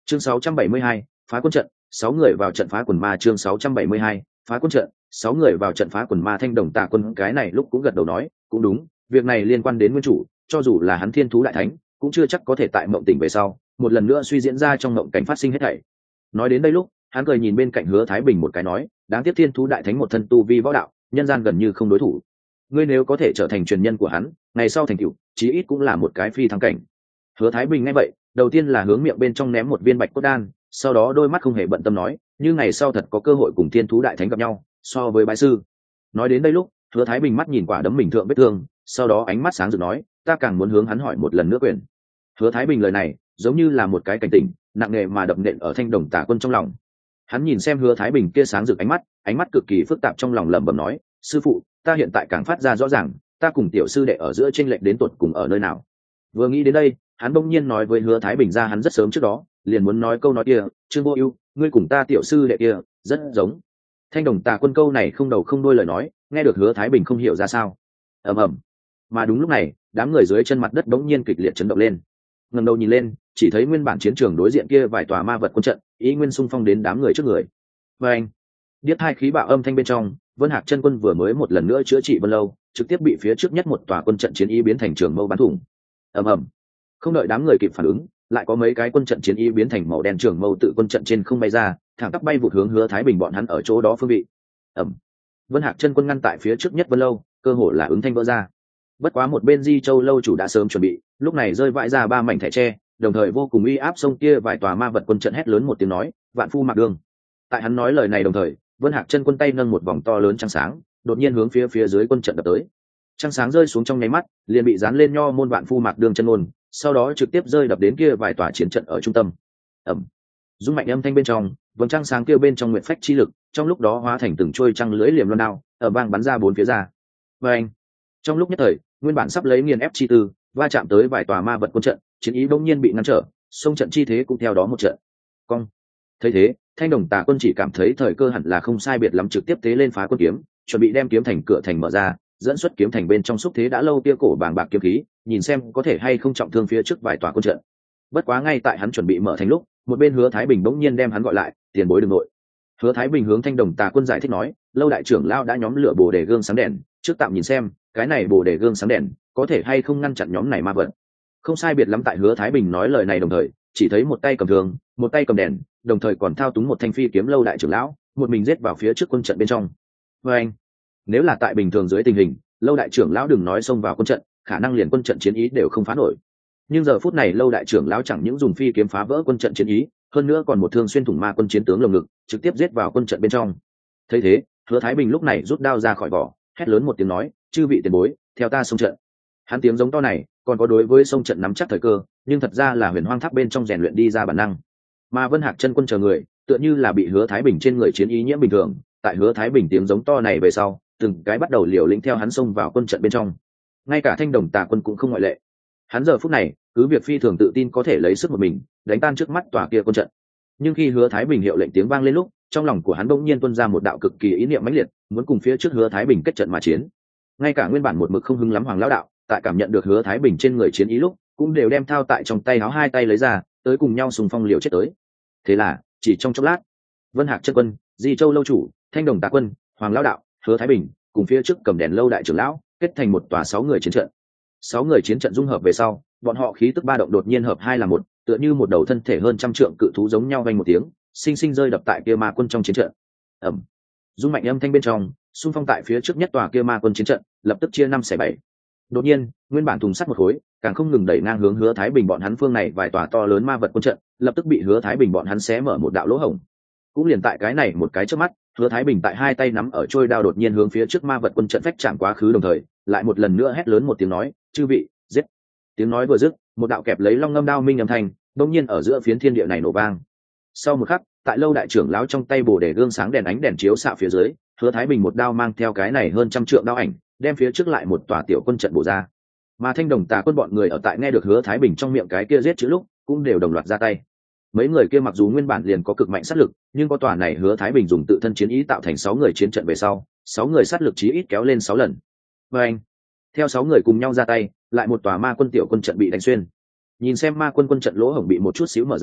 Chương 672, phá quân trận, 6 người vào trận phá quần ma. Chương 672, phá quân trận, 6 người vào trận phá quần ma. Thanh Đồng Tà Quân cái này lúc cũng gật đầu nói, cũng đúng, việc này liên quan đến nguyên chủ, cho dù là hắn Thiên Thú Đại Thánh, cũng chưa chắc có thể tại mộng tỉnh về sau, một lần nữa suy diễn ra trong mộng cảnh phát sinh hết thảy. Nói đến đây lúc, hắn cười nhìn bên cạnh Hứa Thái Bình một cái nói, đáng tiếc Thiên Thú Đại Thánh một thân tu vi võ đạo, nhân gian gần như không đối thủ. Ngươi nếu có thể trở thành truyền nhân của hắn, ngày sau thành tựu, chí ít cũng là một cái phi thăng cảnh. Hứa Thái Bình nghe vậy, đầu tiên là hướng miệng bên trong ném một viên bạch cốt đan, sau đó đôi mắt không hề bận tâm nói, như ngày sau thật có cơ hội cùng Thiên Thú Đại Thánh gặp nhau, so với bái sư. Nói đến đây lúc, Hứa Thái Bình mắt nhìn quả đấm mình thượng vết thương, sau đó ánh mắt sáng rực nói, ta càng muốn hướng hắn hỏi một lần nữa quyền. Hứa Thái Bình lời này giống như là một cái cảnh tỉnh nặng nề mà đập nện ở Thanh Đồng Tà Quân trong lòng. Hắn nhìn xem Hứa Thái Bình kia sáng rực ánh mắt cực kỳ phức tạp, trong lòng lẩm bẩm nói, sư phụ, ta hiện tại càng phát ra rõ ràng, ta cùng tiểu sư đệ ở giữa chênh lệch đến tột cùng ở nơi nào. Vừa nghĩ đến đây, hắn bỗng nhiên nói với Hứa Thái Bình ra hắn rất sớm trước đó liền muốn nói câu nói kia, Trương Vô Ưu, ngươi cùng ta tiểu sư đệ kia rất giống. Thanh Đồng Tà Quân câu này không đầu không đuôi lời nói, nghe được Hứa Thái Bình không hiểu ra sao. Ầm ầm. Mà đúng lúc này, đám người dưới chân mặt đất bỗng nhiên kịch liệt chấn động lên. Ngẩng đầu nhìn lên, chỉ thấy nguyên bản chiến trường đối diện kia vài tòa ma vật quân trận, ý nguyên xung phong đến đám người trước người. Và anh, điếc hai khí bạo âm thanh bên trong, Vân Hạc chân quân vừa mới một lần nữa chữa trị Vân Lâu, trực tiếp bị phía trước nhất một tòa quân trận chiến ý biến thành trường mâu bắn thủng. Ầm ầm. Không đợi đám người kịp phản ứng, lại có mấy cái quân trận chiến ý biến thành màu đen trường mâu tự quân trận trên không bay ra, thẳng tắp bay vụt hướng Hứa Thái Bình bọn hắn ở chỗ đó phương vị. Ầm. Vân Hạc chân quân ngăn tại phía trước nhất Vân Lâu, cơ hồ là ứng thanh vỡ ra. Bất quá một bên Di Châu lâu chủ đã sớm chuẩn bị, lúc này rơi vãi ra 3 mảnh thẻ tre, đồng thời vô cùng uy áp sông kia vài tòa ma vật quân trận hét lớn một tiếng nói, vạn phu mặc đường. Tại hắn nói lời này đồng thời, Vân Hạc chân quân tay nâng một vòng to lớn trăng sáng, đột nhiên hướng phía dưới quân trận đập tới. Trăng sáng rơi xuống trong nháy mắt, liền bị dán lên nho môn vạn phu mạc đường chân ngôn, sau đó trực tiếp rơi đập đến kia vài tòa chiến trận ở trung tâm. Ầm. Rung mạnh âm thanh bên trong, vầng trăng sáng kia bên trong nguyệt phách chi lực, trong lúc đó hóa thành từng trôi trăng lưới liềm loan đao, ở bang bắn ra bốn phía ra. Và anh, trong lúc nhất thời, nguyên bản sắp lấy nghiền ép chi tư, va chạm tới vài tòa ma vật quân trận, chiến ý bỗng nhiên bị ngăn trở, xông trận chi thế cũng theo đó một trận. Cong. Thấy thế, Thanh Đồng Tà Quân chỉ cảm thấy thời cơ hẳn là không sai biệt lắm, trực tiếp tế lên phá quân kiếm, chuẩn bị đem kiếm thành cửa thành mở ra, dẫn xuất kiếm thành bên trong xúc thế đã lâu kia cổ bàng bạc kiếm khí, nhìn xem có thể hay không trọng thương phía trước vài tòa quân trận. Bất quá ngay tại hắn chuẩn bị mở thành lúc, một bên Hứa Thái Bình bỗng nhiên đem hắn gọi lại, tiền bối đừng nội. Hứa Thái Bình hướng Thanh Đồng Tà Quân giải thích nói, lâu đại trưởng lao đã nhóm lửa bồ đề gương sáng đèn, trước tạm nhìn xem cái này bồ đề gương sáng đèn có thể hay không ngăn chặn nhóm này ma vật. Không sai biệt lắm. Tại Hứa Thái Bình nói lời này đồng thời, chỉ thấy một tay cầm thương, một tay cầm đèn, đồng thời còn thao túng một thanh phi kiếm lâu đại trưởng lão, một mình giết vào phía trước quân trận bên trong. Và anh, nếu là tại bình thường dưới tình hình, lâu đại trưởng lão đừng nói xông vào quân trận, khả năng liền quân trận chiến ý đều không phá nổi. Nhưng giờ phút này lâu đại trưởng lão chẳng những dùng phi kiếm phá vỡ quân trận chiến ý, hơn nữa còn một thương xuyên thủng ma quân chiến tướng lồng ngực, trực tiếp giết vào quân trận bên trong. Thấy thế, Hứa Thái Bình lúc này rút đao ra khỏi vỏ, hét lớn một tiếng nói, chư vị tiền bối, theo ta xông trận. Hắn tiếng giống to này còn có đối với xông trận nắm chắc thời cơ, nhưng thật ra là huyền hoang tháp bên trong rèn luyện đi ra bản năng. Mà Vân Hạc chân quân chờ người tựa như là bị Hứa Thái Bình trên người chiến ý nhiễm bình thường, tại Hứa Thái Bình tiếng giống to này về sau, từng cái bắt đầu liều lĩnh theo hắn xông vào quân trận bên trong. Ngay cả Thanh Đồng Tà Quân cũng không ngoại lệ. Hắn giờ phút này cứ việc phi thường tự tin có thể lấy sức một mình đánh tan trước mắt tòa kia quân trận, nhưng khi Hứa Thái Bình hiệu lệnh tiếng vang lên lúc, trong lòng của hắn bỗng nhiên tuôn ra một đạo cực kỳ ý niệm mãnh liệt, muốn cùng phía trước Hứa Thái Bình kết trận mà chiến. Ngay cả nguyên bản một mực không hứng lắm Hoàng lão đạo, tại cảm nhận được Hứa Thái Bình trên người chiến ý lúc, cũng đều đem thao tại trong tay áo hai tay lấy ra, tới cùng nhau xung phong liều chết tới. Thế là, chỉ trong chốc lát, Vân Hạc chân quân, Di Châu lâu chủ, Thanh Đồng Tà Quân, Hoàng lão đạo, Hứa Thái Bình, cùng phía trước cầm đèn lâu đại trưởng lão, kết thành một tòa 6 người chiến trận. 6 người chiến trận dung hợp về sau, bọn họ khí tức ba động đột nhiên hợp hai là một, tựa như một đầu thân thể hơn trăm trượng cự thú giống nhau vang một tiếng, sinh sinh rơi đập tại kia ma quân trong chiến trận. Ầm. Dung mạnh âm thanh bên trong, xung phong tại phía trước nhất tòa kia ma quân chiến trận, lập tức chia 5/7. Đột nhiên, nguyên bản thùng sắt một khối, càng không ngừng đẩy ngang hướng Hứa Thái Bình bọn hắn phương này vài tòa to lớn ma vật quân trận, lập tức bị Hứa Thái Bình bọn hắn xé mở một đạo lỗ hổng. Cũng liền tại cái này một cái chớp mắt, Hứa Thái Bình tại hai tay nắm ở trôi đao đột nhiên hướng phía trước ma vật quân trận phách chạm quá khứ, đồng thời lại một lần nữa hét lớn một tiếng nói, chư vị, giết. Tiếng nói vừa dứt, một đạo kẹp lấy long ngâm đao minh âm thanh đột nhiên ở giữa phiến thiên địa này nổ vang. Sau một khắc, tại lâu đại trưởng lão trong tay bồ đề gương sáng đèn ánh đèn chiếu xạ phía dưới, Hứa Thái Bình một đao mang theo cái này hơn trăm trượng đao ảnh, đem phía trước lại một tòa tiểu quân trận bổ ra. Mà Thanh Đồng Tà Quân bọn người ở tại nghe được Hứa Thái Bình trong miệng cái kia giết chữ lúc, cũng đều đồng loạt ra tay. Mấy người kia mặc dù nguyên bản liền có cực mạnh sát lực, nhưng có tòa này Hứa Thái Bình dùng tự thân chiến ý tạo thành 6 người chiến trận về sau, 6 người sát lực chí ít kéo lên 6 lần. Và anh, theo 6 người cùng nhau ra tay, lại một tòa ma quân tiểu quân trận bị đánh xuyên. Nhìn xem ma quân quân trận lỗ hổng bị một chút xíu mở ra,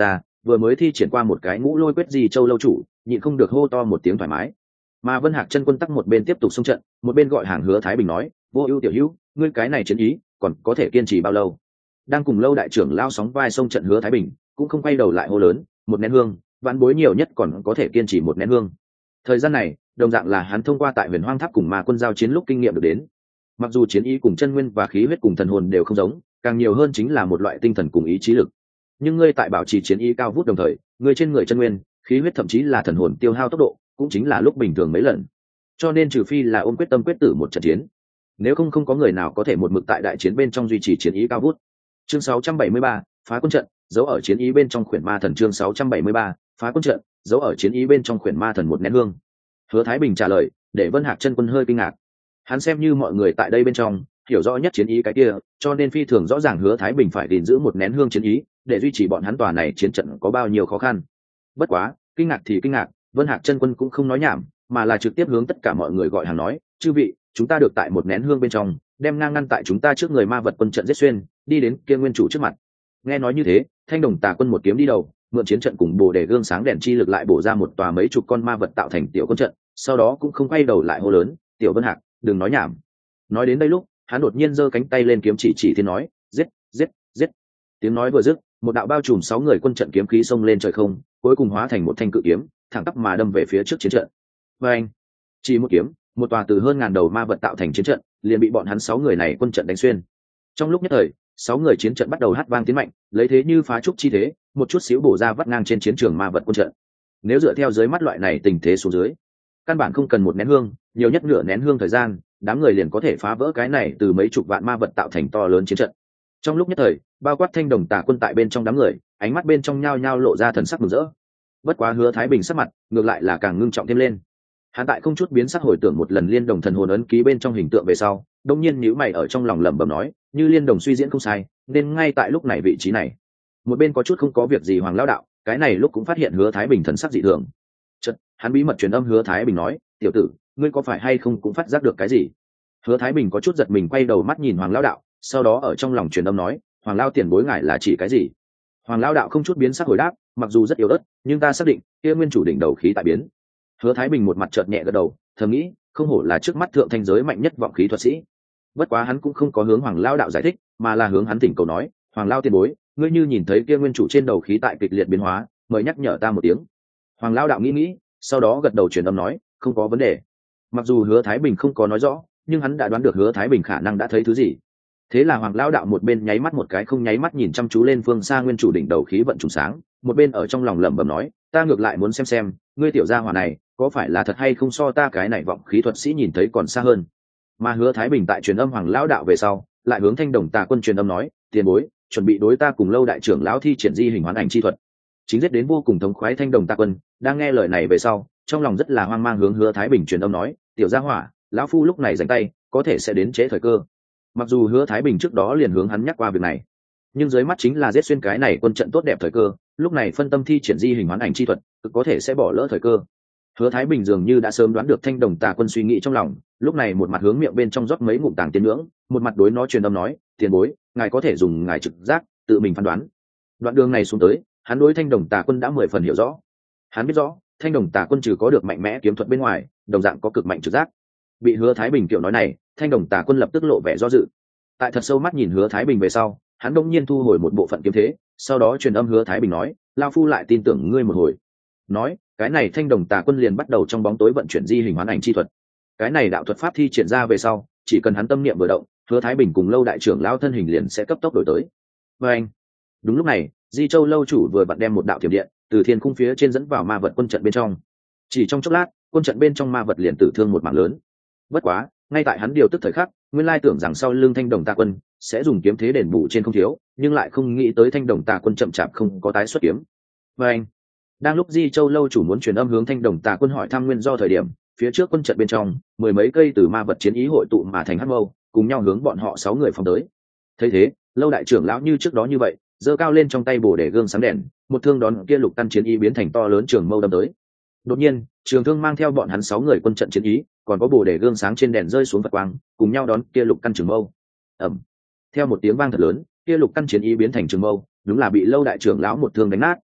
vừa mới thi triển qua một cái ngũ lôi quyết Di Châu lâu chủ nhịn không được hô to một tiếng thoải mái. Mà Vân Hạc chân quân tắc một bên tiếp tục xung trận, một bên gọi hàng Hứa Thái Bình nói, vô ưu tiểu hữu, ngươi cái này chiến ý còn có thể kiên trì bao lâu? Đang cùng lâu đại trưởng lao sóng vai xông trận Hứa Thái Bình cũng không quay đầu lại hô lớn, một nén hương, vãn bối nhiều nhất còn có thể kiên trì một nén hương. Thời gian này đồng dạng là hắn thông qua tại Huyền Hoang Tháp cùng Ma Quân giao chiến lúc kinh nghiệm được đến. Mặc dù chiến ý cùng chân nguyên và khí huyết cùng thần hồn đều không giống, càng nhiều hơn chính là một loại tinh thần cùng ý chí lực. Nhưng ngươi tại bảo trì chiến ý cao vút đồng thời, ngươi trên người chân nguyên, khí huyết thậm chí là thần hồn tiêu hao tốc độ cũng chính là lúc bình thường mấy lần. Cho nên trừ phi là ôm quyết tâm quyết tử một trận chiến, nếu không có người nào có thể một mực tại đại chiến bên trong duy trì chiến ý cao vút. Chương 673, phá quân trận, giấu ở chiến ý bên trong khuyển ma thần. Chương 673, phá quân trận, giấu ở chiến ý bên trong khuyển ma thần. Một nén hương. Hứa Thái Bình trả lời, để Vân Hạc chân quân hơi kinh ngạc. Hắn xem như mọi người tại đây bên trong hiểu rõ nhất chiến ý cái kia, cho nên phi thường rõ ràng Hứa Thái Bình phải gìn giữ một nén hương chiến ý để duy trì bọn hắn tòa này chiến trận có bao nhiêu khó khăn. Bất quá, kinh ngạc thì kinh ngạc, Vân Hạc chân quân cũng không nói nhảm, mà là trực tiếp hướng tất cả mọi người gọi hàng nói, chư vị, chúng ta được tại một nén hương bên trong đem ngang ngăn tại chúng ta trước người ma vật quân trận giết xuyên đi đến kia nguyên chủ trước mặt. Nghe nói như thế, Thanh Đồng Tà quân một kiếm đi đầu, mượn chiến trận cùng bồ đề gương sáng đèn chi lực lại bổ ra một tòa mấy chục con ma vật tạo thành tiểu quân trận, sau đó cũng không quay đầu lại hô lớn, tiểu Vân Hạc, đừng nói nhảm. Nói đến đây lúc, hắn đột nhiên giơ cánh tay lên kiếm chỉ thiên nói, giết giết giết. Tiếng nói vừa dứt, một đạo bao trùm 6 người quân trận kiếm khí xông lên trời không, cuối cùng hóa thành một thanh cự kiếm thẳng tắp mà đâm về phía trước chiến trận. Và anh, chỉ một kiếm, một tòa từ hơn ngàn đầu ma vật tạo thành chiến trận liền bị bọn hắn 6 người này quân trận đánh xuyên. Trong lúc nhất thời, 6 người chiến trận bắt đầu hát vang tiến mạnh, lấy thế như phá trúc chi thế, một chút xíu bổ ra vắt ngang trên chiến trường ma vật quân trận. Nếu dựa theo dưới mắt loại này tình thế xuống dưới, căn bản không cần một nén hương, nhiều nhất nửa nén hương thời gian, đám người liền có thể phá vỡ cái này từ mấy chục vạn ma vật tạo thành to lớn chiến trận. Trong lúc nhất thời, bao quát Thanh Đồng Tà quân tại bên trong đám người, ánh mắt bên trong nhao nhao lộ ra thần sắc mừng rỡ. Bất quá Hứa Thái Bình sắc mặt ngược lại là càng ngưng trọng thêm lên. Hắn tại không chút biến sắc hồi tưởng một lần liên đồng thần hồn ấn ký bên trong hình tượng về sau, đông nhiên nhíu mày ở trong lòng lẩm bẩm nói, như liên đồng suy diễn không sai, nên ngay tại lúc này vị trí này. Một bên có chút không có việc gì Hoàng lão đạo, cái này lúc cũng phát hiện Hứa Thái Bình thần sắc dị thường. Chợt, hắn bí mật truyền âm Hứa Thái Bình nói, tiểu tử, ngươi có phải hay không cũng phát giác được cái gì? Hứa Thái Bình có chút giật mình quay đầu mắt nhìn Hoàng lão đạo, sau đó ở trong lòng truyền âm nói, Hoàng lão tiền bối ngài là chỉ cái gì? Hoàng lão đạo không chút biến sắc hồi đáp, mặc dù rất yếu ớt, nhưng ta xác định kia nguyên chủ đỉnh đầu khí tại biến. Hứa Thái Bình một mặt chợt nhẹ gật đầu, thầm nghĩ, không hổ là trước mắt thượng thanh giới mạnh nhất vọng khí thuật sĩ. Bất quá hắn cũng không có hướng Hoàng lão đạo giải thích, mà là hướng hắn thỉnh cầu nói, Hoàng lão tiền bối, ngươi như nhìn thấy kia nguyên chủ trên đầu khí tại kịch liệt biến hóa, mời nhắc nhở ta một tiếng. Hoàng lão đạo nghĩ, sau đó gật đầu truyền âm nói, không có vấn đề. Mặc dù Hứa Thái Bình không có nói rõ, nhưng hắn đã đoán được Hứa Thái Bình khả năng đã thấy thứ gì. Thế là Hoàng lão đạo một bên nháy mắt một cái không nháy mắt nhìn chăm chú lên phương xa nguyên chủ đỉnh đầu khí vận trùng sáng, một bên ở trong lòng lẩm bẩm nói, ta ngược lại muốn xem ngươi tiểu gia hỏa này có phải là thật hay không, so ta cái này vọng khí thuật sĩ nhìn thấy còn xa hơn. Mà Hứa Thái Bình tại truyền âm Hoàng lão đạo về sau, lại hướng Thanh Đồng Tà quân truyền âm nói, tiền bối, chuẩn bị đối ta cùng lâu đại trưởng lão thi triển di hình hoán ảnh chi thuật. Chính giết đến vô cùng thống khoái Thanh Đồng Tà quân đang nghe lời này về sau, trong lòng rất là hoang mang, hướng Hứa Thái Bình truyền âm nói, tiểu gia hỏa, lão phu lúc này giành tay, có thể sẽ đến trễ thời cơ. Mặc dù Hứa Thái Bình trước đó liền hướng hắn nhắc qua việc này, nhưng dưới mắt chính là giết xuyên cái này quân trận tốt đẹp thời cơ, lúc này phân tâm thi triển di hình hoán ảnh chi thuật, cực có thể sẽ bỏ lỡ thời cơ. Hứa Thái Bình dường như đã sớm đoán được Thanh Đồng Tà quân suy nghĩ trong lòng, lúc này một mặt hướng miệng bên trong rót mấy ngụm tàng tiên nhưỡng, một mặt đối nó truyền âm nói, tiền bối, ngài có thể dùng ngài trực giác tự mình phán đoán. Đoạn đường này xuống tới, hắn đối Thanh Đồng Tà quân đã 10 phần hiểu rõ. Hắn biết rõ, Thanh Đồng Tà quân trừ có được mạnh mẽ kiếm thuật bên ngoài, đồng dạng có cực mạnh trực giác. Bị Hứa Thái Bình kiểu nói này, Thanh Đồng Tà quân lập tức lộ vẻ do dự. Tại thật sâu mắt nhìn Hứa Thái Bình về sau, hắn đông nhiên thu hồi một bộ phận kiếm thế, sau đó truyền âm Hứa Thái Bình nói, lão phu lại tin tưởng ngươi một hồi. Nói, cái này Thanh Đồng Tà quân liền bắt đầu trong bóng tối vận chuyển di hình hoán ảnh chi thuật. Cái này đạo thuật pháp thi triển ra về sau, chỉ cần hắn tâm niệm vừa động, Hứa Thái Bình cùng lâu đại trưởng lão thân hình liền sẽ cấp tốc đổi tới. Và anh, đúng lúc này, Di Châu lâu chủ vừa vặn đem một đạo thiểm điện từ thiên khung phía trên dẫn vào ma vật quân trận bên trong. Chỉ trong chốc lát, quân trận bên trong ma vật liền tử thương một mảng lớn. Bất quá, ngay tại hắn điều tức thời khắc, nguyên lai tưởng rằng sau lưng Thanh Đồng Tà quân sẽ dùng kiếm thế đền bù trên không thiếu, nhưng lại không nghĩ tới Thanh Đồng Tà quân chậm chạp không có tái xuất kiếm. Và anh, đang lúc Di Châu lâu chủ muốn truyền âm hướng Thanh Đồng Tà quân hỏi thăm nguyên do thời điểm, phía trước quân trận bên trong, 10 mấy cây từ ma vật chiến ý hội tụ mà thành hắc mâu, cùng nhau hướng bọn họ 6 người phóng tới. Thấy thế, lâu đại trưởng lão như trước đó như vậy, giơ cao lên trong tay bổ để gương sáng đèn, một thương đón kia lục căn chiến ý biến thành to lớn trường mâu đâm tới. Đột nhiên, trường thương mang theo bọn hắn 6 người quân trận chiến ý, còn có bổ để gương sáng trên đèn rơi xuống vật quang, cùng nhau đón kia lục căn trường mâu. Ầm. Theo một tiếng vang thật lớn, kia lục căn chiến ý biến thành trường mâu, đúng là bị lâu đại trưởng lão một thương đánh nát.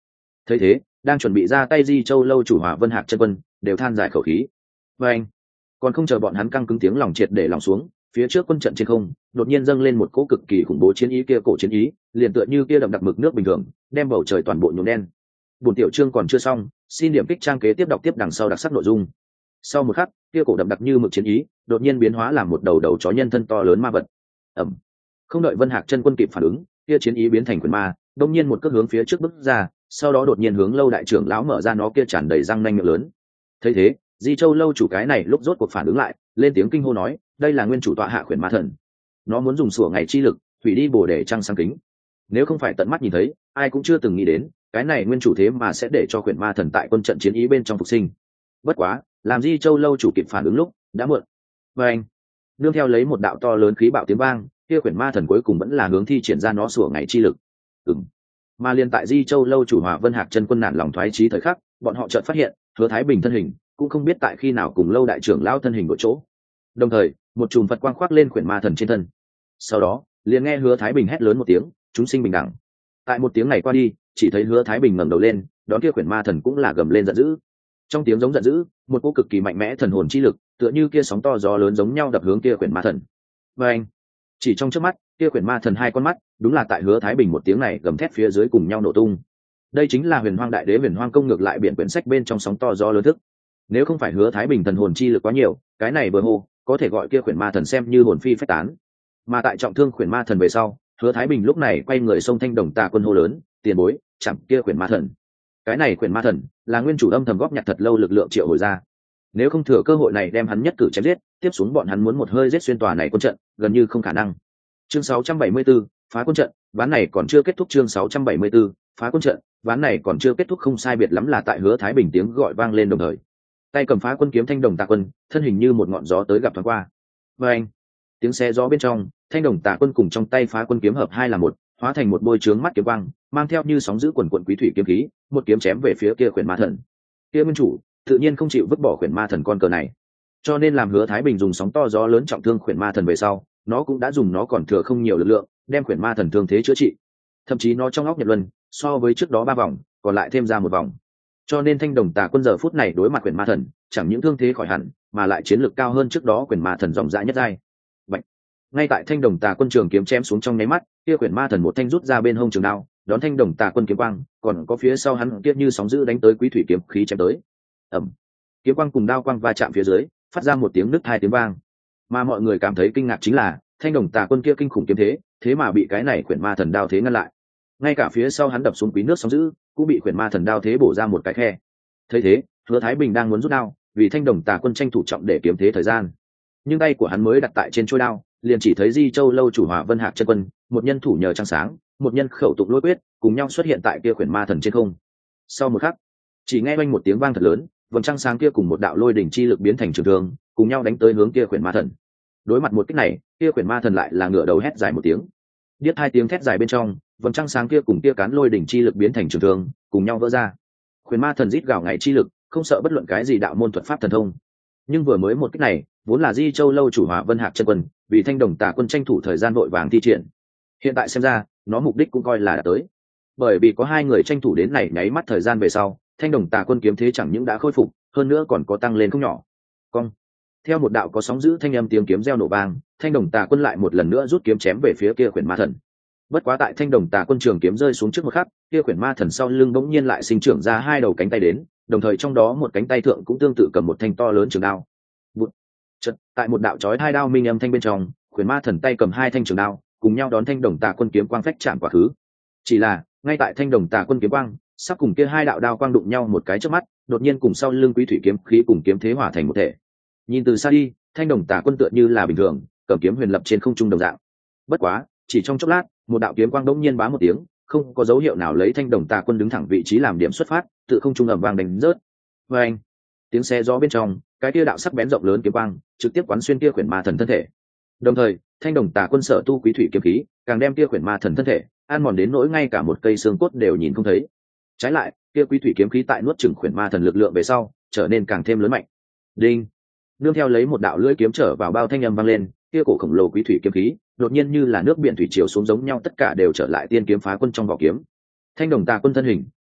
thấy thế, đang chuẩn bị ra tay Di Châu lâu chủ Hỏa Vân Hạc chân quân đều than dài khẩu khí. Và anh, còn không chờ bọn hắn căng cứng tiếng lòng triệt để lòng xuống, phía trước quân trận trên không đột nhiên dâng lên một cỗ cực kỳ khủng bố chiến ý, kia cổ chiến ý liền tựa như kia đậm đặc mực nước bình thường, đem bầu trời toàn bộ nhuộm đen. Bổn tiểu chương còn chưa xong, xin điểm kích trang kế tiếp đọc tiếp đằng sau đặc sắc nội dung. Sau một khắc, kia cổ đậm đặc như mực chiến ý đột nhiên biến hóa làm một đầu đầu chó nhân thân to lớn ma vật. Ẩm. Không đợi Vân Hạc chân quân kịp phản ứng, kia chiến ý biến thành quyền ma, đông nhiên một cước hướng phía trước bước ra, sau đó đột nhiên hướng lâu đại trưởng lão mở ra nó kia tràn đầy răng nanh miệng lớn. Thấy thế, Di Châu lâu chủ cái này lúc rốt cuộc phản ứng lại, lên tiếng kinh hô nói, đây là nguyên chủ tọa hạ khuyển ma thần, nó muốn dùng sủa ngày chi lực hủy đi bồ đề trăng sáng kính. Nếu không phải tận mắt nhìn thấy, ai cũng chưa từng nghĩ đến cái này nguyên chủ thế mà sẽ để cho khuyển ma thần tại quân trận chiến ý bên trong phục sinh. Bất quá, làm Di Châu lâu chủ kịp phản ứng lúc đã muộn. Và anh, nương theo lấy một đạo to lớn khí bạo tiếng vang, kia khuyển ma thần cuối cùng vẫn là hướng thi triển ra nó sủa ngày chi lực. Mà liền tại Di Châu lâu chủ Hỏa Vân Hạc chân quân nản lòng thoái chí thời khắc, bọn họ chợt phát hiện Hứa Thái Bình thân hình cũng không biết tại khi nào cùng lâu đại trưởng lão thân hình đổi chỗ. Đồng thời, một chùm Phật quang khoác lên khuyển ma thần trên thân. Sau đó, liền nghe Hứa Thái Bình hét lớn một tiếng, chúng sinh bình đẳng. Tại một tiếng này qua đi, chỉ thấy Hứa Thái Bình ngẩng đầu lên, đón kia khuyển ma thần cũng là gầm lên giận dữ. Trong tiếng giống giận dữ, một cỗ cực kỳ mạnh mẽ thần hồn chi lực, tựa như kia sóng to gió lớn giống nhau đập hướng kia khuyển ma thần. Và anh, chỉ trong chớp mắt, kia khuyển ma thần hai con mắt đúng là tại Hứa Thái Bình một tiếng này gầm thét phía dưới cùng nhau nổ tung. Đây chính là Huyền Hoang Đại Đế Huyền Hoang công ngược lại biển quyển sách bên trong sóng to gió lớn thức. Nếu không phải Hứa Thái Bình thần hồn chi lực quá nhiều, cái này vừa hô có thể gọi kia khuyển ma thần xem như hồn phi phách tán. Mà tại trọng thương khuyển ma thần về sau, Hứa Thái Bình lúc này quay người xông Thanh Đồng Tà quân hô lớn, tiền bối, chẳng kia khuyển ma thần. Cái này khuyển ma thần là nguyên chủ âm thầm góp nhặt thật lâu lực lượng triệu hồi ra. Nếu không thừa cơ hội này đem hắn nhất cử chém giết, tiếp xuống bọn hắn muốn một hơi giết xuyên tòa này quân trận, gần như không khả năng. Chương 674, phá quân trận, ván này còn chưa kết thúc. Chương 674, phá quân trận, ván này còn chưa kết thúc. Không sai biệt lắm là tại Hứa Thái Bình tiếng gọi vang lên đồng thời, tay cầm phá quân kiếm Thanh Đồng Tà quân, thân hình như một ngọn gió tới gặp thoáng qua. Và anh, tiếng xe gió bên trong, Thanh Đồng Tà quân cùng trong tay phá quân kiếm hợp hai là một, hóa thành một bôi trướng mắt kiếm quang, mang theo như sóng dữ quần quần quý thủy kiếm khí, một kiếm chém về phía kia khuyển ma thần. Kia nguyên chủ tự nhiên không chịu vứt bỏ khuyển ma thần con cờ này, cho nên làm Hứa Thái Bình dùng sóng to gió lớn trọng thương khuyển ma thần về sau, nó cũng đã dùng nó còn thừa không nhiều lực lượng đem khuyển ma thần thương thế chữa trị. Thậm chí nó trong óc nhật luân so với trước đó 3 vòng còn lại thêm ra một vòng, cho nên Thanh Đồng Tà quân giờ phút này đối mặt khuyển ma thần chẳng những thương thế khỏi hẳn mà lại chiến lược cao hơn trước đó khuyển ma thần dòng dã nhất giai. Bạch. Ngay tại Thanh Đồng Tà quân trường kiếm chém xuống trong nháy mắt, kia khuyển ma thần một thanh rút ra bên hông trường đao, đón Thanh Đồng Tà quân kiếm quang, còn có phía sau hắn kia như sóng dữ đánh tới quý thủy kiếm khí chém tới. Ầm. Kiếm quang cùng đao quang va chạm phía dưới, phát ra một tiếng nứt hai tiếng vang. Mà mọi người cảm thấy kinh ngạc chính là, Thanh Đồng Tà quân kia kinh khủng kiếm thế mà bị cái này khuyển ma thần đao thế ngăn lại. Ngay cả phía sau hắn đập xuống quý nước sóng dữ, cũng bị khuyển ma thần đao thế bổ ra một cái khe. Thấy thế, Hứa Thái Bình đang muốn rút đao, vì Thanh Đồng Tà quân tranh thủ trọng để kiếm thế thời gian. Nhưng tay của hắn mới đặt tại trên chuôi đao, liền chỉ thấy Di Châu lâu chủ Hỏa Vân Hạc chân quân, một nhân thủ nhờ trăng sáng, một nhân khẩu tụng lôi quyết, cùng nhau xuất hiện tại kia khuyển ma thần trên không. Sau một khắc, chỉ nghe oanh một tiếng vang thật lớn, vầng trăng sáng kia cùng một đạo lôi đỉnh chi lực biến thành trường thương, cùng nhau đánh tới hướng kia khuyển ma thần. Đối mặt một kích này, kia khuyển ma thần lại là ngửa đầu hét dài một tiếng. Điếc hai tiếng thét dài bên trong, vầng trăng sáng kia cùng kia cán lôi đỉnh chi lực biến thành trường thương, cùng nhau vỡ ra. Khuyển ma thần rít gào ngày chi lực, không sợ bất luận cái gì đạo môn thuật pháp thần thông. Nhưng vừa mới một kích này, vốn là Di Châu lâu chủ Hỏa Vân Hạc chân quân, vì Thanh Đồng Tà quân tranh thủ thời gian vội vàng thi triển. Hiện tại xem ra, nó mục đích cũng coi là đã tới. Bởi vì có hai người tranh thủ đến này nháy mắt thời gian về sau, Thanh Đồng Tà quân kiếm thế chẳng những đã khôi phục, hơn nữa còn có tăng lên không nhỏ. Cong. Theo một đạo có sóng dữ thanh âm tiếng kiếm reo nổ vang, Thanh Đồng Tà quân lại một lần nữa rút kiếm chém về phía kia khuyển ma thần. Bất quá tại Thanh Đồng Tà quân trường kiếm rơi xuống trước một khắc, kia khuyển ma thần sau lưng bỗng nhiên lại sinh trưởng ra hai đầu cánh tay đến, đồng thời trong đó một cánh tay thượng cũng tương tự cầm một thanh to lớn trường đao. Bụt. Chợt, tại một đạo chói hai đao minh âm thanh bên trong, khuyển ma thần tay cầm hai thanh trường đao, cùng nhau đón Thanh Đồng Tà quân kiếm quang phách chạm quá khứ. Chỉ là, ngay tại Thanh Đồng Tà quân kiếm quang sắp cùng kia hai đạo đao quang đụng nhau một cái trước mắt, đột nhiên cùng sau lưng quý thủy kiếm khí cùng kiếm thế hòa thành một thể. Nhìn từ xa đi, Thanh Đồng Tà quân tựa như là bình thường, cầm kiếm huyền lập trên không trung đồng dạng. Bất quá, chỉ trong chốc lát, một đạo kiếm quang đống nhiên bá một tiếng, không có dấu hiệu nào lấy Thanh Đồng Tà quân đứng thẳng vị trí làm điểm xuất phát, tự không trung ầm vang đánh rớt. Và anh, tiếng xe gió bên trong, cái kia đạo sắc bén rộng lớn kiếm quang trực tiếp quán xuyên kia khuyển ma thần thân thể. Đồng thời, Thanh Đồng Tà quân sở tu quý thủy kiếm khí, càng đem kia khuyển ma thần thân thể ăn mòn đến nỗi ngay cả một cây xương cốt đều nhìn không thấy. Trái lại, kia quý thủy kiếm khí tại nuốt chửng khuyển ma thần lực lượng về sau, trở nên càng thêm lớn mạnh. Đinh. Nương theo lấy một đạo lưỡi kiếm trở vào bao thanh âm vang lên, kia cổ khổng lồ quý thủy kiếm khí đột nhiên như là nước biển thủy triều xuống giống nhau, tất cả đều trở lại tiên kiếm phá quân trong vỏ kiếm. Thanh Đồng Tà quân thân hình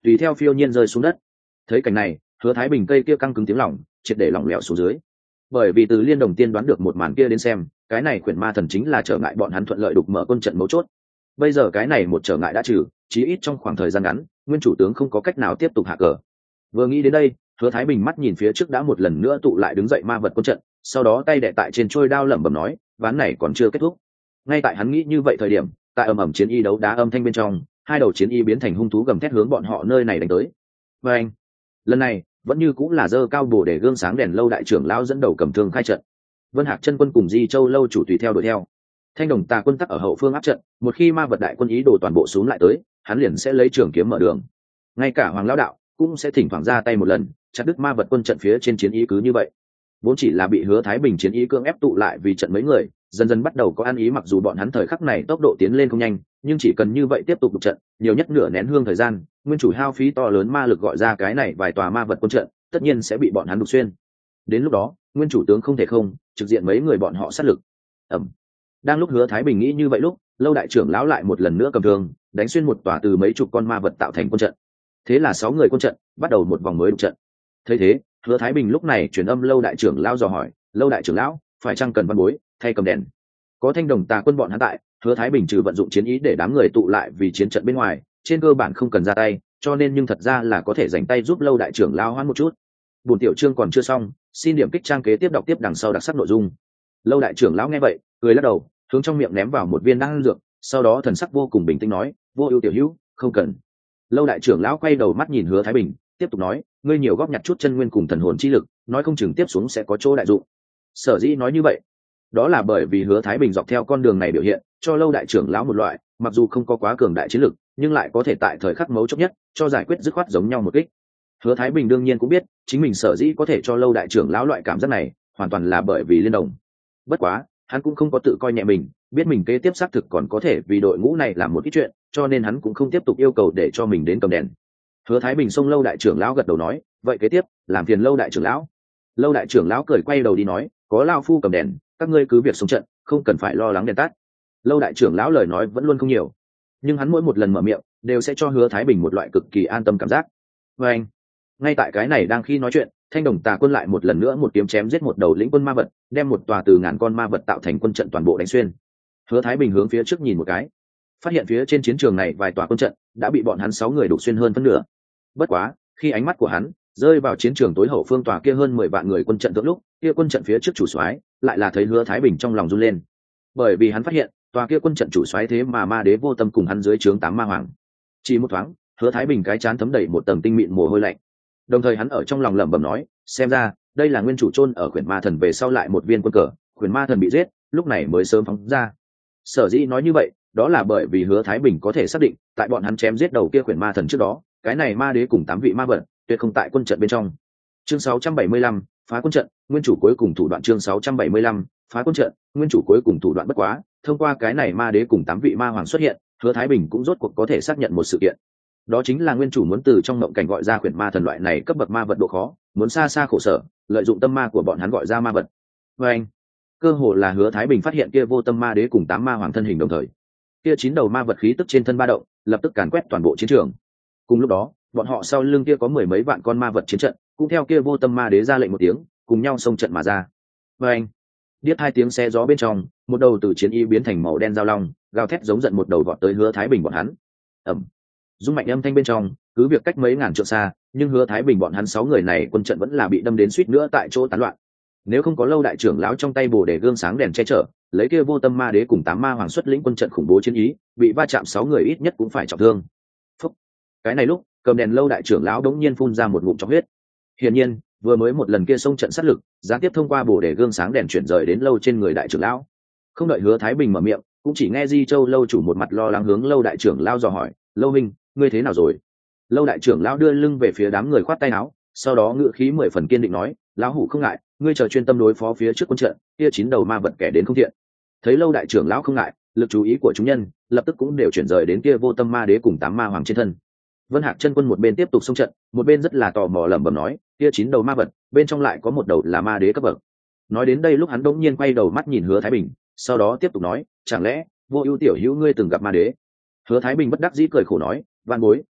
tùy theo phiêu nhiên rơi xuống đất. Thấy cảnh này, Hứa Thái Bình cây kia căng cứng tiếng lòng triệt để lỏng lẻo xuống dưới. Bởi vì từ Liên Đồng Tiên đoán được một màn kia đến xem, cái này quyển ma thần chính là trở ngại bọn hắn thuận lợi đục mở quân trận mấu chốt. Bây giờ cái này một trở ngại đã trừ, chí ít trong khoảng thời gian ngắn, nguyên chủ tướng không có cách nào tiếp tục hạ cờ. Vừa nghĩ đến đây, Hứa Thái Bình mắt nhìn phía trước đã một lần nữa tụ lại đứng dậy ma vật quân trận, sau đó tay đè tại trên trôi đao lẩm bẩm nói, ván này còn chưa kết thúc. Ngay tại hắn nghĩ như vậy thời điểm, tại ầm ầm chiến y đấu đá âm thanh bên trong, hai đầu chiến y biến thành hung thú gầm thét hướng bọn họ nơi này đánh tới. Và anh, lần này vẫn như cũng là dơ cao bồ để gương sáng đèn lâu đại trưởng lão dẫn đầu cầm thương khai trận. Vân Hạc chân quân cùng Di Châu lâu chủ tùy theo đuổi theo. Thanh Đồng Tà quân tắc ở hậu phương áp trận, một khi ma vật đại quân ý đồ toàn bộ xuống lại tới, hắn liền sẽ lấy trường kiếm mở đường. Ngay cả Hoàng lão đạo cũng sẽ thỉnh thoảng ra tay một lần, chặt đứt ma vật quân trận phía trên chiến ý cứ như vậy. Vốn chỉ là bị Hứa Thái Bình chiến ý cưỡng ép tụ lại vì trận mấy người, dần dần bắt đầu có ăn ý, mặc dù bọn hắn thời khắc này tốc độ tiến lên không nhanh, nhưng chỉ cần như vậy tiếp tục đục trận, nhiều nhất nửa nén hương thời gian, nguyên chủ hao phí to lớn ma lực gọi ra cái này vài tòa ma vật quân trận, tất nhiên sẽ bị bọn hắn đục xuyên. Đến lúc đó, nguyên chủ tướng không thể không trực diện mấy người bọn họ sát lực. Ẩm. Đang lúc Hứa Thái Bình nghĩ như vậy lúc, lâu đại trưởng lão lại một lần nữa cầm thương đánh xuyên một tòa từ mấy chục con ma vật tạo thành quân trận. Thế là 6 người quân trận bắt đầu một vòng mới đục trận. Thấy thế, Hứa Thái Bình lúc này truyền âm lâu đại trưởng lão dò hỏi, lâu đại trưởng lão phải chăng cần văn bối thay cầm đèn? Có Thanh Đồng Tà quân bọn hắn tại, Hứa Thái Bình trừ vận dụng chiến ý để đám người tụ lại vì chiến trận bên ngoài, trên cơ bản không cần ra tay, cho nên nhưng thật ra là có thể dành tay giúp lâu đại trưởng lão hoãn một chút. Buổi tiểu chương còn chưa xong, xin điểm kích trang kế tiếp đọc tiếp đằng sau đặc sắc nội dung. Lâu đại trưởng lão nghe vậy, cười lắc đầu, hướng trong miệng ném vào một viên đan dược, sau đó thần sắc vô cùng bình tĩnh nói, vô ưu tiểu hữu, không cần. Lâu đại trưởng lão quay đầu mắt nhìn Hứa Thái Bình, tiếp tục nói, ngươi nhiều góp nhặt chút chân nguyên cùng thần hồn chi lực, nói không chừng tiếp xuống sẽ có chỗ đại dụng. Sở dĩ nói như vậy, đó là bởi vì Hứa Thái Bình dọc theo con đường này biểu hiện cho lâu đại trưởng lão một loại, mặc dù không có quá cường đại chiến lực, nhưng lại có thể tại thời khắc mấu chốt nhất cho giải quyết dứt khoát giống nhau một kích. Hứa Thái Bình đương nhiên cũng biết, chính mình sở dĩ có thể cho lâu đại trưởng lão loại cảm giác này, hoàn toàn là bởi vì liên đồng. Bất quá, hắn cũng không có tự coi nhẹ mình, biết mình kế tiếp xác thực còn có thể vì đội ngũ này làm một ít chuyện, cho nên hắn cũng không tiếp tục yêu cầu để cho mình đến cầm đèn. Hứa Thái Bình xông lâu đại trưởng lão gật đầu nói, vậy kế tiếp làm phiền lâu đại trưởng lão. Lâu đại trưởng lão cười quay đầu đi nói, có lão phu cầm đèn, các ngươi cứ việc xông trận, không cần phải lo lắng đèn tắt. Lâu đại trưởng lão lời nói vẫn luôn không nhiều, nhưng hắn mỗi một lần mở miệng đều sẽ cho Hứa Thái Bình một loại cực kỳ an tâm cảm giác. Và anh, ngay tại cái này đang khi nói chuyện, Thanh Đồng Tà quân lại một lần nữa một kiếm chém giết một đầu lĩnh quân ma vật, đem một tòa từ ngàn con ma vật tạo thành quân trận toàn bộ đánh xuyên. Hứa Thái Bình hướng phía trước nhìn một cái, phát hiện phía trên chiến trường này vài tòa quân trận đã bị bọn hắn 6 người đục xuyên hơn phân nửa. Bất quá, khi ánh mắt của hắn rơi vào chiến trường tối hậu phương tòa kia hơn 10 vạn người quân trận thượng lúc, kia quân trận phía trước chủ soái lại là thấy Hứa Thái Bình trong lòng run lên, bởi vì hắn phát hiện tòa kia quân trận chủ soái thế mà ma đế vô tâm cùng hắn dưới trướng 8 ma hoàng. Chỉ một thoáng, Hứa Thái Bình cái chán thấm đầy một tầng tinh mịn mồ hôi lạnh. Đồng thời hắn ở trong lòng lẩm bẩm nói, xem ra đây là nguyên chủ chôn ở khuyển ma thần về sau lại một viên quân cờ, khuyển ma thần bị giết, lúc này mới sớm phóng ra. Sở dĩ nói như vậy, đó là bởi vì Hứa Thái Bình có thể xác định, tại bọn hắn chém giết đầu kia khuyển ma thần trước đó, cái này ma đế cùng 8 vị ma vật tuyệt không tại quân trận bên trong. Chương 675, phá quân trận, nguyên chủ cuối cùng thủ đoạn. Chương 675, phá quân trận, nguyên chủ cuối cùng thủ đoạn. Bất quá, thông qua cái này ma đế cùng 8 vị ma hoàng xuất hiện, Hứa Thái Bình cũng rốt cuộc có thể xác nhận một sự kiện. Đó chính là nguyên chủ muốn từ trong mộng cảnh gọi ra khuyển ma thần loại này cấp bậc ma vật độ khó, muốn xa xa khổ sở, lợi dụng tâm ma của bọn hắn gọi ra ma vật. Và anh, cơ hồ là Hứa Thái Bình phát hiện kia vô tâm ma đế cùng 8 ma hoàng thân hình đồng thời, kia 9 đầu ma vật khí tức trên thân ba động, lập tức càn quét toàn bộ chiến trường. Cùng lúc đó, bọn họ sau lưng kia có 10 mấy vạn con ma vật chiến trận, cũng theo kia vô tâm ma đế ra lệnh một tiếng, cùng nhau xông trận mà ra. Và anh, điếc 2 tiếng xe gió bên trong, một đầu từ chiến y biến thành màu đen giao long, gào thét giống giận một đầu vọt tới Hứa Thái Bình bọn hắn. Ầm. Dung mạnh âm thanh bên trong, cứ việc cách mấy ngàn trượng xa, nhưng Hứa Thái Bình bọn hắn 6 người này quân trận vẫn là bị đâm đến suýt nữa tại chỗ tán loạn. Nếu không có lâu đại trưởng lão trong tay bồ đề gương sáng đèn che chở, lấy kia vô tâm ma đế cùng 8 ma hoàng xuất lĩnh quân trận khủng bố chiến ý, bị va chạm 6 người ít nhất cũng phải trọng thương. Phúc. Cái này lúc, cầm đèn lâu đại trưởng lão đống nhiên phun ra một ngụm chọc huyết. Hiển nhiên, vừa mới một lần kia xông trận sát lực, gián tiếp thông qua bồ đề gương sáng đèn chuyển rời đến lâu trên người đại trưởng lão. Không đợi Hứa Thái Bình mở miệng, cũng chỉ nghe Di Châu lâu chủ một mặt lo lắng hướng lâu đại trưởng lão dò hỏi, lâu minh, ngươi thế nào rồi? Lâu đại trưởng lão đưa lưng về phía đám người khoát tay áo, sau đó ngữ khí 10 phần kiên định nói, lão hủ không ngại, ngươi chờ chuyên tâm đối phó phía trước quân trận, kia 9 đầu ma vật kẻ đến không thiện. Thấy lâu đại trưởng lão không ngại, lực chú ý của chúng nhân lập tức cũng đều chuyển rời đến kia vô tâm ma đế cùng 8 ma hoàng trên thân. Vân Hạc chân quân một bên tiếp tục xông trận, một bên rất là tò mò lẩm bẩm nói, kia 9 đầu ma vật, bên trong lại có một đầu là ma đế cấp bậc. Nói đến đây lúc hắn đống nhiên quay đầu mắt nhìn Hứa Thái Bình, sau đó tiếp tục nói, chẳng lẽ vô ưu tiểu hữu ngươi từng gặp ma đế? Hứa Thái Bình bất đắc dĩ cười khổ nói, vạn bối,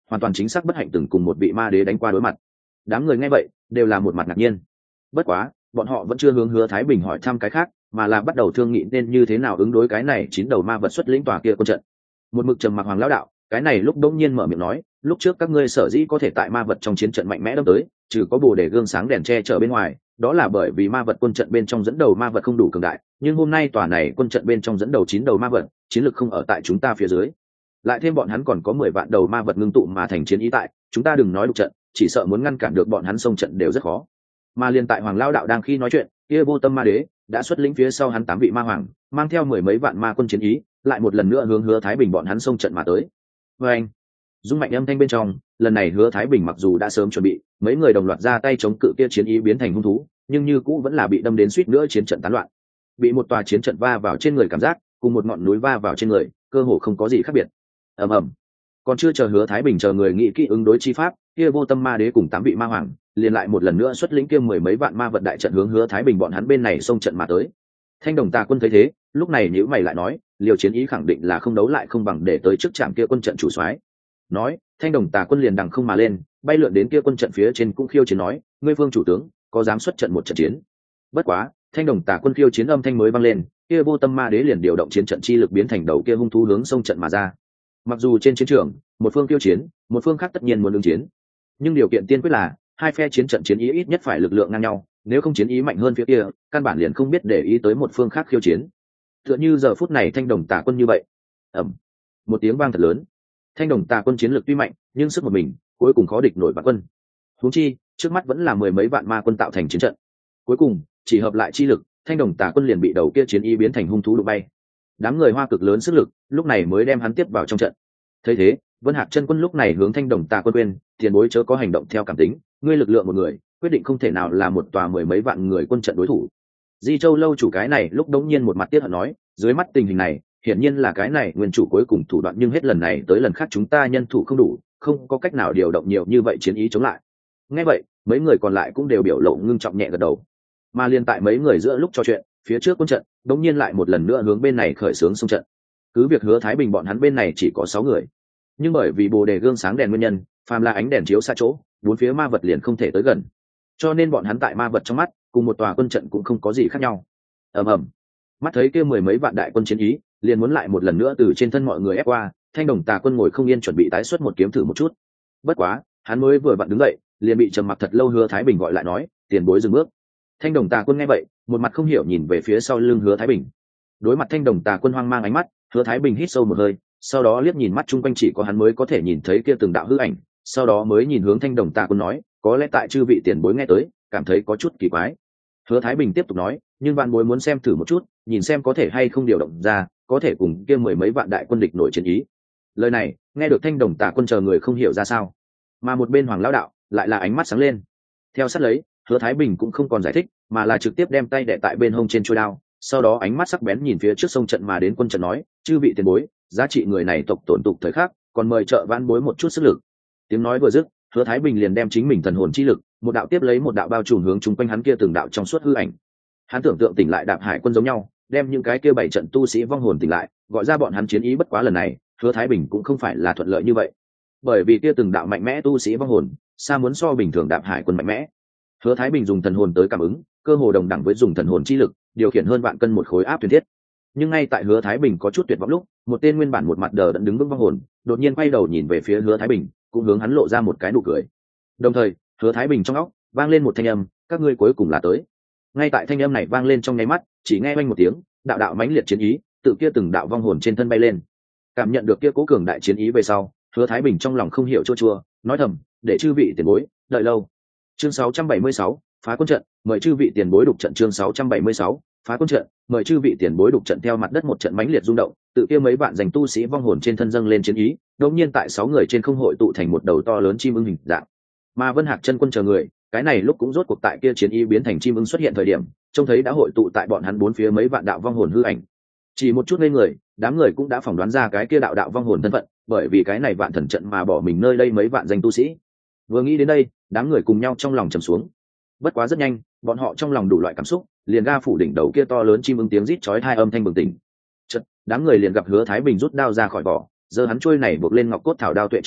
hoàn toàn chính xác bất hạnh từng cùng một vị ma đế đánh qua đối mặt. Đám người nghe vậy đều là một mặt ngạc nhiên. Bất quá bọn họ vẫn chưa hướng Hứa Thái Bình hỏi thăm cái khác, mà là bắt đầu thương nghị nên như thế nào ứng đối cái này 9 đầu ma vật xuất lĩnh tòa kia quân trận. Một mực trầm mặc Hoàng lão đạo, cái này lúc đống nhiên mở miệng nói, lúc trước các ngươi sở dĩ có thể tại ma vật trong chiến trận mạnh mẽ đâm tới, trừ có Bồ Đề gương sáng đèn che chở bên ngoài, đó là bởi vì ma vật quân trận bên trong dẫn đầu ma vật không đủ cường đại, nhưng hôm nay tòa này quân trận bên trong dẫn đầu 9 đầu ma vật, chiến lực không ở tại chúng ta phía dưới. Lại thêm bọn hắn còn có 10 vạn đầu ma vật ngưng tụ mà thành chiến ý tại, chúng ta đừng nói lục trận, chỉ sợ muốn ngăn cản được bọn hắn xông trận đều rất khó. Mà liên tại Hoàng lão đạo đang khi nói chuyện, kia Vô Tâm Ma Đế đã xuất lĩnh phía sau hắn 8 vị ma hoàng, mang theo 10 mấy vạn ma quân chiến ý, lại một lần nữa hướng Hứa Thái Bình bọn hắn xông trận mà tới. Và anh, dung mạnh âm thanh bên trong, lần này Hứa Thái Bình mặc dù đã sớm chuẩn bị, mấy người đồng loạt ra tay chống cự kia chiến ý biến thành hung thú, nhưng như cũ vẫn là bị đâm đến suýt nữa chiến trận tán loạn. Bị một tòa chiến trận va vào trên người cảm giác, cùng một ngọn núi va vào trên người, cơ hồ không có gì khác biệt. Ầm ầm. Còn chưa chờ Hứa Thái Bình chờ người nghĩ kỹ ứng đối chi pháp, kia Vô Tâm Ma Đế cùng 8 vị ma hoàng liền lại một lần nữa xuất lĩnh kia 10 mấy vạn ma vật đại trận hướng Hứa Thái Bình bọn hắn bên này xông trận mà tới. Thanh Đồng Tà Quân thấy thế, lúc này nhíu mày lại nói, liều chiến ý khẳng định là không đấu lại không bằng để tới trước trạm kia quân trận chủ soái. Nói, Thanh Đồng Tà Quân liền đằng không mà lên, bay lượn đến kia quân trận phía trên cũng khiêu chiến nói, ngươi Vương chủ tướng, có dám xuất trận một trận chiến? Bất quá, Thanh Đồng Tà Quân khiêu chiến âm thanh mới vang lên, kia Vô Tâm Ma Đế liền điều động chiến trận chi lực biến thành đầu kia hung thú hướng xông trận mà ra. Mặc dù trên chiến trường, một phương khiêu chiến, một phương khác tất nhiên muốn ứng chiến, nhưng điều kiện tiên quyết là hai phe chiến trận chiến ý ít nhất phải lực lượng ngang nhau, nếu không chiến ý mạnh hơn phía kia, căn bản liền không biết để ý tới một phương khác khiêu chiến. Tựa như giờ phút này Thanh Đồng Tà Quân như vậy. Ầm, một tiếng vang thật lớn. Thanh Đồng Tà Quân chiến lực tuy mạnh, nhưng sức một mình cuối cùng khó địch nổi vạn quân. Huống chi, trước mắt vẫn là 10 mấy vạn ma quân tạo thành chiến trận. Cuối cùng, chỉ hợp lại chi lực, Thanh Đồng Tà Quân liền bị đầu kia chiến ý biến thành hung thú đụng bay. Đám người Hoa cực lớn sức lực, lúc này mới đem hắn tiếp vào trong trận. Thấy thế, Vân Hạc Chân Quân lúc này hướng Thanh Đồng Tà Quân quên, tiền bối chớ có hành động theo cảm tính, ngươi lực lượng một người, quyết định không thể nào là một tòa 10 mấy vạn người quân trận đối thủ. Di Châu lâu chủ cái này lúc đống nhiên một mặt tiếc hận nói, dưới mắt tình hình này, hiển nhiên là cái này nguyên chủ cuối cùng thủ đoạn, nhưng hết lần này tới lần khác chúng ta nhân thủ không đủ, không có cách nào điều động nhiều như vậy chiến ý chống lại. Nghe vậy, mấy người còn lại cũng đều biểu lộ ngưng trọng nhẹ gật đầu. Mà liên tại mấy người giữa lúc trò chuyện, phía trước quân trận, đống nhiên lại một lần nữa hướng bên này khởi xướng xung trận. Cứ việc Hứa Thái Bình bọn hắn bên này chỉ có 6 người, nhưng bởi vì Bồ Đề gương sáng đèn nguyên nhân, phàm là ánh đèn chiếu xa chỗ, bốn phía ma vật liền không thể tới gần, cho nên bọn hắn tại ma vật trong mắt cùng một tòa quân trận cũng không có gì khác nhau. Ầm ầm, mắt thấy kia 10 mấy vạn đại quân chiến ý liền muốn lại một lần nữa từ trên thân mọi người ép qua, Thanh Đồng Tà Quân ngồi không yên chuẩn bị tái xuất một kiếm thử một chút. Bất quá hắn mới vừa vặn đứng dậy, liền bị trầm mặc thật lâu Hứa Thái Bình gọi lại nói, tiền bối dừng bước. Thanh Đồng Tà Quân nghe vậy, một mặt không hiểu nhìn về phía sau lưng Hứa Thái Bình. Đối mặt Thanh Đồng Tà Quân hoang mang ánh mắt, Hứa Thái Bình hít sâu một hơi, sau đó liếc nhìn mắt chung quanh chỉ có hắn mới có thể nhìn thấy kia từng đạo hư ảnh, sau đó mới nhìn hướng Thanh Đồng Tà Quân nói, có lẽ tại chư vị tiền bối nghe tới, cảm thấy có chút kỳ quái. Hứa Thái Bình tiếp tục nói, nhưng vạn bối muốn xem thử một chút, nhìn xem có thể hay không điều động ra, có thể cùng kia 10 mấy vạn đại quân địch nổi chiến ý. Lời này nghe được Thanh Đồng Tà Quân chờ người không hiểu ra sao, mà một bên Hoàng lão đạo lại là ánh mắt sáng lên. Theo sát lấy, Hứa Thái Bình cũng không còn giải thích, mà là trực tiếp đem tay đè tại bên hông trên chuôi đao, sau đó ánh mắt sắc bén nhìn phía trước sông trận mà đến quân trận nói, chư vị tiền bối, giá trị người này tộc tổn tục thời khắc, còn mời trợ vãn bối một chút sức lực. Tiếng nói vừa dứt, Hứa Thái Bình liền đem chính mình thần hồn chi lực, một đạo tiếp lấy một đạo bao trùm hướng chung quanh hắn kia từng đạo trong suốt hư ảnh. Hắn tưởng tượng tỉnh lại Đạp Hải quân giống nhau, đem những cái kia 7 trận tu sĩ vong hồn tỉnh lại, gọi ra bọn hắn chiến ý. Bất quá lần này, Hứa Thái Bình cũng không phải là thuận lợi như vậy, bởi vì kia từng đạo mạnh mẽ tu sĩ vong hồn, xa muốn so bình thường Đạp Hải quân mạnh mẽ. Hứa Thái Bình dùng thần hồn tới cảm ứng, cơ hồ đồng đẳng với dùng thần hồn chi lực điều khiển hơn vạn cân một khối áp thuyền thiết. Nhưng ngay tại Hứa Thái Bình có chút tuyệt vọng lúc, một tên nguyên bản một mặt đờ đẫn đứng vững vong hồn, đột nhiên quay đầu nhìn về phía Hứa Thái Bình, cũng hướng hắn lộ ra một cái nụ cười. Đồng thời, Hứa Thái Bình trong óc vang lên một thanh âm, các ngươi cuối cùng là tới. Ngay tại thanh âm này vang lên trong nháy mắt, chỉ nghe oanh một tiếng, đạo đạo mãnh liệt chiến ý tự kia từng đạo vong hồn trên thân bay lên. Cảm nhận được kia cố cường đại chiến ý về sau, Hứa Thái Bình trong lòng không hiểu chua chua, nói thầm, để chư vị tiền bối đợi lâu. Chương 676, phá quân trận, mời chư vị tiền bối đục trận. Chương 676, phá quân trận, mời chư vị tiền bối đục trận. Theo mặt đất một trận mãnh liệt rung động, tự kia mấy vạn giành tu sĩ vong hồn trên thân dâng lên chiến ý, đột nhiên tại 6 người trên không hội tụ thành một đầu to lớn chim ưng hình dạng. Mà Vân Hạc Chân Quân chờ người, cái này lúc cũng rốt cuộc tại kia chiến ý biến thành chim ưng xuất hiện thời điểm, trông thấy đã hội tụ tại bọn hắn bốn phía mấy vạn đạo vong hồn hư ảnh. Chỉ một chút ngây người, đám người cũng đã phỏng đoán ra cái kia đạo đạo vong hồn thân phận, bởi vì cái này vạn thần trận mà bỏ mình nơi đây mấy vạn danh tu sĩ. Vừa nghĩ đến đây, đám người cùng nhau trong lòng trầm xuống. Bất quá rất nhanh, bọn họ trong lòng đủ loại cảm xúc, liền ga phủ đỉnh đầu kia to lớn chim ưng tiếng rít chói tai âm thanh bừng tỉnh. Chợt, đám người liền gặp Hứa Thái Bình rút đao ra khỏi vỏ, giơ hắn chuôi này buộc lên ngọc cốt thảo đao tuệ trường đao,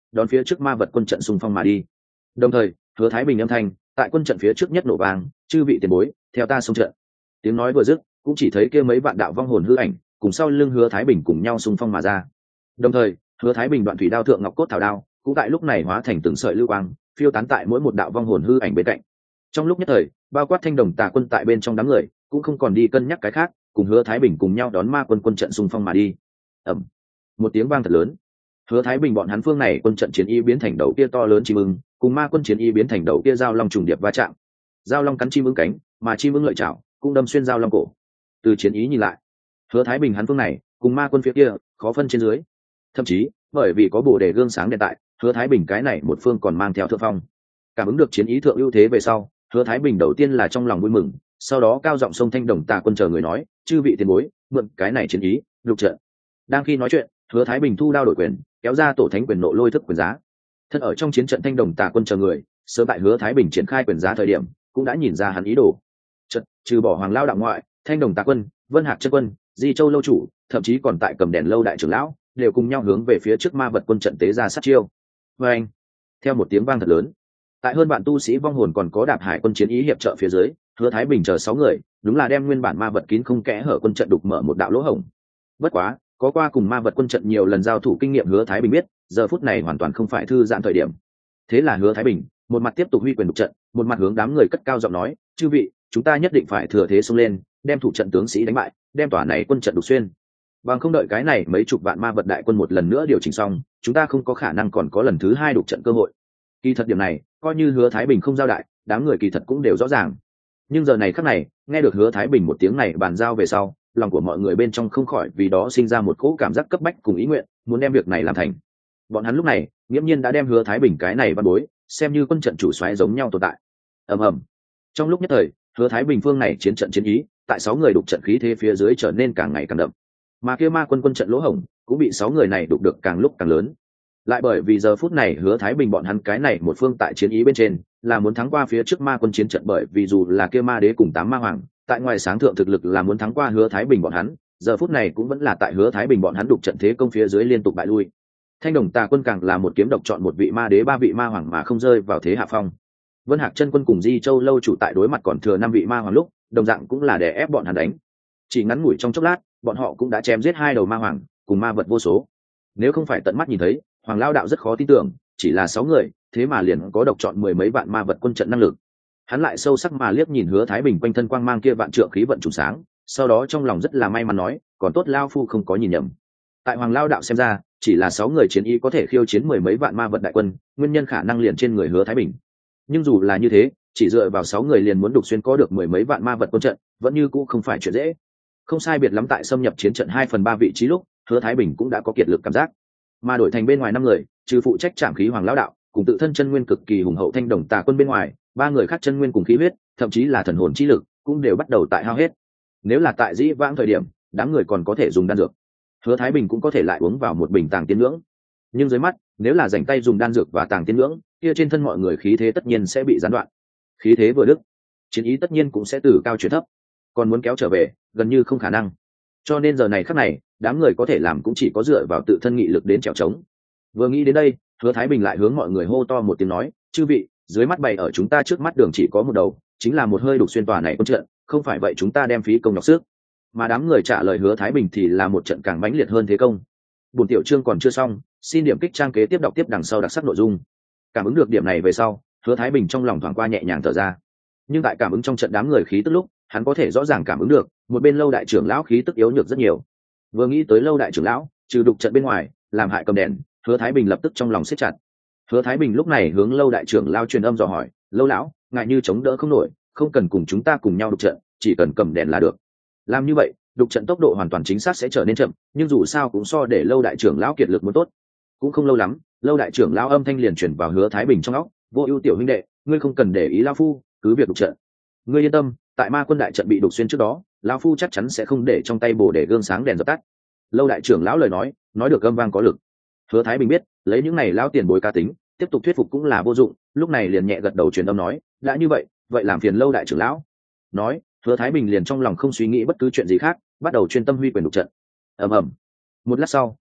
đón phía trước ma vật quân trận xung phong mà đi. Đồng thời Hứa Thái Bình âm thanh tại quân trận phía trước nhất nổ vang, chư vị tiền bối theo ta xông trận. Tiếng nói vừa dứt, cũng chỉ thấy kia mấy vạn đạo vong hồn hư ảnh cùng sau lưng Hứa Thái Bình cùng nhau xung phong mà ra. Đồng thời Hứa Thái Bình đoạn thủy đao thượng ngọc cốt thảo đao cũng tại lúc này hóa thành từng sợi lưu quang phiêu tán tại mỗi một đạo vong hồn hư ảnh bên cạnh. Trong lúc nhất thời, bao quát Thanh Đồng Tà quân tại bên trong đám người cũng không còn đi cân nhắc cái khác, cùng Hứa Thái Bình cùng nhau đón ma quân quân trận xung phong mà đi. Ầm, một tiếng vang thật lớn. Hứa Thái Bình bọn hắn phương này quân trận chiến y biến thành đầu kia to lớn chim ưng, cùng ma quân chiến y biến thành đầu kia giao long trùng điệp va chạm. Giao long cắn chim ưng cánh, mà chim ưng lợi chảo cũng đâm xuyên giao long cổ. Từ chiến ý nhìn lại, Hứa Thái Bình hắn phương này cùng ma quân phía kia khó phân trên dưới. Thậm chí, bởi vì có bổ đề gương sáng đèn tại, Hứa Thái Bình cái này một phương còn mang theo thượng phong. Cảm ứng được chiến ý thượng ưu thế về sau, Hứa Thái Bình đầu tiên là trong lòng vui mừng, sau đó cao giọng xông Thanh Đồng Tà quân chờ người nói, chư vị tiền bối, mượn cái này chiến ý, lục trận. Đang khi nói chuyện, Hứa Thái Bình thu đao đổi quyền, kéo ra tổ thánh quyền nộ lôi thức quyền giá. Thân ở trong chiến trận Thanh Đồng Tà quân chờ người, sớm tại Hứa Thái Bình triển khai quyền giá thời điểm, cũng đã nhìn ra hắn ý đồ. Trận trừ bỏ Hoàng Lao đạo ngoại, Thanh Đồng Tà quân, Vân Hạc chân quân, Di Châu lâu chủ, thậm chí còn tại cầm đèn lâu đại trưởng lão, đều cùng nhau hướng về phía trước ma vật quân trận tế ra sát chiêu. Và anh, theo một tiếng vang thật lớn, tại hơn bạn tu sĩ vong hồn còn có đạp hải quân chiến ý hiệp trợ phía dưới, Hứa Thái Bình chờ 6 người đúng là đem nguyên bản ma vật kín không kẽ hở quân trận đục mở một đạo lỗ hổng. Bất quá, có qua cùng ma vật quân trận nhiều lần giao thủ kinh nghiệm Hứa Thái Bình biết, giờ phút này hoàn toàn không phải thư giãn thời điểm. Thế là Hứa Thái Bình một mặt tiếp tục huy quyền đục trận, một mặt hướng đám người cất cao giọng nói, chư vị, chúng ta nhất định phải thừa thế xông lên, đem thủ trận tướng sĩ đánh bại, đem tòa này quân trận đục xuyên. Bằng không đợi cái này mấy chục vạn ma vật đại quân một lần nữa điều chỉnh xong, chúng ta không có khả năng còn có lần thứ 2 đục trận cơ hội. Kỳ thật điểm này, coi như Hứa Thái Bình không giao đại, đám người kỳ thật cũng đều rõ ràng. Nhưng giờ này khắc này, nghe được Hứa Thái Bình một tiếng này bàn giao về sau, lòng của mọi người bên trong không khỏi vì đó sinh ra một cỗ cảm giác cấp bách cùng ý nguyện, muốn đem việc này làm thành. Bọn hắn lúc này, nghiễm nhiên đã đem Hứa Thái Bình cái này văn bối, xem như quân trận chủ soái giống nhau tồn tại. Ầm ầm. Trong lúc nhất thời, Hứa Thái Bình phương này chiến trận chiến ý, tại 6 người đục trận khí thế phía dưới trở nên càng ngày càng đậm. Mà kia ma quân quân trận lỗ hổng cũng bị 6 người này đục được càng lúc càng lớn. Lại bởi vì giờ phút này Hứa Thái Bình bọn hắn cái này một phương tại chiến ý bên trên, là muốn thắng qua phía trước ma quân chiến trận, bởi vì dù là kia ma đế cùng 8 ma hoàng, tại ngoài sáng thượng thực lực là muốn thắng qua Hứa Thái Bình bọn hắn, giờ phút này cũng vẫn là tại Hứa Thái Bình bọn hắn đục trận thế công phía dưới liên tục bại lui. Thanh Đồng Tà quân càng là một kiếm độc chọn một vị ma đế 3 vị ma hoàng mà không rơi vào thế hạ phong. Vân Hạc chân quân cùng Di Châu lâu chủ tại đối mặt còn thừa 5 vị ma hoàng lúc, đồng dạng cũng là đè ép bọn hắn đánh. Chỉ ngắn ngủi trong chốc lát, bọn họ cũng đã chém giết 2 đầu ma hoàng, cùng ma vật vô số. Nếu không phải tận mắt nhìn thấy, Hoàng Lao đạo rất khó tin tưởng, chỉ là 6 người, thế mà liền có độc chọn 10 mấy vạn ma vật quân trận năng lực. Hắn lại sâu sắc mà liếc nhìn Hứa Thái Bình quanh thân quang mang kia vạn trượng khí vận trùng sáng, sau đó trong lòng rất là may mắn nói, còn tốt lao phu không có nhìn nhầm. Tại Hoàng Lao đạo xem ra, chỉ là 6 người chiến y có thể khiêu chiến 10 mấy vạn ma vật đại quân, nguyên nhân khả năng liền trên người Hứa Thái Bình. Nhưng dù là như thế, chỉ dựa vào 6 người liền muốn đục xuyên có được 10 mấy vạn ma vật quân trận, vẫn như cũ không phải chuyện dễ. Không sai biệt lắm tại xâm nhập chiến trận 2/3 vị trí lúc, Hứa Thái Bình cũng đã có kiệt lực cảm giác. Mà đổi thành bên ngoài 5 người, trừ phụ trách trảm khí Hoàng Lão đạo, cùng tự thân chân nguyên cực kỳ hùng hậu Thanh Đồng Tà quân bên ngoài, 3 người khác chân nguyên cùng khí huyết, thậm chí là thần hồn chi lực, cũng đều bắt đầu tại hao hết. Nếu là tại dĩ vãng thời điểm, đám người còn có thể dùng đan dược. Hứa Thái Bình cũng có thể lại uống vào một bình tàng tiên nhưỡng. Nhưng dưới mắt, nếu là rảnh tay dùng đan dược và tàng tiên nhưỡng, kia trên thân mọi người khí thế tất nhiên sẽ bị gián đoạn. Khí thế vừa đứt, chiến ý tất nhiên cũng sẽ từ cao chuyển thấp. Còn muốn kéo trở về, gần như không khả năng. Cho nên giờ này khắc này, đám người có thể làm cũng chỉ có dựa vào tự thân nghị lực đến trèo trống. Vừa nghĩ đến đây, Hứa Thái Bình lại hướng mọi người hô to một tiếng nói, chư vị, dưới mắt bày ở chúng ta trước mắt đường chỉ có một đầu, chính là một hơi đục xuyên tòa này quân trận, không phải vậy chúng ta đem phí công nhọc sức. Mà đám người trả lời Hứa Thái Bình thì là một trận càng mãnh liệt hơn thế công. Buổi tiểu chương còn chưa xong, xin điểm kích trang kế tiếp đọc tiếp đằng sau đặc sắc nội dung. Cảm ứng được điểm này về sau, Hứa Thái Bình trong lòng thoáng qua nhẹ nhàng thở ra. Nhưng tại cảm ứng trong trận đám người khí tức lúc, hắn có thể rõ ràng cảm ứng được, một bên Lâu đại trưởng lão khí tức yếu nhược rất nhiều. Vừa nghĩ tới Lâu đại trưởng lão, trừ đục trận bên ngoài, làm hại cầm đèn, Hứa Thái Bình lập tức trong lòng siết chặt. Hứa Thái Bình lúc này hướng Lâu đại trưởng lão truyền âm dò hỏi, Lâu lão, ngại như chống đỡ không nổi, không cần cùng chúng ta cùng nhau đục trận, chỉ cần cầm đèn là được. Làm như vậy, đục trận tốc độ hoàn toàn chính xác sẽ trở nên chậm, nhưng dù sao cũng so để Lâu đại trưởng lão kiệt lực muốn tốt. Cũng không lâu lắm, Lâu đại trưởng lão âm thanh liền truyền vào Hứa Thái Bình trong óc, Vô Ưu tiểu huynh đệ, ngươi không cần để ý lão phu, cứ việc đục trận. Ngươi yên tâm, tại ma quân đại trận bị đục xuyên trước đó, lão phu chắc chắn sẽ không để trong tay bổ để gương sáng đèn dập tắt. Lâu đại trưởng lão lời nói được âm vang có lực. Hứa Thái Bình biết, lấy những này lão tiền bối cá tính, tiếp tục thuyết phục cũng là vô dụng, lúc này liền nhẹ gật đầu truyền âm nói, đã như vậy, vậy làm phiền Lâu đại trưởng lão. Nói, Hứa Thái Bình liền trong lòng không suy nghĩ bất cứ chuyện gì khác, bắt đầu chuyên tâm huy quyền đục trận. Ầm ầm. Một lát sau,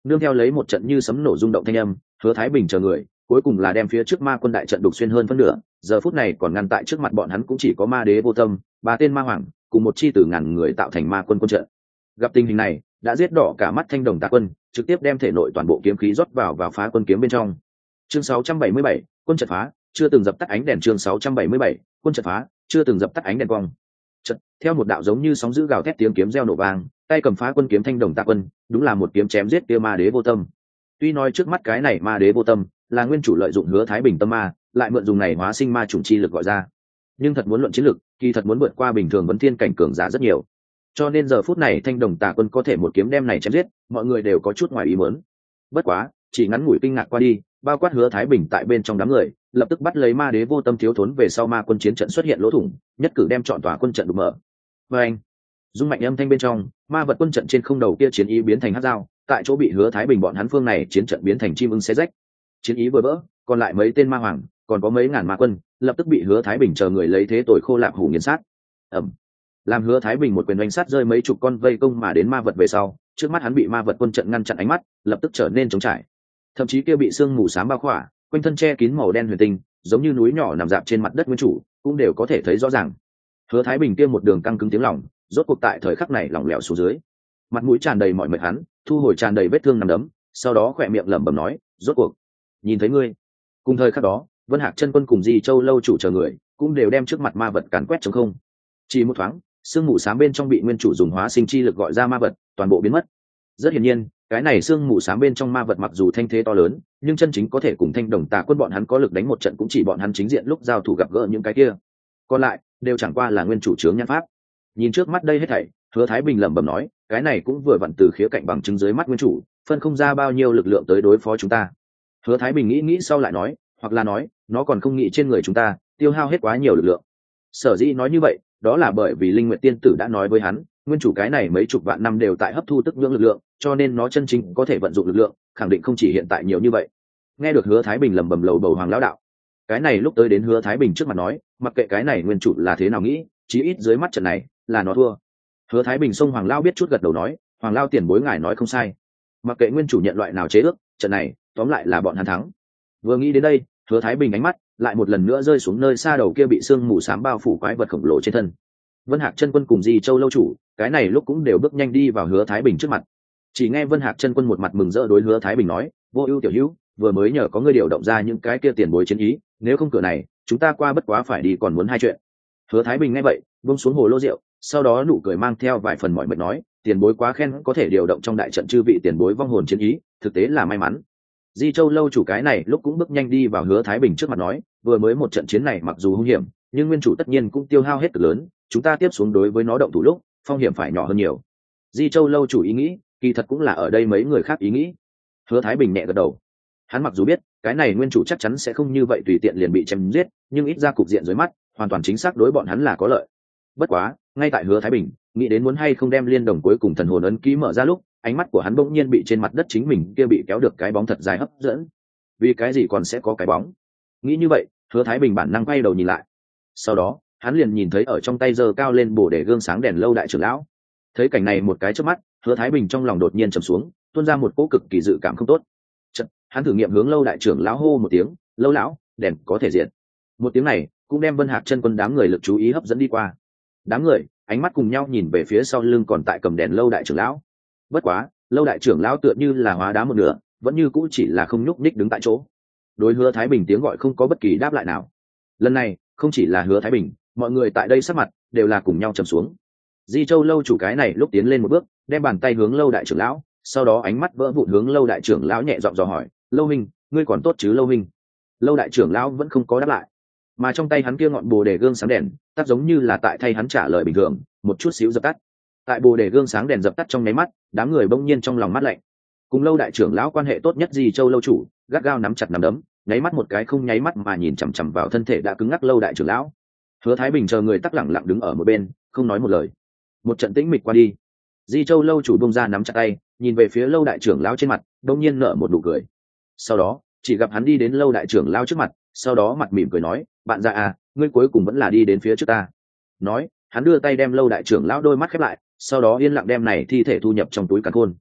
nương theo lấy một trận như sấm nổ rung động thanh âm, Hứa Thái Bình chờ người cuối cùng là đem phía trước ma quân đại trận đục xuyên hơn phân nửa. Giờ phút này còn ngăn tại trước mặt bọn hắn cũng chỉ có ma đế vô tâm, ba tên ma hoàng cùng một chi tử ngàn người tạo thành ma quân quân trận. Gặp tình hình này, đã giết đỏ cả mắt Thanh Đồng Tà Quân, trực tiếp đem thể nội toàn bộ kiếm khí rót vào phá quân kiếm bên trong. Chương 677, quân trận phá, chưa từng dập tắt ánh đèn. Chương 677, quân trận phá, chưa từng dập tắt ánh đèn quang. Trận, theo một đạo giống như sóng dữ gào thét tiếng kiếm reo nổ vang, tay cầm phá quân kiếm Thanh Đồng Tà Quân, đúng là một kiếm chém giết kia ma đế vô tâm. Tuy nói trước mắt cái này ma đế vô tâm là nguyên chủ lợi dụng Hứa Thái Bình tâm ma, lại mượn dùng này hóa sinh ma chủng chi lực gọi ra, nhưng thật muốn luận chiến lực, kỳ thật muốn vượt qua bình thường vấn thiên cảnh cường giả rất nhiều. Cho nên giờ phút này Thanh Đồng Tà Quân có thể một kiếm đem này chém giết, mọi người đều có chút ngoài ý muốn. Bất quá, chỉ ngắn ngủi kinh ngạc qua đi, bao quát Hứa Thái Bình tại bên trong đám người, lập tức bắt lấy ma đế vô tâm thiếu thốn về sau ma quân chiến trận xuất hiện lỗ thủng, nhất cử đem trọn tòa quân trận đục mở. Và anh, dung mạnh âm thanh bên trong, ma vật quân trận trên không đầu kia chiến ý biến thành hắc dao, tại chỗ bị Hứa Thái Bình bọn hắn phương này chiến trận biến thành chim ưng xé rách. Chiến ý vừa vỡ, còn lại mấy tên ma hoàng, còn có mấy ngàn ma quân, lập tức bị Hứa Thái Bình chờ người lấy thế tội khô lạp hủ nghiền sát. Ầm. Làm Hứa Thái Bình một quyền oanh sát rơi mấy chục con vây công mà đến ma vật về sau, trước mắt hắn bị ma vật quân trận ngăn chặn ánh mắt, lập tức trở nên trống trải. Thậm chí kia bị sương mù xám bao khỏa, quanh thân che kín màu đen huyền tinh, giống như núi nhỏ nằm dạp trên mặt đất nguyên chủ, cũng đều có thể thấy rõ ràng. Hứa Thái Bình kia một đường căng cứng tiếng lòng, rốt cuộc tại thời khắc này lỏng lẻo xuống dưới. Mặt mũi tràn đầy mỏi mệt hắn, thu hồi tràn đầy vết thương nằm đấm, sau đó khỏe miệng lẩm bẩm nói, rốt cuộc nhìn thấy ngươi. Cùng thời khắc đó, Vân Hạc Chân Quân cùng Di Châu lâu chủ chờ người, cũng đều đem trước mặt ma vật càn quét trống không. Chỉ một thoáng, sương mù xám bên trong bị nguyên chủ dùng hóa sinh chi lực gọi ra ma vật, toàn bộ biến mất. Rất hiển nhiên, cái này sương mù xám bên trong ma vật mặc dù thanh thế to lớn, nhưng chân chính có thể cùng Thanh Đồng Tà Quân bọn hắn có lực đánh một trận cũng chỉ bọn hắn chính diện lúc giao thủ gặp gỡ những cái kia. Còn lại, đều chẳng qua là nguyên chủ chướng nhãn pháp. Nhìn trước mắt đây hết thảy, Hứa Thái Bình lẩm bẩm nói, cái này cũng vừa vặn từ khía cạnh bằng chứng dưới mắt nguyên chủ, phân không ra bao nhiêu lực lượng tới đối phó chúng ta. Hứa Thái Bình nghĩ sau lại nói, hoặc là nói, nó còn không nghĩ trên người chúng ta tiêu hao hết quá nhiều lực lượng. Sở dĩ nói như vậy, đó là bởi vì Linh Nguyệt Tiên Tử đã nói với hắn, nguyên chủ cái này mấy chục vạn năm đều tại hấp thu tức nhưỡng lực lượng, cho nên nó chân chính có thể vận dụng lực lượng, khẳng định không chỉ hiện tại nhiều như vậy. Nghe được Hứa Thái Bình lẩm bẩm lầu bầu Hoàng lão đạo, cái này lúc tới đến Hứa Thái Bình trước mặt nói, mặc kệ cái này nguyên chủ là thế nào nghĩ, chí ít dưới mắt trận này là nó thua. Hứa Thái Bình xông Hoàng lão biết chút gật đầu nói, Hoàng lão tiền bối ngài nói không sai, mặc kệ nguyên chủ nhận loại nào chế ước, trận này tóm lại là bọn hắn thắng. Vừa nghĩ đến đây, Hứa Thái Bình ánh mắt lại một lần nữa rơi xuống nơi xa đầu kia bị sương mù xám bao phủ quái vật khổng lồ trên thân. Vân Hạc Chân Quân cùng Di Châu lâu chủ, cái này lúc cũng đều bước nhanh đi vào Hứa Thái Bình trước mặt. Chỉ nghe Vân Hạc Chân Quân một mặt mừng rỡ đối Hứa Thái Bình nói, vô ưu tiểu hữu, vừa mới nhờ có ngươi điều động ra những cái kia tiền bối chiến ý, nếu không cửa này, chúng ta qua bất quá phải đi còn muốn hai chuyện. Hứa Thái Bình nghe vậy, buông xuống hồ lô rượu, sau đó nụ cười mang theo vài phần mỏi mệt nói, tiền bối quá khen có thể điều động trong đại trận chư vị tiền bối vong hồn chiến ý, thực tế là may mắn. Di Châu lâu chủ cái này lúc cũng bước nhanh đi vào Hứa Thái Bình trước mặt nói, vừa mới một trận chiến này mặc dù hung hiểm, nhưng nguyên chủ tất nhiên cũng tiêu hao hết cực lớn, chúng ta tiếp xuống đối với nó động thủ lúc, phong hiểm phải nhỏ hơn nhiều. Di Châu lâu chủ ý nghĩ, kỳ thật cũng là ở đây mấy người khác ý nghĩ. Hứa Thái Bình nhẹ gật đầu. Hắn mặc dù biết, cái này nguyên chủ chắc chắn sẽ không như vậy tùy tiện liền bị chém giết, nhưng ít ra cục diện dưới mắt, hoàn toàn chính xác đối bọn hắn là có lợi. Bất quá, ngay tại Hứa Thái Bình nghĩ đến muốn hay không đem liên đồng cuối cùng thần hồn ấn ký mở ra lúc, ánh mắt của hắn bỗng nhiên bị trên mặt đất chính mình kia bị kéo được cái bóng thật dài hấp dẫn. Vì cái gì còn sẽ có cái bóng? Nghĩ như vậy, Hứa Thái Bình bản năng quay đầu nhìn lại. Sau đó, hắn liền nhìn thấy ở trong tay giơ cao lên bồ để gương sáng đèn lâu đại trưởng lão. Thấy cảnh này một cái chớp mắt, Hứa Thái Bình trong lòng đột nhiên trầm xuống, tuôn ra một cỗ cực kỳ dự cảm không tốt. Chợt, hắn thử nghiệm hướng lâu đại trưởng lão hô một tiếng, "Lâu lão, đèn có thể diện." Một tiếng này cũng đem Vân Hạc Chân Quân đám người lực chú ý hấp dẫn đi qua. Đám người ánh mắt cùng nhau nhìn về phía sau lưng còn tại cầm đèn lâu đại trưởng lão. Bất quá, lâu đại trưởng lão tựa như là hóa đá một nửa, vẫn như cũ chỉ là không nhúc nhích đứng tại chỗ. Đối Hứa Thái Bình tiếng gọi không có bất kỳ đáp lại nào. Lần này không chỉ là Hứa Thái Bình, mọi người tại đây sắc mặt đều là cùng nhau trầm xuống. Di Châu lâu chủ cái này lúc tiến lên một bước, đem bàn tay hướng lâu đại trưởng lão, sau đó ánh mắt vỡ vụn hướng lâu đại trưởng lão nhẹ giọng dò hỏi, "Lâu huynh, ngươi còn tốt chứ Lâu huynh?" Lâu đại trưởng lão vẫn không có đáp lại, mà trong tay hắn kia ngọn bồ đề gương sáng đèn, tác giống như là tại thay hắn trả lời bình thường, một chút xíu dập tắt. Tại bồ đề gương sáng đèn dập tắt trong nháy mắt, đám người bỗng nhiên trong lòng mát lạnh. Cùng lâu đại trưởng lão quan hệ tốt nhất Di Châu lâu chủ, gắt gao nắm chặt nắm đấm, nháy mắt một cái không nháy mắt mà nhìn chằm chằm vào thân thể đã cứng ngắc lâu đại trưởng lão. Hứa Thái Bình chờ người tắc lẳng lặng đứng ở một bên, không nói một lời. Một trận tĩnh mịch qua đi, Di Châu lâu chủ bông ra nắm chặt tay, nhìn về phía lâu đại trưởng lão trên mặt, đông nhiên nở một nụ cười. Sau đó, chỉ gặp hắn đi đến lâu đại trưởng lão trước mặt, sau đó mặt mỉm cười nói, "Bạn già à, ngươi cuối cùng vẫn là đi đến phía trước ta." Nói, hắn đưa tay đem lâu đại trưởng lão đôi mắt khép lại, sau đó yên lặng đem này thi thể thu nhập trong túi càn khôn.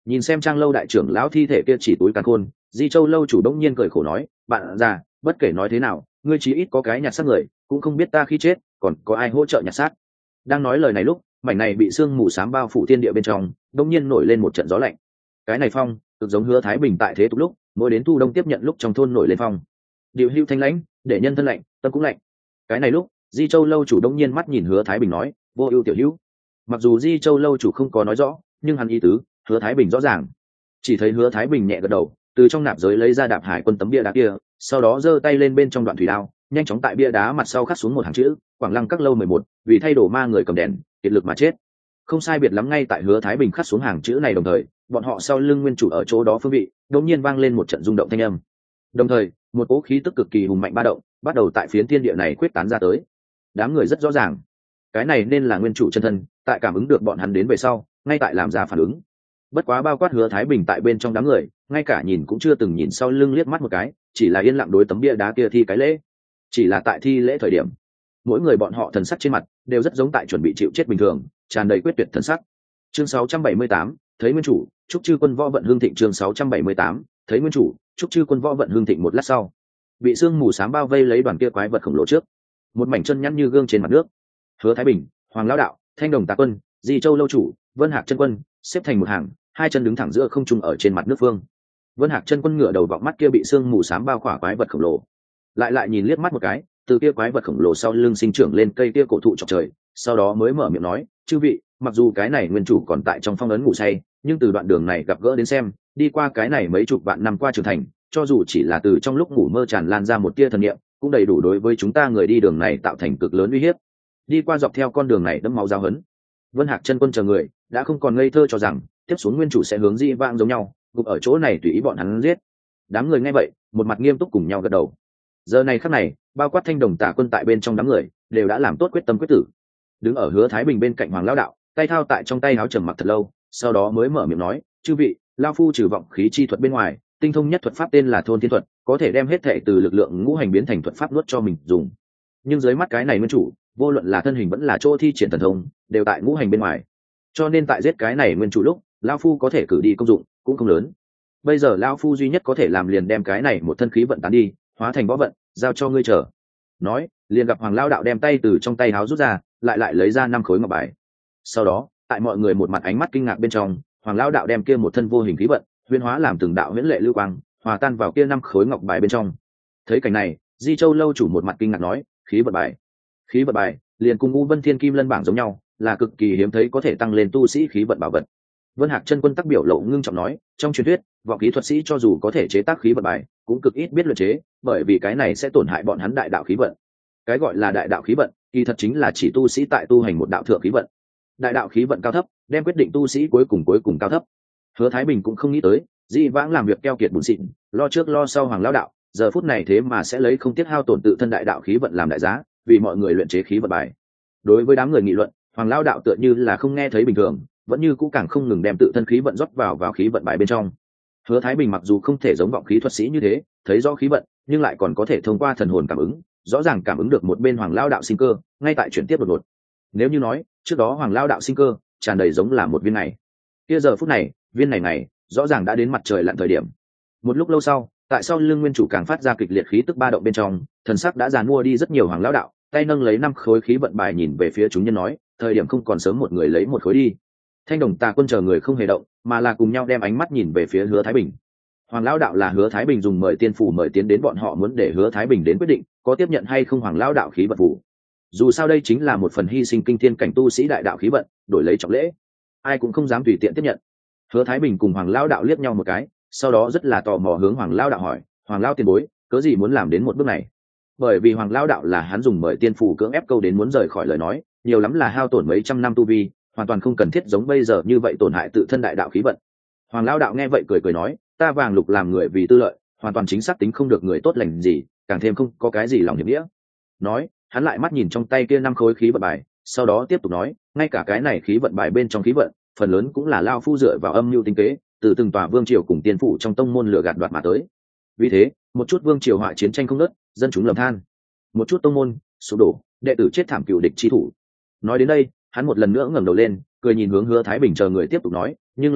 Nhìn xem Trang lâu đại trưởng lão thi thể kia chỉ túi càn khôn, Di Châu lâu chủ đông nhiên cười khổ nói, bạn già, bất kể nói thế nào, ngươi chí ít có cái nhặt xác người, cũng không biết ta khi chết còn có ai hỗ trợ nhặt xác. Đang nói lời này lúc, mảnh này bị sương mù xám bao phủ thiên địa bên trong, đông nhiên nổi lên một trận gió lạnh. Cái này phong cực giống Hứa Thái Bình tại thế tục lúc mỗi đến thu đông tiếp nhận lúc trong thôn nổi lên phong, điều hưu thanh lãnh, để nhân thân lạnh tâm cũng lạnh. Cái này lúc Di Châu lâu chủ đông nhiên mắt nhìn Hứa Thái Bình nói, vô ưu tiểu hữu. Mặc dù Di Châu lâu chủ không có nói rõ, nhưng hắn ý tứ Hứa Thái Bình rõ ràng. Chỉ thấy Hứa Thái Bình nhẹ gật đầu, từ trong nạp giới lấy ra Đạp Hải quân tấm bia đá kia, sau đó giơ tay lên bên trong đoạn thủy đao, nhanh chóng tại bia đá mặt sau khắc xuống một hàng chữ, Quảng Lăng các lâu 11, vì thay đổ ma người cầm đèn kiệt lực mà chết. Không sai biệt lắm, ngay tại Hứa Thái Bình khắc xuống hàng chữ này đồng thời, bọn họ sau lưng nguyên chủ ở chỗ đó phương vị đột nhiên vang lên một trận rung động thanh âm. Đồng thời một cỗ khí tức cực kỳ hùng mạnh ba động bắt đầu tại phiến thiên địa này quyết tán ra tới. Đám người rất rõ ràng cái này nên là nguyên chủ chân thân, tại cảm ứng được bọn hắn đến về sau ngay tại làm ra phản ứng. Bất quá bao quát Hứa Thái Bình tại bên trong đám người, ngay cả nhìn cũng chưa từng nhìn sau lưng liếc mắt một cái, chỉ là yên lặng đối tấm bia đá kia thi cái lễ. Chỉ là tại thi lễ thời điểm, mỗi người bọn họ thần sắc trên mặt đều rất giống tại chuẩn bị chịu chết bình thường, tràn đầy quyết tuyệt thần sắc. Chương 678, thấy nguyên chủ, chúc chư quân võ vận hương thịnh. Chương 678, thấy nguyên chủ, chúc chư quân võ vận hương thịnh. Một lát sau, bị sương mù xám bao vây lấy đoàn kia quái vật khổng lồ trước, một mảnh chân nhăn như gương trên mặt nước. Hứa Thái Bình, Hoàng lão đạo, Thanh Đồng Tà quân, Di Châu lâu chủ, Vân Hạc chân quân xếp thành một hàng, hai chân đứng thẳng giữa không trung ở trên mặt nước phương. Vân Hạc chân quân ngửa đầu vọng mắt kia bị sương mù xám bao khỏa quái vật khổng lồ, lại nhìn liếc mắt một cái, từ kia quái vật khổng lồ sau lưng sinh trưởng lên cây kia cổ thụ chọc trời, sau đó mới mở miệng nói, chư vị, mặc dù cái này nguyên chủ còn tại trong phong ấn ngủ say, nhưng từ đoạn đường này gặp gỡ đến xem, đi qua cái này mấy chục vạn năm qua trưởng thành, cho dù chỉ là từ trong lúc ngủ mơ tràn lan ra một tia thần niệm, cũng đầy đủ đối với chúng ta người đi đường này tạo thành cực lớn uy hiếp. Đi qua dọc theo con đường này đẫm máu giáo hấn, Vân Hạc chân quân chờ người đã không còn ngây thơ cho rằng tiếp xuống nguyên chủ sẽ hướng di vãng giống nhau, gục ở chỗ này tùy ý bọn hắn giết. Đám người nghe vậy, một mặt nghiêm túc cùng nhau gật đầu. Giờ này khắc này, bao quát Thanh Đồng Tà quân tại bên trong đám người đều đã làm tốt quyết tâm quyết tử. Đứng ở Hứa Thái Bình bên cạnh Hoàng lão đạo, tay thao tại trong tay áo trầm mặc thật lâu, sau đó mới mở miệng nói, chư vị, lão phu trừ vọng khí chi thuật bên ngoài, tinh thông nhất thuật pháp tên là thôn thiên thuật, có thể đem hết thể từ lực lượng ngũ hành biến thành thuật pháp nuốt cho mình dùng. Nhưng dưới mắt cái này nguyên chủ, vô luận là thân hình vẫn là chỗ thi triển thần thông, đều tại ngũ hành bên ngoài, cho nên tại giết cái này nguyên chủ lúc, lão phu có thể cử đi công dụng cũng không lớn. Bây giờ lão phu duy nhất có thể làm liền đem cái này một thân khí vận tán đi, hóa thành võ vận, giao cho ngươi chờ. Nói, liền gặp Hoàng lão đạo đem tay từ trong tay áo rút ra, lại lấy ra 5 khối ngọc bài. Sau đó, tại mọi người một mặt ánh mắt kinh ngạc bên trong, Hoàng lão đạo đem kia một thân vô hình khí vận huyễn hóa làm từng đạo huyễn lệ lưu quang, hòa tan vào kia 5 khối ngọc bài bên trong. Thấy cảnh này, Di Châu lâu chủ một mặt kinh ngạc nói, khí vận bài. Khí vận bài liền cùng U Vân Thiên Kim Lân bảng giống nhau, là cực kỳ hiếm thấy có thể tăng lên tu sĩ khí vận bảo vật. Vân Hạc chân quân tắc biểu lộ ngưng trọng nói, trong truyền thuyết, vọng khí thuật sĩ cho dù có thể chế tác khí vận bài, cũng cực ít biết luyện chế, bởi vì cái này sẽ tổn hại bọn hắn đại đạo khí vận. Cái gọi là đại đạo khí vận, kỳ thật chính là chỉ tu sĩ tại tu hành một đạo thượng khí vận. Đại đạo khí vận cao thấp, đem quyết định tu sĩ cuối cùng cao thấp. Hứa Thái Bình cũng không nghĩ tới, Di vãng làm việc keo kiệt bùn xịn, lo trước lo sau Hoàng lão đạo, giờ phút này thế mà sẽ lấy không tiếc hao tổn tự thân đại đạo khí vận làm đại giá, vì mọi người luyện chế khí vận bài. Đối với đám người nghị luận, Hoàng lão đạo tựa như là không nghe thấy bình thường, vẫn như cũ càng không ngừng đem tự thân khí vận rót vào khí vận bài bên trong. Hứa Thái Bình mặc dù không thể giống vọng khí thuật sĩ như thế thấy rõ khí vận, nhưng lại còn có thể thông qua thần hồn cảm ứng, rõ ràng cảm ứng được một bên Hoàng lão đạo sinh cơ ngay tại chuyển tiếp đột ngột. Nếu như nói trước đó Hoàng lão đạo sinh cơ tràn đầy giống là một viên này, kia giờ phút này viên này rõ ràng đã đến mặt trời lặn thời điểm. Một lúc lâu sau, tại sao lưng nguyên chủ càng phát ra kịch liệt khí tức ba động bên trong, thần sắc đã giàn mua đi rất nhiều Hoàng lão đạo, tay nâng lấy 5 khối khí vận bài nhìn về phía chúng nhân nói, thời điểm không còn sớm, một người lấy một khối đi. Thanh Đồng Tà quân chờ người không hề động, mà là cùng nhau đem ánh mắt nhìn về phía Hứa Thái Bình. Hoàng lão đạo là Hứa Thái Bình dùng mời tiên phủ mời tiến đến, bọn họ muốn để Hứa Thái Bình đến quyết định có tiếp nhận hay không Hoàng lão đạo khí vận phủ. Dù sao đây chính là một phần hy sinh kinh thiên cảnh tu sĩ đại đạo khí vận, đổi lấy trọng lễ, ai cũng không dám tùy tiện tiếp nhận. Hứa Thái Bình cùng Hoàng lão đạo liếc nhau một cái, sau đó rất là tò mò hướng Hoàng lão đạo hỏi, Hoàng lão tiền bối, cớ gì muốn làm đến một bước này? Bởi vì Hoàng lão đạo là hắn dùng mời tiên phủ cưỡng ép câu đến muốn rời khỏi lời nói, nhiều lắm là hao tổn mấy trăm năm tu vi, hoàn toàn không cần thiết giống bây giờ như vậy tổn hại tự thân đại đạo khí vận. Hoàng lão đạo nghe vậy cười nói, ta Vàng Lục làm người vì tư lợi, hoàn toàn chính xác tính không được người tốt lành gì, càng thêm không có cái gì lòng hiệp nghĩa. Nói, hắn lại mắt nhìn trong tay kia 5 khối khí vận bài, sau đó tiếp tục nói, ngay cả cái này khí vận bài bên trong khí vận, phần lớn cũng là lao phu dựa vào âm mưu tinh kế, từ từng tòa vương triều cùng tiên phủ trong tông môn lừa gạt đoạt mà tới. Vì thế, một chút vương triều họa chiến tranh không ngớt, dân chúng lầm than, một chút tông môn sụp đổ, đệ tử chết thảm, cựu địch chi thủ. Nói đến đây, hắn một lần nữa ngẩng đầu lên, cười nhìn hướng Hứa Thái Bình chờ người tiếp tục nói, nhưng lão hủ,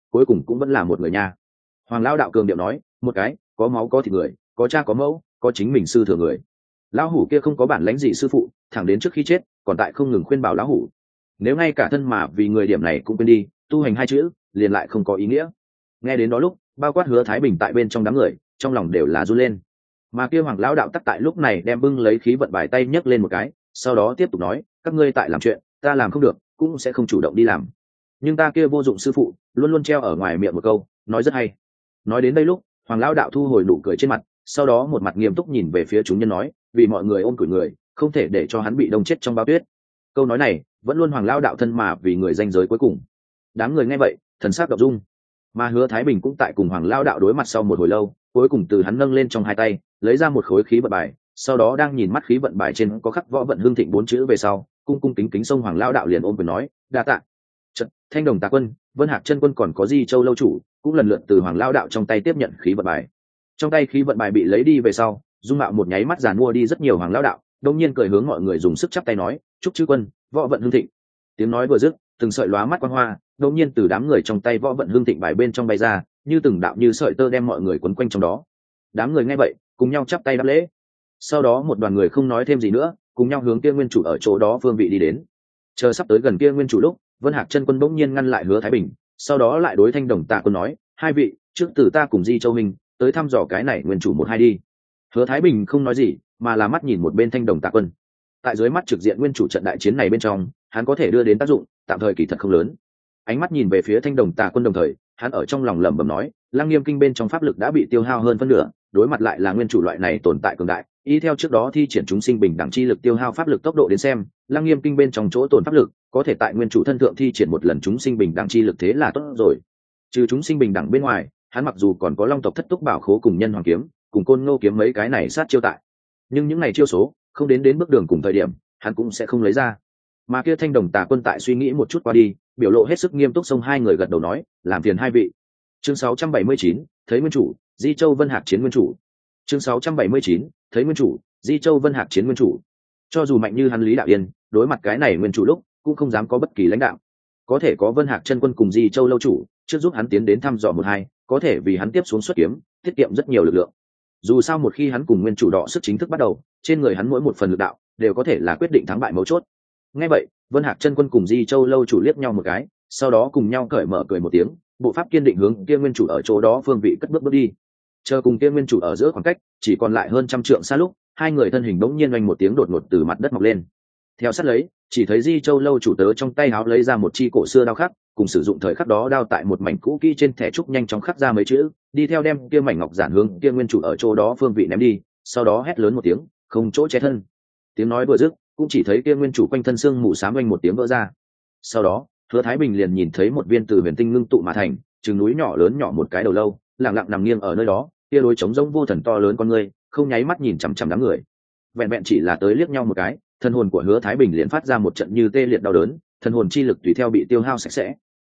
cuối cùng cũng vẫn là một người nha. Hoàng lão đạo cường điệu nói, một cái có máu có thịt người, có cha có mẫu, có chính mình sư thừa người. Lão hủ kia không có bản lãnh gì sư phụ, thẳng đến trước khi chết còn tại không ngừng khuyên bảo lão hủ, nếu ngay cả thân mà vì người điểm này cũng quên đi, tu hành hai chữ liền lại không có ý nghĩa. Nghe đến đó lúc, bao quát Hứa Thái Bình tại bên trong đám người, trong lòng đều là run lên. Mà kia Hoàng lão đạo tắc tại lúc này đem bưng lấy khí vận bài tay nhấc lên một cái, sau đó tiếp tục nói, các ngươi tại làm chuyện, ta làm không được, cũng sẽ không chủ động đi làm. Nhưng ta kia vô dụng sư phụ, luôn luôn treo ở ngoài miệng một câu, nói rất hay. Nói đến đây lúc, Hoàng lão đạo thu hồi nụ cười trên mặt, sau đó một mặt nghiêm túc nhìn về phía chúng nhân nói, vì mọi người ôm củi người, không thể để cho hắn bị đông chết trong bao tuyết. Câu nói này vẫn luôn Hoàng lão đạo thân mà vì người danh giới cuối cùng. Đám người nghe vậy, thần sắc động dung. Mà Hứa Thái Bình cũng tại cùng Hoàng lão đạo đối mặt sau một hồi lâu, cuối cùng từ hắn nâng lên trong hai tay, lấy ra một khối khí vận bài, sau đó đang nhìn mắt khí vận bài trên có khắc Võ Vận Hưng Thịnh 4 chữ về sau, cung cung kính kính xông Hoàng lão đạo liền ôm quyền nói, đa tạ. Chợt, Thanh Đồng Tà Quân, Vân Hạc Chân Quân còn có Di Châu lâu chủ, cũng lần lượt từ Hoàng lão đạo trong tay tiếp nhận khí vận bài. Trong tay khí vận bài bị lấy đi về sau, dung mạo một nháy mắt giàn mua đi rất nhiều Hoàng lão đạo, đông nhiên cười hướng mọi người dùng sức chắp tay nói, chúc chư quân Võ Vận Hưng Thịnh. Tiếng nói vừa dứt, từng sợi lóa mắt quang hoa đông nhiên từ đám người trong tay Võ Vận Hưng Thịnh bài bên trong bay ra, như từng đạo như sợi tơ đem mọi người quấn quanh trong đó. Đám người nghe vậy cùng nhau chắp tay đáp lễ. Sau đó một đoàn người không nói thêm gì nữa, cùng nhau hướng kia nguyên chủ ở chỗ đó phương vị đi đến. Chờ sắp tới gần kia nguyên chủ lúc, Vân Hạc Chân Quân bỗng nhiên ngăn lại Hứa Thái Bình, sau đó lại đối Thanh Đồng Tà Quân nói, hai vị trước từ ta cùng Di Châu Minh tới thăm dò cái này nguyên chủ một hai đi. Hứa Thái Bình không nói gì, mà là mắt nhìn một bên Thanh Đồng Tà Quân. Tại dưới mắt trực diện nguyên chủ trận đại chiến này bên trong, hắn có thể đưa đến tác dụng tạm thời kỳ thật không lớn. Ánh mắt nhìn về phía Thanh Đồng Tà Quân đồng thời, hắn ở trong lòng lẩm bẩm nói, Lăng Nghiêm Kinh bên trong pháp lực đã bị tiêu hao hơn phân nửa, đối mặt lại là nguyên chủ loại này tồn tại cường đại, y theo trước đó thi triển chúng sinh bình đẳng chi lực tiêu hao pháp lực tốc độ đến xem, Lăng Nghiêm Kinh bên trong chỗ tồn pháp lực có thể tại nguyên chủ thân thượng thi triển một lần chúng sinh bình đẳng chi lực, thế là tốt rồi. Trừ chúng sinh bình đẳng bên ngoài, hắn mặc dù còn có Long tộc thất túc bảo khố cùng Nhân Hoàng kiếm, cùng Côn Ngô kiếm mấy cái này sát chiêu tại, nhưng những này chiêu số không đến bước đường cùng thời điểm, hắn cũng sẽ không lấy ra. Mà kia Thanh Đồng Tà Quân tại suy nghĩ một chút qua đi, biểu lộ hết sức nghiêm túc, xông hai người gật đầu nói, làm phiền hai vị. Chương 679, thấy nguyên chủ, Di Châu Vân Hạc chiến nguyên chủ. Chương 679, thấy nguyên chủ, Di Châu Vân Hạc chiến nguyên chủ. Cho dù mạnh như hắn Lý Đạo Yên, đối mặt cái này nguyên chủ lúc, cũng không dám có bất kỳ lãnh đạo. Có thể có Vân Hạc Chân Quân cùng Di Châu lâu chủ, trước giúp hắn tiến đến thăm dò một hai, có thể vì hắn tiếp xuống xuất kiếm, tiết kiệm rất nhiều lực lượng. Dù sao một khi hắn cùng nguyên chủ đọ sức chính thức bắt đầu, trên người hắn mỗi một phần lực đạo đều có thể là quyết định thắng bại mấu chốt. Nghe vậy, Vân Hạc Chân Quân cùng Di Châu lâu chủ liếc nhau một cái, sau đó cùng nhau cởi mở cười một tiếng, bộ pháp kiên định hướng kia nguyên chủ ở chỗ đó phương vị cất bước bước đi. Chờ cùng kia nguyên chủ ở giữa khoảng cách chỉ còn lại hơn trăm trượng xa lúc, hai người thân hình bỗng nhiên oanh một tiếng đột ngột từ mặt đất mọc lên. Theo sát lấy, chỉ thấy Di Châu lâu chủ tớ trong tay áo lấy ra một chi cổ xưa đao khắc, cùng sử dụng thời khắc đó đao tại một mảnh cũ kỹ trên thẻ trúc nhanh chóng khắc ra mấy chữ, đi theo đem kia mảnh ngọc giản hướng kia nguyên chủ ở chỗ đó phương vị ném đi, sau đó hét lớn một tiếng, không chỗ che thân. Tiếng nói vừa dứt, cũng chỉ thấy kia nguyên chủ quanh thân xương mù xám oanh một tiếng vỡ ra. Sau đó, Hứa Thái Bình liền nhìn thấy một viên từ huyền tinh ngưng tụ mà thành, chừng núi nhỏ lớn nhỏ một cái đầu lâu, lặng lặng nằm nghiêng ở nơi đó, kia đối trống rỗng vô thần to lớn con người, không nháy mắt nhìn chằm chằm đám người. Vẹn vẹn chỉ là tới liếc nhau một cái, thân hồn của Hứa Thái Bình liền phát ra một trận như tê liệt đau đớn, thân hồn chi lực tùy theo bị tiêu hao sạch sẽ.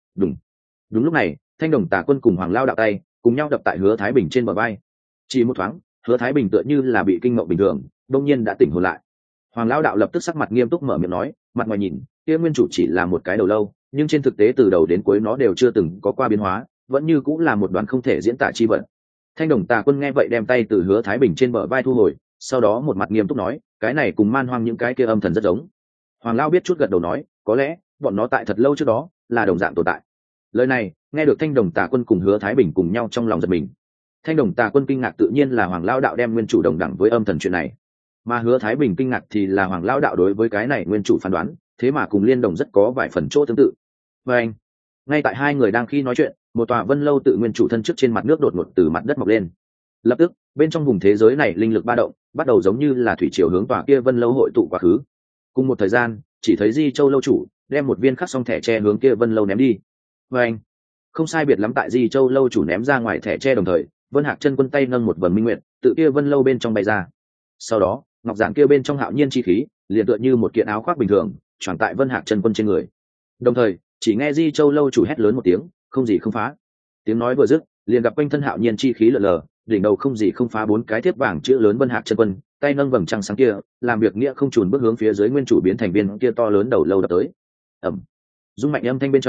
Đúng lúc này, Thanh Đồng Tà Quân cùng Hoàng Lao đạo tay cùng nhau đập tại Hứa Thái Bình trên bờ vai. Chỉ một thoáng, Hứa Thái Bình tựa như là bị kinh ngộng bình thường, đột nhiên đã tỉnh hồn lại. Hoàng Lao đạo lập tức sắc mặt nghiêm túc mở miệng nói, mặt ngoài nhìn, kia nguyên chủ chỉ là một cái đầu lâu, nhưng trên thực tế từ đầu đến cuối nó đều chưa từng có qua biến hóa, vẫn như cũng là một đoán không thể diễn tả chi vận. Thanh Đồng Tà Quân nghe vậy đem tay từ Hứa Thái Bình trên bờ vai thu hồi, sau đó một mặt nghiêm túc nói, cái này cùng Man Hoang những cái kia âm thần rất giống. Hoàng Lao biết chút gật đầu nói, có lẽ bọn nó tại thật lâu trước đó là đồng dạng tồn tại. Lời này nghe được Thanh Đồng Tà Quân cùng Hứa Thái Bình cùng nhau trong lòng giật mình. Thanh Đồng Tà Quân kinh ngạc tự nhiên là Hoàng Lao đạo đem nguyên chủ đồng đẳng với âm thần chuyện này, mà Hứa Thái Bình kinh ngạc thì là Hoàng Lao đạo đối với cái này nguyên chủ phán đoán thế mà cùng Liên Đồng rất có vài phần chỗ tương tự. Và anh, ngay tại hai người đang khi nói chuyện, một tòa vân lâu tự nguyên chủ thân trước trên mặt nước đột ngột từ mặt đất mọc lên. Lập tức, bên trong vùng thế giới này linh lực ba động, bắt đầu giống như là thủy triều hướng tòa kia vân lâu hội tụ quá khứ. Cùng một thời gian, chỉ thấy Di Châu lâu chủ đem một viên khắc xong thẻ tre hướng kia vân lâu ném đi. Và anh, không sai biệt lắm tại Di Châu lâu chủ ném ra ngoài thẻ tre đồng thời, Vân Hạc Chân Quân tay nâng một vầng minh nguyệt, tự kia vân lâu bên trong bay ra. Sau đó, ngọc giản kia bên trong hạo nhiên chi khí, liền tựa như một kiện áo khoác bình thường, choàng tại Vân Hạc Chân Quân trên người. Đồng thời, chỉ nghe Di Châu lâu chủ hét lớn một tiếng, không gì không phá. Tiếng nói vừa dứt, liền gặp quanh thân hạo nhiên chi khí lờ lờ, đỉnh đầu không gì không phá bốn cái thiếp vàng chữ lớn Vân Hạc Chân Quân, tay nâng vầng trăng sáng kia, làm việc nghĩa không chùn bước hướng phía dưới nguyên chủ biến thành viên kia to lớn đầu lâu đập tới. Ầm. Dung mạnh âm thanh bên trong,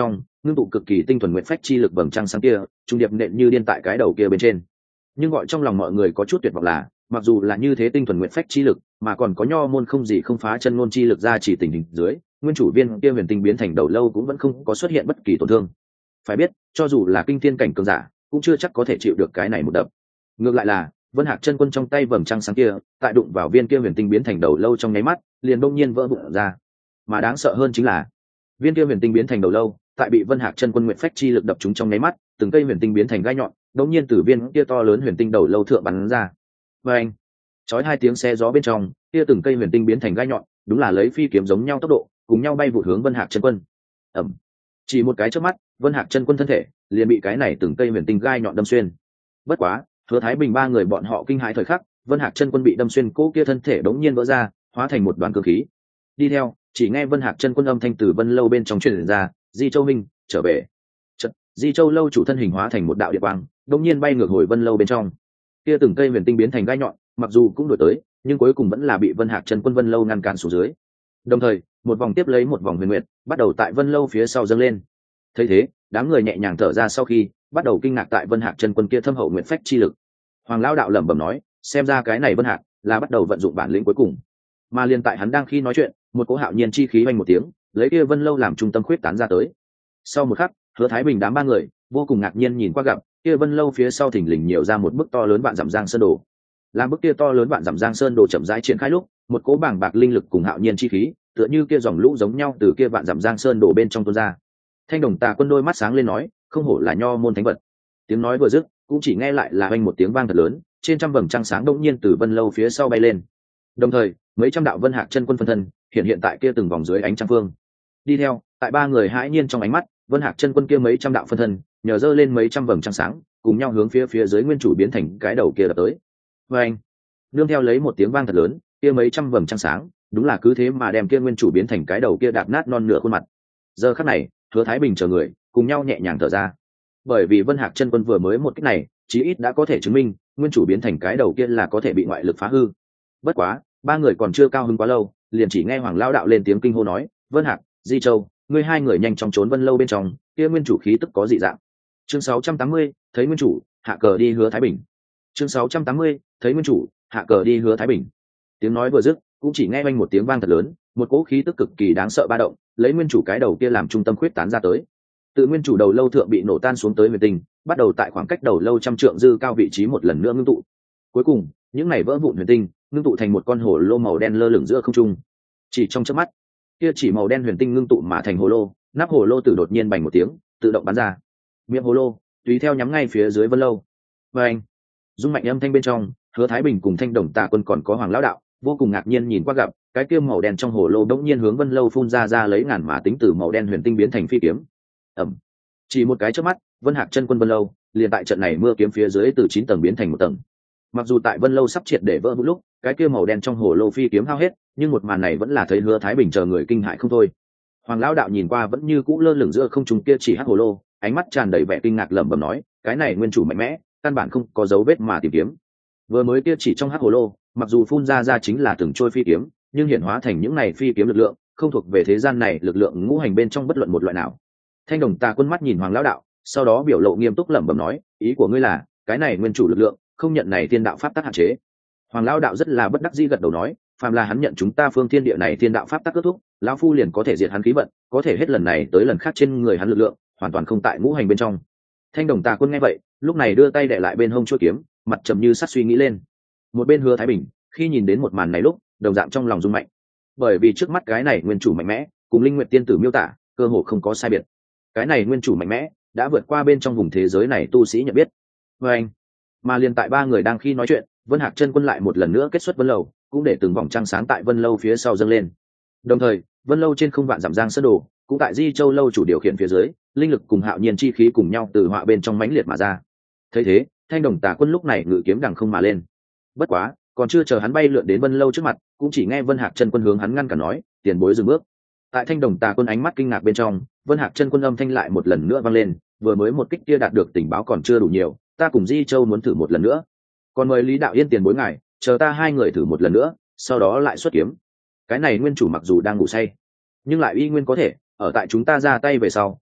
ngưng tụ cực kỳ tinh thuần nguyện phách chi lực vầng trăng sáng kia trung điệp nện như điên tại cái đầu kia bên trên. Nhưng gọi trong lòng mọi người có chút tuyệt vọng là, mặc dù là như thế tinh thuần nguyện phách chi lực, mà còn có nho môn không gì không phá chân ngôn chi lực ra chỉ tình hình dưới, nguyên chủ viên kia huyền tinh biến thành đầu lâu cũng vẫn không có xuất hiện bất kỳ tổn thương. Phải biết, cho dù là kinh thiên cảnh cường giả, cũng chưa chắc có thể chịu được cái này một đập. Ngược lại là Vân Hạc chân quân trong tay vầng trăng sáng kia, tại đụng vào viên kia huyền tinh biến thành đầu lâu trong nháy mắt, liền đông nhiên vỡ vụn ra. Mà đáng sợ hơn chính là, viên kia huyền tinh biến thành đầu lâu, tại bị Vân Hạc chân quân nguyện phách chi lực đập trúng trong nháy mắt, từng cây huyền tinh biến thành gai nhọn, đống nhiên từ viên kia to lớn huyền tinh đầu lâu thượng bắn ra. Và anh, chói hai tiếng xe gió bên trong, kia từng cây huyền tinh biến thành gai nhọn, đúng là lấy phi kiếm giống nhau tốc độ, cùng nhau bay vụt hướng Vân Hạc chân quân. Ầm. Chỉ một cái chớp mắt, Vân Hạc chân quân thân thể liền bị cái này từng cây huyền tinh gai nhọn đâm xuyên. Bất quá, Hứa Thái Bình ba người bọn họ kinh hãi thời khắc, Vân Hạc chân quân bị đâm xuyên, cố kia thân thể đống nhiên vỡ ra, hóa thành một đoàn cương khí. Đi theo, chỉ nghe Vân Hạc chân quân âm thanh từ Vân lâu bên trong truyền ra, "Di Châu Minh, trở về." Chợt, Di Châu lâu chủ thân hình hóa thành một đạo điện quang, đống nhiên bay ngược hồi Vân lâu bên trong. Kia từng cây huyền tinh biến thành gai nhọn, mặc dù cũng đuổi tới, nhưng cuối cùng vẫn là bị Vân Hạc chân quân Vân lâu ngăn cản xuống dưới. Đồng thời, một vòng tiếp lấy một vòng huyền nguyệt, bắt đầu tại Vân lâu phía sau dâng lên. Thấy thế, đám người nhẹ nhàng thở ra sau khi bắt đầu kinh ngạc tại Vân Hạc chân quân kia thâm hậu nguyện phách chi lực. Hoàng lão đạo lẩm bẩm nói, xem ra cái này Vân Hạc là bắt đầu vận dụng bản lĩnh cuối cùng. Mà liền tại hắn đang khi nói chuyện, một cỗ hạo nhiên chi khí vang một tiếng, lấy kia Vân lâu làm trung tâm khuyết tán ra tới. Sau một khắc, Hứa Thái Bình đám ba người vô cùng ngạc nhiên nhìn qua gặp, kia Vân lâu phía sau thình lình nhiều ra một bức to lớn vạn dặm giang sơn đồ. Làm bức kia to lớn vạn dặm giang sơn đồ chậm rãi triển khai lúc, một cỗ bàng bạc linh lực cùng hạo nhiên chi khí, tựa như kia dòng lũ giống nhau từ kia vạn dặm giang sơn đổ bên trong tuôn ra. Thanh Đồng Tà Quân đôi mắt sáng lên nói, không hổ là nho môn thánh vật. Tiếng nói vừa dứt, cũng chỉ nghe lại là oanh một tiếng vang thật lớn, trên trăm vầng trăng sáng đông nhiên từ Vân lâu phía sau bay lên. Đồng thời, mấy trăm đạo Vân Hạc chân quân phân thân hiện tại kia từng vòng dưới ánh trăng phương. Đi theo, tại ba người hãi nhiên trong ánh mắt, Vân Hạc chân quân kia mấy trăm đạo phân thân, nhờ dơ lên mấy trăm vầng trăng sáng, cùng nhau hướng phía dưới nguyên chủ biến thành cái đầu kia đập tới. Oanh! Nương theo lấy một tiếng vang thật lớn, kia mấy trăm vầng trăng sáng, đúng là cứ thế mà đem kia nguyên chủ biến thành cái đầu kia đạp nát non nửa khuôn mặt. Giờ khắc này, Hứa Thái Bình chờ người cùng nhau nhẹ nhàng thở ra, bởi vì Vân Hạc chân quân vừa mới một kích này, chí ít đã có thể chứng minh nguyên chủ biến thành cái đầu kia là có thể bị ngoại lực phá hư. Bất quá, ba người còn chưa cao hứng quá lâu, liền chỉ nghe Hoàng lão đạo lên tiếng kinh hô nói, Vân Hạc, Di Châu, ngươi hai người nhanh chóng trốn Vân lâu bên trong, kia nguyên chủ khí tức có dị dạng. Chương 680, thấy nguyên chủ, hạ cờ đi Hứa Thái Bình. Chương 680, thấy nguyên chủ, hạ cờ đi Hứa Thái Bình. Tiếng nói vừa dứt, cũng chỉ nghe oanh một tiếng vang thật lớn, một cỗ khí tức cực kỳ đáng sợ ba động, lấy nguyên chủ cái đầu kia làm trung tâm khuyết tán ra tới. Tự nguyên chủ đầu lâu thượng bị nổ tan xuống tới huyền tinh, bắt đầu tại khoảng cách đầu lâu trăm trượng dư cao vị trí một lần nữa ngưng tụ. Cuối cùng, những này vỡ vụn huyền tinh ngưng tụ thành một con hồ lô màu đen lơ lửng giữa không trung. Chỉ trong chớp mắt, kia chỉ màu đen huyền tinh ngưng tụ mà thành hồ lô, nắp hồ lô tự đột nhiên bành một tiếng, tự động bắn ra. Miệng hồ lô tùy theo nhắm ngay phía dưới Vân lâu. Và anh, dung mạnh âm thanh bên trong, Hứa Thái Bình cùng Thanh Đồng Tà Quân còn có Hoàng lão đạo vô cùng ngạc nhiên nhìn qua gặp, cái kia màu đen trong hồ lô đống nhiên hướng Vân lâu phun ra lấy ngàn mã tính từ màu đen huyền tinh biến thành phi kiếm. Ẩm. Chỉ một cái chớp mắt, Vân Hạc chân quân Vân lâu liền tại trận này mưa kiếm phía dưới từ 9 tầng biến thành một tầng. Mặc dù tại Vân lâu sắp triệt để vỡ vụn lúc, cái kia màu đen trong hồ lô phi kiếm hao hết, nhưng một màn này vẫn là thấy Hứa Thái Bình chờ người kinh hãi không thôi. Hoàng lão đạo nhìn qua vẫn như cũ lơ lửng giữa không trung kia chỉ hắc hồ lô, ánh mắt tràn đầy vẻ kinh ngạc lẩm bẩm nói, cái này nguyên chủ mạnh mẽ, căn bản không có dấu vết mà tìm kiếm. Vừa mới kia chỉ trong hắc hồ lô, mặc dù phun ra chính là từng trôi phi kiếm, nhưng hiện hóa thành những này phi kiếm lực lượng, không thuộc về thế gian này lực lượng ngũ hành bên trong bất luận một loại nào. Thanh Đồng Tà Quân mắt nhìn Hoàng lão đạo, sau đó biểu lộ nghiêm túc lẩm bẩm nói, ý của ngươi là, cái này nguyên chủ lực lượng không nhận này thiên đạo pháp tắc hạn chế. Hoàng lão đạo rất là bất đắc dĩ gật đầu nói, phàm là hắn nhận chúng ta phương thiên địa này thiên đạo pháp tắc kết thúc, lão phu liền có thể diệt hắn khí vận, có thể hết lần này tới lần khác trên người hắn lực lượng hoàn toàn không tại ngũ hành bên trong. Thanh Đồng Tà Quân nghe vậy, lúc này đưa tay đè lại bên hông chuôi kiếm, mặt trầm như sắt suy nghĩ lên. Một bên Hứa Thái Bình khi nhìn đến một màn này lúc, đồng dạng trong lòng rung mạnh, bởi vì trước mắt cái này nguyên chủ mạnh mẽ cùng Linh Nguyệt tiên tử miêu tả cơ hồ không có sai biệt. Cái này nguyên chủ mạnh mẽ đã vượt qua bên trong vùng thế giới này tu sĩ nhận biết. Và anh, mà liền tại ba người đang khi nói chuyện, Vân Hạc chân quân lại một lần nữa kết xuất Vân lâu, cũng để từng vòng trăng sáng tại Vân lâu phía sau dâng lên. Đồng thời, Vân lâu trên không vạn dặm giang sơn đồ, cũng tại Di Châu lâu chủ điều khiển phía dưới, linh lực cùng hạo nhiên chi khí cùng nhau từ họa bên trong mãnh liệt mà ra. Thấy thế, Thanh Đồng Tà Quân lúc này ngự kiếm đằng không mà lên. Bất quá, còn chưa chờ hắn bay lượn đến Vân lâu trước mặt, cũng chỉ nghe Vân Hạc chân quân hướng hắn ngăn cản nói, tiền bối dừng bước. Tại Thanh Đồng Tà Quân ánh mắt kinh ngạc bên trong, Vân Hạc chân quân âm thanh lại một lần nữa vang lên, vừa mới một kích kia đạt được tình báo còn chưa đủ nhiều, ta cùng Di Châu muốn thử một lần nữa. Còn mời Lý đạo yên tiền bối ngài, chờ ta hai người thử một lần nữa, sau đó lại xuất kiếm. Cái này nguyên chủ mặc dù đang ngủ say, nhưng lại y nguyên có thể ở tại chúng ta ra tay về sau,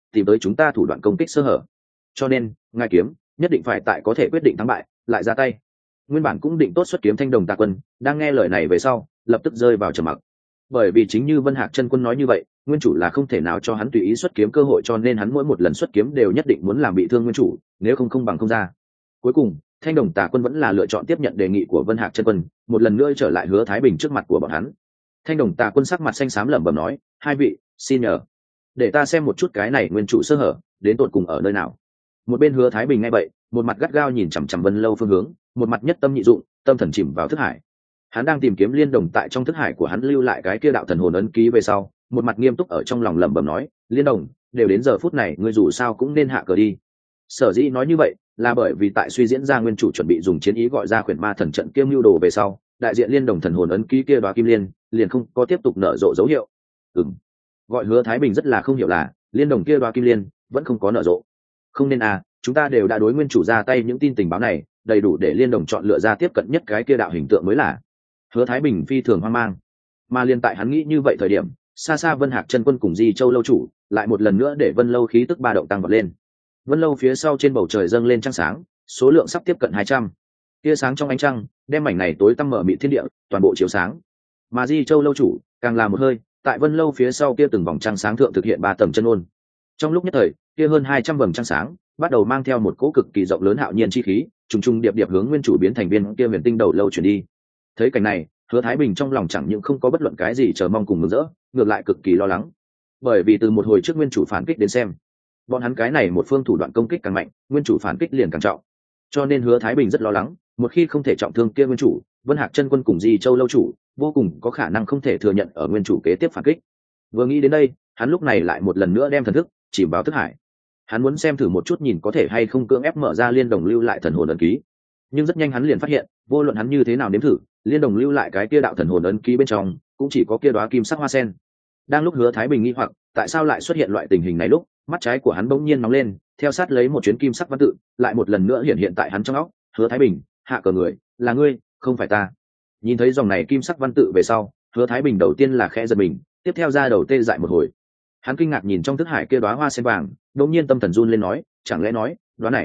tìm tới chúng ta thủ đoạn công kích sơ hở, cho nên ngài kiếm nhất định phải tại có thể quyết định thắng bại lại ra tay. Nguyên bản cũng định tốt xuất kiếm Thanh Đồng Tà Quân đang nghe lời này về sau lập tức rơi vào trầm mặc, bởi vì chính như Vân Hạc chân quân nói như vậy, nguyên chủ là không thể nào cho hắn tùy ý xuất kiếm cơ hội, cho nên hắn mỗi một lần xuất kiếm đều nhất định muốn làm bị thương nguyên chủ, nếu không bằng không ra. Cuối cùng Thanh Đồng Tà Quân vẫn là lựa chọn tiếp nhận đề nghị của Vân Hạc chân quân, một lần nữa trở lại Hứa Thái Bình trước mặt của bọn hắn. Thanh Đồng Tà Quân sắc mặt xanh xám lẩm bẩm nói, hai vị xin nhờ, để ta xem một chút cái này nguyên chủ sơ hở đến tột cùng ở nơi nào. Một bên Hứa Thái Bình nghe vậy, một mặt gắt gao nhìn chằm chằm Vân Lâu phương hướng, một mặt nhất tâm nhị dụng, tâm thần chìm vào thức hải. Hắn đang tìm kiếm Liên Đồng tại trong thức hải của hắn lưu lại cái kia đạo thần hồn ấn ký về sau, một mặt nghiêm túc ở trong lòng lẩm bẩm nói, Liên Đồng, đều đến giờ phút này ngươi dù sao cũng nên hạ cờ đi. Sở dĩ nói như vậy là bởi vì tại suy diễn ra nguyên chủ chuẩn bị dùng chiến ý gọi ra khuyển ma thần trận kiêm lưu đồ về sau, đại diện Liên Đồng thần hồn ấn ký kia Đóa Kim Liên liền không có tiếp tục nở rộ dấu hiệu. Gọi Hứa Thái Bình rất là không hiểu là Liên Đồng kia Đóa Kim Liên vẫn không có nở rộ. Không nên à, chúng ta đều đã đối nguyên chủ ra tay những tin tình báo này đầy đủ để Liên Đồng chọn lựa ra tiếp cận nhất cái kia đạo hình tượng mới là. Hứa Thái Bình phi thường hoang mang, mà liên tại hắn nghĩ như vậy thời điểm, xa xa Vân Hạc chân quân cùng Di Châu lâu chủ lại một lần nữa để Vân Lâu khí tức ba động tăng vọt lên. Vân Lâu phía sau trên bầu trời dâng lên trăng sáng, số lượng sắp tiếp cận 200. Tia sáng trong ánh trăng đem mảnh này tối tăm mở mịt thiên địa toàn bộ chiếu sáng. Mà Di Châu lâu chủ càng là một hơi, tại Vân Lâu phía sau kia từng vòng trăng sáng thượng thực hiện 3 tầng chân ôn. Trong lúc nhất thời, kia hơn 200 vầng trăng sáng bắt đầu mang theo một cỗ cực kỳ rộng lớn hạo nhiên chi khí, trùng trùng điệp điệp hướng nguyên chủ biến thành viên kia huyền tinh đầu lâu chuyển đi. Thấy cảnh này, Hứa Thái Bình trong lòng chẳng những không có bất luận cái gì chờ mong cùng mừng rỡ, ngược lại cực kỳ lo lắng, bởi vì từ một hồi trước nguyên chủ phản kích đến xem, bọn hắn cái này một phương thủ đoạn công kích càng mạnh, nguyên chủ phản kích liền càng trọng, cho nên Hứa Thái Bình rất lo lắng, một khi không thể trọng thương kia nguyên chủ, Vân Hạc chân quân cùng Di Châu lâu chủ vô cùng có khả năng không thể thừa nhận ở nguyên chủ kế tiếp phản kích. Vừa nghĩ đến đây, hắn lúc này lại một lần nữa đem thần thức chìm vào thức hải. Hắn muốn xem thử một chút nhìn có thể hay không cưỡng ép mở ra Liên Đồng lưu lại thần hồn ấn ký, nhưng rất nhanh hắn liền phát hiện, vô luận hắn như thế nào nếm thử, Liên Đồng lưu lại cái kia đạo thần hồn ấn ký bên trong cũng chỉ có kia đóa kim sắc hoa sen. Đang lúc Hứa Thái Bình nghi hoặc tại sao lại xuất hiện loại tình hình này lúc, mắt trái của hắn bỗng nhiên nóng lên, theo sát lấy một chuyến kim sắc văn tự lại một lần nữa hiện hiện tại hắn trong óc. Hứa Thái Bình, hạ cờ người là ngươi, không phải ta. Nhìn thấy dòng này kim sắc văn tự về sau, Hứa Thái Bình đầu tiên là khẽ giật mình, tiếp theo ra đầu tê dại một hồi. Hắn kinh ngạc nhìn trong thức hải kia đóa hoa sen vàng, đột nhiên tâm thần run lên nói, chẳng lẽ nói,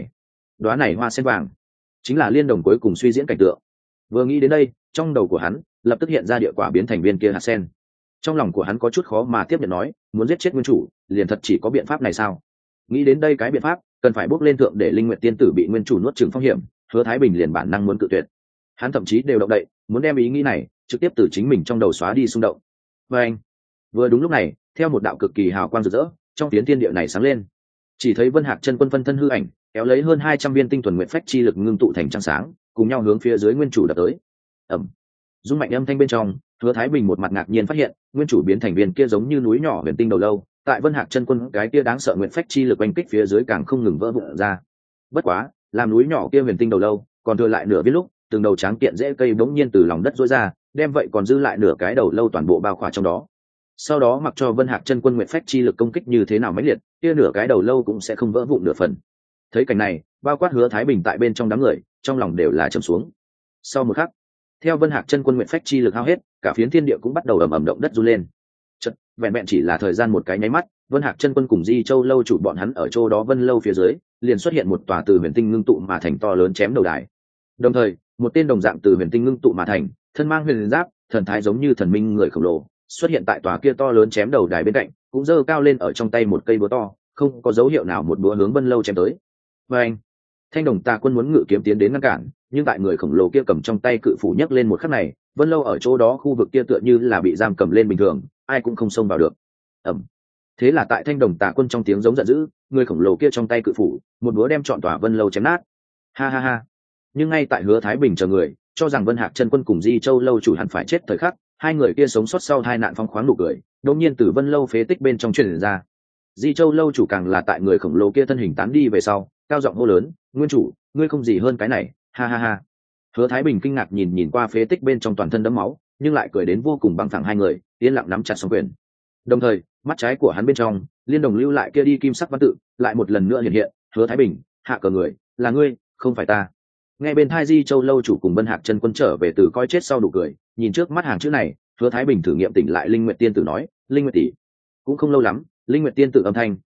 đóa này hoa sen vàng chính là Liên Đồng cuối cùng suy diễn cảnh tượng. Vừa nghĩ đến đây, trong đầu của hắn lập tức hiện ra địa quả biến thành viên kia hạt sen. Trong lòng của hắn có chút khó mà tiếp nhận, nói, muốn giết chết nguyên chủ liền thật chỉ có biện pháp này sao? Nghĩ đến đây cái biện pháp cần phải bước lên thượng để Linh Nguyệt tiên tử bị nguyên chủ nuốt chửng phong hiểm, Hứa Thái Bình liền bản năng muốn cự tuyệt. Hắn thậm chí đều động đậy, muốn đem ý nghĩ này trực tiếp từ chính mình trong đầu xóa đi xung động. Và anh, vừa đúng lúc này, theo một đạo cực kỳ hào quang rực rỡ trong phiến thiên địa này sáng lên, chỉ thấy Vân Hạc chân quân phân thân hư ảnh kéo lấy hơn 200 viên tinh thuần nguyện phách chi lực ngưng tụ thành trăng sáng, cùng nhau hướng phía dưới nguyên chủ đập tới. Ầm, rung mạnh âm thanh bên trong, Hứa Thái Bình một mặt ngạc nhiên phát hiện, nguyên chủ biến thành viên kia giống như núi nhỏ huyền tinh đầu lâu, tại Vân Hạc chân quân cái kia đáng sợ nguyện phách chi lực oanh kích phía dưới càng không ngừng vỡ vụn ra. Bất quá, làm núi nhỏ kia huyền tinh đầu lâu còn thừa lại nửa viên lúc, từng đầu tráng kiện rễ cây bỗng nhiên từ lòng đất rỗi ra, đem vậy còn dư lại nửa cái đầu lâu toàn bộ bao khỏa trong đó. Sau đó mặc cho Vân Hạc chân quân nguyện phách chi lực công kích như thế nào mãnh liệt, kia nửa cái đầu lâu cũng sẽ không vỡ vụn nửa phần. Thấy cảnh này, bao quát Hứa Thái Bình tại bên trong đám người, trong lòng đều là trầm xuống. Sau một khắc, theo Vân Hạc chân quân nguyện phách chi lực hao hết, cả phiến thiên địa cũng bắt đầu ầm ầm động đất run lên. Chợt, vẹn vẹn chỉ là thời gian một cái nháy mắt, Vân Hạc chân quân cùng Di Châu lâu chủ bọn hắn ở chỗ đó Vân Lâu phía dưới, liền xuất hiện một tòa từ huyền tinh ngưng tụ mà thành to lớn chém đầu đài. Đồng thời, một tên đồng dạng từ huyền tinh ngưng tụ mà thành, thân mang huyền giáp, thần thái giống như thần minh người khổng lồ, xuất hiện tại tòa kia to lớn chém đầu đài bên cạnh, cũng giơ cao lên ở trong tay một cây búa to, không có dấu hiệu nào một búa hướng Vân Lâu chém tới. Và anh, Thanh Đồng Tà Quân muốn ngự kiếm tiến đến ngăn cản, nhưng tại người khổng lồ kia cầm trong tay cự phủ nhấc lên một khắc này, Vân Lâu ở chỗ đó khu vực kia tựa như là bị giam cầm lên bình thường, ai cũng không xông vào được. Ầm. Thế là tại Thanh Đồng Tà Quân trong tiếng giống giận dữ, người khổng lồ kia trong tay cự phủ, một búa đem trọn tòa Vân Lâu chém nát. Ha ha ha. Nhưng ngay tại Hứa Thái Bình chờ người cho rằng Vân Hạc chân quân cùng Di Châu lâu chủ hẳn phải chết thời khắc, hai người kia sống sót sau tai nạn phong khoáng nụ cười, đột nhiên từ Vân Lâu phế tích bên trong truyền ra. Di Châu lâu chủ càng là tại người khổng lồ kia thân hình tán đi về sau, cao giọng hô lớn, "Nguyên chủ, ngươi không gì hơn cái này, ha ha ha." Hứa Thái Bình kinh ngạc nhìn qua phế tích bên trong toàn thân đẫm máu, nhưng lại cười đến vô cùng băng thẳng hai người, yên lặng nắm chặt song quyền. Đồng thời, mắt trái của hắn bên trong, Liên Đồng lưu lại kia đi kim sắc văn tự, lại một lần nữa hiện hiện, "Hứa Thái Bình, hạ cờ người, là ngươi, không phải ta." Nghe bên thai Di Châu lâu chủ cùng Vân Hạc chân quân trở về từ coi chết sau đủ cười, nhìn trước mắt hàng chữ này, Hứa Thái Bình thử nghiệm tỉnh lại Linh Nguyệt tiên tử nói, "Linh Nguyệt tỷ." Cũng không lâu lắm, Linh Nguyệt tiên tử âm thanh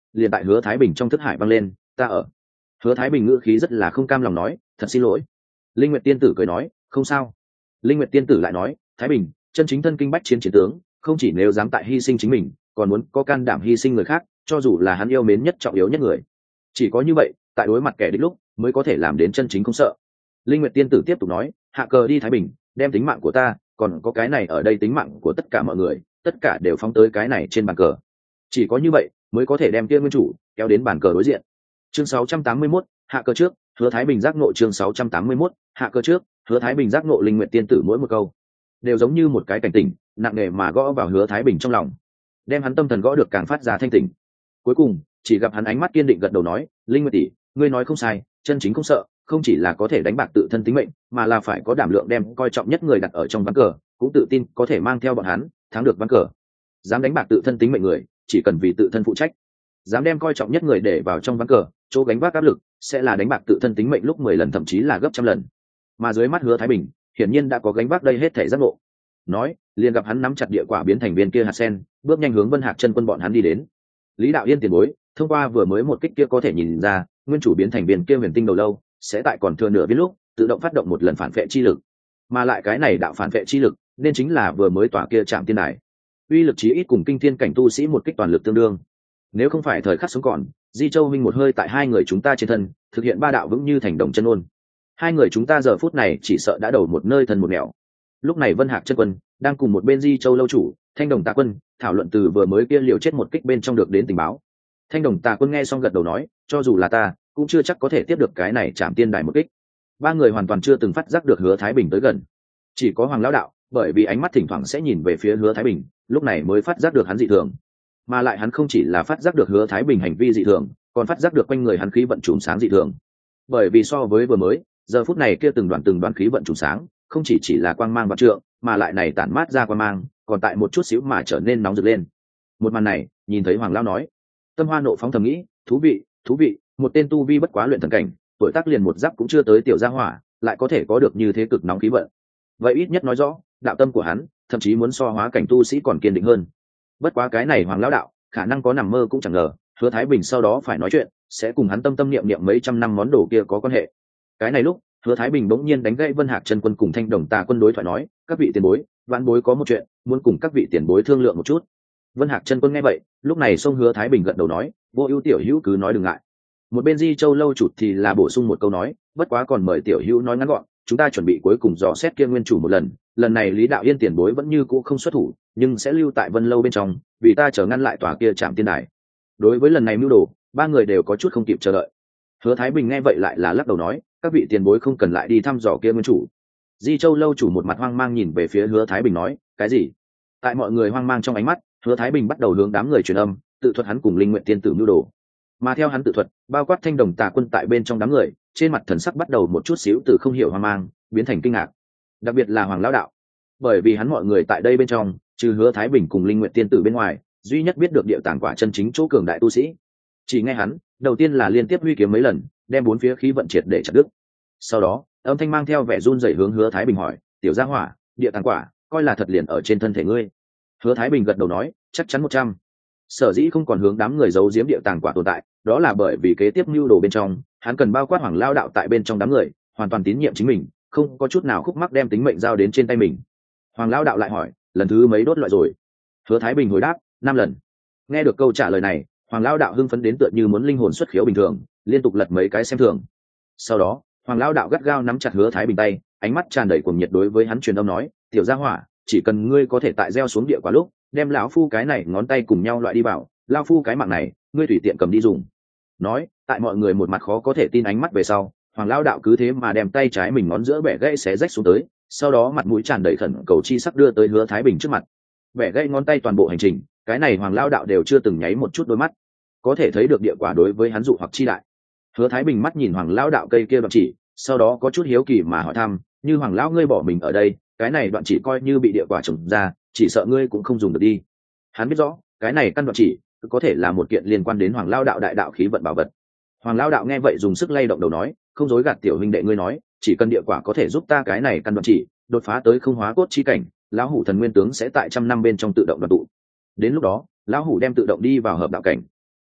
liền tại Hứa Thái Bình trong thức hải vang lên, ta ở. Hứa Thái Bình ngữ khí rất là không cam lòng nói, thật xin lỗi. Linh Nguyệt tiên tử cười nói, không sao. Linh Nguyệt tiên tử lại nói, Thái Bình, chân chính thân kinh bách chiến chiến tướng, không chỉ nếu dám tại hy sinh chính mình, còn muốn có can đảm hy sinh người khác, cho dù là hắn yêu mến nhất trọng yếu nhất người. Chỉ có như vậy, tại đối mặt kẻ địch lúc, mới có thể làm đến chân chính không sợ. Linh Nguyệt tiên tử tiếp tục nói, hạ cờ đi Thái Bình, đem tính mạng của ta, còn có cái này ở đây tính mạng của tất cả mọi người, tất cả đều phóng tới cái này trên bàn cờ. Chỉ có như vậy, mới có thể đem kia nguyên chủ kéo đến bàn cờ đối diện. Chương 681, hạ cờ trước, Hứa Thái Bình giác ngộ. Chương 681, hạ cờ trước, Hứa Thái Bình giác ngộ. Linh Nguyệt tiên tử mỗi một câu đều giống như một cái cảnh tỉnh nặng nề mà gõ vào Hứa Thái Bình trong lòng, đem hắn tâm thần gõ được càng phát ra thanh tỉnh. Cuối cùng chỉ gặp hắn ánh mắt kiên định gật đầu nói, Linh Nguyệt tỷ, ngươi nói không sai, chân chính không sợ, không chỉ là có thể đánh bạc tự thân tính mệnh, mà là phải có đảm lượng đem coi trọng nhất người đặt ở trong ván cờ, cũng tự tin có thể mang theo bọn hắn thắng được ván cờ. Dám đánh bạc tự thân tính mệnh người, chỉ cần vì tự thân phụ trách. Dám đem coi trọng nhất người để vào trong ván cờ, chỗ gánh vác áp lực sẽ là đánh bạc tự thân tính mệnh lúc 10 lần thậm chí là gấp trăm lần. Mà dưới mắt Hứa Thái Bình hiển nhiên đã có gánh vác đây hết thể giác ngộ. Nói, liền gặp hắn nắm chặt địa quả biến thành viên kia hạt sen, bước nhanh hướng Vân Hạc chân quân bọn hắn đi đến. Lý Đạo Yên tiền bối, thông qua vừa mới một kích kia có thể nhìn ra, nguyên chủ biến thành viên kia huyền tinh đầu lâu sẽ tại còn thừa nửa viên lúc tự động phát động một lần phản vệ chi lực, mà lại cái này đạo phản vệ chi lực nên chính là vừa mới tỏa kia chạm tiên đài, uy lực chí ít cùng kinh thiên cảnh tu sĩ một kích toàn lực tương đương. Nếu không phải thời khắc sống còn, Di Châu Minh một hơi tại hai người chúng ta trên thân thực hiện ba đạo vững như thành đồng chân ôn, hai người chúng ta giờ phút này chỉ sợ đã đầu một nơi thân một nẻo. Lúc này Vân Hạc chân quân đang cùng một bên Di Châu lâu chủ Thanh Đồng Tà Quân thảo luận từ vừa mới kia liều chết một kích bên trong được đến tình báo. Thanh Đồng Tà Quân nghe xong gật đầu nói, cho dù là ta cũng chưa chắc có thể tiếp được cái này chạm tiên đài một kích. Ba người hoàn toàn chưa từng phát giác được Hứa Thái Bình tới gần, chỉ có Hoàng lão đạo bởi vì ánh mắt thỉnh thoảng sẽ nhìn về phía Hứa Thái Bình, lúc này mới phát giác được hắn dị thường. Mà lại hắn không chỉ là phát giác được Hứa Thái Bình hành vi dị thường, còn phát giác được quanh người hắn khí vận trùm sáng dị thường. Bởi vì so với vừa mới, giờ phút này kia từng đoàn khí vận trùm sáng không chỉ là quang mang vạn trượng, mà lại này tản mát ra quang mang còn tại một chút xíu mà trở nên nóng rực lên. Một màn này nhìn thấy Hoàng lão nói, tâm hoa nộ phóng thầm nghĩ, thú vị, một tên tu vi bất quá luyện thần cảnh, tuổi tác liền một giáp cũng chưa tới tiểu gia hỏa, lại có thể có được như thế cực nóng khí vận. Vậy ít nhất nói rõ, đạo tâm của hắn thậm chí muốn so hóa cảnh tu sĩ còn kiên định hơn. Bất quá cái này Hoàng lão đạo khả năng có nằm mơ cũng chẳng ngờ, Hứa Thái Bình sau đó phải nói chuyện sẽ cùng hắn tâm tâm niệm niệm mấy trăm năm món đồ kia có quan hệ. Cái này lúc Hứa Thái Bình bỗng nhiên đánh gãy Vân Hạc chân quân cùng Thanh Đồng Tà Quân đối thoại nói, các vị tiền bối, vãn bối có một chuyện muốn cùng các vị tiền bối thương lượng một chút. Vân Hạc chân quân nghe vậy, lúc này xông Hứa Thái Bình gật đầu nói, vô ưu tiểu hữu cứ nói đừng ngại. Một bên Di Châu lâu chủ thì là bổ sung một câu nói, bất quá còn mời tiểu hữu nói ngắn gọn, chúng ta chuẩn bị cuối cùng dò xét kia nguyên chủ một lần này Lý Đạo Yên tiền bối vẫn như cũ không xuất thủ, nhưng sẽ lưu tại Vân lâu bên trong, vì ta chờ ngăn lại tòa kia trạm tiên đài. Đối với lần này mưu đồ, ba người đều có chút không kịp chờ đợi. Hứa Thái Bình nghe vậy lại là lắc đầu nói, các vị tiền bối không cần lại đi thăm dò kia nguyên chủ. Di Châu lâu chủ một mặt hoang mang nhìn về phía Hứa Thái Bình nói, cái gì? Tại mọi người hoang mang trong ánh mắt, Hứa Thái Bình bắt đầu hướng đám người truyền âm, tự thuật hắn cùng Linh Nguyện tiên tử mưu đồ. Mà theo hắn tự thuật, bao quát Thanh Đồng Tà Quân tại bên trong đám người, trên mặt thần sắc bắt đầu một chút xíu từ không hiểu hoang mang biến thành kinh ngạc. Đặc biệt là Hoàng lão đạo, bởi vì hắn mọi người tại đây bên trong, trừ Hứa Thái Bình cùng Linh Nguyện tiên tử bên ngoài, duy nhất biết được địa tàng quả chân chính chỗ cường đại tu sĩ. Chỉ nghe hắn, đầu tiên là liên tiếp huy kiếm mấy lần, đem bốn phía khí vận triệt để chặt đứt. Sau đó, âm thanh mang theo vẻ run rẩy hướng Hứa Thái Bình hỏi, tiểu gia hỏa, địa tàng quả coi là thật liền ở trên thân thể ngươi? Hứa Thái Bình gật đầu nói, chắc chắn 100. Sở dĩ không còn hướng đám người giấu giếm địa tàng quả tồn tại, đó là bởi vì kế tiếp mưu đồ bên trong, hắn cần bao quát Hoàng lão đạo tại bên trong đám người, hoàn toàn tín nhiệm chính mình, không có chút nào khúc mắc đem tính mệnh giao đến trên tay mình. Hoàng lão đạo lại hỏi, lần thứ mấy đốt loại rồi? Hứa Thái Bình hồi đáp, 5 lần. Nghe được câu trả lời này, Hoàng lão đạo hưng phấn đến tựa như muốn linh hồn xuất khiếu bình thường, liên tục lật mấy cái xem thường. Sau đó, Hoàng lão đạo gắt gao nắm chặt Hứa Thái Bình tay, ánh mắt tràn đầy cuồng nhiệt đối với hắn truyền âm nói, tiểu gia hỏa, chỉ cần ngươi có thể tại gieo xuống địa quả lúc, đem lão phu cái này ngón tay cùng nhau loại đi vào, lão phu cái mạng này, ngươi tùy tiện cầm đi dùng. Nói, tại mọi người một mặt khó có thể tin ánh mắt về sau, Hoàng lão đạo cứ thế mà đem tay trái mình ngón giữa bẻ gãy xé rách xuống tới, sau đó mặt mũi tràn đầy khẩn cầu chi sắc đưa tới Hứa Thái Bình trước mặt. Bẻ gãy ngón tay toàn bộ hành trình, cái này Hoàng lão đạo đều chưa từng nháy một chút đôi mắt, có thể thấy được địa quả đối với hắn dụ hoặc chi đại. Hứa Thái Bình mắt nhìn Hoàng lão đạo cây kia đoạn chỉ, sau đó có chút hiếu kỳ mà hỏi thăm, như Hoàng lão ngươi bỏ mình ở đây, cái này đoạn chỉ coi như bị địa quả trồng ra, chỉ sợ ngươi cũng không dùng được đi. Hắn biết rõ, cái này căn đoạn chỉ có thể là một kiện liên quan đến Hoàng lão đạo đại đạo khí vận bảo vật. Hoàng lão đạo nghe vậy dùng sức lay động đầu nói, không dối gạt tiểu huynh đệ ngươi nói, chỉ cần địa quả có thể giúp ta cái này căn đoạn chỉ đột phá tới không hóa cốt chi cảnh, lão hủ thần nguyên tướng sẽ tại 100 năm bên trong tự động đoàn tụ. Đến lúc đó, lão hủ đem tự động đi vào hợp đạo cảnh.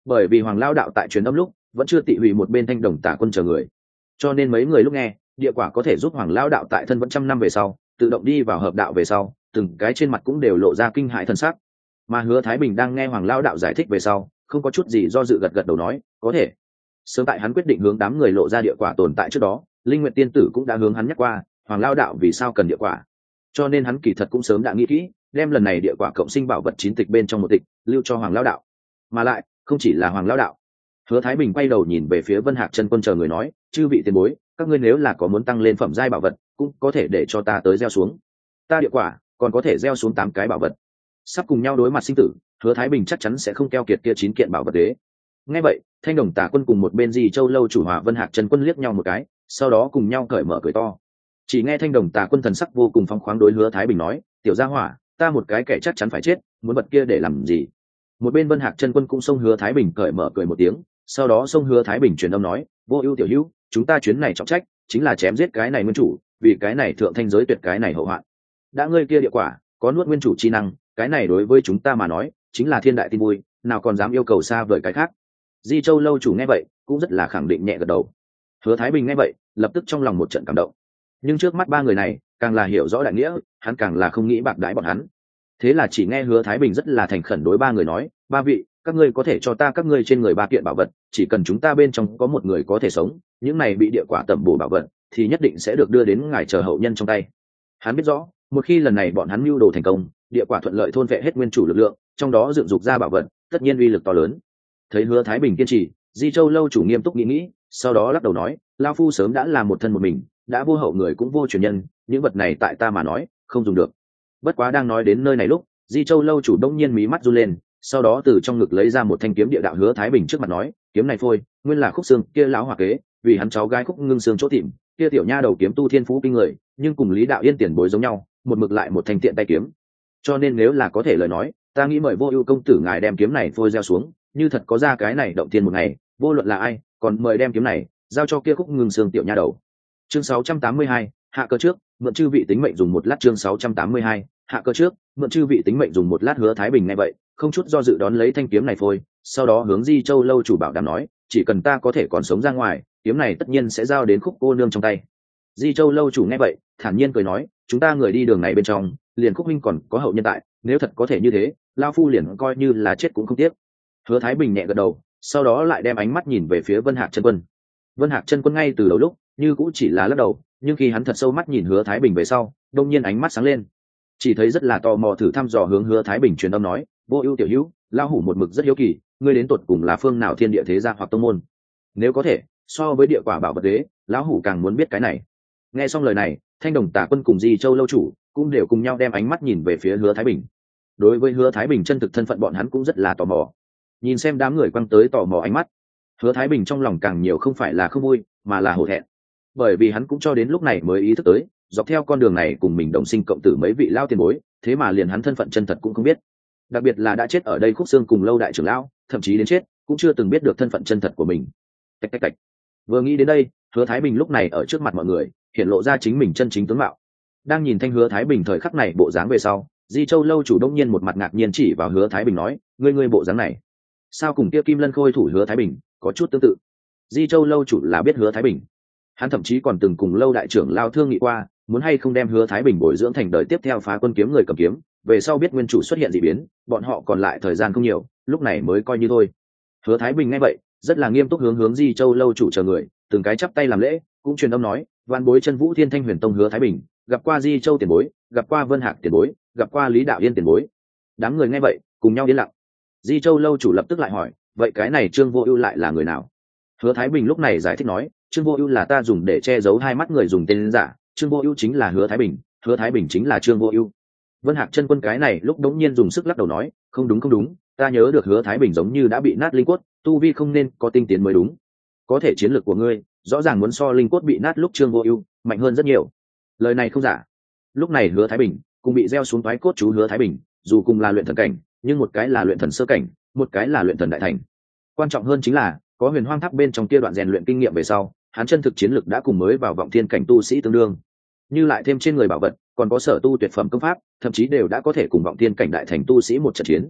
bởi vì hoàng lao đạo tại truyền âm lúc vẫn chưa tị hủy một bên thanh đồng tả quân chờ người, cho nên mấy người lúc nghe địa quả có thể giúp hoàng lao đạo tại thân vẫn trăm năm về sau tự động đi vào hợp đạo về sau, từng cái trên mặt cũng đều lộ ra kinh hãi thân sắc. Mà Hứa Thái Bình đang nghe hoàng lao đạo giải thích về sau, không có chút gì do dự gật gật đầu nói có thể. Sớm tại hắn quyết định hướng đám người lộ ra địa quả tồn tại trước đó, Linh Nguyệt tiên tử cũng đã hướng hắn nhắc qua hoàng lao đạo vì sao cần địa quả, cho nên hắn kỳ thật cũng sớm đã nghĩ kỹ đem lần này địa quả cộng sinh bảo vật 9 tịch bên trong một tịch lưu cho hoàng lao đạo. Mà lại không chỉ là hoàng lao đạo. Hứa Thái Bình quay đầu nhìn về phía Vân Hạc chân quân chờ người nói, chư vị tiền bối, các ngươi nếu là có muốn tăng lên phẩm giai bảo vật cũng có thể để cho ta tới gieo xuống. Ta địa quả còn có thể gieo xuống 8 cái bảo vật. Sắp cùng nhau đối mặt sinh tử, Hứa Thái Bình chắc chắn sẽ không keo kiệt kia 9 kiện bảo vật đế. Nghe vậy, Thanh Đồng Tả Quân cùng một bên Di Châu Lâu chủ Hòa Vân Hạc chân quân liếc nhau một cái, sau đó cùng nhau cởi mở cười to. Chỉ nghe Thanh Đồng Tả Quân thần sắc vô cùng phóng khoáng đối Hứa Thái Bình nói, tiểu gia hỏa, ta một cái kẻ chắc chắn phải chết, muốn vật kia để làm gì? Một bên Vân Hạc chân quân cũng xông Hứa Thái Bình cởi mở cười một tiếng, sau đó xông Hứa Thái Bình truyền âm nói, vô ưu tiểu hữu, chúng ta chuyến này trọng trách chính là chém giết cái này nguyên chủ, vì cái này thượng thanh giới tuyệt cái này hậu hoạn. Đã ngươi kia địa quả có nuốt nguyên chủ chi năng, cái này đối với chúng ta mà nói chính là thiên đại tin vui, nào còn dám yêu cầu xa vời cái khác. Di Châu Lâu chủ nghe vậy cũng rất là khẳng định nhẹ gật đầu. Hứa Thái Bình nghe vậy lập tức trong lòng một trận cảm động, nhưng trước mắt ba người này càng là hiểu rõ đại nghĩa, hắn càng là không nghĩ bạc đãi bọn hắn. Thế là chỉ nghe Hứa Thái Bình rất là thành khẩn đối ba người nói, ba vị, các ngươi có thể cho ta các ngươi trên người 3 kiện bảo vật, chỉ cần chúng ta bên trong có một người có thể sống, những này bị địa quả tẩm bổ bảo vật thì nhất định sẽ được đưa đến ngài chờ hậu nhân trong tay. Hắn biết rõ, một khi lần này bọn hắn mưu đồ thành công, địa quả thuận lợi thôn vệ hết nguyên chủ lực lượng, trong đó dựng dục ra bảo vật, tất nhiên uy lực to lớn. Thấy Hứa Thái Bình kiên trì, Di Châu Lâu chủ nghiêm túc nghĩ, sau đó lắc đầu nói, lão phu sớm đã là một thân một mình, đã vô hậu người cũng vô truyền nhân, những vật này tại ta mà nói không dùng được. Bất quá đang nói đến nơi này lúc, Di Châu Lâu chủ đông nhiên mí mắt run lên, sau đó từ trong ngực lấy ra một thanh kiếm địa đạo Hứa Thái Bình trước mặt nói, kiếm này phôi nguyên là Khúc Xương kia lão hòa kế, vì hắn cháu gái Khúc Ngưng Xương chỗ tìm, kia tiểu nha đầu kiếm tu thiên phú kinh người, nhưng cùng Lý đạo yên tiền bối giống nhau, một mực lại một thanh tiện tay kiếm. Cho nên nếu là có thể lời nói, ta nghĩ mời Vô Ưu công tử ngài đem kiếm này phôi gieo xuống, như thật có ra cái này động thiên một ngày, vô luận là ai, còn mời đem kiếm này giao cho kia Khúc Ngưng Xương tiểu nha đầu. Chương 682, hạ cơ trước, mượn chư vị tính mệnh dùng một lát. Chương 682, hạ cơ trước, mượn chư vị tính mệnh dùng một lát. Hứa Thái Bình nghe vậy không chút do dự đón lấy thanh kiếm này phôi, sau đó hướng Di Châu Lâu chủ bảo đảm nói, chỉ cần ta có thể còn sống ra ngoài, kiếm này tất nhiên sẽ giao đến Khúc cô nương trong tay. Di Châu Lâu chủ nghe vậy thản nhiên cười nói, chúng ta người đi đường này bên trong liền Khúc huynh còn có hậu nhân tại, nếu thật có thể như thế, lao phu liền coi như là chết cũng không tiếc. Hứa Thái Bình nhẹ gật đầu, sau đó lại đem ánh mắt nhìn về phía Vân Hạc chân quân. Vân Hạc chân quân ngay từ đầu lúc như cũng chỉ là lắc đầu, nhưng khi hắn thật sâu mắt nhìn Hứa Thái Bình về sau, đông nhiên ánh mắt sáng lên, chỉ thấy rất là tò mò thử thăm dò hướng Hứa Thái Bình truyền âm nói, Vô Ưu tiểu hữu, lão hủ một mực rất hiếu kỳ, ngươi đến tột cùng là phương nào thiên địa thế gia hoặc tông môn? Nếu có thể, so với địa quả bảo vật đế, lão hủ càng muốn biết cái này. Nghe xong lời này, Thanh Đồng Tả Quân cùng Di Châu Lâu chủ cũng đều cùng nhau đem ánh mắt nhìn về phía Hứa Thái Bình. Đối với Hứa Thái Bình chân thực thân phận bọn hắn cũng rất là tò mò. Nhìn xem đám người quăng tới tò mò ánh mắt, Hứa Thái Bình trong lòng càng nhiều không phải là không vui, mà là hổ thẹn. Bởi vì hắn cũng cho đến lúc này mới ý thức tới, dọc theo con đường này cùng mình đồng sinh cộng tử mấy vị lao tiền bối, thế mà liền hắn thân phận chân thật cũng không biết. Đặc biệt là đã chết ở đây Khúc Xương cùng Lâu đại trưởng lão, thậm chí đến chết cũng chưa từng biết được thân phận chân thật của mình. Tạch tạch tạch. Vừa nghĩ đến đây, Hứa Thái Bình lúc này ở trước mặt mọi người hiện lộ ra chính mình chân chính tướng mạo. Đang nhìn thanh Hứa Thái Bình thời khắc này bộ dáng về sau, Di Châu Lâu chủ đông nhiên một mặt ngạc nhiên chỉ vào Hứa Thái Bình nói, ngươi bộ dáng này sao cùng kia Kim Lân Khôi thủ Hứa Thái Bình có chút tương tự. Di Châu Lâu chủ là biết Hứa Thái Bình, hắn thậm chí còn từng cùng Lâu đại trưởng lao thương nghị qua, muốn hay không đem Hứa Thái Bình bồi dưỡng thành đời tiếp theo Phá Quân kiếm người cầm kiếm, về sau biết nguyên chủ xuất hiện dị biến, bọn họ còn lại thời gian không nhiều, lúc này mới coi như thôi. Hứa Thái Bình nghe vậy rất là nghiêm túc hướng Di Châu Lâu chủ chờ người từng cái chắp tay làm lễ, cũng truyền âm nói, Vạn bối Chân Vũ Thiên Thanh Huyền Tông Hứa Thái Bình, gặp qua Di Châu tiền bối, gặp qua Vân Hạc tiền bối, gặp qua Lý đạo yên tiền bối. Đám người nghe vậy cùng nhau yên lặng. Di Châu Lâu chủ lập tức lại hỏi, vậy cái này Trương Vô Ưu lại là người nào? Hứa Thái Bình lúc này giải thích nói, Trương Vô Ưu là ta dùng để che giấu hai mắt người dùng tên giả, Trương Vô Ưu chính là Hứa Thái Bình, Hứa Thái Bình chính là Trương Vô Ưu. Vân Hạc chân quân cái này lúc đống nhiên dùng sức lắc đầu nói, không đúng, ta nhớ được Hứa Thái Bình giống như đã bị nát linh cốt, tu vi không nên có tinh tiến mới đúng. Có thể chiến lược của ngươi rõ ràng muốn so linh cốt bị nát lúc Trương Vô Ưu mạnh hơn rất nhiều. Lời này không giả. Lúc này Hứa Thái Bình cùng bị gieo xuống toái cốt chú Hứa Thái Bình, dù cùng là luyện thần cảnh, nhưng một cái là luyện thần sơ cảnh, một cái là luyện thần đại thành. Quan trọng hơn chính là có Huyền Hoang Tháp bên trong kia đoạn rèn luyện kinh nghiệm về sau, hắn chân thực chiến lực đã cùng mới vào vọng thiên cảnh tu sĩ tương đương. Như lại thêm trên người bảo vật, còn có sở tu tuyệt phẩm công pháp, thậm chí đều đã có thể cùng vọng thiên cảnh đại thành tu sĩ một trận chiến.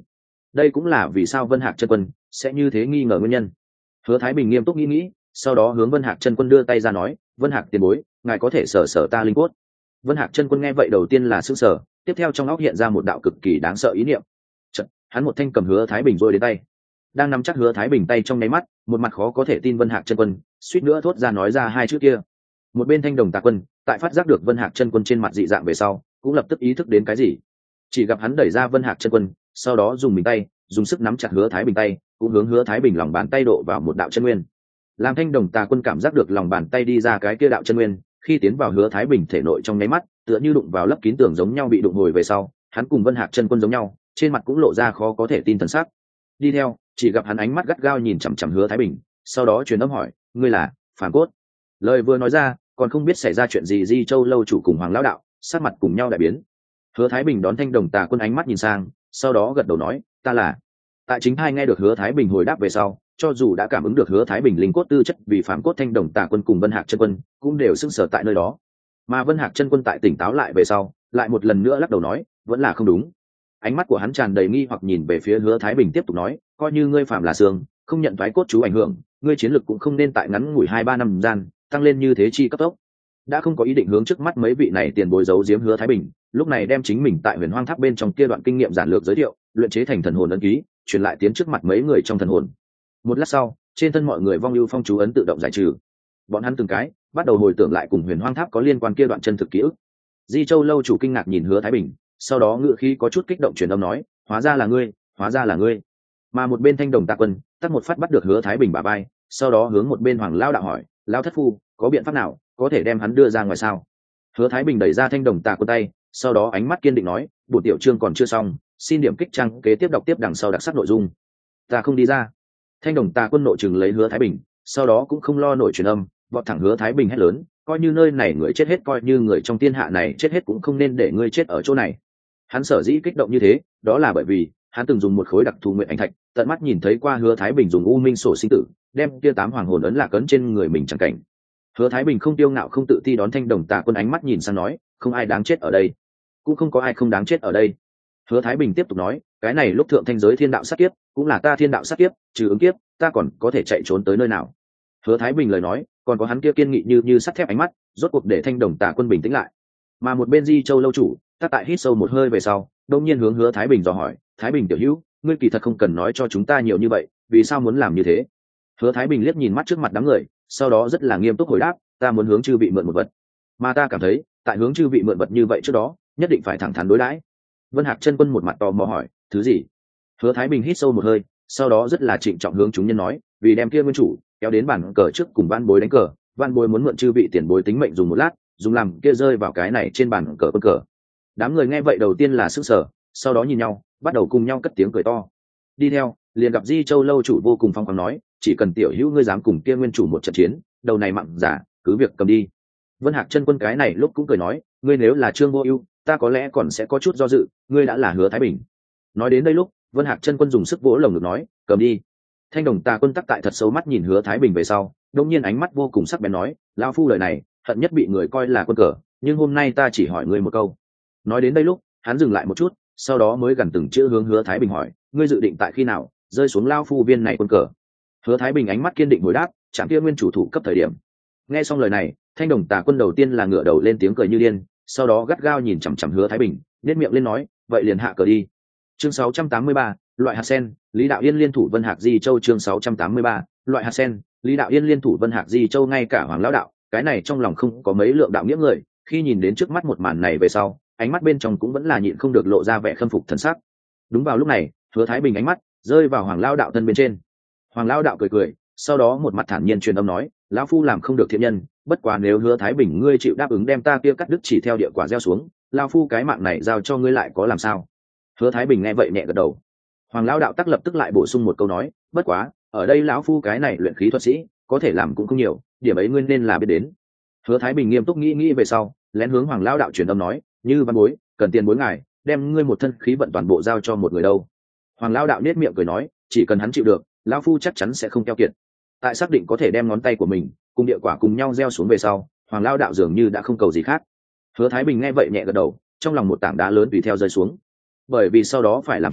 đây cũng là vì sao Vân Hạc chân quân sẽ như thế nghi ngờ nguyên nhân. Hứa Thái Bình nghiêm túc nghĩ, sau đó hướng Vân Hạc chân quân đưa tay ra nói, Vân Hạc tiền bối, ngài có thể sở ta linh cốt. Vân Hạc chân quân nghe vậy đầu tiên là sửng sở, tiếp theo trong óc hiện ra một đạo cực kỳ đáng sợ ý niệm. Chợt, hắn một thanh cầm Hứa Thái Bình rồi đến tay, đang nắm chắc Hứa Thái Bình tay trong nháy mắt, một mặt khó có thể tin Vân Hạc chân quân suýt nữa thốt ra nói ra hai chữ kia. Một bên Thanh Đồng Tà Quân tại phát giác được Vân Hạc chân quân trên mặt dị dạng về sau, cũng lập tức ý thức đến cái gì. Chỉ gặp hắn đẩy ra Vân Hạc chân quân, sau đó dùng mình tay, dùng sức nắm chặt Hứa Thái Bình tay, cũng hướng Hứa Thái Bình lòng bàn tay độ vào một đạo chân nguyên. Làm Thanh Đồng Tà Quân cảm giác được lòng bàn tay đi ra cái kia đạo chân nguyên, khi tiến vào Hứa Thái Bình thể nội trong nháy mắt, tựa như đụng vào lấp kín tường giống nhau bị đụng hồi về sau, hắn cùng Vân Hạc chân quân giống nhau, trên mặt cũng lộ ra khó có thể tin thần sắc. Đi theo, chỉ gặp hắn ánh mắt gắt gao nhìn chằm chằm Hứa Thái Bình, sau đó truyền âm hỏi, ngươi là Phản Cốt? Lời vừa nói ra, còn không biết xảy ra chuyện gì, Di Châu lâu chủ cùng Hoàng lão đạo sát mặt cùng nhau đại biến. Hứa Thái Bình đón Thanh Đồng Tà Quân ánh mắt nhìn sang, sau đó gật đầu nói, ta là. Tại chính hai nghe được Hứa Thái Bình hồi đáp về sau, cho dù đã cảm ứng được Hứa Thái Bình linh cốt tư chất vì Phản Cốt, Thanh Đồng Tà Quân cùng Vân Hạc chân quân cũng đều sững sờ tại nơi đó. Mà Vân Hạc chân quân tại tỉnh táo lại về sau, lại một lần nữa lắc đầu nói, vẫn là không đúng. Ánh mắt của hắn tràn đầy nghi hoặc nhìn về phía Hứa Thái Bình, tiếp tục nói, coi như ngươi phạm là xương, không nhận thoái cốt chú ảnh hưởng, ngươi chiến lực cũng không nên tại ngắn ngủi 2-3 năm gian tăng lên như thế chi cấp tốc. Đã không có ý định hướng trước mắt mấy vị này tiền bối giấu giếm Hứa Thái Bình, lúc này đem chính mình tại Huyền Hoang Tháp bên trong kia đoạn kinh nghiệm giản lược giới thiệu, luyện chế thành thần hồn ấn ký, truyền lại tiến trước mặt mấy người trong thần hồn. Một lát sau, trên thân mọi người vong lưu phong chú ấn tự động giải trừ. Bọn hắn từng cái bắt đầu hồi tưởng lại cùng Huyền Hoang Tháp có liên quan kia đoạn chân thực ký ức. Di Châu lâu chủ kinh ngạc nhìn Hứa Thái Bình, sau đó ngựa khí có chút kích động truyền âm nói, hóa ra là ngươi, hóa ra là ngươi. Mà một bên Thanh Đồng Tà Quân tắt một phát bắt được Hứa Thái Bình bả vai, sau đó hướng một bên Hoàng lão đạo hỏi, lão thất phu, có biện pháp nào có thể đem hắn đưa ra ngoài sao? Hứa Thái Bình đẩy ra Thanh Đồng Tà Quân tay, sau đó ánh mắt kiên định nói, bổn tiểu chương còn chưa xong, xin điểm kích trang kế tiếp đọc tiếp đằng sau đặc sắc nội dung. Ta không đi ra. Thanh Đồng Tà Quân nội trừng lấy Hứa Thái Bình, sau đó cũng không lo nổi truyền âm, vọt thẳng Hứa Thái Bình hét lớn, coi như nơi này người chết hết, coi như người trong thiên hạ này chết hết, cũng không nên để ngươi chết ở chỗ này. Hắn sở dĩ kích động như thế, đó là bởi vì hắn từng dùng một khối đặc thù nguyện ảnh thạch, tận mắt nhìn thấy qua Hứa Thái Bình dùng u minh sổ sinh tử đem kia 8 hoàng hồn ấn lạc ấn trên người mình chẳng cảnh. Hứa Thái Bình không tiêu ngạo không tự ti đón Thanh Đồng Tà Quân ánh mắt nhìn sang nói, không ai đáng chết ở đây, cũng không có ai không đáng chết ở đây. Hứa Thái Bình tiếp tục nói, cái này lúc thượng thanh giới thiên đạo sát kiếp, cũng là ta thiên đạo sát kiếp, trừ ứng kiếp, ta còn có thể chạy trốn tới nơi nào? Hứa Thái Bình lời nói, còn có hắn kia kiên nghị như sắt thép ánh mắt, rốt cuộc để Thanh Đồng Tà Quân bình tĩnh lại. Mà một bên Di Châu lâu chủ, ta tại hít sâu một hơi về sau, đột nhiên hướng Hứa Thái Bình dò hỏi, Thái Bình tiểu hữu, ngươi kỳ thật không cần nói cho chúng ta nhiều như vậy, vì sao muốn làm như thế? Hứa Thái Bình liếc nhìn mắt trước mặt đám người, sau đó rất là nghiêm túc hồi đáp, ta muốn hướng chư vị mượn một vật, mà ta cảm thấy tại hướng chư vị mượn vật như vậy trước đó, nhất định phải thẳng thắn đối đãi. Vân Hạc chân quân một mặt tò mò hỏi, thứ gì? Hứa Thái Bình hít sâu một hơi, sau đó rất là trịnh trọng hướng chúng nhân nói, vì đem kia nguyên chủ kéo đến bàn cờ trước cùng Van Bối đánh cờ, Van Bối muốn mượn chư vị tiền bối tính mệnh dùng một lát, dùng làm kia rơi vào cái này trên bàn cờ quân cờ. Đám người nghe vậy đầu tiên là sửng sở, sau đó nhìn nhau, bắt đầu cùng nhau cất tiếng cười to. Đi theo, liền gặp Di Châu lâu chủ vô cùng phong khoáng nói, chỉ cần tiểu hữu ngươi dám cùng kia nguyên chủ một trận chiến, đầu này mặn giả, cứ việc cầm đi. Vân Hạc chân quân cái này lúc cũng cười nói, ngươi nếu là Trương Vô Ưu, ta có lẽ còn sẽ có chút do dự, ngươi đã là Hứa Thái Bình. Nói đến đây lúc, Vân Hạc chân quân dùng sức vỗ lồng ngực nói, cầm đi. Thanh Đồng Tà Quân tắc tại thật sâu mắt nhìn Hứa Thái Bình về sau, đột nhiên ánh mắt vô cùng sắc bén nói, lão phu lời này, hận nhất bị người coi là quân cờ, nhưng hôm nay ta chỉ hỏi ngươi một câu. Nói đến đây lúc, hắn dừng lại một chút, sau đó mới gần từng chữ hướng Hứa Thái Bình hỏi, ngươi dự định tại khi nào rơi xuống lão phu viên này quân cờ? Hứa Thái Bình ánh mắt kiên định hồi đáp, chẳng kia nguyên chủ thủ cấp thời điểm. Nghe xong lời này, Thanh Đồng Tà Quân đầu tiên là ngửa đầu lên tiếng cười như điên, sau đó gắt gao nhìn chằm chằm Hứa Thái Bình, nhếch miệng lên nói, vậy liền hạ cờ đi. Chương 683, loại hạt sen, Lý Đạo Yên liên thủ Vân Hạc Di Châu. Chương 683, loại hạt sen, Lý Đạo Yên liên thủ Vân Hạc Di Châu. Ngay cả Hoàng lão đạo, cái này trong lòng không có mấy lượng đạo nghĩa người, khi nhìn đến trước mắt một màn này về sau, ánh mắt bên trong cũng vẫn là nhịn không được lộ ra vẻ khâm phục thần sắc. Đúng vào lúc này, Hứa Thái Bình ánh mắt rơi vào Hoàng lão đạo thân bên trên. Hoàng lão đạo cười cười, sau đó một mặt thản nhiên truyền âm nói, lão phu làm không được thiện nhân, bất quá nếu Hứa Thái Bình ngươi chịu đáp ứng đem ta kia cắt đứt chỉ theo địa quả gieo xuống, lão phu cái mạng này giao cho ngươi lại có làm sao? Hứa Thái Bình nghe vậy nhẹ gật đầu. Hoàng lão đạo tắc lập tức lại bổ sung một câu nói, bất quá ở đây lão phu cái này luyện khí thuật sĩ có thể làm cũng không nhiều, điểm ấy ngươi nên là biết đến. Hứa Thái Bình nghiêm túc nghĩ về sau, lén hướng Hoàng lão đạo truyền âm nói, như Văn Bối cần tiền bối ngài đem ngươi một thân khí vận toàn bộ giao cho một người đâu. Hoàng lão đạo nết miệng cười nói, chỉ cần hắn chịu được, lão phu chắc chắn sẽ không keo kiệt. Tại xác định có thể đem ngón tay của mình cùng địa quả cùng nhau gieo xuống về sau, Hoàng lão đạo dường như đã không cầu gì khác. Hứa Thái Bình nghe vậy nhẹ gật đầu, trong lòng một tảng đá lớn tùy theo rơi xuống. Bởi vì sau đó phải làm chuyện,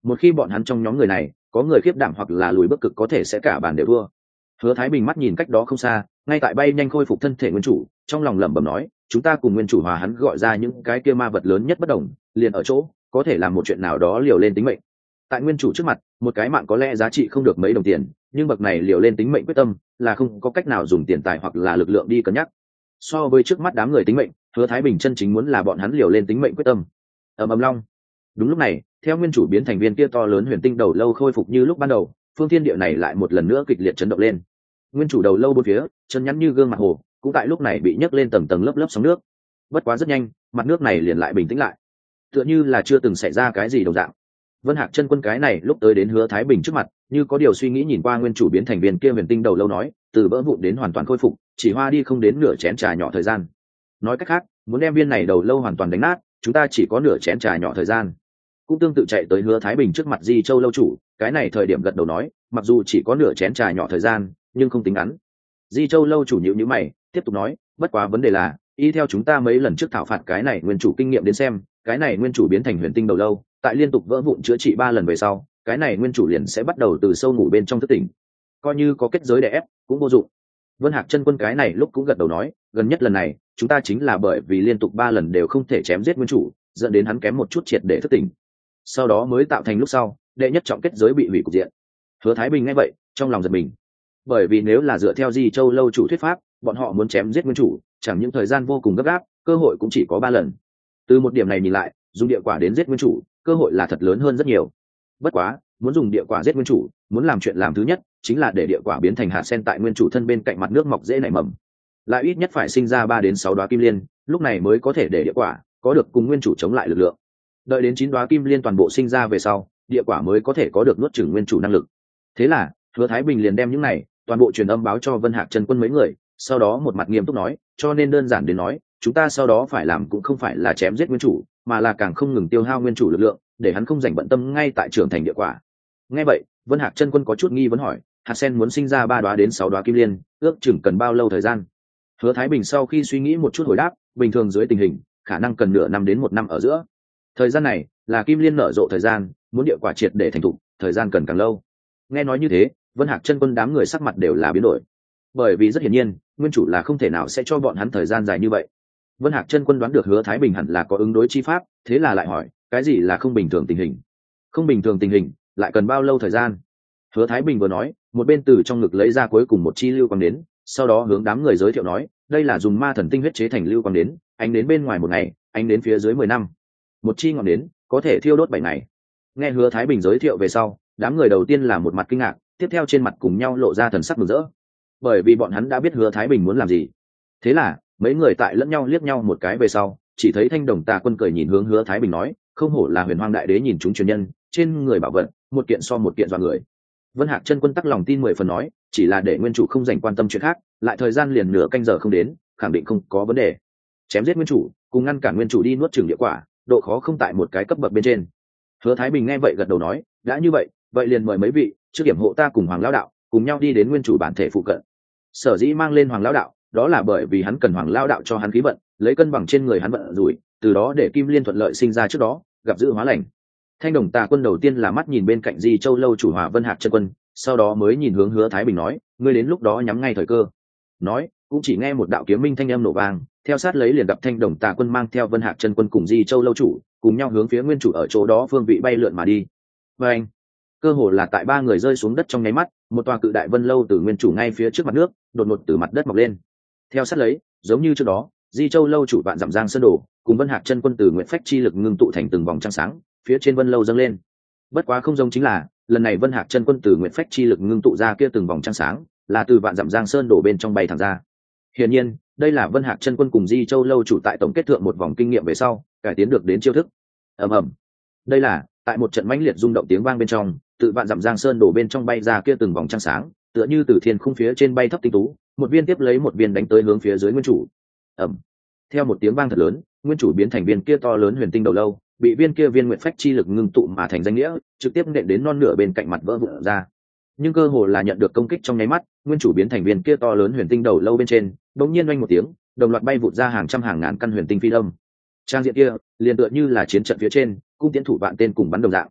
một khi bọn hắn trong nhóm người này có người khiếp đảm hoặc là lùi bước cực có thể sẽ cả bàn đều thua. Hứa Thái Bình mắt nhìn cách đó không xa, ngay tại bay nhanh khôi phục thân thể nguyên chủ, trong lòng lẩm bẩm nói, chúng ta cùng nguyên chủ hòa hắn gọi ra những cái kia ma vật lớn nhất bất đồng, liền ở chỗ có thể làm một chuyện nào đó liều lên tính mệnh. Tại nguyên chủ trước mặt, một cái mạng có lẽ giá trị không được mấy đồng tiền, nhưng bậc này liều lên tính mệnh quyết tâm là không có cách nào dùng tiền tài hoặc là lực lượng đi cân nhắc. So với trước mắt đám người tính mệnh, Hứa Thái Bình chân chính muốn là bọn hắn liều lên tính mệnh quyết tâm. Ầm ầm long. Đúng lúc này, theo nguyên chủ biến thành viên kia to lớn huyền tinh đầu lâu khôi phục như lúc ban đầu, phương thiên địa này lại một lần nữa kịch liệt chấn động lên. Nguyên chủ đầu lâu bốn phía chân nhắn như gương mặt hồ, cũng tại lúc này bị nhấc lên tầng tầng lớp lớp sóng nước. Bất quá rất nhanh, mặt nước này liền lại bình tĩnh lại, tựa như là chưa từng xảy ra cái gì đồng dạng. Vân Hạc chân quân cái này lúc tới đến Hứa Thái Bình trước mặt, như có điều suy nghĩ nhìn qua nguyên chủ biến thành viên kia huyền tinh đầu lâu nói, từ vỡ vụn đến hoàn toàn khôi phục, chỉ hoa đi không đến nửa chén trà nhỏ thời gian. Nói cách khác, muốn đem viên này đầu lâu hoàn toàn đánh nát, chúng ta chỉ có nửa chén trà nhỏ thời gian. Cũng tương tự chạy tới Hứa Thái Bình trước mặt Di Châu lâu chủ, cái này thời điểm gật đầu nói, mặc dù chỉ có nửa chén trà nhỏ thời gian, nhưng không tính ngắn. Di Châu lâu chủ nhíu nhíu mày, tiếp tục nói, bất quá vấn đề là, y theo chúng ta mấy lần trước thảo phạt cái này nguyên chủ kinh nghiệm đến xem, cái này nguyên chủ biến thành huyền tinh đầu lâu, tại liên tục vỡ vụn chữa trị 3 lần về sau, cái này nguyên chủ liền sẽ bắt đầu từ sâu ngủ bên trong thức tỉnh. Coi như có kết giới để ép, cũng vô dụng. Vân Hạc chân quân cái này lúc cũng gật đầu nói, gần nhất lần này, chúng ta chính là bởi vì liên tục 3 lần đều không thể chém giết nguyên chủ, dẫn đến hắn kém một chút triệt để thức tỉnh. Sau đó mới tạo thành lúc sau, đệ nhất trọng kết giới bị hủy cục diện. Hứa Thái Bình nghe vậy, trong lòng giật mình. Bởi vì nếu là dựa theo Di Châu lâu chủ thuyết pháp, bọn họ muốn chém giết nguyên chủ, chẳng những thời gian vô cùng gấp gáp, cơ hội cũng chỉ có 3 lần. Từ một điểm này nhìn lại, dùng địa quả đến giết nguyên chủ, cơ hội là thật lớn hơn rất nhiều. Bất quá, muốn dùng địa quả giết nguyên chủ, muốn làm chuyện làm thứ nhất chính là để địa quả biến thành hạt sen tại nguyên chủ thân bên cạnh mặt nước mọc dễ nảy mầm, lại ít nhất phải sinh ra 3 đến 6 đóa kim liên, lúc này mới có thể để địa quả có được cùng nguyên chủ chống lại lực lượng. Đợi đến 9 đóa kim liên toàn bộ sinh ra về sau, địa quả mới có thể có được nuốt chửng nguyên chủ năng lực. Thế là, Hứa Thái Bình liền đem những này toàn bộ truyền âm báo cho Vân Hạc chân quân mấy người, sau đó một mặt nghiêm túc nói, cho nên đơn giản đến nói, chúng ta sau đó phải làm cũng không phải là chém giết nguyên chủ, mà là càng không ngừng tiêu hao nguyên chủ lực lượng, để hắn không dành bận tâm ngay tại trưởng thành địa quả. Nghe vậy, Vân Hạc chân quân có chút nghi vấn hỏi, hạt sen muốn sinh ra 3 đóa đến 6 đóa kim liên, ước chừng cần bao lâu thời gian? Hứa Thái Bình sau khi suy nghĩ một chút hồi đáp, bình thường dưới tình hình, khả năng cần nửa năm đến 1 năm ở giữa. Thời gian này là kim liên nở rộ thời gian, muốn địa quả triệt để thành thục, thời gian cần càng lâu. Nghe nói như thế, Vân Hạc chân quân đám người sắc mặt đều là biến đổi, bởi vì rất hiển nhiên, nguyên chủ là không thể nào sẽ cho bọn hắn thời gian dài như vậy. Vân Hạc chân quân đoán được Hứa Thái Bình hẳn là có ứng đối chi pháp, thế là lại hỏi, cái gì là không bình thường tình hình? Không bình thường tình hình lại cần bao lâu thời gian? Hứa Thái Bình vừa nói, một bên từ trong ngực lấy ra cuối cùng một chi lưu quang đến, sau đó hướng đám người giới thiệu nói, đây là dùng ma thần tinh huyết chế thành lưu quang đến, ánh đến bên ngoài 1 ngày, ánh đến phía dưới 10 năm. Một chi ngọn đến có thể thiêu đốt 7 ngày. Nghe Hứa Thái Bình giới thiệu về sau, đám người đầu tiên là một mặt kinh ngạc, tiếp theo trên mặt cùng nhau lộ ra thần sắc mừng rỡ, bởi vì bọn hắn đã biết Hứa Thái Bình muốn làm gì. Thế là mấy người tại lẫn nhau liếc nhau một cái về sau, chỉ thấy Thanh Đồng Tà Quân cười nhìn hướng Hứa Thái Bình nói, không hổ là Huyền Hoang Đại Đế nhìn chúng truyền nhân, trên người bảo vật một kiện so một kiện dọa người. Vân Hạc chân quân tắc lòng tin 10 phần nói, chỉ là để nguyên chủ không dành quan tâm chuyện khác, lại thời gian liền nửa canh giờ không đến, khẳng định không có vấn đề. Chém giết nguyên chủ, cùng ngăn cản nguyên chủ đi nuốt chửng địa quả, độ khó không tại một cái cấp bậc bên trên. Hứa Thái Bình nghe vậy gật đầu nói, đã như vậy, vậy liền mời mấy vị trước điểm hộ ta cùng Hoàng lão đạo cùng nhau đi đến nguyên chủ bản thể phụ cận. Sở dĩ mang lên Hoàng lão đạo, đó là bởi vì hắn cần Hoàng lão đạo cho hắn khí vận, lấy cân bằng trên người hắn vận rủi, từ đó để kim liên thuận lợi sinh ra trước đó, gặp dự hóa lành. Thanh Đồng Tà Quân đầu tiên là mắt nhìn bên cạnh Di Châu lâu chủ Hòa Vân Hạc chân quân, sau đó mới nhìn hướng Hứa Thái Bình nói, ngươi đến lúc đó nhắm ngay thời cơ. Nói, cũng chỉ nghe một đạo kiếm minh thanh âm nổ vang, theo sát lấy liền gặp Thanh Đồng Tà Quân mang theo Vân Hạc chân quân cùng Di Châu lâu chủ, cùng nhau hướng phía nguyên chủ ở chỗ đó phương vị bay lượn mà đi. Và anh, cơ hồ là tại 3 người rơi xuống đất trong nháy mắt, một tòa cự đại vân lâu từ nguyên chủ ngay phía trước mặt nước, đột ngột từ mặt đất mọc lên. Theo sát lấy, giống như trước đó, Di Châu lâu chủ Vạn Dặm Giang Sơn Đồ, cùng Vân Hạc chân quân từ nguyện phách chi lực ngưng tụ thành từng vòng trăng sáng, phía trên vân lâu dâng lên. Bất quá không giống chính là, lần này Vân Hạc chân quân từ nguyện phách chi lực ngưng tụ ra kia từng vòng trăng sáng, là từ Vạn Dặm Giang Sơn Đổ bên trong bay thẳng ra. Hiển nhiên, đây là Vân Hạc chân quân cùng Di Châu lâu chủ tại tổng kết thượng một vòng kinh nghiệm về sau, cải tiến được đến chiêu thức. Ầm ầm. Đây là, tại một trận mãnh liệt rung động tiếng vang bên trong, tự Vạn Dặm Giang Sơn Đổ bên trong bay ra kia từng vòng trăng sáng, tựa như từ thiên khung phía trên bay thấp tinh tú, một viên tiếp lấy một viên đánh tới hướng phía dưới nguyên chủ. Ầm. Theo một tiếng vang thật lớn, nguyên chủ biến thành viên kia to lớn huyền tinh đầu lâu, bị viên kia viên nguyện phách chi lực ngưng tụ mà thành danh nghĩa, trực tiếp nện đến non nửa bên cạnh mặt vỡ vụn ra. Nhưng cơ hồ là nhận được công kích trong nháy mắt, nguyên chủ biến thành viên kia to lớn huyền tinh đầu lâu bên trên, đột nhiên oanh một tiếng, đồng loạt bay vụt ra hàng trăm hàng ngàn căn huyền tinh phi lâm. Trang diện kia, liền tựa như là chiến trận phía trên, cung tiến thủ vạn tên cùng bắn đồng dạng.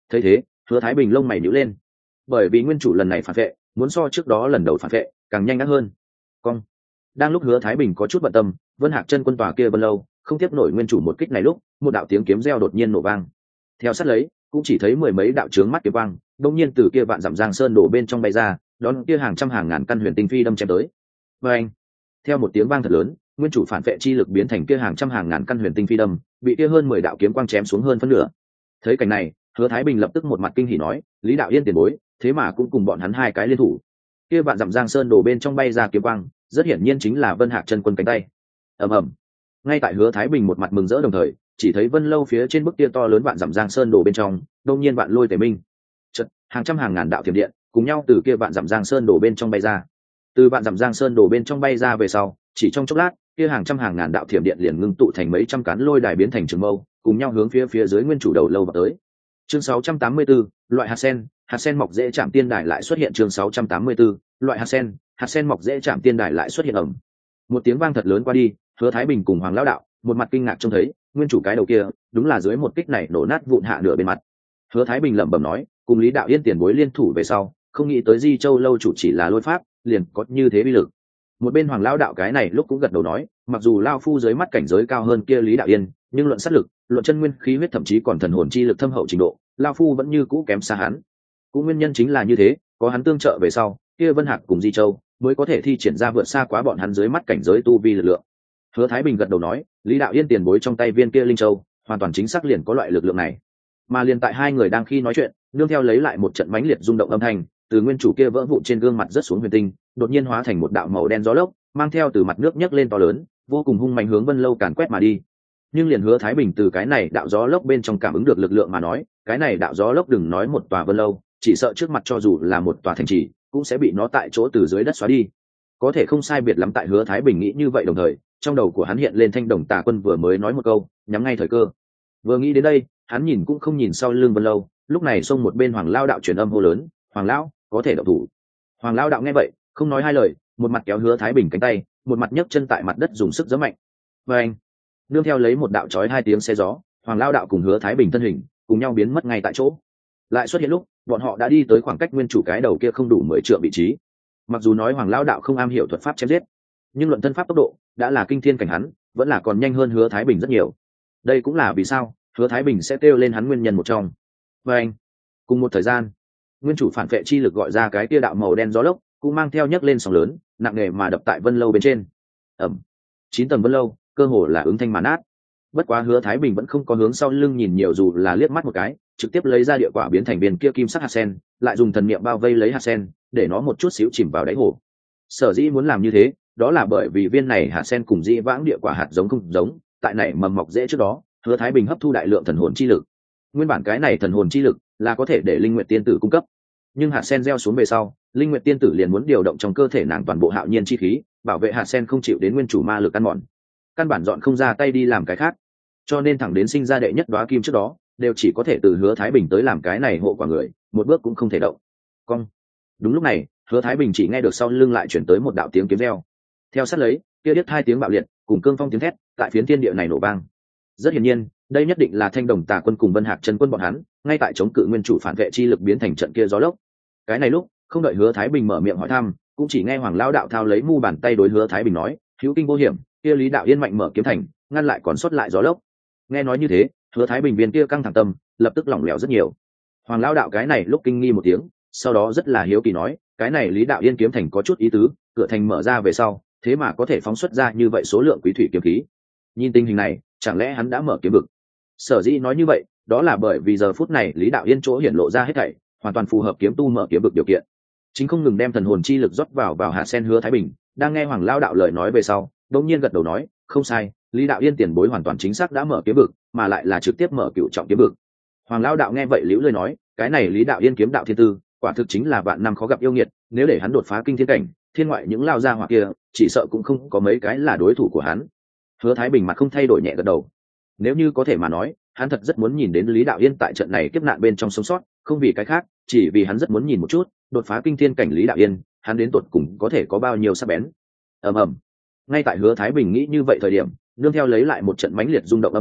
thấy thế, Hứa Thái Bình lông mày nhíu lên, bởi vì nguyên chủ lần này phản vệ muốn so trước đó lần đầu phản vệ càng nhanh ngắt hơn. Cong. Đang lúc Hứa Thái Bình có chút bận tâm, Vân Hạc chân quân tòa kia Vân lâu không tiếp nổi nguyên chủ một kích này lúc, một đạo tiếng kiếm reo đột nhiên nổ vang. Theo sát lấy, cũng chỉ thấy mười mấy đạo chướng mắt kiếm quang, đột nhiên từ kia vạn dặm giang sơn đổ bên trong bay ra, đón kia hàng trăm hàng ngàn căn huyền tinh phi đâm chém tới. Và anh, theo một tiếng vang thật lớn, nguyên chủ phản vệ chi lực biến thành kia hàng trăm hàng ngàn căn huyền tinh phi đâm, bị kia hơn 10 đạo kiếm quang chém xuống hơn phân nửa. Thấy cảnh này, Hứa Thái Bình lập tức một mặt kinh hỉ nói, Lý Đạo Yên tiền bối, thế mà cũng cùng bọn hắn hai cái liên thủ. Kia vạn dặm giang sơn đổ bên trong bay ra kiếm quang, rất hiển nhiên chính là Vân Hạc chân quân cánh tay. Ầm ầm. Ngay tại Hứa Thái Bình một mặt mừng rỡ đồng thời, chỉ thấy Vân lâu phía trên bức kia to lớn vạn dặm giang sơn đổ bên trong, đột nhiên vạn lôi tề minh. Chợt, hàng trăm hàng ngàn đạo thiểm điện cùng nhau từ kia vạn dặm giang sơn đổ bên trong bay ra. Từ vạn dặm giang sơn đổ bên trong bay ra về sau, chỉ trong chốc lát, kia hàng trăm hàng ngàn đạo thiểm điện liền ngưng tụ thành mấy trăm cán lôi đài biến thành trường mâu, cùng nhau hướng phía dưới nguyên chủ đầu lâu vào tới. Chương 684, loại hạt sen mọc dễ chạm tiên đài lại xuất hiện. Chương 684, loại hạt sen mọc dễ chạm tiên đài lại xuất hiện. ầm. Một tiếng vang thật lớn qua đi, Hứa Thái Bình cùng Hoàng lão đạo một mặt kinh ngạc trông thấy, nguyên chủ cái đầu kia, đúng là dưới một kích này nổ nát vụn hạ nửa bên mặt. Hứa Thái Bình lẩm bẩm nói, cùng Lý Đạo Yên tiền bối liên thủ về sau, không nghĩ tới Di Châu lâu chủ chỉ là lôi pháp, liền có như thế uy lực. Một bên Hoàng lão đạo cái này lúc cũng gật đầu nói, mặc dù lao phu dưới mắt cảnh giới cao hơn kia Lý Đạo Yên, nhưng luận sát lực, luận chân nguyên khí huyết thậm chí còn thần hồn chi lực thâm hậu trình độ, lao phu vẫn như cũ kém xa hắn. Cũng nguyên nhân chính là như thế, có hắn tương trợ về sau, kia Vân Hạc cùng Di Châu mới có thể thi triển ra vượt xa quá bọn hắn dưới mắt cảnh giới tu vi lực lượng. Hứa Thái Bình gật đầu nói, Lý Đạo Yên tiền bối trong tay viên kia linh châu, hoàn toàn chính xác liền có loại lực lượng này. Mà liền tại hai người đang khi nói chuyện, nương theo lấy lại một trận mãnh liệt rung động âm thanh, từ nguyên chủ kia vỡ vụn trên gương mặt rớt xuống huyền tinh, đột nhiên hóa thành một đạo màu đen gió lốc, mang theo từ mặt nước nhấc lên to lớn, vô cùng hung mạnh hướng Vân lâu càn quét mà đi. Nhưng liền Hứa Thái Bình từ cái này đạo gió lốc bên trong cảm ứng được lực lượng mà nói, cái này đạo gió lốc đừng nói một tòa Vân lâu, chỉ sợ trước mặt cho dù là một tòa thành trì, cũng sẽ bị nó tại chỗ từ dưới đất xóa đi. Có thể không sai biệt lắm tại Hứa Thái Bình nghĩ như vậy đồng thời, trong đầu của hắn hiện lên Thanh Đồng Tà Quân vừa mới nói một câu, nhắm ngay thời cơ. Vừa nghĩ đến đây, hắn nhìn cũng không nhìn sau lưng Vân lâu, lúc này xông một bên Hoàng Lao đạo truyền âm hô lớn, Hoàng lão, có thể động thủ. Hoàng Lao đạo nghe vậy, không nói hai lời, một mặt kéo Hứa Thái Bình cánh tay, một mặt nhấc chân tại mặt đất dùng sức giẫm mạnh. Và anh, nương theo lấy một đạo chói hai tiếng xe gió, Hoàng Lao đạo cùng Hứa Thái Bình thân hình cùng nhau biến mất ngay tại chỗ. Lại xuất hiện lúc, bọn họ đã đi tới khoảng cách nguyên chủ cái đầu kia không đủ 10 trượng vị trí. Mặc dù nói Hoàng Lao đạo không am hiểu thuật pháp chém giết, nhưng luận thân pháp tốc độ đã là kinh thiên cảnh hắn, vẫn là còn nhanh hơn Hứa Thái Bình rất nhiều. Đây cũng là vì sao Hứa Thái Bình sẽ kêu lên hắn nguyên nhân một trong. Và anh, cùng một thời gian, nguyên chủ phản vệ chi lực gọi ra cái tia đạo màu đen gió lốc, cũng mang theo nhấc lên sóng lớn, nặng nề mà đập tại Vân lâu bên trên. Ẩm. 9 tầng Vân lâu, cơ hồ là ứng thanh mà nát. Bất quá Hứa Thái Bình vẫn không có hướng sau lưng nhìn nhiều, dù là liếc mắt một cái, trực tiếp lấy ra địa quả biến thành viên kia kim sắc hạt sen, lại dùng thần niệm bao vây lấy hạt sen, để nó một chút xíu chìm vào đáy hồ. Sở dĩ muốn làm như thế, đó là bởi vì viên này hạt sen cùng dĩ vãng địa quả hạt giống không giống, tại này mầm mọc dễ trước đó, Hứa Thái Bình hấp thu đại lượng thần hồn chi lực. Nguyên bản cái này thần hồn chi lực là có thể để Linh Nguyệt tiên tử cung cấp, nhưng hạt sen gieo xuống về sau, Linh Nguyệt tiên tử liền muốn điều động trong cơ thể nàng toàn bộ hạo nhiên chi khí, bảo vệ hạt sen không chịu đến nguyên chủ ma lực ăn mòn. Căn bản dọn không ra tay đi làm cái khác, cho nên thẳng đến sinh ra đệ nhất đóa kim trước đó, đều chỉ có thể từ Hứa Thái Bình tới làm cái này hộ quả người, một bước cũng không thể động. Cong. Đúng lúc này, Hứa Thái Bình chỉ nghe được sau lưng lại chuyển tới một đạo tiếng kiếm reo. Theo sát lấy, kia điếc hai tiếng bạo liệt, cùng cương phong tiếng thét, tại phiến thiên địa này nổ vang. Rất hiển nhiên, đây nhất định là Thanh Đồng Tà Quân cùng Vân Hạc chân quân bọn hắn, ngay tại chống cự nguyên chủ phản vệ chi lực biến thành trận kia gió lốc. Cái này lúc, không đợi Hứa Thái Bình mở miệng hỏi thăm, cũng chỉ nghe Hoàng lão đạo thao lấy mu bàn tay đối Hứa Thái Bình nói, hữu kinh vô hiểm, kia Lý Đạo Yên mạnh mở kiếm thành, ngăn lại còn sót lại gió lốc. Nghe nói như thế, Hứa Thái Bình viên kia căng thẳng tâm, lập tức lỏng lẻo rất nhiều. Hoàng lão đạo cái này lúc kinh nghi một tiếng, sau đó rất là hiếu kỳ nói, cái này Lý Đạo Yên kiếm thành có chút ý tứ, cửa thành mở ra về sau, thế mà có thể phóng xuất ra như vậy số lượng quý thủy kiếm khí. Nhìn tình hình này, chẳng lẽ hắn đã mở kiếm vực? Sở dĩ nói như vậy, đó là bởi vì giờ phút này Lý Đạo Yên chỗ hiển lộ ra hết thảy, hoàn toàn phù hợp kiếm tu mở kiếm vực điều kiện. Chính không ngừng đem thần hồn chi lực rót vào hạt sen Hứa Thái Bình, đang nghe Hoàng lão đạo lời nói về sau, đột nhiên gật đầu nói, không sai, Lý Đạo Yên tiền bối hoàn toàn chính xác đã mở kiếm vực, mà lại là trực tiếp mở cựu trọng kiếm vực. Hoàng lão đạo nghe vậy liễu lời nói, cái này Lý Đạo Yên kiếm đạo thiên tư, quả thực chính là vạn năm khó gặp yêu nghiệt, nếu để hắn đột phá kinh thiên cảnh, thiên ngoại những lao ra hỏa kia, chỉ sợ cũng không có mấy cái là đối thủ của hắn. Hứa Thái Bình mặt không thay đổi nhẹ gật đầu. Nếu như có thể mà nói, hắn thật rất muốn nhìn đến Lý Đạo Yên tại trận này kiếp nạn bên trong sống sót, không vì cái khác, chỉ vì hắn rất muốn nhìn một chút, đột phá kinh thiên cảnh Lý Đạo Yên, hắn đến tột cùng có thể có bao nhiêu sắc bén. Ầm ầm. Ngay tại Hứa Thái Bình nghĩ như vậy thời điểm, nương theo lấy lại một trận mãnh liệt rung động âm thanh,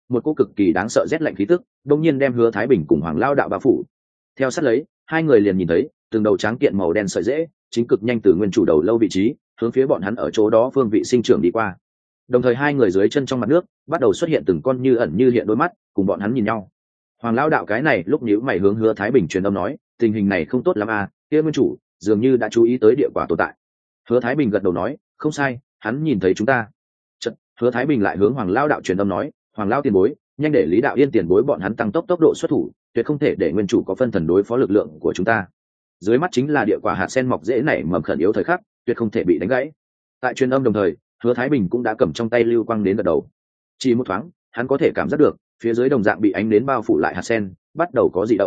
một cô cực kỳ đáng sợ rét lạnh khí tức đông nhiên đem Hứa Thái Bình cùng Hoàng Lao Đạo bao phủ. Theo sát lấy, hai người liền nhìn thấy từng đầu tráng kiện màu đen sợi rễ chính cực nhanh từ nguyên chủ đầu lâu vị trí hướng phía bọn hắn ở chỗ đó phương vị sinh trưởng đi qua. Đồng thời hai người dưới chân trong mặt nước bắt đầu xuất hiện từng con như ẩn như hiện đôi mắt, cùng bọn hắn nhìn nhau. Hoàng Lao Đạo cái này lúc nhíu mày hướng Hứa Thái Bình truyền âm nói, tình hình này không tốt lắm à, kia nguyên chủ dường như đã chú ý tới địa quả tồn tại. Hứa Thái Bình gật đầu nói, không sai, hắn nhìn thấy chúng ta. Chợt, Hứa Thái Bình lại hướng Hoàng Lao Đạo truyền âm nói, Hoàng Lao tiền bối, nhanh để Lý Đạo Yên tiền bối bọn hắn tăng tốc độ xuất thủ, tuyệt không thể để nguyên chủ có phân thần đối phó lực lượng của chúng ta. Dưới mắt chính là địa quả hạt sen mọc dễ nảy mầm khẩn yếu thời khắc, tuyệt không thể bị đánh gãy. Tại truyền âm đồng thời, Hứa Thái Bình cũng đã cầm trong tay lưu quang đến gật đầu. Chỉ một thoáng, hắn có thể cảm giác được phía dưới đồng dạng bị ánh nến bao phủ lại hạt sen bắt đầu có dị động.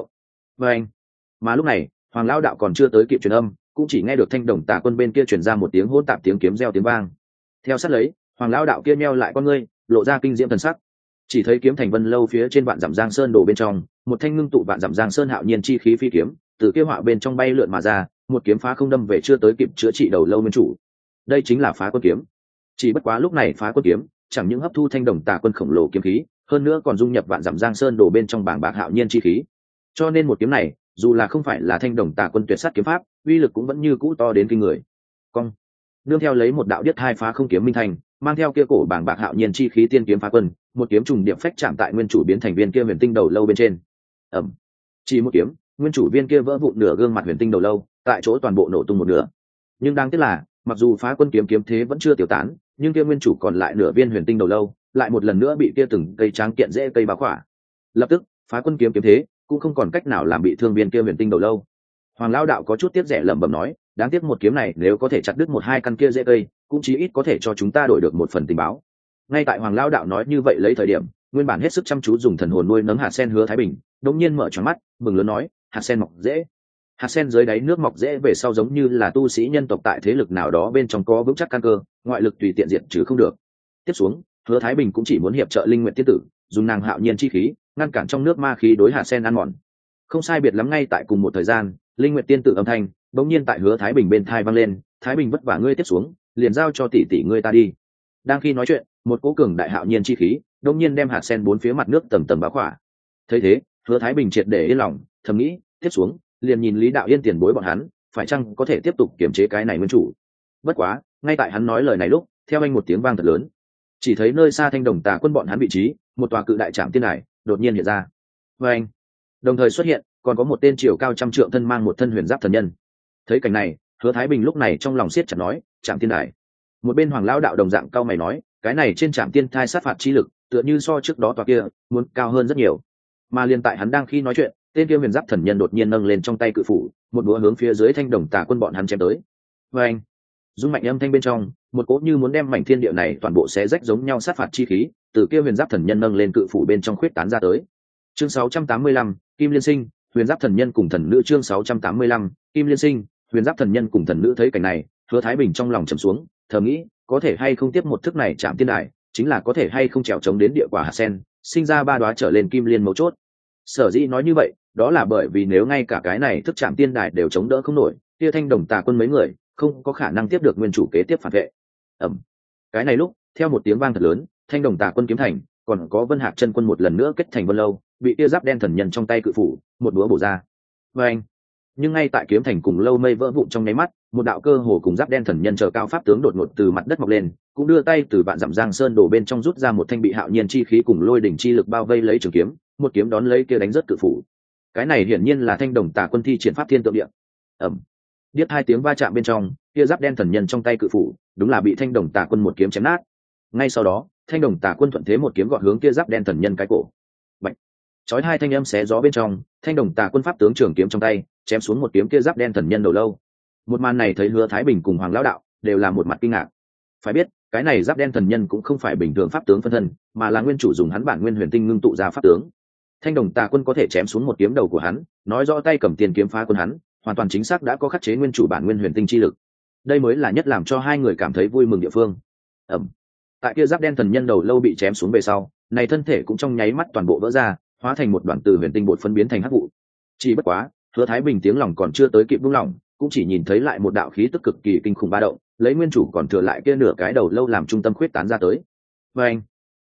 Mà lúc này, Hoàng Lao Đạo còn chưa tới kịp truyền âm, cũng chỉ nghe được Thanh Đồng Tà Quân bên kia truyền ra một tiếng hỗn tạp tiếng kiếm reo tiếng vang. Theo sát lấy, Hoàng Lao Đạo kia nheo lại con ngươi, lộ ra kinh diễm thần sắc. Chỉ thấy kiếm thành vân lâu phía trên vạn dặm giang sơn đổ bên trong, một thanh ngưng tụ vạn dặm giang sơn hạo nhiên chi khí phi kiếm, từ kia họa bên trong bay lượn mà ra, một kiếm phá không đâm về chưa tới kịp chữa trị đầu lâu nguyên chủ. Đây chính là Phá Quân kiếm. Chỉ bất quá lúc này Phá Quân kiếm chẳng những hấp thu Thanh Đồng Tà Quân khổng lồ kiếm khí, hơn nữa còn dung nhập vạn dặm giang sơn đổ bên trong bảng bạc hạo nhiên chi khí. Cho nên một kiếm này, dù là không phải là Thanh Đồng Tà Quân tuyệt sát kiếm pháp, uy lực cũng vẫn như cũ to đến kinh người. Cong, nương theo lấy một đạo điếc hai phá không kiếm minh thành, mang theo kia cổ bảng bạc hạo nhiên chi khí tiên kiếm Phá Quân, một kiếm trùng điệp phách chạm tại nguyên chủ biến thành viên kia huyền tinh đầu lâu bên trên. Ầm, chỉ một kiếm, nguyên chủ viên kia vỡ vụn nửa gương mặt huyền tinh đầu lâu, tại chỗ toàn bộ nổ tung một nửa. Nhưng đáng tiếc là, mặc dù Phá Quân kiếm kiếm thế vẫn chưa tiêu tán, nhưng kia nguyên chủ còn lại nửa viên huyền tinh đầu lâu, lại một lần nữa bị kia từng cây tráng kiện dễ cây bao khỏa. Lập tức, Phá Quân kiếm kiếm thế cũng không còn cách nào làm bị thương viên kia huyền tinh đầu lâu. Hoàng Lao Đạo có chút tiếc rẻ lẩm bẩm nói, đáng tiếc một kiếm này nếu có thể chặt đứt một hai căn kia dễ cây, cũng chí ít có thể cho chúng ta đổi được một phần tình báo. Ngay tại Hoàng Lao Đạo nói như vậy lấy thời điểm, nguyên bản hết sức chăm chú dùng thần hồn nuôi nấng hạt sen Hứa Thái Bình đống nhiên mở tròn mắt, mừng lớn nói, hạt sen mọc dễ. Hạt sen dưới đáy nước mọc dễ về sau giống như là tu sĩ nhân tộc tại thế lực nào đó bên trong có vững chắc căn cơ, ngoại lực tùy tiện diệt trừ không được. Tiếp xuống, Hứa Thái Bình cũng chỉ muốn hiệp trợ Linh Nguyệt tiên tử, dùng nàng hạo nhiên chi khí ngăn cản trong nước ma khí đối hạt sen ăn mòn. Không sai biệt lắm ngay tại cùng một thời gian, Linh Nguyệt tiên tử âm thanh bỗng nhiên tại Hứa Thái Bình bên tai vang lên, Thái Bình vất vả ngươi tiếp xuống, liền giao cho tỷ tỷ ngươi ta đi. Đang khi nói chuyện, một cỗ cường đại hạo nhiên chi khí đống nhiên đem hạt sen bốn phía mặt nước tầng tầng bao khỏa. Thấy thế, Hứa Thái Bình triệt để yên lòng, thầm nghĩ, tiếp xuống liền nhìn Lý Đạo Yên tiền bối bọn hắn phải chăng có thể tiếp tục kiểm chế cái này nguyên chủ. Bất quá, ngay tại hắn nói lời này lúc, theo anh một tiếng vang thật lớn, chỉ thấy nơi xa Thanh Đồng Tà Quân bọn hắn vị trí, một tòa cự đại trạm tiên đài đột nhiên hiện ra. Và anh, đồng thời xuất hiện còn có một tên chiều cao trăm trượng thân mang một thân huyền giáp thần nhân. Thấy cảnh này, Hứa Thái Bình lúc này trong lòng siết chặt nói, trạm tiên đài. Một bên Hoàng Lão Đạo đồng dạng cao mày nói, cái này trên trạm tiên thai sát phạt chi lực tựa như so trước đó tòa kia muốn cao hơn rất nhiều. Mà liền tại hắn đang khi nói chuyện, tên kia huyền giáp thần nhân đột nhiên nâng lên trong tay cự phủ, một búa hướng phía dưới Thanh Đồng Tà Quân bọn hắn chém tới. Và anh, dung mạnh âm thanh bên trong, một cỗ như muốn đem mảnh thiên địa này toàn bộ xé rách giống nhau sát phạt chi khí từ kia huyền giáp thần nhân nâng lên cự phủ bên trong khuyết tán ra tới. Chương 685, Kim Liên Sinh, huyền giáp thần nhân cùng thần nữ. Chương 685, Kim Liên Sinh, huyền giáp thần nhân cùng thần nữ. Thấy cảnh này, Hứa Thái Bình trong lòng trầm xuống, thầm nghĩ, có thể hay không tiếp một thức này chạm tiên đài, chính là có thể hay không trèo chống đến địa quả hạt sen, sinh ra ba đóa trở lên kim liên mấu chốt. Sở dĩ nói như vậy, đó là bởi vì nếu ngay cả cái này thức chạm tiên đài đều chống đỡ không nổi, kia Thanh Đồng Tà Quân mấy người không có khả năng tiếp được nguyên chủ kế tiếp phản vệ. Ầm. Cái này lúc, theo một tiếng vang thật lớn, Thanh Đồng Tà Quân kiếm thành, còn có Vân Hạc chân quân một lần nữa kết thành vân lâu, bị kia giáp đen thần nhân trong tay cự phủ một búa bổ ra. Và anh, nhưng ngay tại kiếm thành cùng lâu mây vỡ vụn trong nháy mắt, một đạo cơ hồ cùng giáp đen thần nhân chờ cao pháp tướng đột ngột từ mặt đất mọc lên, cũng đưa tay từ vạn dặm giang sơn đổ bên trong rút ra một thanh bị hạo nhiên chi khí cùng lôi đỉnh chi lực bao vây lấy trường kiếm, một kiếm đón lấy kia đánh rất cự phủ. Cái này hiển nhiên là Thanh Đồng Tà Quân thi triển pháp thiên tượng địa. Ầm. Điếc hai tiếng va chạm bên trong, kia giáp đen thần nhân trong tay cự phủ đúng là bị Thanh Đồng Tà Quân một kiếm chém nát. Ngay sau đó, Thanh Đồng Tà Quân thuận thế một kiếm gọt hướng kia giáp đen thần nhân cái cổ. Bạch. Chói hai thanh âm xé gió bên trong, Thanh Đồng Tà Quân pháp tướng trường kiếm trong tay chém xuống một kiếm kia giáp đen thần nhân đầu lâu. Một màn này thấy Hứa Thái Bình cùng Hoàng Lão Đạo đều là một mặt kinh ngạc. Phải biết, cái này giáp đen thần nhân cũng không phải bình thường pháp tướng phân thân, mà là nguyên chủ dùng hắn bản nguyên huyền tinh ngưng tụ ra pháp tướng. Thanh Đồng Tà Quân có thể chém xuống một kiếm đầu của hắn, nói rõ tay cầm tiền kiếm phá quân hắn hoàn toàn chính xác đã có khắc chế nguyên chủ bản nguyên huyền tinh chi lực. Đây mới là nhất làm cho hai người cảm thấy vui mừng địa phương. Ẩm. Tại kia giáp đen thần nhân đầu lâu bị chém xuống về sau, này thân thể cũng trong nháy mắt toàn bộ vỡ ra, hóa thành một đoạn từ huyền tinh bột phân biến thành hắc vụ. Chỉ bất quá, Hứa Thái Bình tiếng lòng còn chưa tới kịp buông lỏng, cũng chỉ nhìn thấy lại một đạo khí tức cực kỳ kinh khủng ba động, lấy nguyên chủ còn thừa lại kia nửa cái đầu lâu làm trung tâm khuyết tán ra tới. Và anh,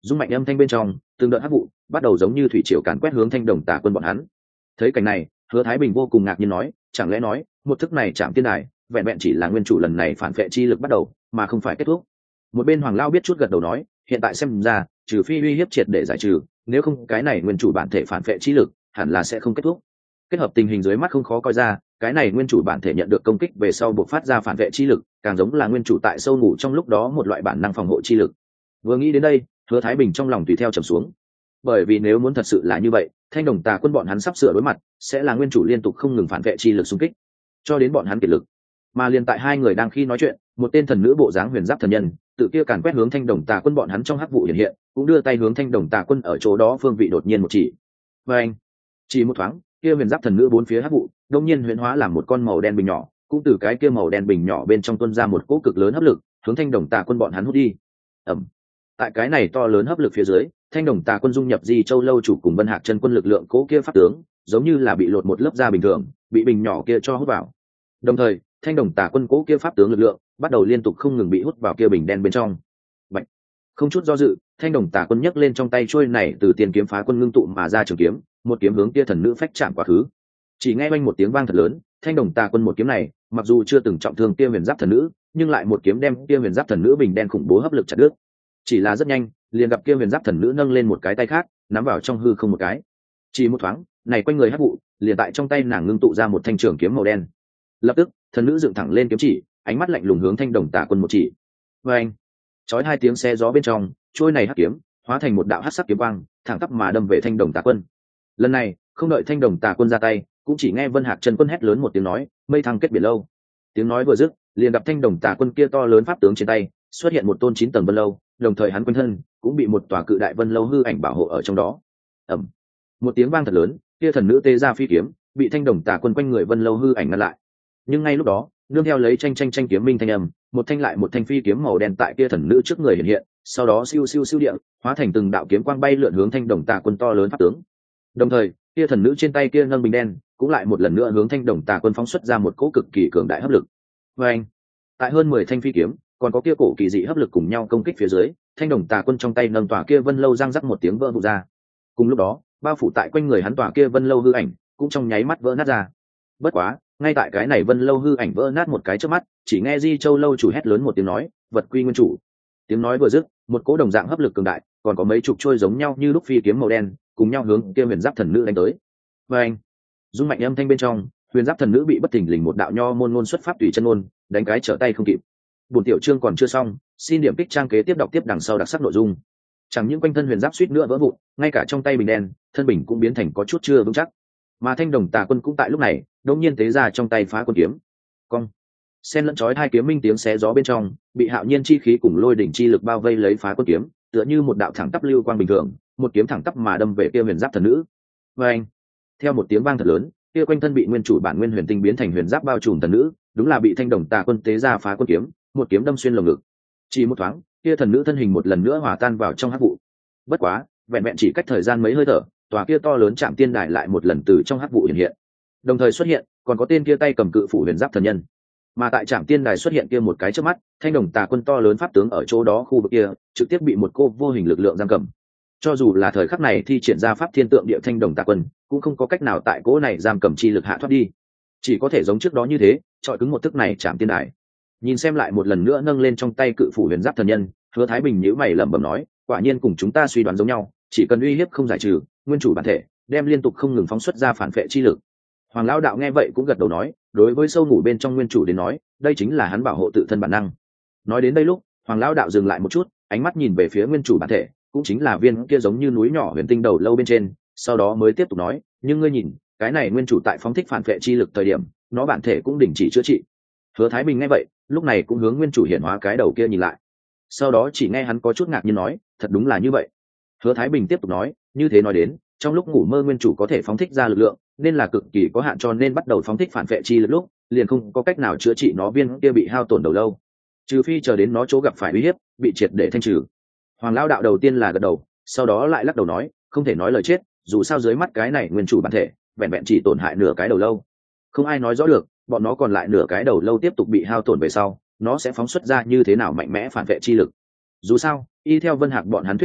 dung mạnh âm thanh bên trong từng đợt hắc vụ bắt đầu giống như thủy triều càn quét hướng thanh đồng tà quân bọn hắn. Thấy cảnh này, Hứa Thái Bình vô cùng ngạc nhiên nói, chẳng lẽ nói một thức này chạm tiên đài vẹn vẹn chỉ là nguyên chủ lần này phản vệ chi lực bắt đầu mà không phải kết thúc. Một bên Hoàng Lao biết chút gật đầu nói, hiện tại xem ra trừ phi uy hiếp triệt để giải trừ, nếu không cái này nguyên chủ bản thể phản vệ chi lực hẳn là sẽ không kết thúc. Kết hợp tình hình dưới mắt không khó coi ra, cái này nguyên chủ bản thể nhận được công kích về sau buộc phát ra phản vệ chi lực, càng giống là nguyên chủ tại sâu ngủ trong lúc đó một loại bản năng phòng hộ chi lực. Vừa nghĩ đến đây, Hứa Thái Bình trong lòng tùy theo trầm xuống. Bởi vì nếu muốn thật sự là như vậy, thanh đồng tà quân bọn hắn sắp sửa đối mặt sẽ là nguyên chủ liên tục không ngừng phản vệ chi lực xung kích cho đến bọn hắn kiệt lực. Mà liền tại hai người đang khi nói chuyện, một tên thần nữ bộ dáng huyền giáp thần nhân tự kia càn quét hướng thanh đồng tà quân bọn hắn trong hắc vụ hiện hiện, cũng đưa tay hướng thanh đồng tà quân ở chỗ đó phương vị đột nhiên một chỉ. Và anh chỉ một thoáng, kia huyền giáp thần nữ bốn phía hắc vụ đột nhiên huyễn hóa làm một con màu đen bình nhỏ, cũng từ cái kia màu đen bình nhỏ bên trong tuôn ra một cỗ cực lớn hấp lực hướng thanh đồng tà quân bọn hắn hút đi. Ẩm. Tại cái này to lớn hấp lực phía dưới, thanh đồng tà quân dung nhập Di Châu lâu chủ cùng Vân Hạc chân quân lực lượng cố kia pháp tướng, giống như là bị lột một lớp da bình thường, bị bình nhỏ kia cho hút vào. Đồng thời, thanh đồng tà quân cố kia pháp tướng lực lượng bắt đầu liên tục không ngừng bị hút vào kia bình đen bên trong. Bạch. Không chút do dự, thanh đồng tà quân nhấc lên trong tay chuôi này từ tiền kiếm phá quân ngưng tụ mà ra trường kiếm, một kiếm hướng kia thần nữ phách chạm quá khứ. Chỉ nghe oanh một tiếng vang thật lớn, thanh đồng tà quân một kiếm này, mặc dù chưa từng trọng thương kia huyền giáp thần nữ, nhưng lại một kiếm đem kia huyền giáp thần nữ bình đen khủng bố hấp lực chặt đứt. Chỉ là rất nhanh, liền gặp kia huyền giáp thần nữ nâng lên một cái tay khác, nắm vào trong hư không một cái. Chỉ một thoáng, này quanh người hắc vụ, liền tại trong tay nàng ngưng tụ ra một thanh trường kiếm màu đen. Lập tức, thần nữ dựng thẳng lên kiếm chỉ, ánh mắt lạnh lùng hướng thanh đồng tà quân một chỉ. Và anh, chói hai tiếng xe gió bên trong, trôi này hắc kiếm hóa thành một đạo hắc sắc kiếm quang, thẳng tắp mà đâm về thanh đồng tà quân. Lần này, không đợi thanh đồng tà quân ra tay, cũng chỉ nghe Vân Hạc chân quân hét lớn một tiếng nói, mây thăng kết biển lâu. Tiếng nói vừa dứt, liền gặp thanh đồng tà quân kia to lớn pháp tướng trên tay xuất hiện một tôn 9 tầng vân lâu, đồng thời hắn quanh thân cũng bị một tòa cự đại vân lâu hư ảnh bảo hộ ở trong đó. Ầm. Một tiếng vang thật lớn, kia thần nữ tê ra phi kiếm bị thanh đồng tà quân quanh người vân lâu hư ảnh ngăn lại. Nhưng ngay lúc đó, nương theo lấy tranh kiếm minh thanh âm, một thanh lại một thanh phi kiếm màu đen tại kia thần nữ trước người hiện hiện, sau đó siêu siêu siêu điện hóa thành từng đạo kiếm quang bay lượn hướng thanh đồng tà quân to lớn pháp tướng. Đồng thời, kia thần nữ trên tay kia nâng bình đen cũng lại một lần nữa hướng thanh đồng tà quân phóng xuất ra một cỗ cực kỳ cường đại hấp lực. Và anh, tại hơn 10 thanh phi kiếm còn có kia cổ kỳ dị hấp lực cùng nhau công kích phía dưới, thanh đồng tà quân trong tay nâng tòa kia vân lâu răng rắc một tiếng vỡ vụn ra. Cùng lúc đó, bao phủ tại quanh người hắn tòa kia vân lâu hư ảnh cũng trong nháy mắt vỡ nát ra. Bất quá, ngay tại cái này vân lâu hư ảnh vỡ nát một cái trước mắt, chỉ nghe Di Châu lâu chủ hét lớn một tiếng nói, vật quy nguyên chủ. Tiếng nói vừa dứt, một cỗ đồng dạng hấp lực cường đại, còn có mấy chục trôi giống nhau như lúc phi kiếm màu đen, cùng nhau hướng kia huyền giáp thần nữ đánh tới. Và anh, dung mạnh âm thanh bên trong, huyền giáp thần nữ bị bất thình lình một đạo nho môn ngôn xuất pháp tùy chân ngôn đánh cái trở tay không kịp. Buổi tiểu chương còn chưa xong, xin điểm kích trang kế tiếp đọc tiếp đằng sau đặc sắc nội dung. Chẳng những quanh thân huyền giáp suýt nữa vỡ vụn, ngay cả trong tay bình đen, thân bình cũng biến thành có chút chưa vững chắc. Mà thanh đồng tà quân cũng tại lúc này, đột nhiên tế ra trong tay phá quân kiếm. Cong. Xen lẫn chói hai kiếm minh tiếng xé gió bên trong, bị hạo nhiên chi khí cùng lôi đỉnh chi lực bao vây lấy phá quân kiếm, tựa như một đạo thẳng tắp lưu quang bình thường, một kiếm thẳng tắp mà đâm về kia huyền giáp thần nữ. Và anh, theo một tiếng vang thật lớn, kia quanh thân bị nguyên chủ bản nguyên huyền tinh biến thành huyền giáp bao trùm thần nữ, đúng là bị thanh đồng tà quân tế ra phá quân kiếm, một kiếm đâm xuyên lồng ngực. Chỉ một thoáng, kia thần nữ thân hình một lần nữa hòa tan vào trong hắc vụ. Bất quá, vẹn vẹn chỉ cách thời gian mấy hơi thở, tòa kia to lớn chạm tiên đài lại một lần từ trong hắc vụ hiện hiện. Đồng thời xuất hiện, còn có tên kia tay cầm cự phủ huyền giáp thần nhân. Mà tại trạm tiên đài xuất hiện kia một cái trước mắt, thanh đồng tà quân to lớn pháp tướng ở chỗ đó khu vực kia trực tiếp bị một cô vô hình lực lượng giam cầm. Cho dù là thời khắc này thi triển ra pháp thiên tượng địa thanh đồng tà quân, cũng không có cách nào tại cỗ này giam cầm chi lực hạ thoát đi, chỉ có thể giống trước đó như thế chọi cứng một thức này trạm tiên đài. Nhìn xem lại một lần nữa nâng lên trong tay cự phủ huyền giáp thần nhân, Hứa Thái Bình nhíu mày lẩm bẩm nói, quả nhiên cùng chúng ta suy đoán giống nhau, chỉ cần uy hiếp không giải trừ, nguyên chủ bản thể đem liên tục không ngừng phóng xuất ra phản vệ chi lực. Hoàng lão đạo nghe vậy cũng gật đầu nói, đối với sâu ngủ bên trong nguyên chủ đến nói, đây chính là hắn bảo hộ tự thân bản năng. Nói đến đây lúc, Hoàng lão đạo dừng lại một chút, ánh mắt nhìn về phía nguyên chủ bản thể, cũng chính là viên kia giống như núi nhỏ huyền tinh đầu lâu bên trên, sau đó mới tiếp tục nói, nhưng ngươi nhìn, cái này nguyên chủ tại phóng thích phản vệ chi lực thời điểm, nó bản thể cũng đình chỉ chữa trị. Hứa Thái Bình nghe vậy, lúc này cũng hướng nguyên chủ hiển hóa cái đầu kia nhìn lại. Sau đó chỉ nghe hắn có chút ngạc nhiên nói, thật đúng là như vậy. Hứa Thái Bình tiếp tục nói, như thế nói đến, trong lúc ngủ mơ nguyên chủ có thể phóng thích ra lực lượng, nên là cực kỳ có hạn, cho nên bắt đầu phóng thích phản vệ chi lực lúc, liền không có cách nào chữa trị nó viên kia bị hao tổn đầu lâu, trừ phi chờ đến nó chỗ gặp phải uy hiếp, bị triệt để thanh trừ. Hoàng lão đạo đầu tiên là gật đầu, sau đó lại lắc đầu nói, không thể nói lời chết, dù sao dưới mắt cái này nguyên chủ bản thể, vẹn vẹn chỉ tổn hại nửa cái đầu lâu, không ai nói rõ được, bọn nó còn lại nửa cái đầu lâu tiếp tục bị hao tổn về sau, nó sẽ phóng xuất ra như thế nào mạnh mẽ phản vệ chi lực. Dù sao, y theo Vân Hạc bọn hắn thuyết pháp,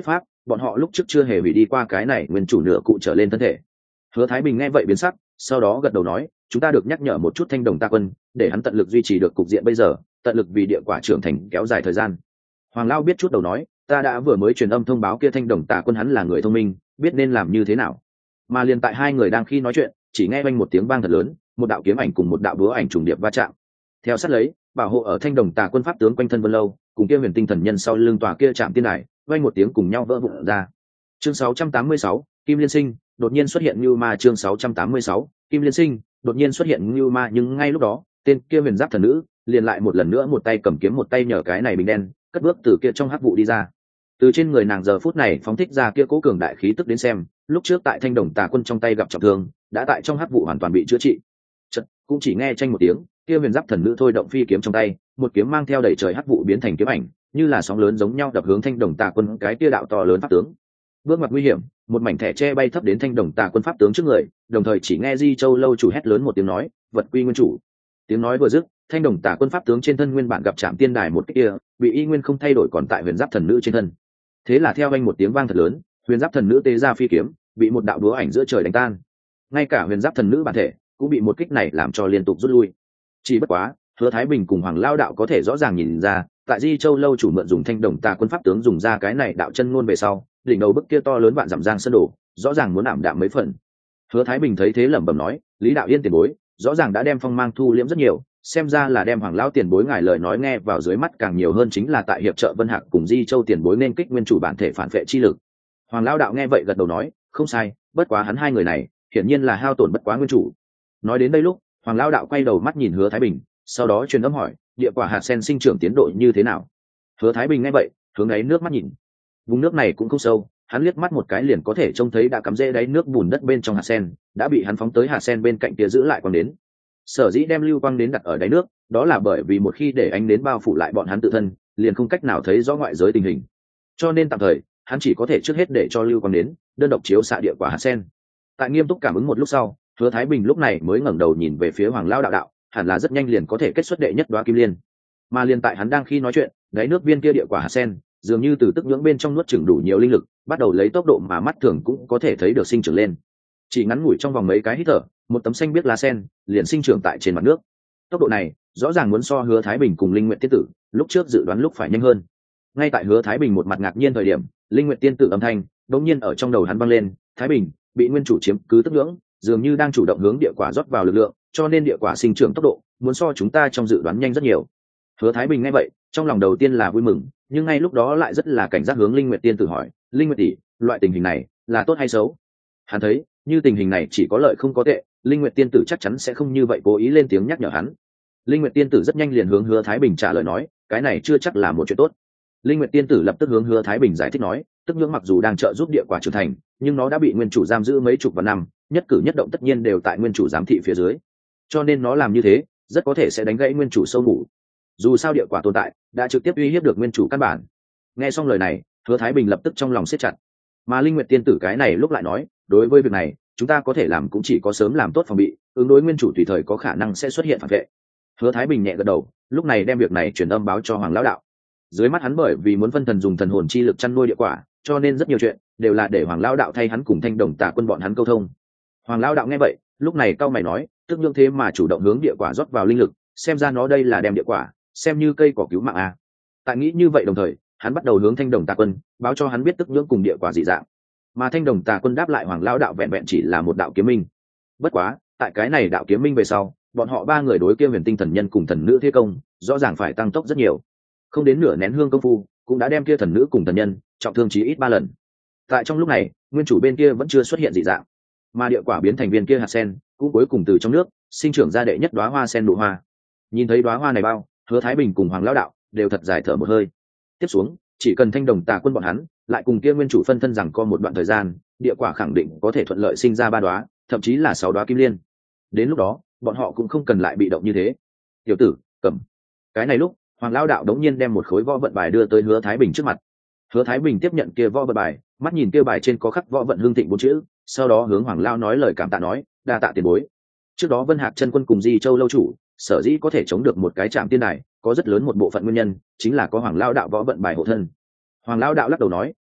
bọn họ lúc trước chưa hề hủy đi qua cái này nguyên chủ nửa cụ trở lên thân thể. Hứa Thái Bình nghe vậy biến sắc, sau đó gật đầu nói, chúng ta được nhắc nhở một chút Thanh Đồng Ta Quân, để hắn tận lực duy trì được cục diện bây giờ, tận lực vì địa quả trưởng thành kéo dài thời gian. Hoàng Lao biết chút đầu nói, ta đã vừa mới truyền âm thông báo kia Thanh Đồng Ta Quân hắn là người thông minh, biết nên làm như thế nào. Mà liền tại hai người đang khi nói chuyện, chỉ nghe vang một tiếng vang thật lớn, một đạo kiếm ảnh cùng một đạo búa ảnh trùng điệp va chạm. Theo sát lấy, bảo hộ ở Thanh Đồng Tà Quân pháp tướng quanh thân Vân Lâu, cùng kia Huyền Tinh Thần Nhân sau lưng tòa kia chạm tiên đài, vang một tiếng cùng nhau vỡ vụn ra. Chương 686, Kim Liên Sinh, đột nhiên xuất hiện Như Ma. Chương 686, Kim Liên Sinh, đột nhiên xuất hiện Như Ma. Nhưng ngay lúc đó, tên kia Huyền Giáp thần nữ liền lại một lần nữa một tay cầm kiếm một tay nhờ cái này bình đen, cất bước từ kia trong hắc vụ đi ra. Từ trên người nàng giờ phút này phóng thích ra kia cố cường đại khí tức đến xem, lúc trước tại Thanh Đồng Tà Quân trong tay gặp trọng thương, đã tại trong hắc vụ hoàn toàn bị chữa trị. Chợt, cũng chỉ nghe tranh một tiếng, kia Huyền Giáp thần nữ thôi động phi kiếm trong tay, một kiếm mang theo đầy trời hắc vụ biến thành kiếm ảnh, như là sóng lớn giống nhau đập hướng Thanh Đồng Tà Quân cái kia đạo to lớn pháp tướng. Bước ngoặt nguy hiểm, một mảnh thẻ tre bay thấp đến Thanh Đồng Tà Quân pháp tướng trước người, đồng thời chỉ nghe Di Châu lâu chủ hét lớn một tiếng nói, vật quy nguyên chủ. Tiếng nói vừa dứt, Thanh Đồng Tà Quân pháp tướng trên thân nguyên bản gặp chạm tiên đài một cái kia, bị y nguyên không thay đổi còn tại Huyền Giáp thần nữ trên thân. Thế là theo anh một tiếng vang thật lớn, Huyền Giáp thần nữ tế ra phi kiếm, bị một đạo đúa ảnh giữa trời đánh tan. Ngay cả Huyền Giáp thần nữ bản thể cũng bị một kích này làm cho liên tục rút lui. Chỉ bất quá, Hứa Thái Bình cùng Hoàng Lao đạo có thể rõ ràng nhìn ra, tại Di Châu lâu chủ mượn dùng Thanh Đồng Tà Quân pháp tướng dùng ra cái này đạo chân ngôn về sau, đỉnh đầu bức kia to lớn vạn dặm giang sơn đổ, rõ ràng muốn ảm đạm mấy phần. Hứa Thái Bình thấy thế lẩm bẩm nói, Lý đạo yên tiền bối, rõ ràng đã đem phong mang thu liễm rất nhiều, xem ra là đem Hoàng lão tiền bối ngài lời nói nghe vào dưới mắt càng nhiều hơn chính là tại hiệp trợ Vân Hạc cùng Di Châu tiền bối nên kích nguyên chủ bản thể phản vệ chi lực. Hoàng lão đạo nghe vậy gật đầu nói, không sai, bất quá hắn hai người này, hiển nhiên là hao tổn bất quá nguyên chủ. Nói đến đây lúc, Hoàng lão đạo quay đầu mắt nhìn Hứa Thái Bình, sau đó truyền âm hỏi, địa quả hạt sen sinh trưởng tiến độ như thế nào? Hứa Thái Bình nghe vậy, hướng ấy nước mắt nhìn. Vùng nước này cũng không sâu, hắn liếc mắt một cái liền có thể trông thấy đã cắm rễ đáy nước bùn đất bên trong hạt sen, đã bị hắn phóng tới hạt sen bên cạnh kia giữ lại quang đến. Sở dĩ đem lưu quang đến đặt ở đáy nước, đó là bởi vì một khi để ánh đến bao phủ lại bọn hắn tự thân, liền không cách nào thấy rõ ngoại giới tình hình. Cho nên tạm thời, hắn chỉ có thể trước hết để cho lưu quang đến, đơn độc chiếu xạ địa quả hạt sen. Tại nghiêm túc cảm ứng một lúc sau, Hứa Thái Bình lúc này mới ngẩng đầu nhìn về phía Hoàng Lao đạo đạo, hẳn là rất nhanh liền có thể kết xuất đệ nhất đóa kim liên. Mà liền tại hắn đang khi nói chuyện, đáy nước viên kia địa quả hạt sen dường như từ tức nhưỡng bên trong nuốt chửng đủ nhiều linh lực, bắt đầu lấy tốc độ mà mắt thường cũng có thể thấy được sinh trưởng lên. Chỉ ngắn ngủi trong vòng mấy cái hít thở, một tấm xanh biếc lá sen liền sinh trưởng tại trên mặt nước. Tốc độ này rõ ràng muốn so Hứa Thái Bình cùng Linh Nguyệt tiên tử lúc trước dự đoán lúc phải nhanh hơn. Ngay tại Hứa Thái Bình một mặt ngạc nhiên thời điểm, Linh Nguyệt tiên tử âm thanh đột nhiên ở trong đầu hắn vang lên, Thái Bình bị nguyên chủ chiếm cứ tức nhưỡng, dường như đang chủ động hướng địa quả rót vào lực lượng, cho nên địa quả sinh trưởng tốc độ muốn so chúng ta trong dự đoán nhanh rất nhiều. Hứa Thái Bình nghe vậy, trong lòng đầu tiên là vui mừng, nhưng ngay lúc đó lại rất là cảnh giác hướng Linh Nguyệt tiên tử hỏi, Linh Nguyệt tỷ, loại tình hình này là tốt hay xấu? Hắn thấy, như tình hình này chỉ có lợi không có tệ, Linh Nguyệt tiên tử chắc chắn sẽ không như vậy cố ý lên tiếng nhắc nhở hắn. Linh Nguyệt tiên tử rất nhanh liền hướng Hứa Thái Bình trả lời nói, cái này chưa chắc là một chuyện tốt. Linh Nguyệt tiên tử lập tức hướng Hứa Thái Bình giải thích nói, tức nhưỡng mặc dù đang trợ giúp địa quả trưởng thành, nhưng nó đã bị nguyên chủ giam giữ mấy chục vạn năm, nhất cử nhất động tất nhiên đều tại nguyên chủ giám thị phía dưới, cho nên nó làm như thế rất có thể sẽ đánh gãy nguyên chủ sâu ngủ. Dù sao địa quả tồn tại đã trực tiếp uy hiếp được nguyên chủ căn bản. Nghe xong lời này, Hứa Thái Bình lập tức trong lòng siết chặt. Mà Linh Nguyệt tiên tử cái này lúc lại nói, đối với việc này chúng ta có thể làm cũng chỉ có sớm làm tốt phòng bị, ứng đối nguyên chủ tùy thời có khả năng sẽ xuất hiện phản vệ. Hứa Thái Bình nhẹ gật đầu, lúc này đem việc này truyền âm báo cho Hoàng lão đạo. Dưới mắt hắn bởi vì muốn phân thần dùng thần hồn chi lực chăn nuôi địa quả, cho nên rất nhiều chuyện đều là để Hoàng lão đạo thay hắn cùng Thanh Đồng Tà Quân bọn hắn câu thông. Hoàng lão đạo nghe vậy, lúc này cau mày nói, tức nhưỡng thế mà chủ động hướng địa quả rót vào linh lực, xem ra nó đây là đem địa quả xem như cây cỏ cứu mạng a. Tại nghĩ như vậy đồng thời, hắn bắt đầu hướng Thanh Đồng Tà Quân báo cho hắn biết tức nhưỡng cùng địa quả dị dạng. Mà Thanh Đồng Tà Quân đáp lại Hoàng lão đạo vẹn vẹn chỉ là một đạo kiếm minh. Bất quá, tại cái này đạo kiếm minh về sau, bọn họ ba người đối kia Huyền Tinh thần nhân cùng thần nữ thế công, rõ ràng phải tăng tốc rất nhiều. Không đến nửa nén hương công phu, cũng đã đem kia thần nữ cùng thần nhân trọng thương chí ít 3 lần. Tại trong lúc này, nguyên chủ bên kia vẫn chưa xuất hiện dị dạng, mà địa quả biến thành viên kia hạt sen, cũng cuối cùng từ trong nước sinh trưởng ra đệ nhất đóa hoa sen nụ hoa. Nhìn thấy đóa hoa này bao, Hứa Thái Bình cùng Hoàng lão đạo đều thật dài thở một hơi. Tiếp xuống, chỉ cần Thanh Đồng Tà Quân bọn hắn lại cùng kia nguyên chủ phân thân rằng co một đoạn thời gian, địa quả khẳng định có thể thuận lợi sinh ra 3 đóa, thậm chí là 6 đóa kim liên. Đến lúc đó, bọn họ cũng không cần lại bị động như thế. Tiểu tử, cầm. Cái này lúc, Hoàng lão đạo đống nhiên đem một khối võ vận bài đưa tới Hứa Thái Bình trước mặt. Hứa Thái Bình tiếp nhận kia võ vận bài, mắt nhìn kia bài trên có khắc võ vận hương thịnh 4 chữ, sau đó hướng Hoàng lão nói lời cảm tạ nói, đa tạ tiền bối. Trước đó Vân Hạc chân quân cùng Di Châu lâu chủ, sở dĩ có thể chống được một cái trạm tiên đài, có rất lớn một bộ phận nguyên nhân chính là có Hoàng lão đạo võ vận bài hộ thân. Hoàng lão đạo lắc đầu nói,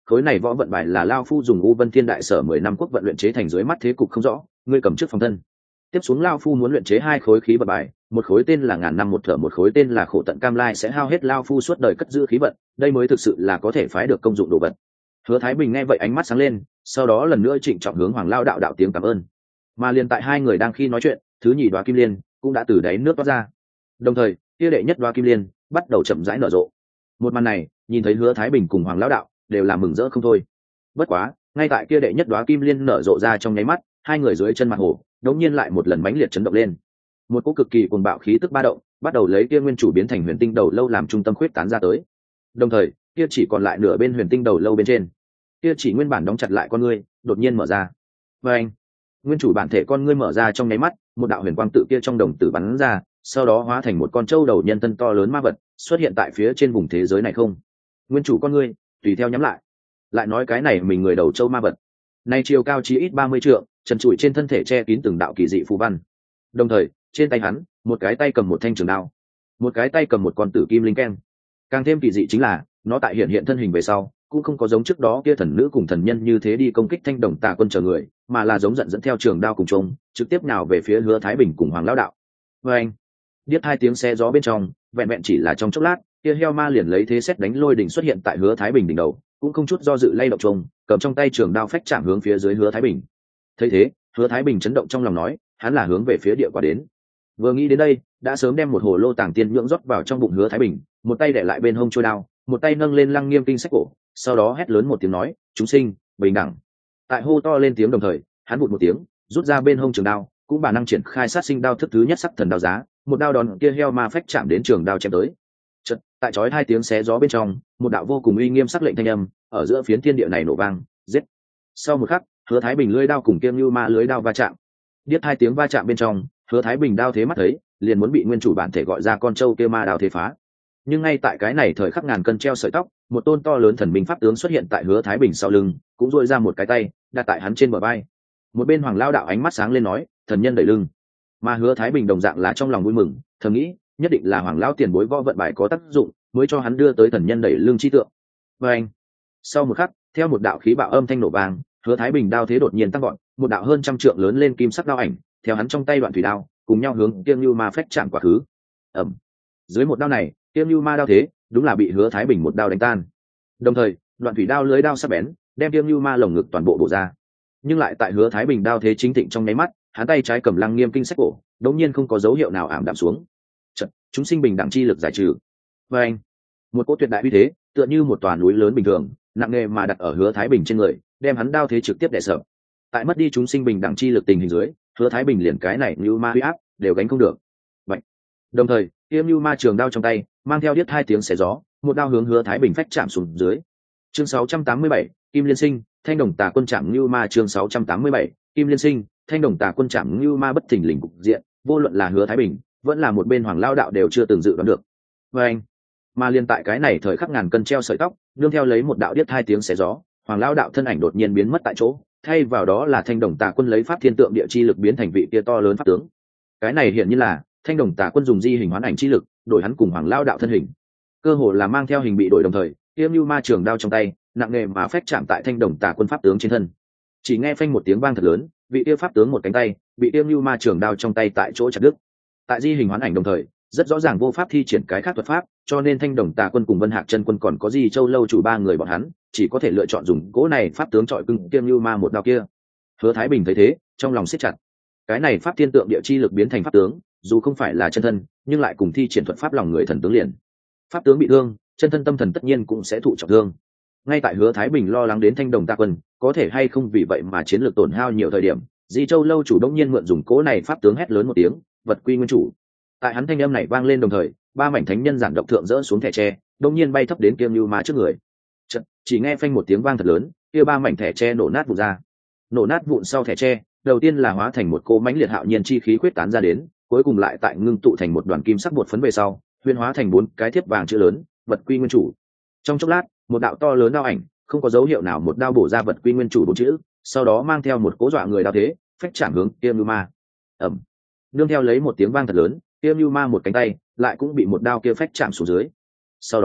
khối này võ vận bài là lao phu dùng U Vân Thiên Đại Sở 10 năm quốc vận luyện chế thành, dưới mắt thế cục không rõ, ngươi cầm trước phòng thân. Tiếp xuống lao phu muốn luyện chế 2 khối khí vận bài, một khối tên là ngàn năm một thở, một khối tên là khổ tận cam lai, sẽ hao hết lao phu suốt đời cất giữ khí vận, đây mới thực sự là có thể phái được công dụng đồ vật. Hứa Thái Bình nghe vậy ánh mắt sáng lên, sau đó lần nữa trịnh trọng hướng Hoàng Lao đạo đạo tiếng cảm ơn. Mà liền tại hai người đang khi nói chuyện, thứ nhì đóa kim liên cũng đã từ đáy nước toát ra. Đồng thời, kia đệ nhất đóa kim liên bắt đầu chậm rãi nở rộ. Một màn này, nhìn thấy Hứa Thái Bình cùng Hoàng Lão đạo đều là mừng rỡ không thôi. Bất quá, ngay tại kia đệ nhất đóa kim liên nở rộ ra trong nháy mắt, hai người dưới chân mặt hồ đống nhiên lại một lần mãnh liệt chấn động lên. Một cỗ cực kỳ cuồng bạo khí tức ba động, bắt đầu lấy kia nguyên chủ biến thành huyền tinh đầu lâu làm trung tâm khuyết tán ra tới. Đồng thời, kia chỉ còn lại nửa bên huyền tinh đầu lâu bên trên, kia chỉ nguyên bản đóng chặt lại con ngươi đột nhiên mở ra. Và anh, nguyên chủ bản thể con ngươi mở ra trong nháy mắt, một đạo huyền quang tự kia trong đồng tử bắn ra, sau đó hóa thành một con trâu đầu nhân thân to lớn ma vật xuất hiện tại phía trên vùng thế giới này. Không, nguyên chủ con ngươi tùy theo nhắm lại. Lại nói cái này mình người đầu trâu ma vật này chiều cao chí ít 30 trượng, trần trụi trên thân thể che kín từng đạo kỳ dị phù văn. Đồng thời, trên tay hắn, một cái tay cầm một thanh trường đao, một cái tay cầm một con tử kim linh keng. Càng thêm kỳ dị chính là, nó tại hiện thân hình về sau, cũng không có giống trước đó kia thần nữ cùng thần nhân như thế đi công kích Thanh Đồng Tà Quân chờ người, mà là giống giận dẫn theo trường đao cùng trông, trực tiếp nào về phía Hứa Thái Bình cùng Hoàng Lão đạo. Và anh, điếc hai tiếng xe gió bên trong, vẹn vẹn chỉ là trong chốc lát, kia heo ma liền lấy thế sét đánh lôi đỉnh xuất hiện tại Hứa Thái Bình đỉnh đầu, cũng không chút do dự lay động trông, cầm trong tay trường đao phách chạm hướng phía dưới Hứa Thái Bình. Thấy thế, Hứa Thái Bình chấn động trong lòng nói, hắn là hướng về phía địa quả đến. Vừa nghĩ đến đây, đã sớm đem một hồ lô tàng tiên nhưỡng rót vào trong bụng Hứa Thái Bình, một tay để lại bên hông trôi đao, một tay nâng lên Lăng Nghiêm kinh sách cổ, sau đó hét lớn một tiếng nói, chúng sinh bình đẳng. Tại hô to lên tiếng đồng thời, hắn vụt một tiếng rút ra bên hông trường đao, cũng bản năng triển khai sát sinh đao thức thứ nhất sắc thần đao giá, một đao đòn kia heo ma phách chạm đến trường đao chém tới. Chợt, tại chói hai tiếng xé gió bên trong, một đạo vô cùng uy nghiêm sắc lệnh thanh âm ở giữa phiến thiên địa này nổ vang, giết. Sau một khắc, Hứa Thái Bình lưỡi đao cùng Kiêm Nưu Ma lưỡi đao va chạm. Điếc hai tiếng va chạm bên trong, Hứa Thái Bình đao thế mắt thấy, liền muốn bị nguyên chủ bản thể gọi ra con trâu kia ma đao thế phá. Nhưng ngay tại cái này thời khắc ngàn cân treo sợi tóc, một tôn to lớn thần minh pháp tướng xuất hiện tại Hứa Thái Bình sau lưng, cũng duỗi ra một cái tay đặt tại hắn trên bờ vai. Một bên Hoàng Lao đạo ánh mắt sáng lên nói, thần nhân đẩy lưng. Mà Hứa Thái Bình đồng dạng là trong lòng vui mừng, thầm nghĩ nhất định là Hoàng Lão tiền bối võ vận bài có tác dụng, mới cho hắn đưa tới thần nhân đẩy lưng chi tượng. Và anh, sau một khắc, theo một đạo khí bạo âm thanh nổ vang, Hứa Thái Bình đao thế đột nhiên tăng gọn, một đạo hơn trăm trượng lớn lên kim sắc đao ảnh theo hắn trong tay đoạn thủy đao cùng nhau hướng Kiêm Nưu Ma phách chạm quá khứ. Ầm, dưới một đao này, Kiêm Nưu Ma đao thế đúng là bị Hứa Thái Bình một đao đánh tan. Đồng thời, đoạn thủy đao lưới đao sắc bén đem Kiêm Nưu Ma lồng ngực toàn bộ bổ ra. Nhưng lại tại Hứa Thái Bình đao thế chính thịnh trong nháy mắt, hắn tay trái cầm Lăng Nghiêm kinh sách cổ, đột nhiên không có dấu hiệu nào ảm đạm xuống. Chợt, chúng sinh bình đẳng chi lực giải trừ. Và anh, một cỗ tuyệt đại uy thế, tựa như một tòa núi lớn bình thường, nặng nề mà đặt ở Hứa Thái Bình trên người, đem hắn đao thế trực tiếp đè sập. Tại mất đi chúng sinh bình đẳng chi lực tình hình dưới, Hứa Thái Bình liền cái này như ma uy áp đều gánh không được. Vậy, đồng thời, Kiêm Nưu Ma trường đao trong tay mang theo điếc hai tiếng xé gió, một đao hướng Hứa Thái Bình phách chạm xuống dưới. Chương 687, Kim Liên Sinh, Thanh Đồng Tà Quân chạm Nưu Ma. Chương 687, Kim Liên Sinh, Thanh Đồng Tà Quân chạm Nưu Ma bất thình lình cục diện, vô luận là Hứa Thái Bình, vẫn là một bên Hoàng Lao đạo đều chưa từng dự đoán được. Và anh, mà liên tại cái này thời khắc ngàn cân treo sợi tóc, nương theo lấy một đạo điếc hai tiếng xé gió, Hoàng Lao đạo thân ảnh đột nhiên biến mất tại chỗ, thay vào đó là Thanh Đồng Tà Quân lấy pháp thiên tượng địa chi lực biến thành vị kia to lớn pháp tướng. Cái này hiện như là Thanh Đồng Tà Quân dùng di hình hoán ảnh chi lực đổi hắn cùng Hoàng Lao đạo thân hình, cơ hồ là mang theo hình bị đổi đồng thời, Kiêm Nưu Ma trường đao trong tay nặng nề mà phách chạm tại Thanh Đồng Tà Quân pháp tướng trên thân. Chỉ nghe phanh một tiếng vang thật lớn, vị kia pháp tướng một cánh tay bị Kiêm Nưu Ma trường đao trong tay tại chỗ chặt đứt. Tại di hình hoán ảnh đồng thời, rất rõ ràng vô pháp thi triển cái khác thuật pháp, cho nên Thanh Đồng Tà Quân cùng Vân Hạc chân quân còn có Di Châu lâu chủ ba người bọn hắn chỉ có thể lựa chọn dùng cỗ này pháp tướng trọi cứng Kiêm Nưu Ma một đao kia. Hứa Thái Bình thấy thế, trong lòng siết chặt. Cái này pháp thiên tượng địa chi lực biến thành pháp tướng, dù không phải là chân thân, nhưng lại cùng thi triển thuật pháp lòng người thần tướng liền. Pháp tướng bị thương, chân thân tâm thần tất nhiên cũng sẽ thụ trọng thương. Ngay tại Hứa Thái Bình lo lắng đến Thanh Đồng Tà Quân có thể hay không vì vậy mà chiến lược tổn hao nhiều thời điểm, Di Châu lâu chủ đông nhiên mượn dùng cỗ này pháp tướng hét lớn một tiếng, vật quy nguyên chủ. Tại hắn thanh âm này vang lên đồng thời, ba mảnh thánh nhân giản độc thượng rỡ xuống thẻ tre, đông nhiên bay thấp đến Kiêm Nưu Ma trước người. Chợt, chỉ nghe phanh một tiếng vang thật lớn, kia ba mảnh thẻ tre nổ nát vụn ra. Nổ nát vụn sau thẻ tre, đầu tiên là hóa thành một cỗ mãnh liệt hạo nhiên chi khí khuyết tán ra đến, cuối cùng lại tại ngưng tụ thành một đoàn kim sắc bột phấn về sau, huyễn hóa thành 4 cái thiếp vàng chữ lớn, vật quy nguyên chủ. Trong chốc lát, một đạo to lớn đao ảnh, không có dấu hiệu nào một đao bổ ra vật quy nguyên chủ 4 chữ, sau đó mang theo một cỗ dọa người đao thế, phách chạm hướng Kiêm Nưu Ma. Ầm. Nương theo lấy một tiếng vang thật lớn, Kiêm Nưu Ma một cánh tay lại cũng bị một đao kia phách chạm xuống dưới. Sau đó,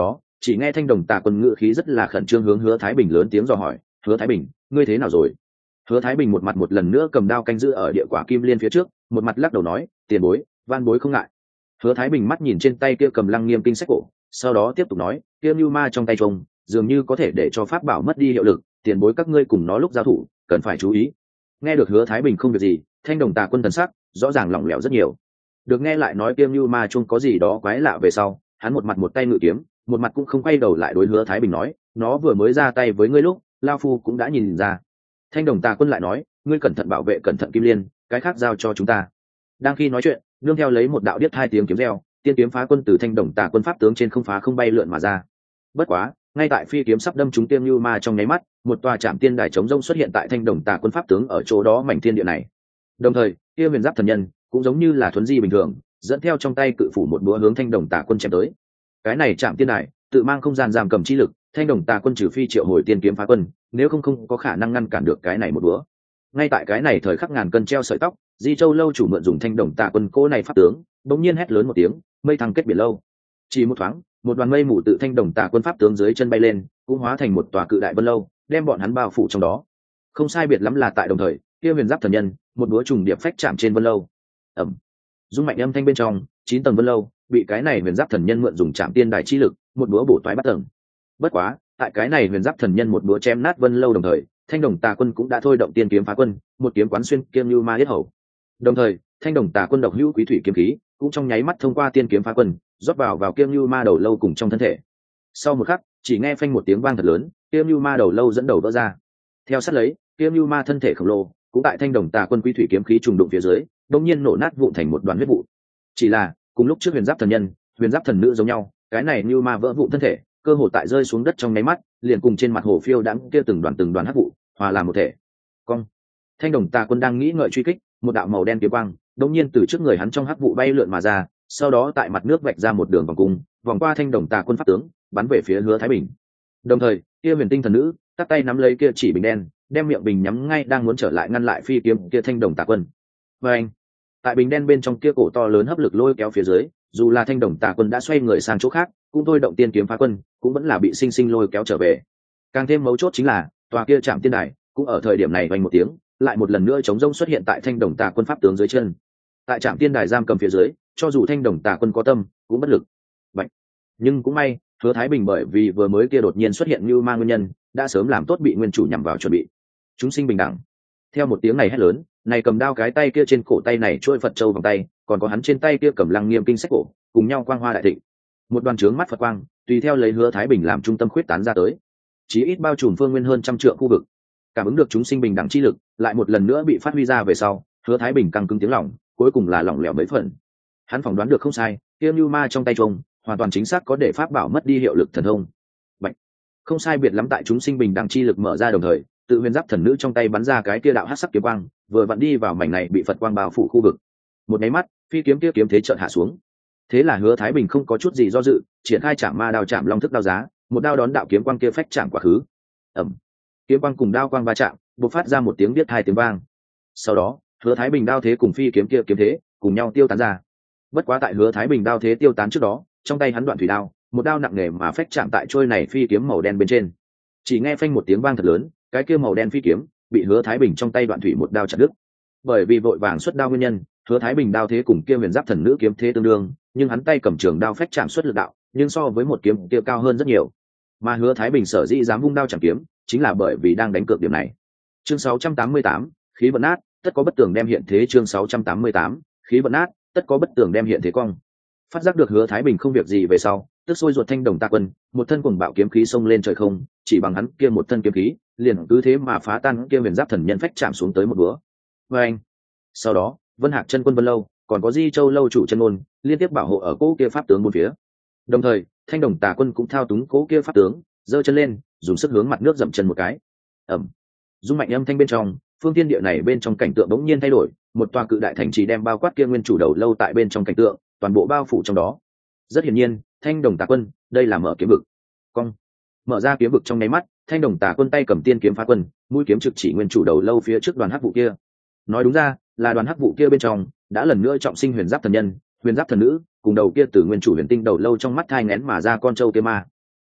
chỉ nghe thanh đồng tà quân ngự khí rất là khẩn trương hướng Hứa Thái Bình lớn tiếng dò hỏi, Hứa Thái Bình, ngươi thế nào rồi? Hứa Thái Bình một mặt một lần nữa cầm đao canh giữ ở địa quả kim liên phía trước, một mặt lắc đầu nói, tiền bối, van bối không ngại. Hứa Thái Bình mắt nhìn trên tay kia cầm Lăng Nghiêm kinh sách cổ, sau đó tiếp tục nói, kia Nưu Ma trong tay trông, dường như có thể để cho pháp bảo mất đi hiệu lực, tiền bối các ngươi cùng nó lúc giao thủ, cần phải chú ý. Nghe được Hứa Thái Bình không việc gì, thanh đồng tà quân thần sắc rõ ràng lỏng lẻo rất nhiều. Được nghe lại nói kia Nưu Ma chung có gì đó quái lạ về sau, hắn một mặt một tay ngự kiếm, một mặt cũng không quay đầu lại đối Hứa Thái Bình nói, nó vừa mới ra tay với ngươi lúc, lão phu cũng đã nhìn ra. Thanh đồng tà quân lại nói, ngươi cẩn thận bảo vệ cẩn thận kim liên, cái khác giao cho chúng ta. Đang khi nói chuyện, nương theo lấy một đạo điếc hai tiếng kiếm reo, tiên kiếm phá quân từ thanh đồng tà quân pháp tướng trên không phá không bay lượn mà ra. Bất quá, ngay tại phi kiếm sắp đâm trúng Tiêm Nưu Ma trong nháy mắt, một tòa trạm tiên đài chống rông xuất hiện tại thanh đồng tà quân pháp tướng ở chỗ đó mảnh thiên địa này. Đồng thời, kia huyền giáp thần nhân cũng giống như là thuấn di bình thường, dẫn theo trong tay cự phủ một búa hướng thanh đồng tà quân chém tới. Cái này trạm tiên đài tự mang không gian giam cầm chi lực, thanh đồng tà quân trừ phi triệu hồi tiên kiếm phá quân, nếu không có khả năng ngăn cản được cái này một búa. Ngay tại cái này thời khắc ngàn cân treo sợi tóc, Di Châu lâu chủ mượn dùng thanh đồng tà quân cố này pháp tướng, bỗng nhiên hét lớn một tiếng, mây thăng kết biển lâu. Chỉ một thoáng, một đoàn mây mù tự thanh đồng tà quân pháp tướng dưới chân bay lên, cũng hóa thành một tòa cự đại vân lâu, đem bọn hắn bao phủ trong đó. Không sai biệt lắm là tại đồng thời, kia huyền giáp thần nhân, một búa trùng điệp phách chạm trên vân lâu. Ầm. Dung mạnh âm thanh bên trong, 9 tầng vân lâu bị cái này huyền giáp thần nhân mượn dùng chạm tiên đài chi lực, một búa bổ toái bắt tầng. Bất quá, tại cái này huyền giáp thần nhân một búa chém nát vân lâu đồng thời, thanh đồng tà quân cũng đã thôi động tiên kiếm phá quân, một kiếm quán xuyên Kiêm Nưu Ma yết hầu. Đồng thời, thanh đồng tà quân độc hữu quý thủy kiếm khí cũng trong nháy mắt thông qua tiên kiếm phá quân, rót vào Kiêm Nưu Ma đầu lâu cùng trong thân thể. Sau một khắc, chỉ nghe phanh một tiếng vang thật lớn, Kiêm Nưu Ma đầu lâu dẫn đầu vỡ ra. Theo sát lấy, Kiêm Nưu Ma thân thể khổng lồ cũng tại thanh đồng tà quân quý thủy kiếm khí trùng đụng phía dưới, đột nhiên nổ nát vụn thành một đoàn huyết vụ. Chỉ là, cùng lúc trước huyền giáp thần nhân, huyền giáp thần nữ giống nhau, cái này Nưu Ma vỡ vụn thân thể, cơ hồ tại rơi xuống đất trong nháy mắt, liền cùng trên mặt hồ phiêu đãng kia từng đoàn hắc vụ, hòa làm một thể. Cong. Thanh đồng tà quân đang nghĩ ngợi truy kích, một đạo màu đen kiếm quang đột nhiên từ trước người hắn trong hắc vụ bay lượn mà ra, sau đó tại mặt nước vạch ra một đường vòng cung, vòng qua thanh đồng tà quân pháp tướng, bắn về phía Hứa Thái Bình. Đồng thời, kia huyền tinh thần nữ tắt tay nắm lấy kia chỉ bình đen, đem miệng bình nhắm ngay đang muốn trở lại ngăn lại phi kiếm kia thanh đồng tà quân. Và anh, tại bình đen bên trong kia cổ to lớn hấp lực lôi kéo phía dưới, dù là thanh đồng tà quân đã xoay người sang chỗ khác, cũng thôi động tiên kiếm phá quân, cũng vẫn là bị sinh sinh lôi kéo trở về. Càng thêm mấu chốt chính là tòa kia chạm tiên đài cũng ở thời điểm này vang một tiếng, lại một lần nữa chống rông xuất hiện tại thanh đồng tà quân pháp tướng dưới chân. Tại trạm tiên đài giam cầm phía dưới, cho dù thanh đồng tà quân có tâm cũng bất lực. Vậy nhưng cũng may, Hứa Thái Bình bởi vì vừa mới kia đột nhiên xuất hiện như ma nguyên nhân, đã sớm làm tốt bị nguyên chủ nhằm vào chuẩn bị. Chúng sinh bình đẳng. Theo một tiếng này hét lớn, này cầm đao cái tay kia trên cổ tay này trôi Phật châu vòng tay, còn có hắn trên tay kia cầm Lăng Nghiêm kinh sách cổ, cùng nhau quang hoa đại thịnh. Một đoàn chướng mắt Phật quang, tùy theo lấy Hứa Thái Bình làm trung tâm khuyết tán ra tới, chí ít bao trùm phương nguyên hơn 100 trượng khu vực. Cảm ứng được chúng sinh bình đẳng chi lực, lại một lần nữa bị phát huy ra về sau, Hứa Thái Bình căng cứng tiếng lòng, cuối cùng là lỏng lẻo mấy phần. Hắn phỏng đoán được không sai, Kiêm Nưu Ma trong tay trông, hoàn toàn chính xác có để pháp bảo mất đi hiệu lực thần thông. Bạch. Không sai biệt lắm tại chúng sinh bình đẳng chi lực mở ra đồng thời, tự huyền giáp thần nữ trong tay bắn ra cái kia đạo hắc sắc kiếm quang, vừa vặn đi vào mảnh này bị Phật quang bao phủ khu vực. Một cái mắt, phi kiếm kia kiếm thế chợt hạ xuống. Thế là Hứa Thái Bình không có chút gì do dự, triển khai Trảm Ma đao chạm long thức đao giá, một đao đón đạo kiếm quang kia phách chạm quá khứ. Ầm. Kiếm quang cùng đao quang va chạm, bộc phát ra một tiếng biết hai tiếng vang. Sau đó, Hứa Thái Bình đao thế cùng phi kiếm kia kiếm thế cùng nhau tiêu tán ra. Bất quá tại Hứa Thái Bình đao thế tiêu tán trước đó, trong tay hắn đoạn thủy đao, một đao nặng nề mà phách chạm tại trôi này phi kiếm màu đen bên trên. Chỉ nghe phanh một tiếng vang thật lớn, cái kia màu đen phi kiếm bị Hứa Thái Bình trong tay đoạn thủy một đao chặt đứt. Bởi vì vội vàng xuất đao nguyên nhân, Hứa Thái Bình đao thế cùng kia huyền giáp thần nữ kiếm thế tương đương, nhưng hắn tay cầm trường đao phách chạm xuất lực đạo, nhưng so với một kiếm kia cao hơn rất nhiều. Mà Hứa Thái Bình sở dĩ dám vung đao chạm kiếm, chính là bởi vì đang đánh cược điểm này. Chương 688, khí vận nát, tất có bất tường đem hiện thế. Chương 688, khí vận nát, tất có bất tường đem hiện thế cong. Phát giác được Hứa Thái Bình không việc gì về sau, tức sôi ruột thanh đồng tà quân, một thân cuồng bạo kiếm khí xông lên trời không, chỉ bằng hắn kia một thân kiếm khí, liền cứ thế mà phá tan kia huyền giáp thần nhân phách chạm xuống tới một búa. Và anh. Sau đó, Vân Hạc chân quân Vân Lâu, còn có Di Châu lâu chủ chân ngôn, liên tiếp bảo hộ ở cố kia pháp tướng bốn phía. Đồng thời, thanh đồng tà quân cũng thao túng cố kia pháp tướng, giơ chân lên, dùng sức hướng mặt nước dậm chân một cái. Ầm. Dung mạnh âm thanh bên trong, phương thiên địa này bên trong cảnh tượng bỗng nhiên thay đổi, một tòa cự đại thành trì đem bao quát kia nguyên chủ đầu lâu tại bên trong cảnh tượng, toàn bộ bao phủ trong đó. Rất hiển nhiên, thanh đồng tà quân, đây là mở kiếm vực. Cong. Mở ra kiếm vực trong nháy mắt, thanh đồng tà quân tay cầm tiên kiếm phá quân, mũi kiếm trực chỉ nguyên chủ đầu lâu phía trước đoàn hắc vụ kia. Nói đúng ra, là đoàn hắc vụ kia bên trong đã lần nữa trọng sinh huyền giáp thần nhân, huyền giáp thần nữ, cùng đầu kia từ nguyên chủ huyền tinh đầu lâu trong mắt thai nghén mà ra con trâu kia ma.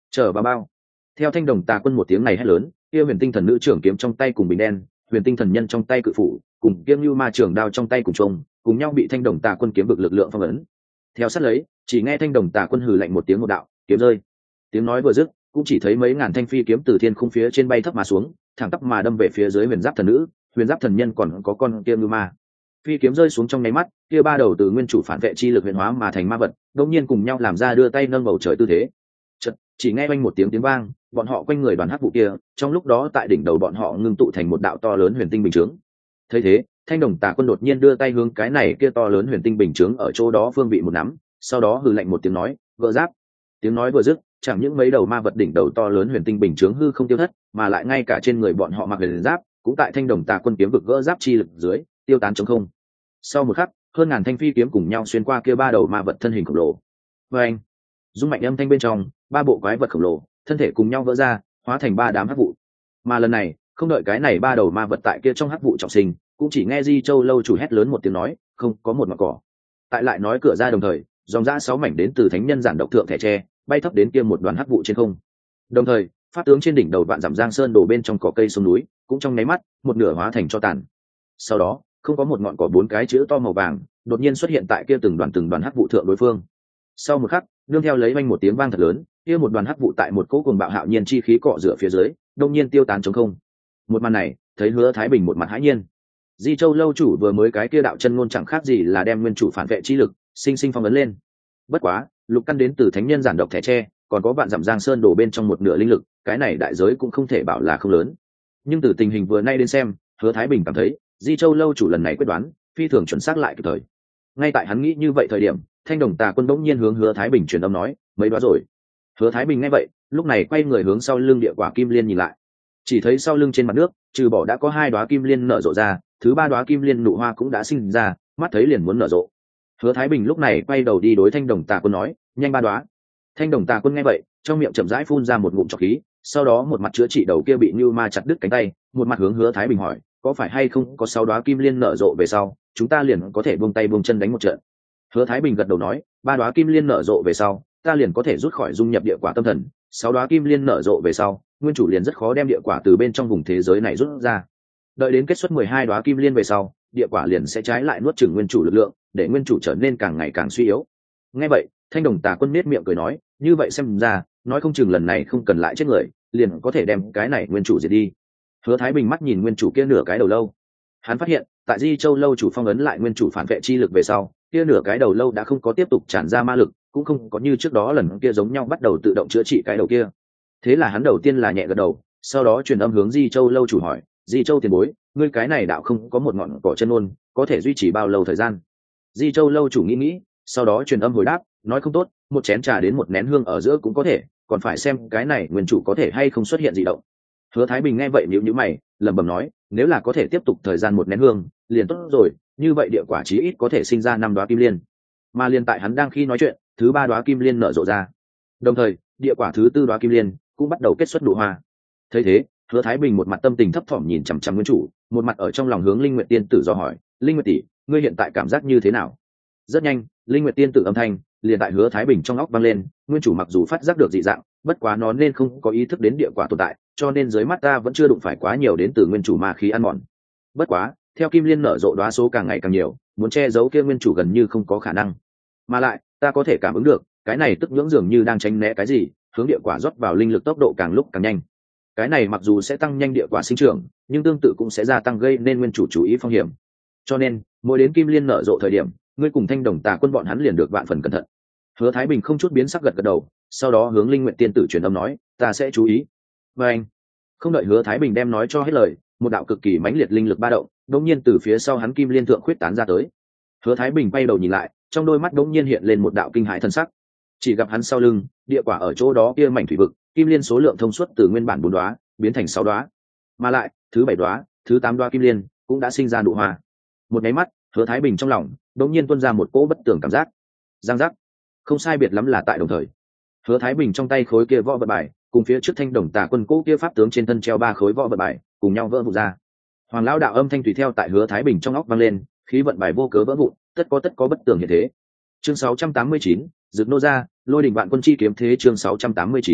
trở vào bao. Theo thanh đồng tà quân một tiếng này hét lớn, kia huyền tinh thần nữ trưởng kiếm trong tay cùng bình đen, huyền tinh thần nhân trong tay cự phủ, cùng kiếm lưu ma trưởng đao trong tay cùng trông, cùng nhau bị thanh đồng tà quân kiếm vực lực lượng phong ấn. Theo sát lấy, chỉ nghe thanh đồng tà quân hừ lạnh một tiếng một đạo, kiếm rơi. Tiếng nói vừa dứt, cũng chỉ thấy mấy ngàn thanh phi kiếm từ thiên khung phía trên bay thấp mà xuống, thẳng tắp mà đâm về phía dưới huyền giáp thần nữ, huyền giáp thần nhân còn có con kia lưu ma. Phi kiếm rơi xuống trong nháy mắt, kia ba đầu từ nguyên chủ phản vệ chi lực huyền hóa mà thành ma vật, đột nhiên cùng nhau làm ra đưa tay nâng bầu trời tư thế. Chợt, chỉ nghe oanh một tiếng vang, bọn họ quanh người đoàn hắc vụ kia, trong lúc đó tại đỉnh đầu bọn họ ngưng tụ thành một đạo to lớn huyền tinh bình chướng. Thấy thế, thanh đồng tà quân đột nhiên đưa tay hướng cái này kia to lớn huyền tinh bình chướng ở chỗ đó phương vị một nắm, sau đó hừ lạnh một tiếng nói, gỡ giáp. Tiếng nói vừa dứt, chẳng những mấy đầu ma vật đỉnh đầu to lớn huyền tinh bình chướng hư không tiêu thất, mà lại ngay cả trên người bọn họ mặc huyền giáp, cũng tại thanh đồng tà quân kiếm vực gỡ giáp chi lực dưới, tiêu tán trống không. Sau một khắc, hơn ngàn thanh phi kiếm cùng nhau xuyên qua kia ba đầu ma vật thân hình khổng lồ. Và anh, rung mạnh âm thanh bên trong, ba bộ quái vật khổng lồ, thân thể cùng nhau vỡ ra, hóa thành ba đám hắc vụ. Mà lần này, không đợi cái này ba đầu ma vật tại kia trong hắc vụ trọng sinh, cũng chỉ nghe Di Châu lâu chủ hét lớn một tiếng nói, không có một mảng cỏ. Tại lại nói cửa ra đồng thời, dòng ra 6 mảnh đến từ thánh nhân giản độc thượng thẻ tre, bay thấp đến kia một đoàn hắc vụ trên không. Đồng thời, pháp tướng trên đỉnh đầu vạn dặm giang sơn đổ bên trong cỏ cây sông núi, cũng trong nháy mắt, một nửa hóa thành tro tàn. Sau đó, không có một ngọn cỏ 4 cái chữ to màu vàng, đột nhiên xuất hiện tại kia từng đoàn hắc vụ thượng đối phương. Sau một khắc, nương theo lấy vang một tiếng vang thật lớn, kia một đoàn hắc vụ tại một cỗ cuồng bạo hạo nhiên chi khí cọ rửa phía dưới, đột nhiên tiêu tán trống không. Một màn này, thấy Hứa Thái Bình một mặt hãi nhiên. Di Châu lâu chủ vừa mới cái kia đạo chân ngôn chẳng khác gì là đem nguyên chủ phản vệ chi lực sinh sinh phong ấn lên. Bất quá, lục căn đến từ thánh nhân giản độc thẻ tre, còn có vạn dặm giang sơn đổ bên trong một nửa linh lực, cái này đại giới cũng không thể bảo là không lớn. Nhưng từ tình hình vừa nay đến xem, Hứa Thái Bình cảm thấy, Di Châu lâu chủ lần này quyết đoán, phi thường chuẩn xác lại kịp thời. Ngay tại hắn nghĩ như vậy thời điểm, thanh đồng tà quân bỗng nhiên hướng Hứa Thái Bình truyền âm nói, mấy đoá rồi. Hứa Thái Bình nghe vậy, lúc này quay người hướng sau lưng địa quả kim liên nhìn lại, chỉ thấy sau lưng trên mặt nước, trừ bỏ đã có 2 đóa kim liên nở rộ ra, thứ 3 đóa kim liên nụ hoa cũng đã sinh ra, mắt thấy liền muốn nở rộ. Hứa Thái Bình lúc này quay đầu đi đối thanh đồng tà quân nói, nhanh 3 đóa. Thanh đồng tà quân nghe vậy, trong miệng chậm rãi phun ra một ngụm trọc khí, sau đó một mặt chữa trị đầu kia bị như ma chặt đứt cánh tay, một mặt hướng Hứa Thái Bình hỏi, có phải hay không có 6 đóa kim liên nở rộ về sau, chúng ta liền có thể buông tay buông chân đánh một trận. Hứa Thái Bình gật đầu nói, 3 đóa kim liên nở rộ về sau, ta liền có thể rút khỏi dung nhập địa quả tâm thần, 6 đóa kim liên nở rộ về sau, nguyên chủ liền rất khó đem địa quả từ bên trong vùng thế giới này rút ra. Đợi đến kết xuất 12 đóa kim liên về sau, địa quả liền sẽ trái lại nuốt chửng nguyên chủ lực lượng, để nguyên chủ trở nên càng ngày càng suy yếu. Nghe vậy, thanh đồng tà quân nết miệng cười nói, như vậy xem ra, nói không chừng lần này không cần lại chết người, liền có thể đem cái này nguyên chủ diệt đi. Hứa Thái Bình mắt nhìn nguyên chủ kia nửa cái đầu lâu, hắn phát hiện, tại Di Châu lâu chủ phong ấn lại nguyên chủ phản vệ chi lực về sau, kia nửa cái đầu lâu đã không có tiếp tục tràn ra ma lực, cũng không có như trước đó lần kia giống nhau bắt đầu tự động chữa trị cái đầu kia. Thế là hắn đầu tiên là nhẹ gật đầu, sau đó truyền âm hướng Di Châu lâu chủ hỏi, Di Châu tiền bối, ngươi cái này đạo không có một ngọn cỏ chân ôn, có thể duy trì bao lâu thời gian? Di Châu lâu chủ nghĩ, sau đó truyền âm hồi đáp, nói không tốt, một chén trà đến một nén hương ở giữa cũng có thể, còn phải xem cái này nguyên chủ có thể hay không xuất hiện dị động. Hứa Thái Bình nghe vậy nhíu mày, lẩm bẩm nói, nếu là có thể tiếp tục thời gian một nén hương, liền tốt rồi, như vậy địa quả chí ít có thể sinh ra 5 đóa kim liên. Mà liền tại hắn đang khi nói chuyện, thứ 3 đóa kim liên nở rộ ra. Đồng thời, địa quả thứ 4 đóa kim liên cũng bắt đầu kết xuất nụ hoa. Thấy thế, Hứa Thái Bình một mặt tâm tình thấp thỏm nhìn chằm chằm nguyên chủ, một mặt ở trong lòng hướng Linh Nguyệt Tiên tử dò hỏi, Linh Nguyệt tỷ, ngươi hiện tại cảm giác như thế nào? Rất nhanh, Linh Nguyệt Tiên tử âm thanh liền tại Hứa Thái Bình trong óc vang lên, nguyên chủ mặc dù phát giác được dị dạng, bất quá nó nên không có ý thức đến địa quả tồn tại, cho nên dưới mắt ta vẫn chưa đụng phải quá nhiều đến từ nguyên chủ ma khí ăn mòn. Bất quá, theo kim liên nở rộ đóa số càng ngày càng nhiều, muốn che giấu kia nguyên chủ gần như không có khả năng. Mà lại, ta có thể cảm ứng được, cái này tức nhưỡng dường như đang tránh né cái gì, hướng địa quả rót vào linh lực tốc độ càng lúc càng nhanh. Cái này mặc dù sẽ tăng nhanh địa quả sinh trưởng, nhưng tương tự cũng sẽ gia tăng gây nên nguyên chủ chú ý phong hiểm. Cho nên, mỗi đến kim liên nở rộ thời điểm, ngươi cùng thanh đồng tà quân bọn hắn liền được vạn phần cẩn thận. Hứa Thái Bình không chút biến sắc gật gật đầu, sau đó hướng Linh Nguyện Tiên tử truyền âm nói, ta sẽ chú ý. Và anh, không đợi Hứa Thái Bình đem nói cho hết lời, một đạo cực kỳ mãnh liệt linh lực ba động, đột nhiên từ phía sau hắn kim liên thượng khuyết tán ra tới. Hứa Thái Bình bay đầu nhìn lại, trong đôi mắt đột nhiên hiện lên một đạo kinh hãi thần sắc. Chỉ gặp hắn sau lưng, địa quả ở chỗ đó kia mảnh thủy vực, kim liên số lượng thông suốt từ nguyên bản 4 đóa biến thành 6 đóa, mà lại thứ 7 đóa, thứ 8 đóa kim liên cũng đã sinh ra nụ hoa. Một cái mắt, Hứa Thái Bình trong lòng đột nhiên tuôn ra một cỗ bất tường cảm giác. Giang giác, không sai biệt lắm là tại đồng thời. Hứa Thái Bình trong tay khối kia võ vật bài, cùng phía trước thanh đồng tà quân cỗ kia pháp tướng trên thân treo 3 khối võ vật bài, cùng nhau vỡ vụn ra. Hoàng lão đạo âm thanh tùy theo tại Hứa Thái Bình trong óc vang lên, khí vận bài vô cớ vỡ vụn, tất có bất tường như thế. Chương 689, Dực nô ra, Lôi đỉnh vạn quân chi kiếm thế chương 689,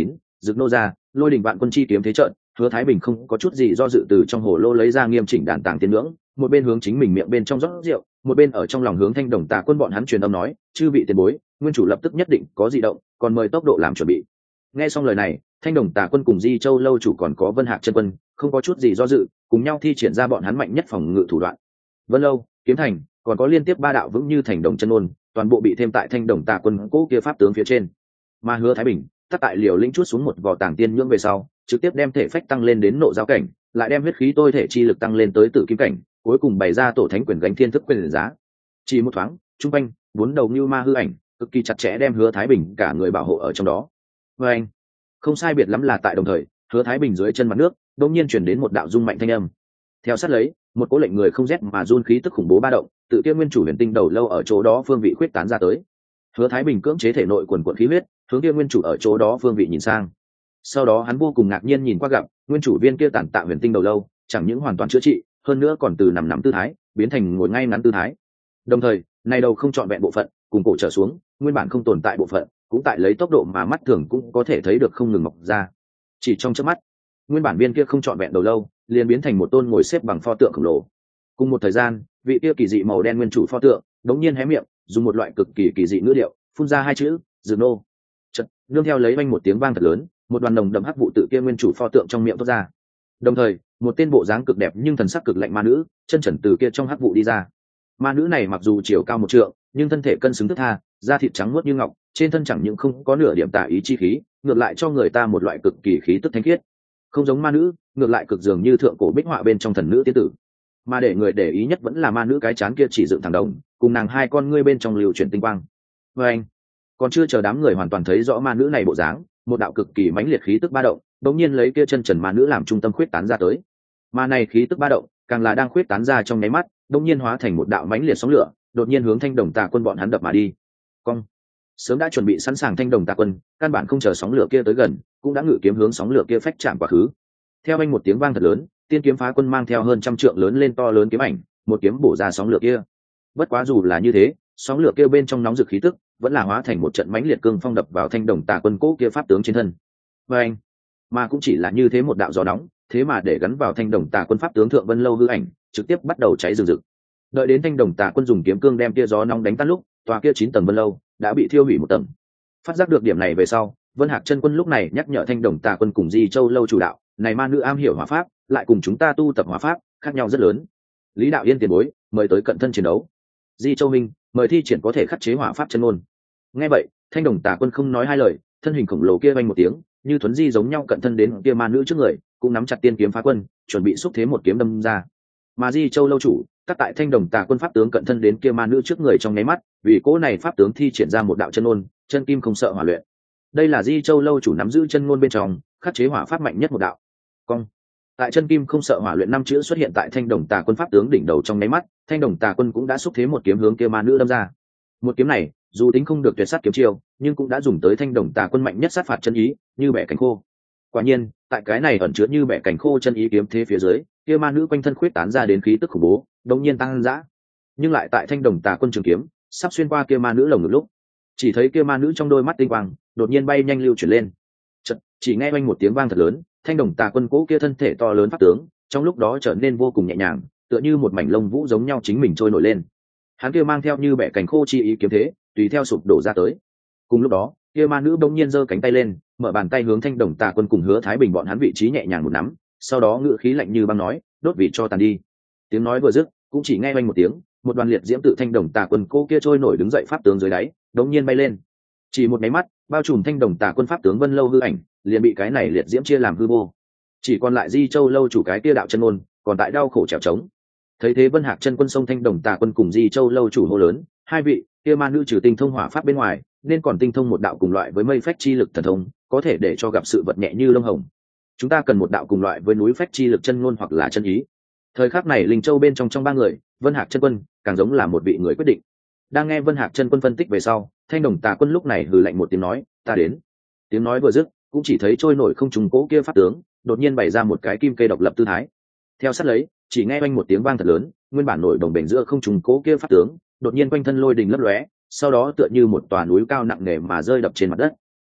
rực nô ra, lôi đình vạn quân chi kiếm thế trận. Hứa Thái Bình không có chút gì do dự từ trong hồ lô lấy ra nghiêm chỉnh đàn tàng tiên ngưỡng, một bên hướng chính mình miệng bên trong rót rượu, một bên ở trong lòng hướng Thanh Đồng Tà Quân bọn hắn truyền âm nói, chư vị tiền bối, nguyên chủ lập tức nhất định có dị động, còn mời tốc độ làm chuẩn bị. Nghe xong lời này, Thanh Đồng Tà Quân cùng Di Châu lâu chủ còn có Vân Hạc chân quân, không có chút gì do dự, cùng nhau thi triển ra bọn hắn mạnh nhất phòng ngự thủ đoạn. Vân Lâu, Kiếm Thành, còn có liên tiếp ba đạo vững như thành đồng chân ôn, toàn bộ bị thêm tại Thanh Đồng Tà Quân cố kia pháp tướng phía trên. Mà Hứa Thái Bình, tất tại liều lĩnh chút xuống một vỏ tàng tiên nhưỡng về sau, trực tiếp đem thể phách tăng lên đến nộ giao cảnh, lại đem huyết khí tôi thể chi lực tăng lên tới tử kim cảnh, cuối cùng bày ra tổ thánh quyền gánh thiên thức quyền giá. Chỉ một thoáng, trung quanh bốn đầu như ma hư ảnh, cực kỳ chặt chẽ đem Hứa Thái Bình cả người bảo hộ ở trong đó. Và anh, không sai biệt lắm là tại đồng thời, Hứa Thái Bình dưới chân mặt nước, đột nhiên truyền đến một đạo rung mạnh thanh âm. Theo sát lấy, một cỗ lệnh người không rét mà run khí tức khủng bố ba động, tự kia nguyên chủ huyền tinh đầu lâu ở chỗ đó phương vị khuyết tán ra tới. Hứa Thái Bình cưỡng chế thể nội quần quần khí huyết, hướng kia nguyên chủ ở chỗ đó phương vị nhìn sang. Sau đó hắn vô cùng ngạc nhiên nhìn qua gặp nguyên chủ viên kia tản tạo huyền tinh đầu lâu, chẳng những hoàn toàn chữa trị, hơn nữa còn từ nằm tư thái biến thành ngồi ngay ngắn tư thái. Đồng thời, này đầu không trọn vẹn bộ phận, cùng cổ trở xuống, nguyên bản không tồn tại bộ phận, cũng tại lấy tốc độ mà mắt thường cũng có thể thấy được không ngừng mọc ra. Chỉ trong chớp mắt, nguyên bản viên kia không trọn vẹn đầu lâu, liền biến thành một tôn ngồi xếp bằng pho tượng khổng lồ. Cùng một thời gian, vị kia kỳ dị màu đen nguyên chủ pho tượng, đống nhiên hé miệng, dùng một loại cực kỳ dị ngữ điệu, phun ra hai chữ, "Dược nô." Chợt, nương theo lấy vang một tiếng vang thật lớn, một đoàn nồng đậm hắc vụ tự kia nguyên chủ pho tượng trong miệng thoát ra. Đồng thời, một tên bộ dáng cực đẹp nhưng thần sắc cực lạnh ma nữ, chân trần từ kia trong hắc vụ đi ra. Ma nữ này mặc dù chiều cao 1 trượng, nhưng thân thể cân xứng thướt tha, da thịt trắng muốt như ngọc, trên thân chẳng những không có nửa điểm tà ý chi khí, ngược lại cho người ta một loại cực kỳ khí tức thánh khiết. Không giống ma nữ, ngược lại cực dường như thượng cổ bích họa bên trong thần nữ tiên tử. Mà để người để ý nhất vẫn là ma nữ cái chán kia chỉ dựng thẳng đồng, cùng nàng hai con ngươi bên trong lưu chuyển tinh quang. Và anh, còn chưa chờ đám người hoàn toàn thấy rõ ma nữ này bộ dáng, một đạo cực kỳ mãnh liệt khí tức ba động, đột nhiên lấy kia chân trần ma nữ làm trung tâm khuyết tán ra tới. Mà này khí tức ba động, càng là đang khuyết tán ra trong nháy mắt, đột nhiên hóa thành một đạo mãnh liệt sóng lửa, đột nhiên hướng Thanh Đồng Tà Quân bọn hắn đập mà đi. Cong. Sớm đã chuẩn bị sẵn sàng Thanh Đồng Tà Quân, căn bản không chờ sóng lửa kia tới gần, cũng đã ngự kiếm hướng sóng lửa kia phách chạm quá khứ. Theo anh một tiếng vang thật lớn, tiên kiếm phá quân mang theo hơn 100 trượng lớn lên to lớn kiếm ảnh, một kiếm bổ ra sóng lửa kia. Bất quá dù là như thế, sóng lửa kia bên trong nóng rực khí tức, vẫn là hóa thành một trận mãnh liệt cương phong đập vào Thanh Đồng Tà Quân cố kia pháp tướng trên thân. Và anh, mà cũng chỉ là như thế một đạo gió nóng, thế mà để gắn vào Thanh Đồng Tà Quân pháp tướng thượng Vân Lâu hư ảnh, trực tiếp bắt đầu cháy rừng rực. Đợi đến Thanh Đồng Tà Quân dùng kiếm cương đem kia gió nóng đánh tan lúc, tòa kia 9 tầng Vân Lâu đã bị thiêu hủy một tầng. Phát giác được điểm này về sau, Vân Hạc chân quân lúc này nhắc nhở Thanh Đồng Tà Quân cùng Di Châu lâu chủ đạo, này ma nữ am hiểu hỏa pháp, lại cùng chúng ta tu tập hỏa pháp, khác nhau rất lớn. Lý Đạo Yên tiền bối, mời tới cận thân chiến đấu. Di Châu minh, mời thi triển có thể khắc chế hỏa pháp chân môn. Nghe vậy, Thanh Đồng Tà Quân không nói hai lời, thân hình khổng lồ kia vang một tiếng, như thuấn di giống nhau cận thân đến kia ma nữ trước người, cũng nắm chặt tiên kiếm phá quân, chuẩn bị xúc thế một kiếm đâm ra. Mà Di Châu lâu chủ, các tại Thanh Đồng Tà Quân pháp tướng cận thân đến kia ma nữ trước người trong nháy mắt, vì cỗ này pháp tướng thi triển ra một đạo chân ôn, chân kim không sợ hỏa luyện. Đây là Di Châu lâu chủ nắm giữ chân ngôn bên trong, khắc chế hỏa pháp mạnh nhất một đạo. Cong. Tại chân kim không sợ hỏa luyện 5 chữ xuất hiện tại Thanh Đồng Tà Quân pháp tướng đỉnh đầu trong nháy mắt, Thanh Đồng Tà Quân cũng đã xúc thế một kiếm hướng kia ma nữ đâm ra. Một kiếm này, dù tính không được tuyệt sát kiếm chiêu, nhưng cũng đã dùng tới Thanh Đồng Tà Quân mạnh nhất sát phạt chân ý, như bẻ cánh khô. Quả nhiên, tại cái này ẩn chứa như bẻ cánh khô chân ý kiếm thế phía dưới, kia ma nữ quanh thân khuyết tán ra đến khí tức khủng bố, đột nhiên tăng dã. Nhưng lại tại Thanh Đồng Tà Quân trường kiếm sắp xuyên qua kia ma nữ lồng ngực lúc, chỉ thấy kia ma nữ trong đôi mắt tinh quang đột nhiên bay nhanh lưu chuyển lên. Chợt, chỉ nghe oanh một tiếng vang thật lớn, Thanh Đồng Tà Quân cố kia thân thể to lớn pháp tướng, trong lúc đó trở nên vô cùng nhẹ nhàng, tựa như một mảnh lông vũ giống nhau chính mình trôi nổi lên. Hắn kia mang theo như bẻ cánh khô chi ý kiếm thế, tùy theo sụp đổ ra tới. Cùng lúc đó, kia ma nữ bỗng nhiên giơ cánh tay lên, mở bàn tay hướng Thanh Đồng Tà Quân cùng Hứa Thái Bình bọn hắn vị trí nhẹ nhàng một nắm, sau đó ngữ khí lạnh như băng nói, đốt vị cho tàn đi. Tiếng nói vừa dứt, cũng chỉ nghe oanh một tiếng, một đoàn liệt diễm tự Thanh Đồng Tà Quân cô kia trôi nổi đứng dậy pháp tướng dưới đáy, đống nhiên bay lên. Chỉ một máy mắt, bao trùm Thanh Đồng Tà Quân pháp tướng Vân Lâu hư ảnh, liền bị cái này liệt diễm chia làm hư vô. Chỉ còn lại Di Châu lâu chủ cái kia đạo chân môn, còn tại đau khổ trèo trống. Thấy thế Vân Hạc chân quân sông Thanh Đồng Tà Quân cùng Di Châu lâu chủ hô lớn, hai vị, kia ma nữ trừ tinh thông hỏa pháp bên ngoài, nên còn tinh thông một đạo cùng loại với mây phách chi lực thần thông, có thể để cho gặp sự vật nhẹ như lông hồng. Chúng ta cần một đạo cùng loại với núi phách chi lực chân ngôn hoặc là chân ý. Thời khắc này Linh Châu bên trong ba người, Vân Hạc chân quân càng giống là một vị người quyết định. Đang nghe Vân Hạc chân quân phân tích về sau, Thanh Đồng Tà Quân lúc này hừ lạnh một tiếng nói, ta đến. Tiếng nói vừa dứt, cũng chỉ thấy trôi nổi không trùng cố kia pháp tướng, đột nhiên bày ra một cái kim cây độc lập tư thái. Theo sát lấy, chỉ nghe oanh một tiếng vang thật lớn, nguyên bản nổi đồng bền giữa không trùng cố kia pháp tướng, đột nhiên quanh thân lôi đình lấp lóe, sau đó tựa như một tòa núi cao nặng nề mà rơi đập trên mặt đất.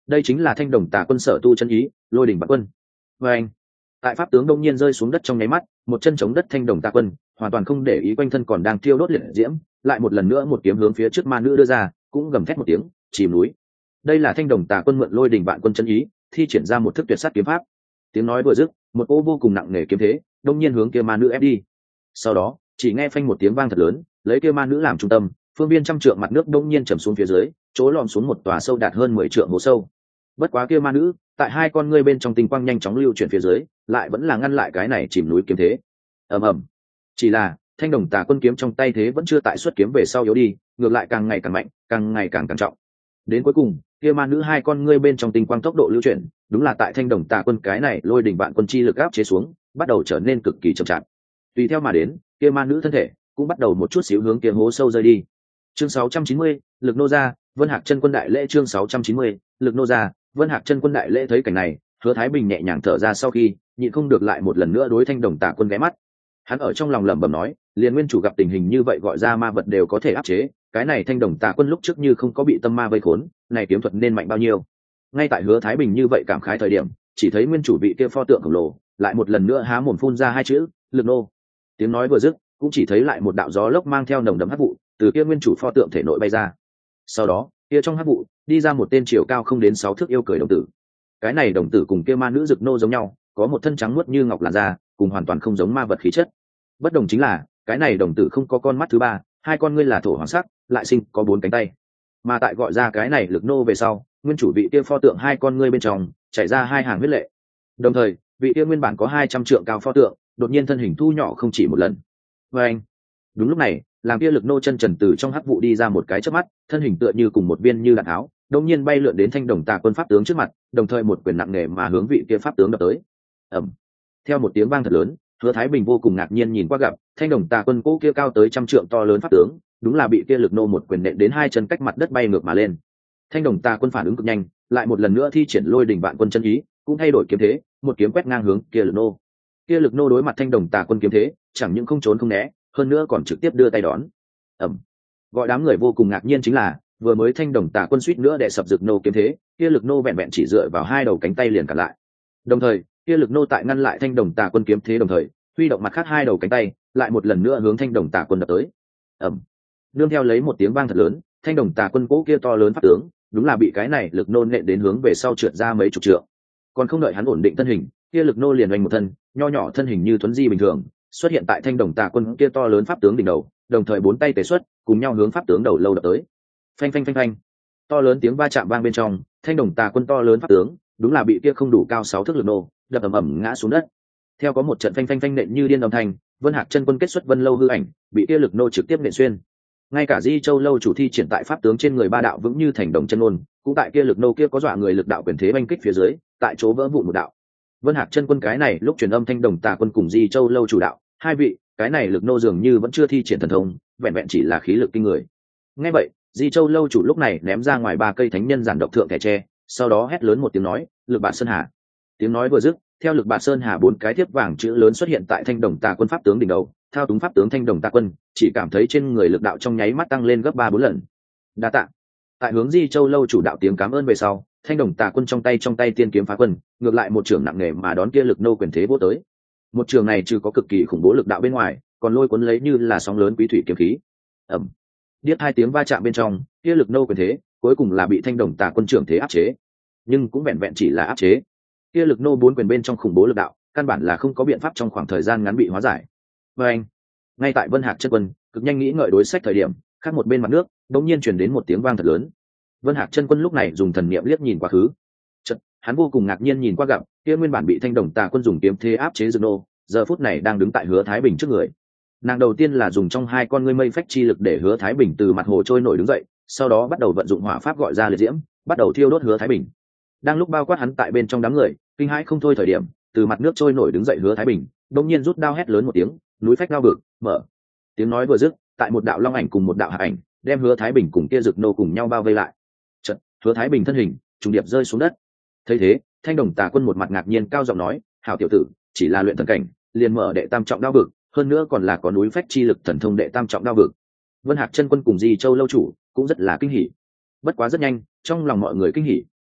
đây chính là thanh đồng tà quân sở tu chân ý, lôi đỉnh vạn quân. Và anh, tại pháp tướng đông nhiên rơi xuống đất trong nháy mắt, một chân chống đất thanh đồng tà quân hoàn toàn không để ý quanh thân còn đang thiêu đốt liệt diễm, lại một lần nữa một kiếm hướng phía trước ma nữ đưa ra, cũng gầm thét một tiếng, chìm núi. Đây là thanh đồng tà quân mượn lôi đỉnh vạn quân chân ý, thi triển ra một thức tuyệt sát kiếm pháp. Tiếng nói vừa dứt, một cỗ vô cùng nặng nề kiếm thế đông nhiên hướng kia ma nữ ép đi. Sau đó chỉ nghe phanh một tiếng vang thật lớn, lấy kia ma nữ làm trung tâm, phương viên trăm trượng mặt nước đông nhiên trầm xuống phía dưới, chỗ lom xuống một tòa sâu đạt hơn 10 trượng hố sâu. Bất quá kia ma nữ tại hai con ngươi bên trong tinh quang nhanh chóng lưu chuyển phía dưới, lại vẫn là ngăn lại cái này chìm núi kiếm thế. ầm ầm. Chỉ là thanh đồng tà quân kiếm trong tay thế vẫn chưa tại xuất kiếm về sau yếu đi, ngược lại càng ngày càng mạnh, càng ngày càng cẩn trọng. Đến cuối cùng kia ma nữ hai con ngươi bên trong tinh quang tốc độ lưu chuyển, đúng là tại thanh đồng tà quân cái này lôi đỉnh vạn quân chi lực áp chế xuống, bắt đầu trở nên cực kỳ chậm chạp. Tùy theo mà đến, kia ma nữ thân thể cũng bắt đầu một chút xíu hướng kia hố sâu rơi đi. Chương 690, lực nô ra, Vân Hạc chân quân đại lễ. Chương 690, lực nô ra, Vân Hạc chân quân đại lễ. Thấy cảnh này, Hứa Thái Bình nhẹ nhàng thở ra, sau khi nhịn không được lại một lần nữa đối thanh đồng tà quân ghé mắt. Hắn ở trong lòng lẩm bẩm nói, liền nguyên chủ gặp tình hình như vậy gọi ra ma vật đều có thể áp chế, cái này thanh đồng tà quân lúc trước như không có bị tâm ma vây khốn, này kiếm thuật nên mạnh bao nhiêu. Ngay tại Hứa Thái Bình như vậy cảm khái thời điểm, chỉ thấy nguyên chủ vị kia pho tượng khổng lồ lại một lần nữa há mồm phun ra hai chữ lực nô. Tiếng nói vừa dứt, cũng chỉ thấy lại một đạo gió lốc mang theo nồng đậm hắc vụ từ kia nguyên chủ pho tượng thể nội bay ra. Sau đó kia trong hắc vụ đi ra một tên chiều cao không đến 6 thước yêu cười đồng tử. Cái này đồng tử cùng kia ma nữ rực nô giống nhau, có một thân trắng muốt như ngọc làn da, cùng hoàn toàn không giống ma vật khí chất. Bất đồng chính là cái này đồng tử không có con mắt thứ ba, hai con ngươi là thổ hoàng sắc, lại sinh có 4 cánh tay. Mà tại gọi ra cái này lực nô về sau, nguyên chủ vị kia pho tượng hai con ngươi bên trong chảy ra hai hàng huyết lệ. Đồng thời vị kia nguyên bản có 200 trượng cao pho tượng đột nhiên thân hình thu nhỏ không chỉ một lần. Và anh, đúng lúc này làm kia lực nô chân trần từ trong hắc vụ đi ra một cái chớp mắt, thân hình tựa như cùng một viên như đạn tháo đông nhiên bay lượn đến thanh đồng tà quân pháp tướng trước mặt, đồng thời một quyền nặng nề mà hướng vị kia pháp tướng đập tới. ầm. Theo một tiếng vang thật lớn, Hứa Thái Bình vô cùng ngạc nhiên nhìn qua, gặp thanh đồng tà quân cỗ kia cao tới 100 trượng to lớn pháp tướng đúng là bị kia lực nô một quyền nện đến hai chân cách mặt đất bay ngược mà lên. Thanh đồng tà quân phản ứng cực nhanh, lại một lần nữa thi triển lôi đỉnh vạn quân chân ý, cũng thay đổi kiếm thế, một kiếm quét ngang hướng kia lực nô. Kia lực nô đối mặt thanh đồng tà quân kiếm thế, chẳng những không trốn không né, hơn nữa còn trực tiếp đưa tay đón. ầm. Gọi đám người vô cùng ngạc nhiên chính là, vừa mới thanh đồng tà quân suýt nữa đè sập rực nô kiếm thế, kia lực nô vẹn vẹn chỉ dựa vào hai đầu cánh tay liền cản lại. Đồng thời kia lực nô tại ngăn lại thanh đồng tà quân kiếm thế đồng thời huy động mặt khác hai đầu cánh tay, lại một lần nữa hướng thanh đồng tà quân đập tới. ầm. Nương theo lấy một tiếng vang thật lớn, thanh đồng tà quân cố kia to lớn pháp tướng đúng là bị cái này lực nô nện đến hướng về sau trượt ra mấy chục trượng. Còn không đợi hắn ổn định thân hình, kia lực nô liền oanh một thân nho nhỏ thân hình như thuấn di bình thường xuất hiện tại thanh đồng tà quân kia to lớn pháp tướng đỉnh đầu, đồng thời 4 tay tề xuất cùng nhau hướng pháp tướng đầu lâu đập tới. Phanh phanh phanh phanh, to lớn tiếng va chạm vang bên trong, thanh đồng tà quân to lớn pháp tướng đúng là bị kia không đủ cao 6 thước lực nô đập ầm ầm ngã xuống đất. Theo có một trận phanh phanh phanh nện như điên âm thanh, Vân Hạc chân quân kết xuất Vân lâu hư ảnh bị kia lực nô trực tiếp nện xuyên. Ngay cả Di Châu lâu chủ thi triển tại pháp tướng trên người ba đạo vững như thành đồng chân ôn, cũng tại kia lực nô kia có dọa người lực đạo quyền thế oanh kích phía dưới, tại chỗ vỡ vụn một đạo. Vân Hạc chân quân cái này lúc truyền âm thanh đồng tà quân cùng Di Châu lâu chủ đạo, hai vị, cái này lực nô dường như vẫn chưa thi triển thần thông, vẹn vẹn chỉ là khí lực kinh người. Nghe vậy, Di Châu lâu chủ lúc này ném ra ngoài 3 cây thánh nhân giản độc thượng thẻ tre, sau đó hét lớn một tiếng nói, lực bạt sơn hà. Tiếng nói vừa dứt, theo lực bạt sơn hà 4 cái thiếp vàng chữ lớn xuất hiện tại thanh đồng tà quân pháp tướng đỉnh đầu, thao túng pháp tướng thanh đồng tà quân chỉ cảm thấy trên người lực đạo trong nháy mắt tăng lên gấp 3-4 lần. Đa tạ. Tại hướng Di Châu lâu chủ đạo tiếng cảm ơn về sau, thanh đồng tà quân trong tay tiên kiếm phá quân ngược lại một trường nặng nề mà đón kia lực nô quyền thế vô tới. Một trường này trừ có cực kỳ khủng bố lực đạo bên ngoài, còn lôi cuốn lấy như là sóng lớn quý thủy kiếm khí. ầm. Điếc hai tiếng va chạm bên trong, kia lực nô quyền thế cuối cùng là bị thanh đồng tà quân trưởng thế áp chế, nhưng cũng vẹn vẹn chỉ là áp chế. Kia lực nô 4 quyền bên trong khủng bố lực đạo căn bản là không có biện pháp trong khoảng thời gian ngắn bị hóa giải. Và anh, ngay tại Vân Hạc chân quân cực nhanh nghĩ ngợi đối sách thời điểm, khác một bên mặt nước đống nhiên truyền đến một tiếng vang thật lớn. Vân Hạc chân quân lúc này dùng thần niệm liếc nhìn quá khứ, chợt hắn vô cùng ngạc nhiên nhìn qua, gặp kia nguyên bản bị thanh đồng tà quân dùng kiếm thế áp chế rực nô giờ phút này đang đứng tại Hứa Thái Bình trước người. Nàng đầu tiên là dùng trong hai con ngươi mây phách chi lực để Hứa Thái Bình từ mặt hồ trôi nổi đứng dậy, sau đó bắt đầu vận dụng hỏa pháp gọi ra liệt diễm, bắt đầu thiêu đốt Hứa Thái Bình. Đang lúc bao quát hắn tại bên trong đám người kinh hãi không thôi thời điểm, từ mặt nước trôi nổi đứng dậy Hứa Thái Bình đột nhiên rút đao hét lớn một tiếng, núi phách đao vực mở. Tiếng nói vừa dứt, tại một đạo long ảnh cùng một đạo hạ ảnh đem Hứa Thái Bình cùng kia rực nô cùng nhau bao vây lại. Chợt Hứa Thái Bình thân hình trùng điệp rơi xuống đất. Thấy thế, thanh đồng tà quân một mặt ngạc nhiên cao giọng nói, hảo tiểu tử, chỉ là luyện thần cảnh liền mở đệ tam trọng đao vực, hơn nữa còn là có núi phách chi lực thần thông đệ tam trọng đao vực. Vân Hạc chân quân cùng Di Châu lâu chủ cũng rất là kinh hỉ. Bất quá rất nhanh, trong lòng mọi người kinh hỉ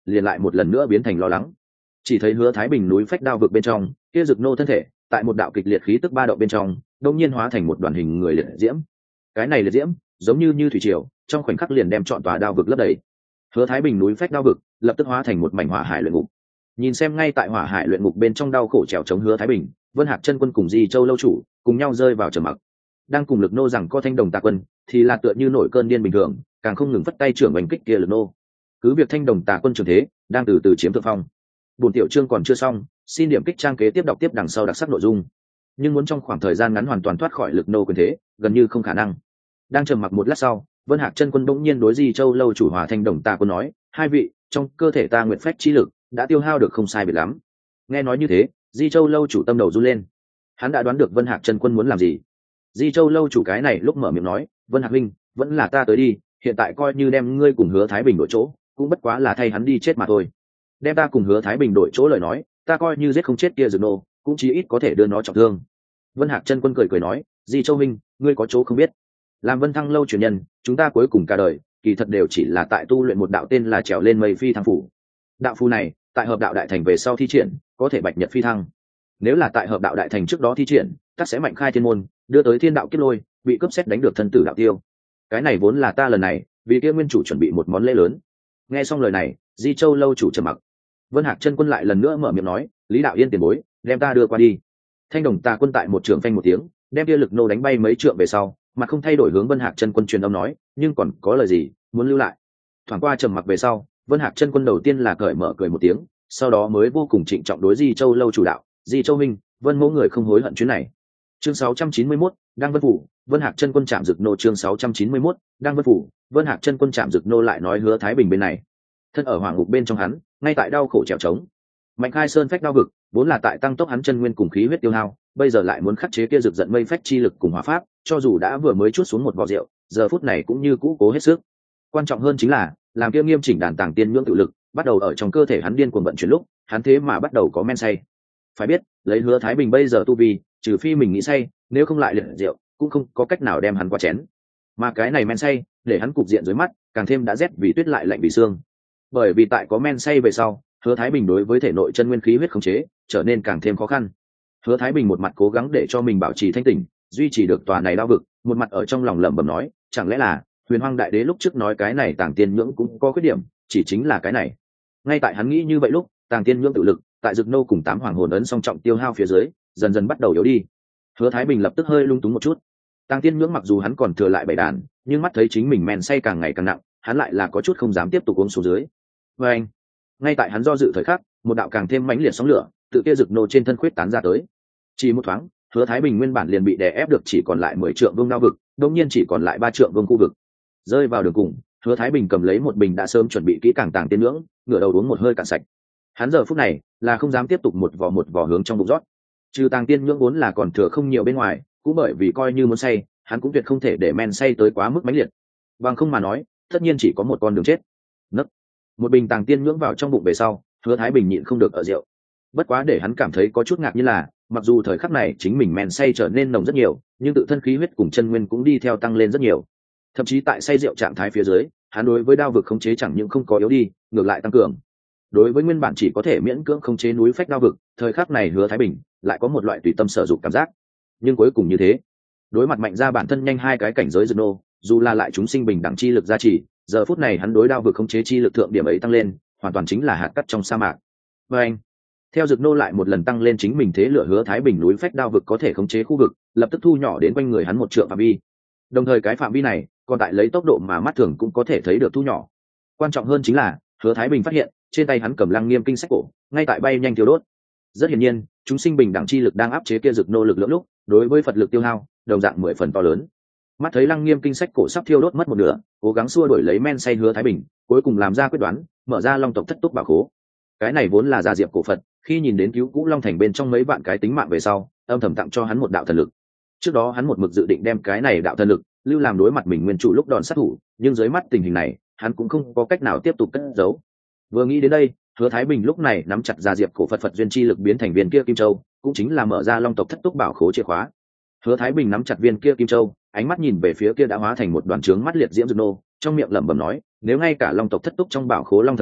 liền lại một lần nữa biến thành lo lắng. Chỉ thấy Hứa Thái Bình núi phách đao vực bên trong kia rực nô thân thể tại một đạo kịch liệt khí tức ba động bên trong đột nhiên hóa thành một đoàn hình người liệt diễm. Cái này liệt diễm giống như thủy triều, trong khoảnh khắc liền đem trọn tòa đao vực lấp đầy. Hứa Thái Bình núi phách đao vực lập tức hóa thành một mảnh hỏa hải luyện ngục. Nhìn xem ngay tại hỏa hải luyện ngục bên trong đau khổ trèo chống Hứa Thái Bình, Vân Hạc chân quân cùng Di Châu lâu chủ cùng nhau rơi vào trầm mặc. Đang cùng lực nô rằng co Thanh Đồng Tà quân thì là tựa như nổi cơn điên bình thường, càng không ngừng vất tay trưởng oanh kích kia lực nô. Cứ việc Thanh Đồng Tà quân trường thế đang từ từ chiếm thượng phong. Bổn tiểu chương còn chưa xong, xin điểm kích trang kế tiếp đọc tiếp đằng sau đặc sắc nội dung. Nhưng muốn trong khoảng thời gian ngắn hoàn toàn thoát khỏi lực nô quyền thế, gần như không khả năng. Đang trầm mặc một lát sau, Vân Hạc chân quân bỗng nhiên đối Di Châu lâu chủ Hòa Thanh Đồng Tà quân nói: "Hai vị, trong cơ thể ta nguyệt phách chi lực đã tiêu hao được không sai biệt lắm." Nghe nói như thế, Di Châu lâu chủ tâm đầu run lên. Hắn đã đoán được Vân Hạc chân quân muốn làm gì. Di Châu lâu chủ cái này lúc mở miệng nói: "Vân Hạc huynh, vẫn là ta tới đi, hiện tại coi như đem ngươi cùng Hứa Thái Bình đổi chỗ, cũng bất quá là thay hắn đi chết mà thôi. Đem ta cùng Hứa Thái Bình đổi chỗ lời nói, ta coi như giết không chết kia Dực nô, cũng chí ít có thể đưa nó trọng thương." Vân Hạc chân quân cười nói: "Di Châu huynh, ngươi có chỗ không biết, làm Vân Thăng lâu truyền nhân, chúng ta cuối cùng cả đời kỳ thật đều chỉ là tại tu luyện một đạo tên là trèo lên mây phi thăng phủ. Đạo phù này tại hợp đạo đại thành về sau thi triển, có thể bạch nhật phi thăng. Nếu là tại hợp đạo đại thành trước đó thi triển, tất sẽ mạnh khai thiên môn, đưa tới thiên đạo kiếp lôi, bị cướp xét đánh được thân tử đạo tiêu. Cái này vốn là ta lần này vì kia nguyên chủ chuẩn bị một món lễ lớn." Nghe xong lời này, Di Châu lâu chủ trầm mặc. Vân Hạc chân quân lại lần nữa mở miệng nói: "Lý đạo yên tiền bối, đem ta đưa qua đi." Thanh Đồng Tà quân tại một trường phanh một tiếng, đem kia lực nô đánh bay mấy trượng về sau, mà không thay đổi hướng Vân Hạc chân quân truyền âm nói: "Nhưng còn có lời gì muốn lưu lại?" Thoáng qua trầm mặc về sau, Vân Hạc chân quân đầu tiên là cởi mở cười một tiếng, sau đó mới vô cùng trịnh trọng đối Di Châu lâu chủ đạo: "Di Châu minh, Vân mẫu người không hối hận chuyến này." Chương 691, Đăng Vân phủ, Vân Hạc chân quân chạm Dực nô. Chương 691, Đăng Vân phủ, Vân Hạc chân quân chạm Dực nô lại nói Hứa Thái Bình bên này, thân ở hỏa ngục bên trong hắn, ngay tại đau khổ trèo trống. Mạnh khai sơn phách đao vực, vốn là tại tăng tốc hắn chân nguyên cùng khí huyết tiêu hao, bây giờ lại muốn khắc chế kia rực giận mây phách chi lực cùng hỏa pháp, cho dù đã vừa mới chút xuống một vò rượu, giờ phút này cũng như cũ cố hết sức. Quan trọng hơn chính là, làm kia nghiêm chỉnh đàn tàng tiên nhưỡng tự lực, bắt đầu ở trong cơ thể hắn điên cuồng vận chuyển lúc, hắn thế mà bắt đầu có men say. Phải biết, lấy Hứa Thái Bình bây giờ tu vi, trừ phi mình nghĩ say, nếu không lại liệt rượu, cũng không có cách nào đem hắn qua chén. Mà cái này men say, để hắn cục diện dưới mắt, càng thêm đã rét vì tuyết lại lạnh vì xương. Bởi vì tại có men say về sau, Hứa Thái Bình đối với thể nội chân nguyên khí huyết khống chế trở nên càng thêm khó khăn. Hứa Thái Bình một mặt cố gắng để cho mình bảo trì thanh tỉnh, duy trì được tòa này đao vực, một mặt ở trong lòng lẩm bẩm nói: chẳng lẽ là Huyền Hoang Đại Đế lúc trước nói cái này tàng tiên nhưỡng cũng có khuyết điểm, chỉ chính là cái này. Ngay tại hắn nghĩ như vậy lúc, tàng tiên nhưỡng tự lực tại Dực nô cùng 8 hoàng hồn ấn song trọng tiêu hao phía dưới, dần dần bắt đầu yếu đi. Hứa Thái Bình lập tức hơi lung túng một chút. Tàng tiên nhưỡng mặc dù hắn còn thừa lại 7 đàn, nhưng mắt thấy chính mình men say càng ngày càng nặng, hắn lại là có chút không dám tiếp tục uống xuống dưới. Và anh, ngay tại hắn do dự thời khắc, một đạo càng thêm mãnh liệt sóng lửa tự kia Dực nô trên thân khuyết tán ra tới. Chỉ một thoáng, Hứa Thái Bình nguyên bản liền bị đè ép được chỉ còn lại 10 trượng vương đao vực, đột nhiên chỉ còn lại 3 trượng vương khu vực. Rơi vào đường cùng, Hứa Thái Bình cầm lấy một bình đã sớm chuẩn bị kỹ càng tàng tiên nhưỡng, ngửa đầu uống một hơi cạn sạch. Hắn giờ phút này là không dám tiếp tục một vò hướng trong bụng rót. Trừ tàng tiên nhưỡng vốn là còn thừa không nhiều bên ngoài, cũng bởi vì coi như muốn say, hắn cũng tuyệt không thể để men say tới quá mức mãnh liệt. Bằng không mà nói, tất nhiên chỉ có một con đường chết. Nấc. Một bình tàng tiên nhưỡng vào trong bụng về sau, Hứa Thái Bình nhịn không được ở rượu. Bất quá để hắn cảm thấy có chút ngạc nhiên là, mặc dù thời khắc này chính mình men say trở nên nồng rất nhiều, nhưng tự thân khí huyết cùng chân nguyên cũng đi theo tăng lên rất nhiều. Thậm chí tại say rượu trạng thái phía dưới, hắn đối với đao vực khống chế chẳng những không có yếu đi, ngược lại tăng cường. Đối với nguyên bản chỉ có thể miễn cưỡng khống chế núi phách đao vực, thời khắc này Hứa Thái Bình lại có một loại tùy tâm sở dụng cảm giác. Nhưng cuối cùng như thế, đối mặt mạnh ra bản thân nhanh hai cái cảnh giới Dực nô, dù là lại chúng sinh bình đẳng chi lực gia trì, giờ phút này hắn đối đao vực khống chế chi lực thượng điểm ấy tăng lên, hoàn toàn chính là hạt cát trong sa mạc. Và anh, theo Dực nô lại một lần tăng lên chính mình thế lửa, Hứa Thái Bình núi phách đao vực có thể khống chế khu vực lập tức thu nhỏ đến quanh người hắn 1 trượng phạm vi. Đồng thời cái phạm vi này còn tại lấy tốc độ mà mắt thường cũng có thể thấy được thu nhỏ. Quan trọng hơn chính là Hứa Thái Bình phát hiện trên tay hắn cầm Lăng Nghiêm kinh sách cổ ngay tại bay nhanh thiêu đốt. Rất hiển nhiên, chúng sinh bình đẳng chi lực đang áp chế kia Dực nô lực lượng lúc, đối với Phật lực tiêu hao đồng dạng 10 phần to lớn. Mắt thấy Lăng Nghiêm kinh sách cổ sắp thiêu đốt mất một nửa, cố gắng xua đuổi lấy men say Hứa Thái Bình, cuối cùng làm ra quyết đoán, mở ra Long tộc thất túc bảo khố. Cái này vốn là gia diệp cổ Phật, khi nhìn đến cứu cũ Long Thành bên trong mấy vạn cái tính mạng về sau, âm thầm tặng cho hắn một đạo thần lực. Trước đó hắn một mực dự định đem cái này đạo thần lực lưu làm đối mặt mình nguyên chủ lúc đòn sát thủ, nhưng dưới mắt tình hình này, hắn cũng không có cách nào tiếp tục cất giấu. Vừa nghĩ đến đây, Hứa Thái Bình lúc này nắm chặt gia diệp cổ Phật Phật duyên chi lực biến thành viên kia kim châu, cũng chính là mở ra Long tộc thất túc bảo khố chìa khóa. Hứa Thái Bình nắm chặt viên kia kim châu, ánh mắt nhìn về phía kia đã hóa thành một đoàn trướng mắt liệt diễm Dực nô, trong miệng lẩm bẩm nói: nếu ngay cả Long tộc thất túc trong bảo khố Long thần binh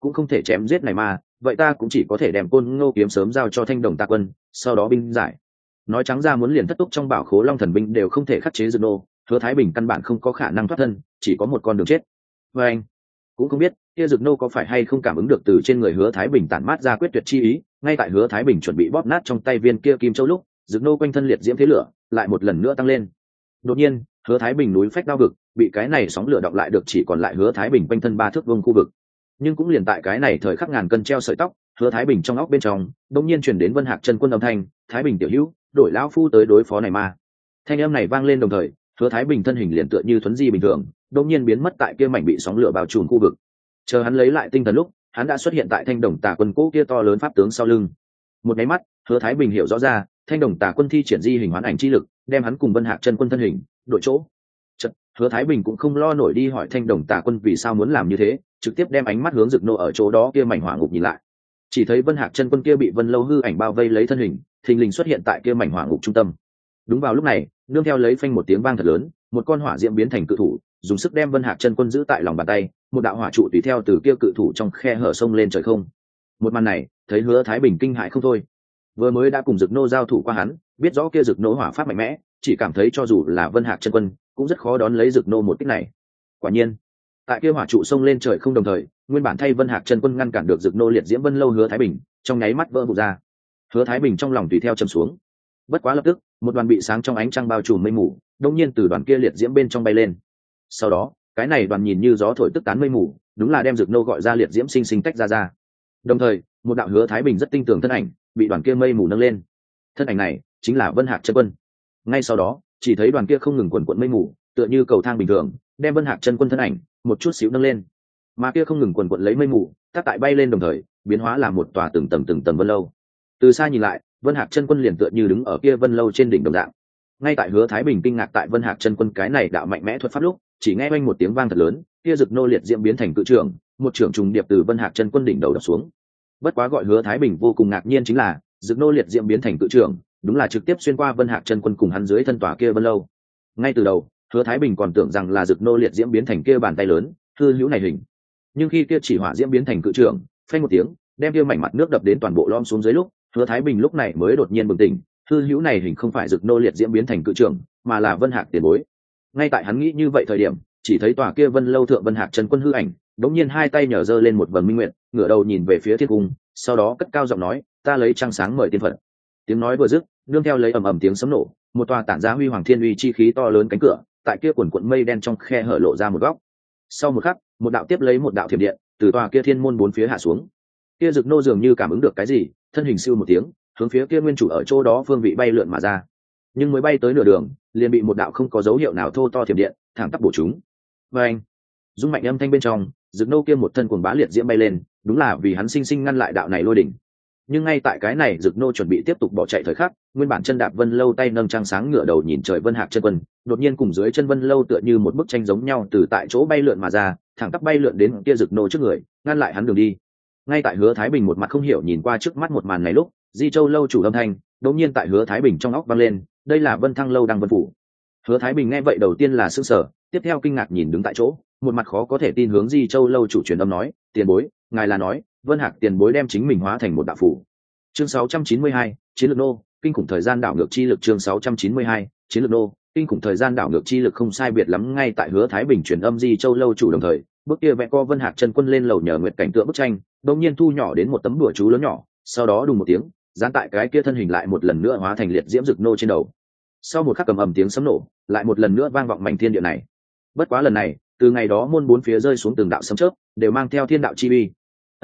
cũng không thể chém giết này ma, vậy ta cũng chỉ có thể đem Côn Ngô kiếm sớm giao cho Thanh Đồng Tà Quân, sau đó binh giải. Nói trắng ra muốn liền thất túc trong bảo khố Long Thần binh đều không thể khắc chế Dực Nô, Hứa Thái Bình căn bản không có khả năng thoát thân, chỉ có một con đường chết. Và anh cũng không biết kia Dực Nô có phải hay không cảm ứng được từ trên người Hứa Thái Bình tản mát ra quyết tuyệt chi ý, ngay tại Hứa Thái Bình chuẩn bị bóp nát trong tay viên kia kim châu lúc, Dực Nô quanh thân liệt diễm thế lửa lại một lần nữa tăng lên. Đột nhiên, Hứa Thái Bình núi phách đao vực bị cái này sóng lửa đọng lại được, chỉ còn lại Hứa Thái Bình quanh thân 3 thước vuông khu vực. Nhưng cũng liền tại cái này thời khắc ngàn cân treo sợi tóc, Hứa Thái Bình trong óc bên trong đột nhiên truyền đến Vân Hạc chân quân âm thanh, "Thái Bình tiểu hữu, đổi lão phu tới đối phó này ma." Thanh âm này vang lên đồng thời, Hứa Thái Bình thân hình liền tựa như thuấn di bình thường, đột nhiên biến mất tại kia mảnh bị sóng lửa bao trùm khu vực. Chờ hắn lấy lại tinh thần lúc, hắn đã xuất hiện tại Thanh Đồng Tà Quân cố kia to lớn pháp tướng sau lưng. Một cái mắt, Hứa Thái Bình hiểu rõ ra, Thanh Đồng Tà Quân thi triển di hình hoán ảnh chi lực, đem hắn cùng Vân Hạc chân quân thân hình đổi chỗ. Chợt, Hứa Thái Bình cũng không lo nổi đi hỏi Thanh Đồng Tà Quân vì sao muốn làm như thế, trực tiếp đem ánh mắt hướng Dực Nô ở chỗ đó kia mảnh hỏa ngục nhìn lại. Chỉ thấy Vân Hạc chân quân kia bị Vân Lâu hư ảnh bao vây lấy thân hình, thình lình xuất hiện tại kia mảnh hỏa ngục trung tâm. Đúng vào lúc này, nương theo lấy phanh một tiếng vang thật lớn, một con hỏa diễm biến thành cự thủ, dùng sức đem Vân Hạc chân quân giữ tại lòng bàn tay, một đạo hỏa trụ tùy theo từ kia cự thủ trong khe hở sông lên trời không. Một màn này, thấy Hứa Thái Bình kinh hãi không thôi. Vừa mới đã cùng Dực Nô giao thủ qua hắn, biết rõ kia Dực Nô hỏa pháp mạnh mẽ, chỉ cảm thấy cho dù là Vân Hạc chân quân, cũng rất khó đón lấy Dực Nô một kích này. Quả nhiên, tại kia hỏa trụ sông lên trời không đồng thời, nguyên bản thay Vân Hạc chân quân ngăn cản được Dực Nô liệt diễm Vân Lâu Hứa Thái Bình, trong nháy mắt vỡ vụn ra. Hứa Thái Bình trong lòng tùy theo trầm xuống. Bất quá lập tức, một đoàn bị sáng trong ánh trăng bao trùm mây mù, đột nhiên từ đoàn kia liệt diễm bên trong bay lên. Sau đó, cái này đoàn nhìn như gió thổi tức tán mây mù, đúng là đem Dực Nô gọi ra liệt diễm sinh sinh tách ra. Đồng thời, một đạo Hứa Thái Bình rất tinh tường thân ảnh, bị đoàn kia mây mù nâng lên. Thân ảnh này chính là Vân Hạc chân quân. Ngay sau đó, chỉ thấy đoàn kia không ngừng quần quận mây mù, tựa như cầu thang bình thường, đem Vân Hạc chân quân thân ảnh một chút xíu nâng lên. Mà kia không ngừng quần quận lấy mây mù, tác tại bay lên đồng thời, biến hóa làm một tòa từng tầng vân lâu. Từ xa nhìn lại, Vân Hạc chân quân liền tựa như đứng ở kia vân lâu trên đỉnh đồng dạng. Ngay tại Hứa Thái Bình kinh ngạc tại Vân Hạc chân quân cái này đạo mạnh mẽ thuật pháp lúc, chỉ nghe oanh một tiếng vang thật lớn, kia Dực Nô liệt diễm biến thành cự trường, một trường trùng điệp từ Vân Hạc chân quân đỉnh đầu đập xuống. Bất quá gọi Hứa Thái Bình vô cùng ngạc nhiên chính là, Dực Nô liệt diễm biến thành cự trường, đúng là trực tiếp xuyên qua Vân Hạc chân quân cùng hắn dưới thân tòa kia vân lâu. Ngay từ đầu, Hứa Thái Bình còn tưởng rằng là Dực Nô liệt diễm biến thành kia bàn tay lớn, hư hữu này hình. Nhưng khi kia chỉ hỏa diễm biến thành cự trường, phanh một tiếng, đem kia mảnh mặt nước đập đến toàn bộ lom xuống dưới lúc, Hứa Thái Bình lúc này mới đột nhiên bừng tỉnh, hư hữu này hình không phải Dực Nô liệt diễm biến thành cự trường, mà là Vân Hạc tiền bối. Ngay tại hắn nghĩ như vậy thời điểm, chỉ thấy tòa kia vân lâu thượng Vân Hạc chân quân hư ảnh, đống nhiên hai tay nhờ giơ lên một vầng minh nguyện, ngửa đầu nhìn về phía thiên cung, sau đó cất cao giọng nói, "Ta lấy trăng sáng mời tiên phật." Tiếng nói vừa dứt, nương theo lấy ầm ầm tiếng sấm nổ, một tòa tản ra huy hoàng thiên uy chi khí to lớn cánh cửa, tại kia quần quận mây đen trong khe hở lộ ra một góc. Sau một khắc, một đạo tiếp lấy một đạo thiểm điện, từ tòa kia thiên môn bốn phía hạ xuống. Kia Dực Nô dường như cảm ứng được cái gì, thân hình siêu một tiếng, hướng phía kia nguyên chủ ở chỗ đó phương vị bay lượn mà ra. Nhưng mới bay tới nửa đường, liền bị một đạo không có dấu hiệu nào thô to thiểm điện thẳng tắp bổ trúng. Và anh, rung mạnh âm thanh bên trong, Dực Nô kia một thân cuồng bá liệt diễm bay lên, đúng là vì hắn sinh sinh ngăn lại đạo này lôi đỉnh. Nhưng ngay tại cái này Dực Nô chuẩn bị tiếp tục bỏ chạy thời khắc, nguyên bản chân đạp vân lâu tay nâng trăng sáng ngửa đầu nhìn trời Vân Hạc chân quân, đột nhiên cùng dưới chân vân lâu tựa như một bức tranh giống nhau từ tại chỗ bay lượn mà ra, thẳng tắp bay lượn đến kia Dực Nô trước người, ngăn lại hắn đường đi. Ngay tại Hứa Thái Bình một mặt không hiểu nhìn qua trước mắt một màn này lúc, Di Châu lâu chủ âm thanh đột nhiên tại Hứa Thái Bình trong óc vang lên, đây là Vân Thăng lâu đang vân phủ. Hứa Thái Bình nghe vậy đầu tiên là sửng sở, tiếp theo kinh ngạc nhìn đứng tại chỗ, một mặt khó có thể tin hướng Di Châu lâu chủ truyền âm nói, "Tiền bối, ngài là nói Vân Hạc tiền bối đem chính mình hóa thành một đạo phủ?" Chương 692, chiến lược nô, kinh khủng thời gian đảo ngược chi lực. Chương 692, chiến lược nô, kinh khủng thời gian đảo ngược chi lực. Không sai biệt lắm, ngay tại Hứa Thái Bình truyền âm Di Châu lâu chủ đồng thời, bước kia vẽ co Vân Hạc chân quân lên lầu nhờ nguyệt cảnh tượng bức tranh, đột nhiên thu nhỏ đến một tấm đùa chú lớn nhỏ, sau đó đùng một tiếng, dán tại cái kia thân hình lại một lần nữa hóa thành liệt diễm Dực Nô trên đầu. Sau một khắc cầm ầm tiếng sấm nổ, lại một lần nữa vang vọng mảnh thiên địa này. Bất quá lần này, từ ngày đó môn bốn phía rơi xuống từng đạo sấm chớp, đều mang theo thiên đạo chi uy.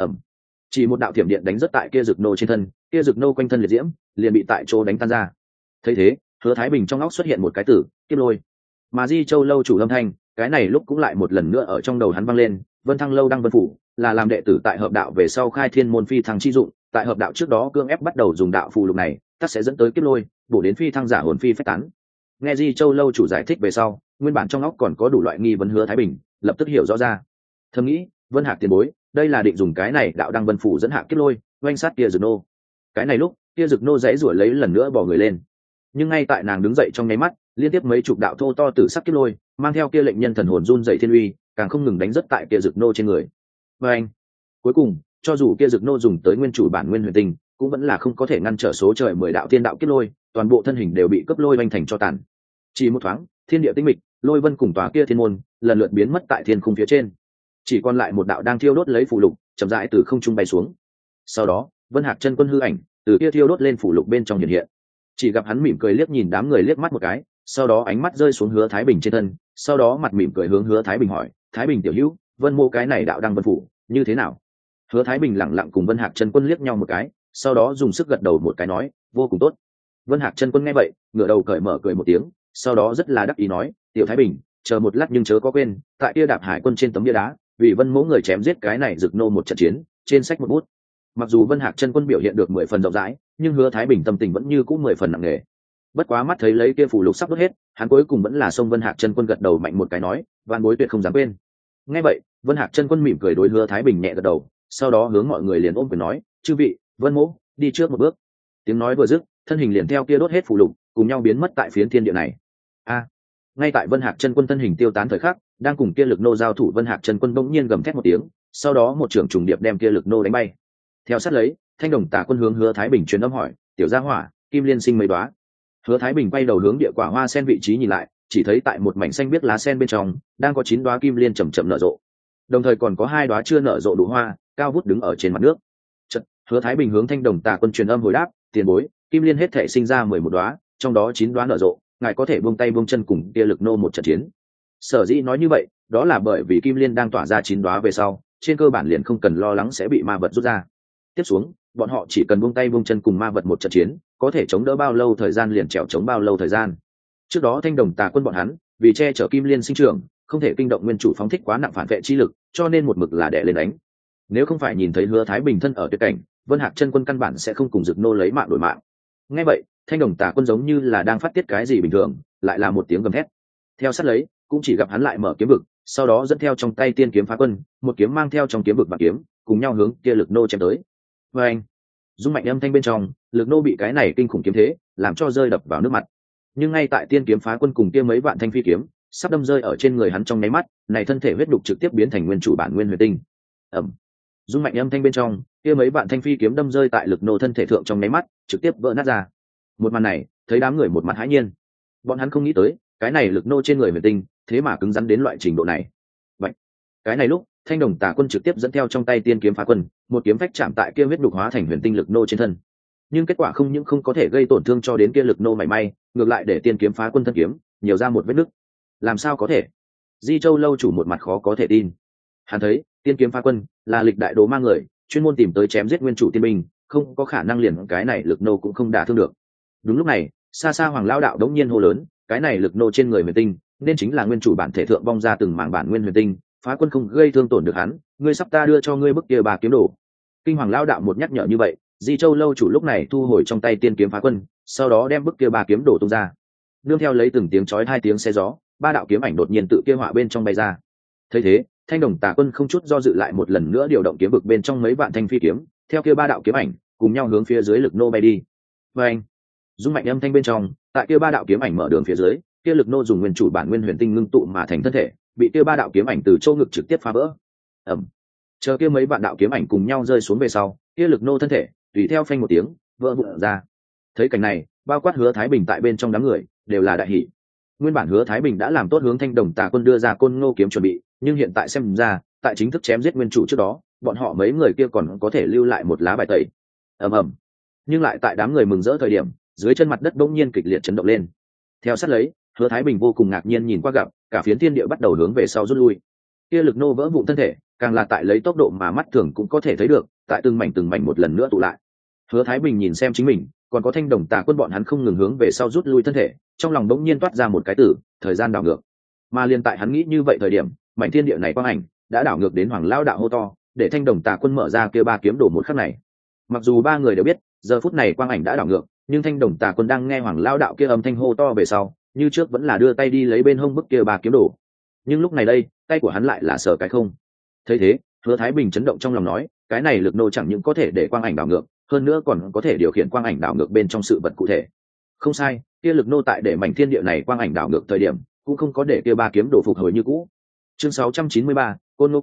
Chỉ một đạo thiểm điện đánh rất tại kia Dực Nô trên thân, kia Dực Nô quanh thân liệt diễm liền bị tại chỗ đánh tan ra. Thấy thế, Hứa Thái Bình trong óc xuất hiện một cái từ kiếp lôi. Mà Di Châu lâu chủ âm thanh, cái này lúc cũng lại một lần nữa ở trong đầu hắn vang lên, Vân Thăng lâu đăng vân phủ, là làm đệ tử tại hợp đạo về sau khai thiên môn phi thăng chi dụng, tại hợp đạo trước đó cương ép bắt đầu dùng đạo phù lục này, tất sẽ dẫn tới kiếp lôi, bổ đến phi thăng giả hồn phi phách tán. Nghe Di Châu lâu chủ giải thích về sau, nguyên bản trong óc còn có đủ loại nghi vấn Hứa Thái Bình lập tức hiểu rõ ra. Thầm nghĩ, Vân Hạc tiền bối, đây là định dùng cái này đạo đăng vân phủ dẫn hạ kiếp lôi, oanh sát kia Dực Nô. Cái này lúc, kia Dực Nô dãy rủa lấy lần nữa bò người lên. Nhưng ngay tại nàng đứng dậy trong nháy mắt, liên tiếp mấy chục đạo thô to tử sắc kiếp lôi, mang theo kia lệnh nhân thần hồn run rẩy thiên uy, càng không ngừng đánh rất tại kia Dực Nô trên người. Và anh, Cuối cùng cho dù kia Dực nô dùng tới nguyên chủ bản nguyên huyền tinh cũng vẫn là không có thể ngăn trở số trời 10 đạo tiên đạo kiếp lôi, toàn bộ thân hình đều bị cấp lôi vành thành cho tàn. Chỉ một thoáng thiên địa tĩnh mịch, lôi vân cùng tòa kia thiên môn lần lượt biến mất tại thiên khung phía trên, chỉ còn lại một đạo đang thiêu đốt lấy phù lục chậm rãi từ không trung bay xuống. Sau đó Vân Hạc chân quân hư ảnh từ kia thiêu đốt lên phù lục bên trong hiện hiện, chỉ gặp hắn mỉm cười liếc nhìn đám người liếc mắt một cái, sau đó ánh mắt rơi xuống Hứa Thái Bình trên thân, sau đó mặt mỉm cười hướng Hứa Thái Bình hỏi: Thái Bình tiểu hữu, Vân mô cái này đạo đăng vân phủ như thế nào? Hứa Thái Bình lẳng lặng cùng Vân Hạc chân quân liếc nhau một cái, sau đó dùng sức gật đầu một cái nói: vô cùng tốt. Vân Hạc chân quân nghe vậy ngửa đầu cởi mở cười một tiếng, sau đó rất là đắc ý nói: tiểu Thái Bình, chờ một lát nhưng chớ có quên, tại kia Đạp Hải quân trên tấm bia đá, vì Vân mỗ người chém giết cái này Dực nô một trận chiến, trên sách một bút. Mặc dù Vân Hạc chân quân biểu hiện được 10 phần rộng rãi, nhưng Hứa Thái Bình tâm tình vẫn như cũ 10 phần nặng nề. Bất quá mắt thấy lấy kia phù lục sắp đốt hết, hắn cuối cùng vẫn là xông Vân Hạc chân quân gật đầu mạnh một cái nói: van bối tuyệt không dám quên. Nghe vậy Vân Hạc chân quân mỉm cười đối Hứa Thái Bình nhẹ gật đầu, sau đó hướng mọi người liền ôm quyền nói: chư vị, Vân mỗ đi trước một bước. Tiếng nói vừa dứt, thân hình liền theo kia đốt hết phù lục cùng nhau biến mất tại phiến thiên địa này. Ngay tại Vân Hạc chân quân thân hình tiêu tán thời khắc, đang cùng kia Lực nô giao thủ Vân Hạc chân quân bỗng nhiên gầm thét một tiếng, sau đó một trưởng trùng điệp đem kia Lực nô đánh bay. Theo sát lấy, Thanh Đồng Tả quân hướng Hứa Thái Bình truyền âm hỏi: tiểu gia hỏa, kim liên sinh mấy đóa? Hứa Thái Bình quay đầu hướng địa quả hoa sen vị trí nhìn lại, chỉ thấy tại một mảnh xanh biếc lá sen bên trong đang có 9 đóa kim liên chậm chậm nở rộ, đồng thời còn có 2 đóa chưa nở rộ đủ hoa cao vút đứng ở trên mặt nước. Chợt, Hứa Thái Bình hướng Thanh Đồng Tả quân truyền âm hồi đáp: tiền bối, kim liên hết thể sinh ra 11 đóa, trong đó 9 đóa nở rộ, ngài có thể buông tay buông chân cùng kia Lực nô một trận chiến. Sở dĩ nói như vậy, đó là bởi vì kim liên đang tỏa ra 9 đóa về sau, trên cơ bản liền không cần lo lắng sẽ bị ma vật rút ra. Tiếp xuống, bọn họ chỉ cần buông tay buông chân cùng ma vật một trận chiến, có thể chống đỡ bao lâu thời gian liền trèo chống bao lâu thời gian. Trước đó Thanh Đồng Tà quân bọn hắn vì che chở kim liên sinh trưởng, không thể kinh động nguyên chủ phóng thích quá nặng phản vệ chi lực, cho nên một mực là đè lên đánh. Nếu không phải nhìn thấy Hứa Thái Bình thân ở tuyệt cảnh, Vân Hạc chân quân căn bản sẽ không cùng Dực nô lấy mạng đổi mạng. Nghe vậy, Thanh Đồng Tà quân giống như là đang phát tiết cái gì bình thường, lại là một tiếng gầm thét. Theo sát lấy, cũng chỉ gặp hắn lại mở kiếm vực, sau đó dẫn theo trong tay tiên kiếm phá quân, một kiếm mang theo trong kiếm vực bạc kiếm, cùng nhau hướng kia Lực nô chém tới. Và anh, rung mạnh âm thanh bên trong, Lực nô bị cái này kinh khủng kiếm thế làm cho rơi đập vào nước mặt. Nhưng ngay tại tiên kiếm phá quân cùng kia mấy vạn thanh phi kiếm sắp đâm rơi ở trên người hắn trong nháy mắt, này thân thể huyết đục trực tiếp biến thành nguyên chủ bản nguyên huyền tinh. ầm, rung mạnh âm thanh bên trong, kia mấy vạn thanh phi kiếm đâm rơi tại Lực nô thân thể thượng trong nháy mắt, trực tiếp vỡ nát ra. Một màn này thấy đám người một mặt hãi nhiên, bọn hắn không nghĩ tới cái này Lực nô trên người huyền tinh thế mà cứng rắn đến loại trình độ này. Vậy cái này lúc Thanh Đồng Tà quân trực tiếp dẫn theo trong tay tiên kiếm phá quân, một kiếm phách chạm tại kia huyết đục hóa thành huyền tinh Lực nô trên thân. Nhưng kết quả không những không có thể gây tổn thương cho đến kia Lực nô mảy may, ngược lại để tiên kiếm phá quân thân kiếm nhiều ra một vết nứt. Làm sao có thể? Di Châu lâu chủ một mặt khó có thể tin. Hắn thấy tiên kiếm phá quân là lịch đại đồ mang người, chuyên môn tìm tới chém giết nguyên chủ tiên binh, không có khả năng liền cái này Lực nô cũng không đả thương được. Đúng lúc này, xa xa Hoàng Lão đạo đống nhiên hô lớn: cái này Lực nô trên người huyền tinh nên chính là nguyên chủ bản thể thượng bong ra từng mảng bản nguyên huyền tinh, phá quân không gây thương tổn được hắn, ngươi sắp ta đưa cho ngươi bức kia bà kiếm đồ. Kinh Hoàng Lão đạo một nhắc nhở như vậy, Di Châu lâu chủ lúc này thu hồi trong tay tiên kiếm phá quân, sau đó đem bức kia bà kiếm đồ tung ra. Nương theo lấy từng tiếng chói hai tiếng xe gió, ba đạo kiếm ảnh đột nhiên tự kia họa bên trong bay ra. Thấy thế, Thanh Đồng Tà quân không chút do dự lại một lần nữa điều động kiếm vực bên trong mấy vạn thanh phi kiếm, theo kia ba đạo kiếm ảnh cùng nhau hướng phía dưới Lực nô bay đi. Và anh, rung mạnh âm thanh bên trong, tại kia ba đạo kiếm ảnh mở đường phía dưới, kia Lực nô dùng nguyên chủ bản nguyên huyền tinh ngưng tụ mà thành thân thể, bị kia ba đạo kiếm ảnh từ chỗ ngực trực tiếp phá vỡ. ầm, chờ kia mấy vạn đạo kiếm ảnh cùng nhau rơi xuống về sau, kia Lực nô thân thể tùy theo phanh một tiếng vỡ vụn ra. Thấy cảnh này, bao quát Hứa Thái Bình tại bên trong đám người đều là đại hỉ. Nguyên bản Hứa Thái Bình đã làm tốt hướng Thanh Đồng Tà quân đưa ra Côn Ngô kiếm chuẩn bị, nhưng hiện tại xem ra, tại chính thức chém giết nguyên chủ trước đó, bọn họ mấy người kia còn có thể lưu lại một lá bài tẩy. ầm ầm, nhưng lại tại đám người mừng rỡ thời điểm, dưới chân mặt đất bỗng nhiên kịch liệt chấn động lên. Theo sát lấy, Hứa Thái Bình vô cùng ngạc nhiên nhìn qua gặp, cả phiến thiên địa bắt đầu hướng về sau rút lui. Kia Lực nô vỡ vụn thân thể, càng là tại lấy tốc độ mà mắt thường cũng có thể thấy được, tại từng mảnh một lần nữa tụ lại. Hứa Thái Bình nhìn xem chính mình, còn có Thanh Đồng Tà quân bọn hắn không ngừng hướng về sau rút lui thân thể, trong lòng bỗng nhiên toát ra một cái từ thời gian đảo ngược. Mà liên tại hắn nghĩ như vậy thời điểm, mảnh thiên địa này quang ảnh đã đảo ngược đến Hoàng Lão đạo hô to, để Thanh Đồng Tà quân mở ra kia ba kiếm đổ một khắc này. Mặc dù ba người đều biết, giờ phút này quang ảnh đã đảo ngược, nhưng Thanh Đồng Tà quân đang nghe Hoàng Lão đạo kia âm thanh hô to về sau, như trước vẫn là đưa tay đi lấy bên hông bức kia ba kiếm đổ. Nhưng lúc này đây, tay của hắn lại là sờ cái không. Thấy thế, Hứa Thái Bình chấn động trong lòng nói, cái này Lực nô chẳng những có thể để quang ảnh đảo ngược, hơn nữa còn có thể điều khiển quang ảnh đảo ngược bên trong sự vật cụ thể. Không sai, kia Lực nô tại để mảnh thiên địa này quang ảnh đảo ngược thời điểm, cũng không có để kia ba kiếm đổ phục hồi như cũ. Chương 693, Côn Ngô kiếm,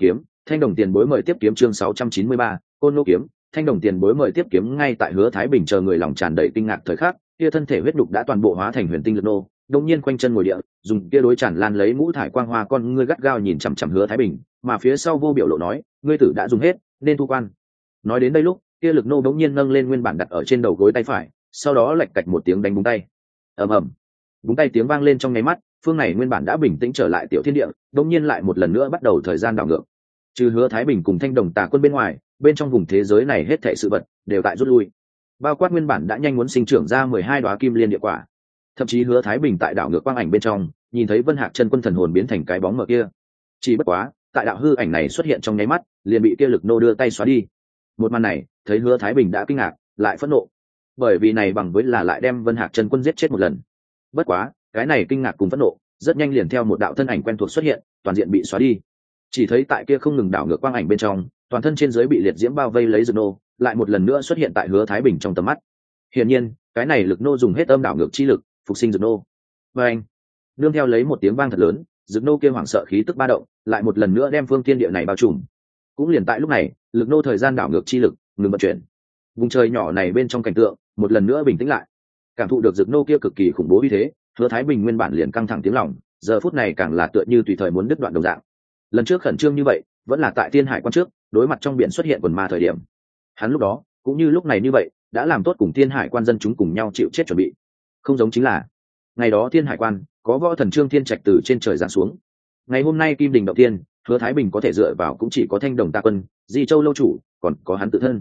Thanh đồng tiền bối mời tiếp kiếm chương 693, Côn Lô kiếm, thanh đồng tiền bối mời tiếp kiếm. Ngay tại Hứa Thái Bình chờ người lòng tràn đầy kinh ngạc thời khắc, kia thân thể huyết đục đã toàn bộ hóa thành huyền tinh lực nô, đột nhiên quanh chân ngồi địa, dùng kia đối tràn lan lấy ngũ thải quang hoa con ngươi gắt gao nhìn chằm chằm Hứa Thái Bình, mà phía sau vô biểu lộ nói, ngươi tử đã dùng hết, nên thu quan. Nói đến đây lúc, kia lực nô đống nhiên nâng lên nguyên bản đặt ở trên đầu gối tay phải, sau đó lạch cạch một tiếng đánh búng tay. Ầm ầm. Búng tay tiếng vang lên trong nháy mắt, phương này nguyên bản đã bình tĩnh trở lại tiểu thiên địa, đống nhiên lại một lần nữa bắt đầu thời gian đảo ngược. Trừ Hứa Thái Bình cùng Thanh Đồng Tà Quân bên ngoài, bên trong vùng thế giới này hết thảy sự vật đều tại rút lui, bao quát nguyên bản đã nhanh muốn sinh trưởng ra 12 đóa kim liên địa quả. Thậm chí Hứa Thái Bình tại đảo ngược quang ảnh bên trong, nhìn thấy Vân Hạc chân quân thần hồn biến thành cái bóng mờ kia. Chỉ bất quá, tại đạo hư ảnh này xuất hiện trong nháy mắt, liền bị kia lực nô đưa tay xóa đi. Một màn này, thấy Hứa Thái Bình đã kinh ngạc, lại phẫn nộ, bởi vì này bằng với là lại đem Vân Hạc chân quân giết chết một lần. Bất quá, cái này kinh ngạc cùng phẫn nộ, rất nhanh liền theo một đạo thân ảnh quen thuộc xuất hiện, toàn diện bị xóa đi. Chỉ thấy tại kia không ngừng đảo ngược quang ảnh bên trong, toàn thân trên dưới bị liệt diễm bao vây lấy Dực nô, lại một lần nữa xuất hiện tại Hứa Thái Bình trong tầm mắt. Hiển nhiên, cái này lực nô dùng hết âm đảo ngược chi lực, phục sinh Dực nô. Và anh, nương theo lấy một tiếng vang thật lớn, Dực nô kia hoảng sợ khí tức ba động, lại một lần nữa đem phương thiên địa này bao trùm. Cũng liền tại lúc này, lực nô thời gian đảo ngược chi lực ngừng vận chuyển. Vùng trời nhỏ này bên trong cảnh tượng, một lần nữa bình tĩnh lại. Cảm thụ được Dực nô kia cực kỳ khủng bố uy thế, Hứa Thái Bình nguyên bản liền căng thẳng tiếng lòng, giờ phút này càng là tựa như tùy thời muốn đứt đoạn đồng dạng. Lần trước khẩn trương như vậy, vẫn là tại Thiên Hải quan trước, đối mặt trong biển xuất hiện quần ma thời điểm. Hắn lúc đó, cũng như lúc này như vậy, đã làm tốt cùng Thiên Hải quan dân chúng cùng nhau chịu chết chuẩn bị. Không giống chính là, ngày đó Thiên Hải quan có võ thần Trương Thiên Trạch từ trên trời giáng xuống. Ngày hôm nay Kim Đình động tiên, Hứa Thái Bình có thể dựa vào cũng chỉ có Thanh Đồng Tà Quân, Di Châu lâu chủ, còn có hắn tự thân.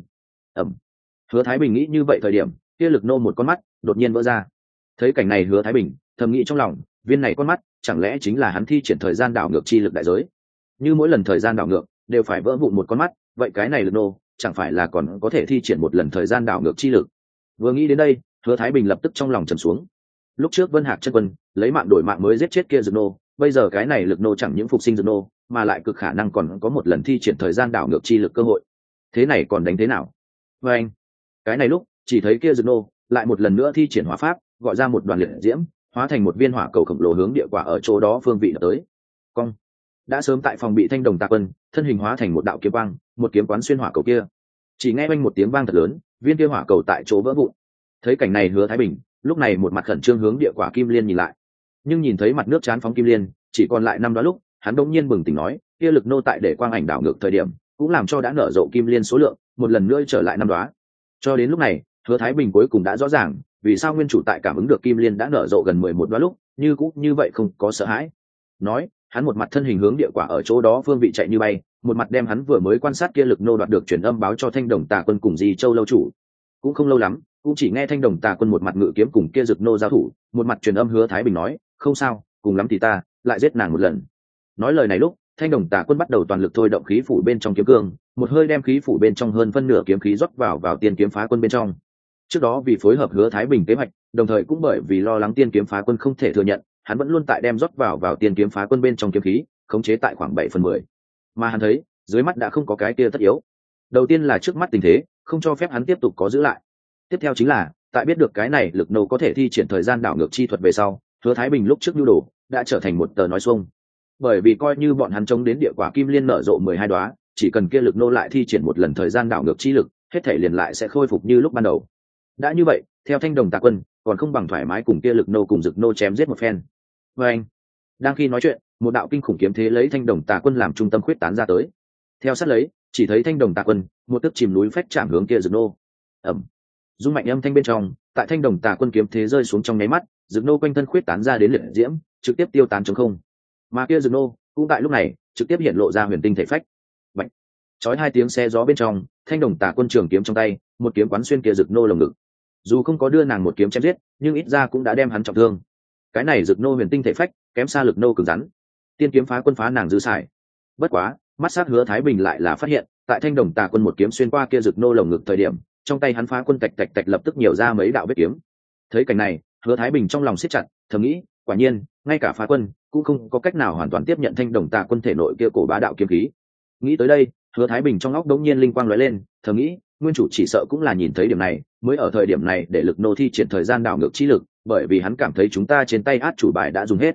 Hứa Thái Bình nghĩ như vậy thời điểm, kia lực nô một con mắt đột nhiên vỡ ra. Thấy cảnh này Hứa Thái Bình thầm nghĩ trong lòng, viên này con mắt chẳng lẽ chính là hắn thi triển thời gian đảo ngược chi lực đại giới? Như mỗi lần thời gian đảo ngược đều phải vỡ vụn một con mắt, vậy cái này lực nô chẳng phải là còn có thể thi triển một lần thời gian đảo ngược chi lực? Vừa nghĩ đến đây, Hứa Thái Bình lập tức trong lòng trầm xuống. Lúc trước Vân Hạc chân quân lấy mạng đổi mạng mới giết chết kia Dực nô, bây giờ cái này lực nô chẳng những phục sinh Dực nô, mà lại cực khả năng còn có một lần thi triển thời gian đảo ngược chi lực cơ hội. Thế này còn đánh thế nào? Và anh, cái này lúc chỉ thấy kia Dực nô lại một lần nữa thi triển hỏa pháp, gọi ra một đoàn liệt diễm, hóa thành một viên hỏa cầu khổng lồ hướng địa quả ở chỗ đó phương vị tới. Cong. Đã sớm tại phòng bị Thanh Đồng Tà Quân, thân hình hóa thành một đạo kiếm quang, một kiếm quán xuyên hỏa cầu kia. Chỉ nghe oanh một tiếng vang thật lớn, viên kia hỏa cầu tại chỗ vỡ vụn. Thấy cảnh này Hứa Thái Bình lúc này một mặt khẩn trương hướng địa quả kim liên nhìn lại, nhưng nhìn thấy mặt nước chán phóng kim liên chỉ còn lại 5 đó lúc, hắn đột nhiên bừng tỉnh nói, kia lực nô tại để quang ảnh đảo ngược thời điểm, cũng làm cho đã nở rộ kim liên số lượng một lần nữa trở lại 5 đóa. Cho đến lúc này, Hứa Thái Bình cuối cùng đã rõ ràng, vì sao nguyên chủ tại cảm ứng được kim liên đã nở rộ gần 11 đóa lúc, như cũng như vậy không có sợ hãi. Nói, hắn một mặt thân hình hướng địa quả ở chỗ đó phương vị chạy như bay, một mặt đem hắn vừa mới quan sát kia lực nô đoạt được truyền âm báo cho Thanh Đồng Tà Quân cùng Di Châu lâu chủ. Cũng không lâu lắm, cũng chỉ nghe Thanh Đồng Tà Quân một mặt ngự kiếm cùng kia Dực nô giao thủ, một mặt truyền âm Hứa Thái Bình nói, không sao, cùng lắm thì ta lại giết nàng một lần. Nói lời này lúc, Thanh Đồng Tà Quân bắt đầu toàn lực thôi động khí phủ bên trong kiếm cương, một hơi đem khí phủ bên trong hơn phân nửa kiếm khí rót vào tiên kiếm phá quân bên trong. Trước đó vì phối hợp Hứa Thái Bình kế hoạch, đồng thời cũng bởi vì lo lắng tiên kiếm phá quân không thể thừa nhận, hắn vẫn luôn tại đem rót vào tiên kiếm phá quân bên trong kiếm khí, khống chế tại khoảng 7/10. Mà hắn thấy, dưới mắt đã không có cái kia tất yếu. Đầu tiên là trước mắt tình thế, không cho phép hắn tiếp tục có giữ lại. Tiếp theo chính là, tại biết được cái này lực nô có thể thi triển thời gian đảo ngược chi thuật về sau, Hứa Thái Bình lúc trước nhu đồ đã trở thành một tờ nói xuông. Bởi vì coi như bọn hắn chống đến địa quả kim liên nở rộ 12 đóa, chỉ cần kia lực nô lại thi triển một lần thời gian đảo ngược chi lực, hết thể liền lại sẽ khôi phục như lúc ban đầu. Đã như vậy, theo Thanh Đồng Tà Quân, còn không bằng thoải mái cùng kia lực nô cùng Dực nô chém giết một phen. Và anh, đang khi nói chuyện, một đạo kinh khủng kiếm thế lấy Thanh Đồng Tà Quân làm trung tâm khuyết tán ra tới. Theo sát lấy, chỉ thấy Thanh Đồng Tà Quân một tức chìm núi phách chạm hướng kia Dực nô. Ầm. Dung mạnh âm thanh bên trong, tại Thanh Đồng Tà Quân kiếm thế rơi xuống trong nháy mắt, Dực nô quanh thân khuyết tán ra đến liệt diễm, trực tiếp tiêu tán trong không. Mà kia Dực nô cũng tại lúc này trực tiếp hiện lộ ra huyền tinh thể phách. Bạch. Chói hai tiếng xe gió bên trong, Thanh Đồng Tà Quân trường kiếm trong tay, một kiếm quán xuyên kia Dực nô lồng ngực. Dù không có đưa nàng một kiếm chém giết, nhưng ít ra cũng đã đem hắn trọng thương. Cái này Dực nô huyền tinh thể phách, kém xa lực nô cứng rắn. Tiên kiếm phá quân phá nàng dư xài. Bất quá, mắt sát Hứa Thái Bình lại là phát hiện, tại Thanh Đồng Tà Quân một kiếm xuyên qua kia Dực nô lồng ngực thời điểm, trong tay hắn phá quân tạch tạch tạch lập tức nhiều ra mấy đạo vết kiếm. Thấy cảnh này, Hứa Thái Bình trong lòng siết chặt, thầm nghĩ, quả nhiên, ngay cả phá quân cũng không có cách nào hoàn toàn tiếp nhận Thanh Đồng Tà Quân thể nội kia cổ bá đạo kiếm khí. Nghĩ tới đây, Hứa Thái Bình trong óc đống nhiên linh quang lóe lên, thầm nghĩ, nguyên chủ chỉ sợ cũng là nhìn thấy điểm này, mới ở thời điểm này để lực nô thi triển thời gian đảo ngược chi lực, bởi vì hắn cảm thấy chúng ta trên tay át chủ bài đã dùng hết.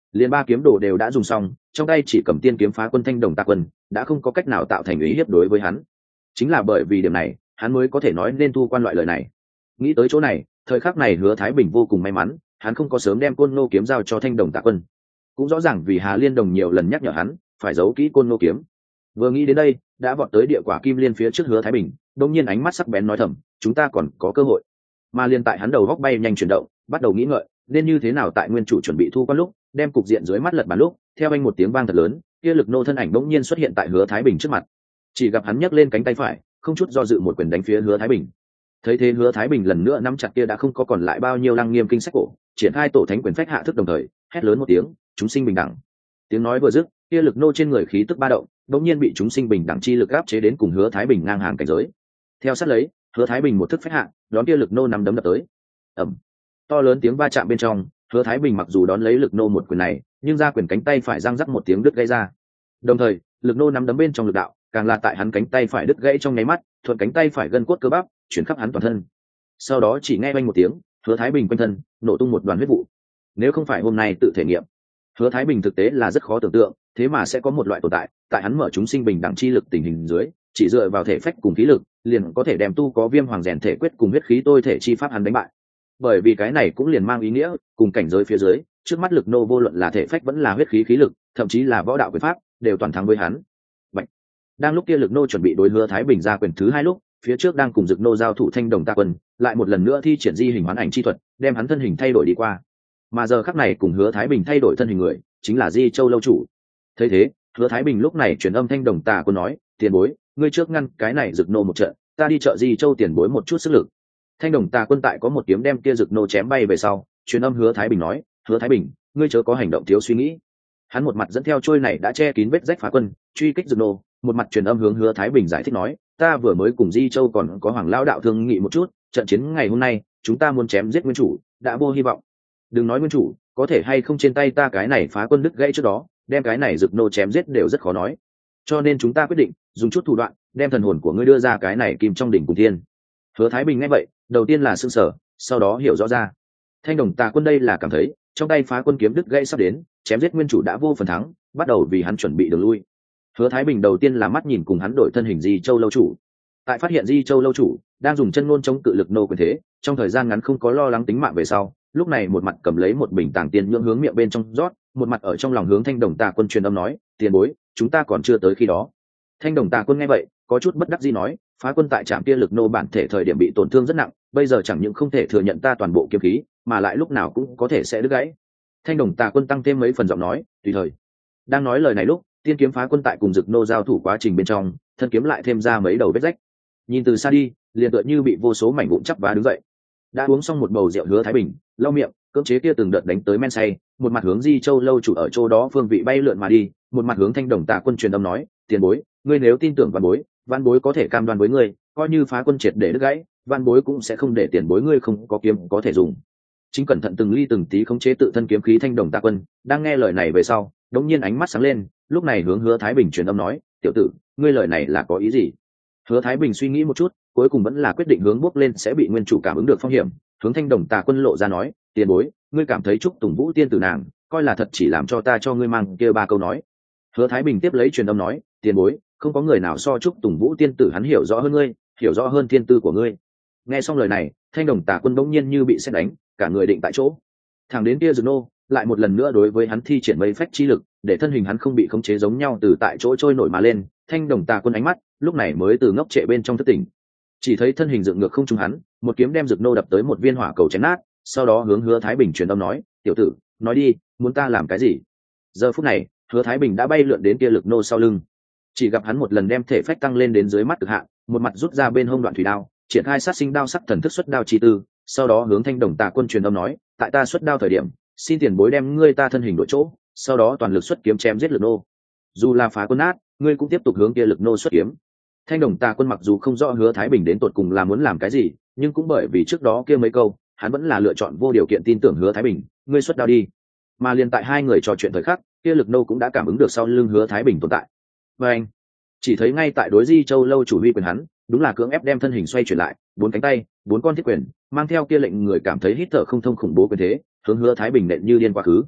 liền ba kiếm đồ đều đã dùng xong, trong tay chỉ cầm tiên kiếm phá quân Thanh Đồng Tà Quân đã không có cách nào tạo thành ý hiếp đối với hắn. Chính là bởi vì điểm này hắn mới có thể nói nên thu quan loại lời này. Nghĩ tới chỗ này, thời khắc này Hứa Thái Bình vô cùng may mắn, hắn không có sớm đem Côn Nô kiếm giao cho Thanh Đồng Tà Quân. Cũng rõ ràng vì Hà Liên Đồng nhiều lần nhắc nhở hắn phải giấu kỹ Côn Nô kiếm. Vừa nghĩ đến đây, đã vọt tới địa quả kim liên phía trước Hứa Thái Bình, đột nhiên ánh mắt sắc bén nói thầm, chúng ta còn có cơ hội. Mà liên tại hắn đầu góc bay nhanh chuyển động, bắt đầu nghĩ ngợi nên như thế nào tại nguyên chủ chuẩn bị thu quan lúc, đem cục diện dưới mắt lật bàn lúc, theo anh một tiếng vang thật lớn, kia Lực Nô thân ảnh bỗng nhiên xuất hiện tại Hứa Thái Bình trước mặt. Chỉ gặp hắn nhấc lên cánh tay phải, không chút do dự một quyền đánh phía Hứa Thái Bình. Thấy thế Hứa Thái Bình lần nữa nắm chặt kia đã không có còn lại bao nhiêu Lăng Nghiêm kinh sách cổ, triển khai tổ thánh quyền phách hạ thức đồng thời, hét lớn một tiếng, chúng sinh bình đẳng. Tiếng nói vừa dứt, kia Lực Nô trên người khí tức ba động, bỗng nhiên bị chúng sinh bình đẳng chi lực áp chế đến cùng Hứa Thái Bình ngang hàng cảnh giới. Theo sát lấy, Hứa Thái Bình một thức phách hạ, đón kia Lực Nô nắm đấm đập tới. Ầm. To lớn tiếng va chạm bên trong, Hứa Thái Bình mặc dù đón lấy Lực Nô một quyền này, nhưng ra quyền cánh tay phải răng rắc một tiếng đứt gãy ra. Đồng thời, Lực Nô nắm đấm bên trong lực đạo, càng là tại hắn cánh tay phải đứt gãy trong nháy mắt, thuận cánh tay phải gân cốt cơ bắp chuyển khắp hắn toàn thân. Sau đó chỉ nghe oanh một tiếng, Hứa Thái Bình quanh thân nổ tung một đoàn huyết vụ. Nếu không phải hôm nay tự thể nghiệm, Hứa Thái Bình thực tế là rất khó tưởng tượng, thế mà sẽ có một loại tồn tại, tại hắn mở chúng sinh bình đẳng chi lực tình hình dưới, chỉ dựa vào thể phách cùng khí lực, liền có thể đem tu có viêm hoàng rèn thể quyết cùng huyết khí tôi thể chi pháp hắn đánh bại. Bởi vì cái này cũng liền mang ý nghĩa, cùng cảnh giới phía dưới, trước mắt Lực Nô vô luận là thể phách vẫn là huyết khí khí lực, thậm chí là võ đạo quyền pháp, đều toàn thắng với hắn. Bạch. Đang lúc kia Lực Nô chuẩn bị đối Hứa Thái Bình ra quyền thứ hai lúc, phía trước đang cùng Dực Nô giao thủ Thanh Đồng Tà Quân, lại một lần nữa thi triển di hình hoán ảnh chi thuật, đem hắn thân hình thay đổi đi qua. Mà giờ khắc này cùng Hứa Thái Bình thay đổi thân hình người, chính là Di Châu lâu chủ. Thấy thế, Hứa Thái Bình lúc này truyền âm Thanh Đồng Tà Quân nói, tiền bối, ngươi trước ngăn cái này Dực Nô một trận, ta đi trợ Di Châu tiền bối một chút sức lực. Thanh Đồng Tà Quân tại có một kiếm đem kia Dực Nô chém bay về sau, truyền âm Hứa Thái Bình nói, Hứa Thái Bình, ngươi chớ có hành động thiếu suy nghĩ. Hắn một mặt dẫn theo trôi này đã che kín vết rách phá quân, truy kích Dực Nô, một mặt truyền âm hướng Hứa Thái Bình giải thích nói, ta vừa mới cùng Di Châu còn có Hoàng lão đạo thương nghị một chút, trận chiến ngày hôm nay, chúng ta muốn chém giết nguyên chủ, đã vô hy vọng. Đừng nói nguyên chủ, có thể hay không trên tay ta cái này phá quân đứt gãy trước đó, đem cái này Dực Nô chém giết đều rất khó nói. Cho nên chúng ta quyết định dùng chút thủ đoạn, đem thần hồn của ngươi đưa ra cái này kim trong đỉnh cùng thiên. Hứa Thái Bình nghe vậy, đầu tiên là sửng sở, sau đó hiểu rõ ra. Thanh Đồng Tà Quân đây là cảm thấy, trong tay phá quân kiếm đứt gãy sắp đến, chém giết nguyên chủ đã vô phần thắng, bắt đầu vì hắn chuẩn bị đường lui. Hứa Thái Bình đầu tiên là mắt nhìn cùng hắn đổi thân hình Di Châu lâu chủ. Tại phát hiện Di Châu lâu chủ đang dùng chân ngôn chống cự Lực Nô quyền thế, trong thời gian ngắn không có lo lắng tính mạng về sau, lúc này một mặt cầm lấy một bình tàng tiên nhưỡng hướng miệng bên trong rót, một mặt ở trong lòng hướng Thanh Đồng Tà Quân truyền âm nói, tiền bối, chúng ta còn chưa tới khi đó. Thanh Đồng Tà Quân nghe vậy, có chút bất đắc dĩ nói, phá quân tại trạm kia Lực Nô bản thể thời điểm bị tổn thương rất nặng, bây giờ chẳng những không thể thừa nhận ta toàn bộ kiếm khí, mà lại lúc nào cũng có thể sẽ đứt gãy. Thanh Đồng Tà Quân tăng thêm mấy phần giọng nói, tùy thời. Đang nói lời này lúc, tiên kiếm phá quân tại cùng Dực Nô giao thủ quá trình bên trong, thân kiếm lại thêm ra mấy đầu vết rách. Nhìn từ xa đi, liền tựa như bị vô số mảnh vụn chắp vá đứng dậy. Đã uống xong một bầu rượu Hứa Thái Bình, lau miệng, cưỡng chế kia từng đợt đánh tới men say, một mặt hướng Di Châu lâu chủ ở chỗ đó phương vị bay lượn mà đi, một mặt hướng Thanh Đồng Tà Quân truyền âm nói, tiền bối, ngươi nếu tin tưởng văn bối có thể cam đoan với ngươi, coi như phá quân triệt để đứt gãy, văn bối cũng sẽ không để tiền bối ngươi không có kiếm có thể dùng. Chính cẩn thận từng ly từng tí khống chế tự thân kiếm khí Thanh Đồng Tà Quân, đang nghe lời này về sau, đống nhiên ánh mắt sáng lên, lúc này hướng Hứa Thái Bình truyền âm nói, tiểu tử, ngươi lời này là có ý gì? Hứa Thái Bình suy nghĩ một chút, cuối cùng vẫn là quyết định hướng bước lên sẽ bị nguyên chủ cảm ứng được phong hiểm, hướng Thanh Đồng Tà Quân lộ ra nói, tiền bối, ngươi cảm thấy Trúc Tùng Vũ tiên tử nàng, coi là thật chỉ làm cho ta cho ngươi mang kia ba câu nói. Hứa Thái Bình tiếp lấy truyền âm nói, tiền bối, không có người nào so Trúc Tùng Vũ tiên tử hắn hiểu rõ hơn ngươi, hiểu rõ hơn thiên tư của ngươi. Nghe xong lời này, Thanh Đồng Tà Quân bỗng nhiên như bị sét đánh, cả người định tại chỗ. Thẳng đến kia Dực Nô lại một lần nữa đối với hắn thi triển mây phách chi lực, để thân hình hắn không bị khống chế giống nhau từ tại chỗ trôi nổi mà lên. Thanh Đồng Tà Quân ánh mắt lúc này mới từ ngốc trệ bên trong thức tỉnh, chỉ thấy thân hình dựng ngược không trúng hắn, một kiếm đem Dực Nô đập tới một viên hỏa cầu chém nát, sau đó hướng Hứa Thái Bình truyền âm nói, tiểu tử, nói đi, muốn ta làm cái gì? Giờ phút này, Hứa Thái Bình đã bay lượn đến kia Lực Nô sau lưng, chỉ gặp hắn một lần đem thể phách tăng lên đến dưới mắt cực hạn, một mặt rút ra bên hông đoạn thủy đao, triển khai sát sinh đao sắc thần thức xuất đao chi tư, sau đó hướng Thanh Đồng Tà Quân truyền âm nói, tại ta xuất đao thời điểm, xin tiền bối đem ngươi ta thân hình đổi chỗ, sau đó toàn lực xuất kiếm chém giết Lực Nô. Dù là phá quân nát, ngươi cũng tiếp tục hướng kia Lực Nô xuất kiếm. Thanh Đồng Tà Quân mặc dù không rõ Hứa Thái Bình đến tột cùng là muốn làm cái gì, nhưng cũng bởi vì trước đó kia mấy câu, hắn vẫn là lựa chọn vô điều kiện tin tưởng Hứa Thái Bình, ngươi xuất đao đi. Mà liền tại hai người trò chuyện thời khắc, kia Lực Nô cũng đã cảm ứng được sau lưng Hứa Thái Bình tồn tại. Và anh chỉ thấy ngay tại đối Di Châu lâu chủ huy quyền hắn, đúng là cưỡng ép đem thân hình xoay chuyển lại, bốn cánh tay, bốn con thiết quyền, mang theo kia lệnh người cảm thấy hít thở không thông khủng bố quyền thế, hướng Hứa Thái Bình nện như điên quá khứ.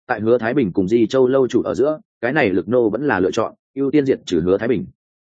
tại Hứa Thái Bình cùng Di Châu lâu chủ ở giữa, cái này Lực Nô vẫn là lựa chọn ưu tiên diệt trừ Hứa Thái Bình.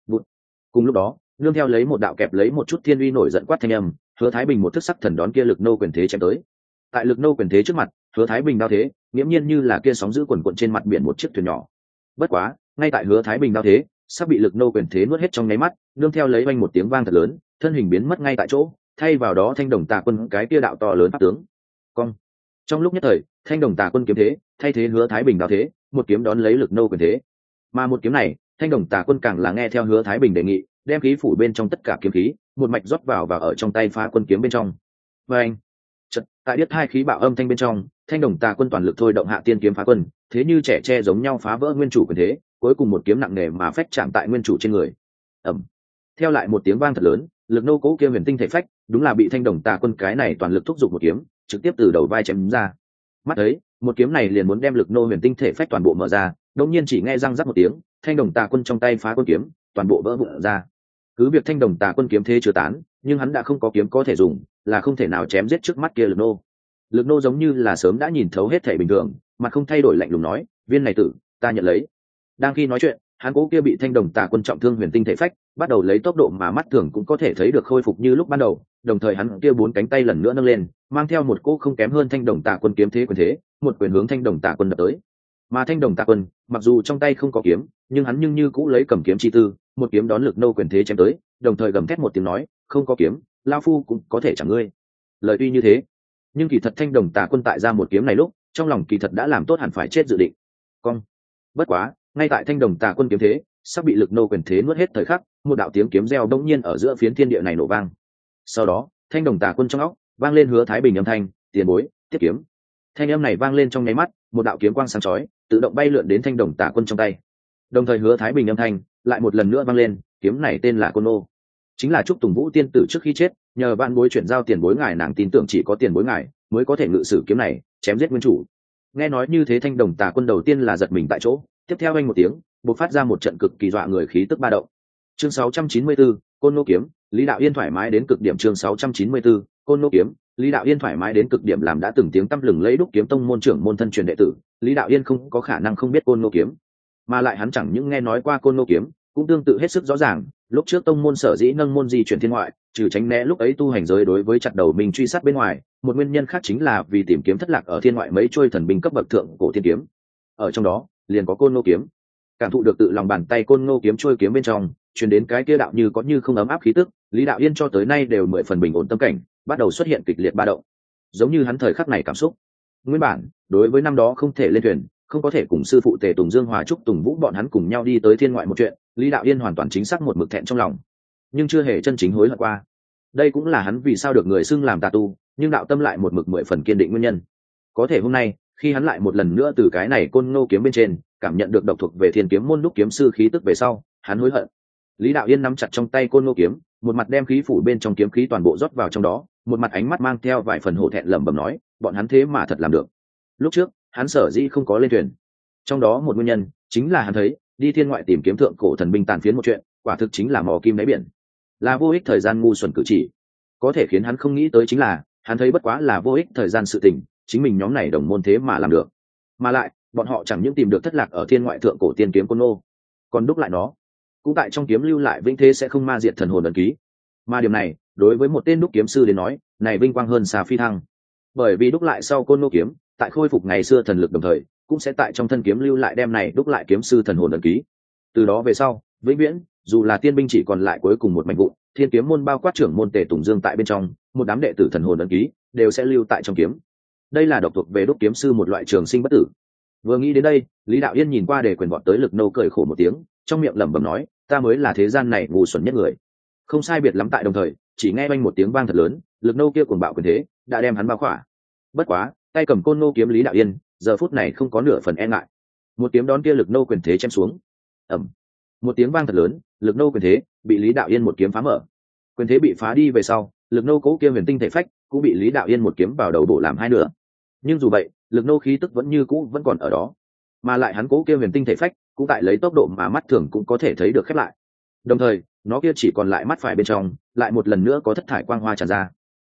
Cùng lúc đó, nương theo lấy một đạo kẹp lấy một chút thiên uy nổi giận quát thanh âm, Hứa Thái Bình một thức sắc thần đón kia Lực Nô quyền thế chém tới. Tại Lực Nô quyền thế trước mặt, Hứa Thái Bình đao thế nghiễm nhiên như là kia sóng dữ quần quận trên mặt biển một chiếc thuyền nhỏ. Bất quá, ngay tại Hứa Thái Bình đao thế sắp bị Lực Nô quyền thế nuốt hết trong nháy mắt, nương theo lấy vang một tiếng vang thật lớn, thân hình biến mất ngay tại chỗ, thay vào đó Thanh Đồng Tà Quân cái kia đạo to lớn pháp tướng. Cong. Trong lúc nhất thời, Thanh Đồng Tà Quân kiếm thế thay thế Hứa Thái Bình đao thế, một kiếm đón lấy Lực Nô quyền thế. Mà một kiếm này, Thanh Đồng Tà Quân càng là nghe theo Hứa Thái Bình đề nghị, đem khí phủ bên trong tất cả kiếm khí một mạch rót vào và ở trong tay Phá Quân kiếm bên trong. Và anh, tại điếc hai khí bạo âm thanh bên trong, Thanh Đồng Tà Quân toàn lực thôi động Hạ Tiên kiếm Phá Quân, thế như trẻ tre giống nhau phá vỡ nguyên chủ quyền thế, cuối cùng một kiếm nặng nề mà phách chạm tại nguyên chủ trên người. Ầm. Theo lại một tiếng vang thật lớn, Lực Nô cố kia huyền tinh thể phách, đúng là bị Thanh Đồng Tà Quân cái này toàn lực thúc giục một kiếm, trực tiếp từ đầu vai chém ra. Mắt ấy, một kiếm này liền muốn đem Lực Nô huyền tinh thể phách toàn bộ mở ra, đột nhiên chỉ nghe răng rắc một tiếng, Thanh Đồng Tà Quân trong tay Phá Quân kiếm toàn bộ vỡ vụn ra. Cứ việc Thanh Đồng Tà Quân kiếm thế chưa tán, nhưng hắn đã không có kiếm có thể dùng, là không thể nào chém giết trước mắt kia Lực Nô. Lực Nô giống như là sớm đã nhìn thấu hết thể bình thường, mặt không thay đổi lạnh lùng nói, viên này tử, ta nhận lấy. Đang khi nói chuyện, hắn cố kia bị Thanh Đồng Tà Quân trọng thương huyền tinh thể phách, bắt đầu lấy tốc độ mà mắt thường cũng có thể thấy được khôi phục như lúc ban đầu, đồng thời hắn kia bốn cánh tay lần nữa nâng lên, mang theo một cỗ không kém hơn Thanh Đồng Tà Quân kiếm thế quyền thế, một quyền hướng Thanh Đồng Tà Quân đập tới. Mà Thanh Đồng Tà Quân, mặc dù trong tay không có kiếm, nhưng hắn như cũ lấy cầm kiếm chi tư, một kiếm đón Lực Nô quyền thế chém tới, đồng thời gầm thét một tiếng nói, không có kiếm, lão phu cũng có thể chẳng ngươi. Lời tuy như thế, nhưng kỳ thật Thanh Đồng Tà Quân tại ra một kiếm này lúc, trong lòng kỳ thật đã làm tốt hẳn phải chết dự định. Cong. Bất quá, ngay tại Thanh Đồng Tà Quân kiếm thế sắp bị Lực Nô quyền thế nuốt hết thời khắc, một đạo tiếng kiếm reo đông nhiên ở giữa phiến thiên địa này nổ vang. Sau đó, Thanh Đồng Tà Quân trong óc vang lên Hứa Thái Bình âm thanh, tiền bối, tiếp kiếm. Thanh âm này vang lên trong nháy mắt, một đạo kiếm quang sáng chói tự động bay lượn đến Thanh Đồng Tà Quân trong tay. Đồng thời Hứa Thái Bình âm thanh lại một lần nữa vang lên, kiếm này tên là Côn Nô, chính là Trúc Tùng Vũ tiên tử trước khi chết nhờ vạn bối chuyển giao tiền bối ngài, nàng tin tưởng chỉ có tiền bối ngài mới có thể ngự sử kiếm này chém giết nguyên chủ. Nghe nói như thế, Thanh Đồng Tà Quân đầu tiên là giật mình tại chỗ, tiếp theo anh một tiếng bộc phát ra một trận cực kỳ dọa người khí tức ba động. Chương 694, Côn Nô kiếm, Lý Đạo Yên thoải mái đến cực điểm. Chương 694, Côn Nô kiếm, Lý Đạo Yên thoải mái đến cực điểm. Làm đã từng tiếng tăm lừng lấy Đúc Kiếm Tông môn trưởng môn thân truyền đệ tử, Lý Đạo Yên không có khả năng không biết Côn Nô kiếm, mà lại hắn chẳng những nghe nói qua Côn Nô kiếm, cũng tương tự hết sức rõ ràng, lúc trước tông môn sở dĩ nâng môn di chuyển thiên ngoại, trừ tránh né lúc ấy tu hành giới đối với chặt đầu mình truy sát bên ngoài, một nguyên nhân khác chính là vì tìm kiếm thất lạc ở thiên ngoại mấy trôi thần binh cấp bậc thượng cổ thiên kiếm. Ở trong đó, liền có Côn Nô kiếm. Cảm thụ được tự lòng bàn tay Côn Nô kiếm trôi kiếm bên trong truyền đến cái kia đạo như có như không ấm áp khí tức, Lý Đạo Yên cho tới nay đều 10 phần bình ổn tâm cảnh, bắt đầu xuất hiện kịch liệt ba động. Giống như hắn thời khắc này cảm xúc. Nguyên bản, đối với năm đó không thể lên thuyền, không có thể cùng sư phụ Tề Tùng Dương Hòa Trúc Tùng Vũ bọn hắn cùng nhau đi tới thiên ngoại một chuyện, Lý Đạo Yên hoàn toàn chính xác một mực thẹn trong lòng, nhưng chưa hề chân chính hối hận qua. Đây cũng là hắn vì sao được người xưng làm tà tu, nhưng đạo tâm lại một mực 10 phần kiên định nguyên nhân. Có thể hôm nay, khi hắn lại một lần nữa từ cái này Côn Nô kiếm bên trên cảm nhận được độc thuộc về Thiên Kiếm môn Đúc kiếm sư khí tức về sau, hắn hối hận. Lý Đạo Yên nắm chặt trong tay Côn Nô kiếm, một mặt đem khí phủ bên trong kiếm khí toàn bộ rót vào trong đó, một mặt ánh mắt mang theo vài phần hổ thẹn lẩm bẩm nói, bọn hắn thế mà thật làm được. Lúc trước, hắn sở dĩ không có lên thuyền, trong đó một nguyên nhân chính là hắn thấy đi thiên ngoại tìm kiếm thượng cổ thần binh tàn phiến một chuyện, quả thực chính là mò kim đáy biển, là vô ích thời gian ngu xuẩn cử chỉ. Có thể khiến hắn không nghĩ tới chính là, hắn thấy bất quá là vô ích thời gian sự tình, chính mình nhóm này đồng môn thế mà làm được. Mà lại, bọn họ chẳng những tìm được thất lạc ở thiên ngoại thượng cổ tiên kiếm Côn Nô, còn đúc lại nó, cũng tại trong kiếm lưu lại vĩnh thế sẽ không ma diệt thần hồn ấn ký. Mà điểm này, đối với một tên đúc kiếm sư đến nói, này vinh quang hơn xà phi thăng. Bởi vì đúc lại sau Côn Nô kiếm, tại khôi phục ngày xưa thần lực đồng thời, cũng sẽ tại trong thân kiếm lưu lại đem này đúc lại kiếm sư thần hồn ấn ký. Từ đó về sau, vĩnh viễn, dù là tiên binh chỉ còn lại cuối cùng một mảnh vụn, Thiên Kiếm môn bao quát trưởng môn Tề Tùng Dương tại bên trong, một đám đệ tử thần hồn ấn ký đều sẽ lưu tại trong kiếm. Đây là độc thuộc về đúc kiếm sư một loại trường sinh bất tử. Vừa nghĩ đến đây, Lý Đạo Yên nhìn qua Đề Quyền vọt tới Lực Nô cười khổ một tiếng, trong miệng lẩm bẩm nói, ta mới là thế gian này ngu xuẩn nhất người. Không sai biệt lắm tại đồng thời, chỉ nghe vang một tiếng vang thật lớn, Lực Nô kia cuồng bạo quyền thế đã đem hắn bao khỏa. Bất quá, tay cầm Côn Nô kiếm Lý Đạo Yên giờ phút này không có nửa phần e ngại, một kiếm đón kia Lực Nô quyền thế chém xuống. Ầm, một tiếng vang thật lớn, Lực Nô quyền thế bị Lý Đạo Yên một kiếm phá mở. Quyền thế bị phá đi về sau, Lực Nô cố kia huyền tinh thể phách cũng bị Lý Đạo Yên một kiếm vào đầu bổ làm hai nửa. Nhưng dù vậy, Lực Nô khí tức vẫn như cũ vẫn còn ở đó, mà lại hắn cố kia huyền tinh thể phách cũng tại lấy tốc độ mà mắt thường cũng có thể thấy được khép lại. Đồng thời, nó kia chỉ còn lại mắt phải bên trong, lại một lần nữa có thất thải quang hoa tràn ra.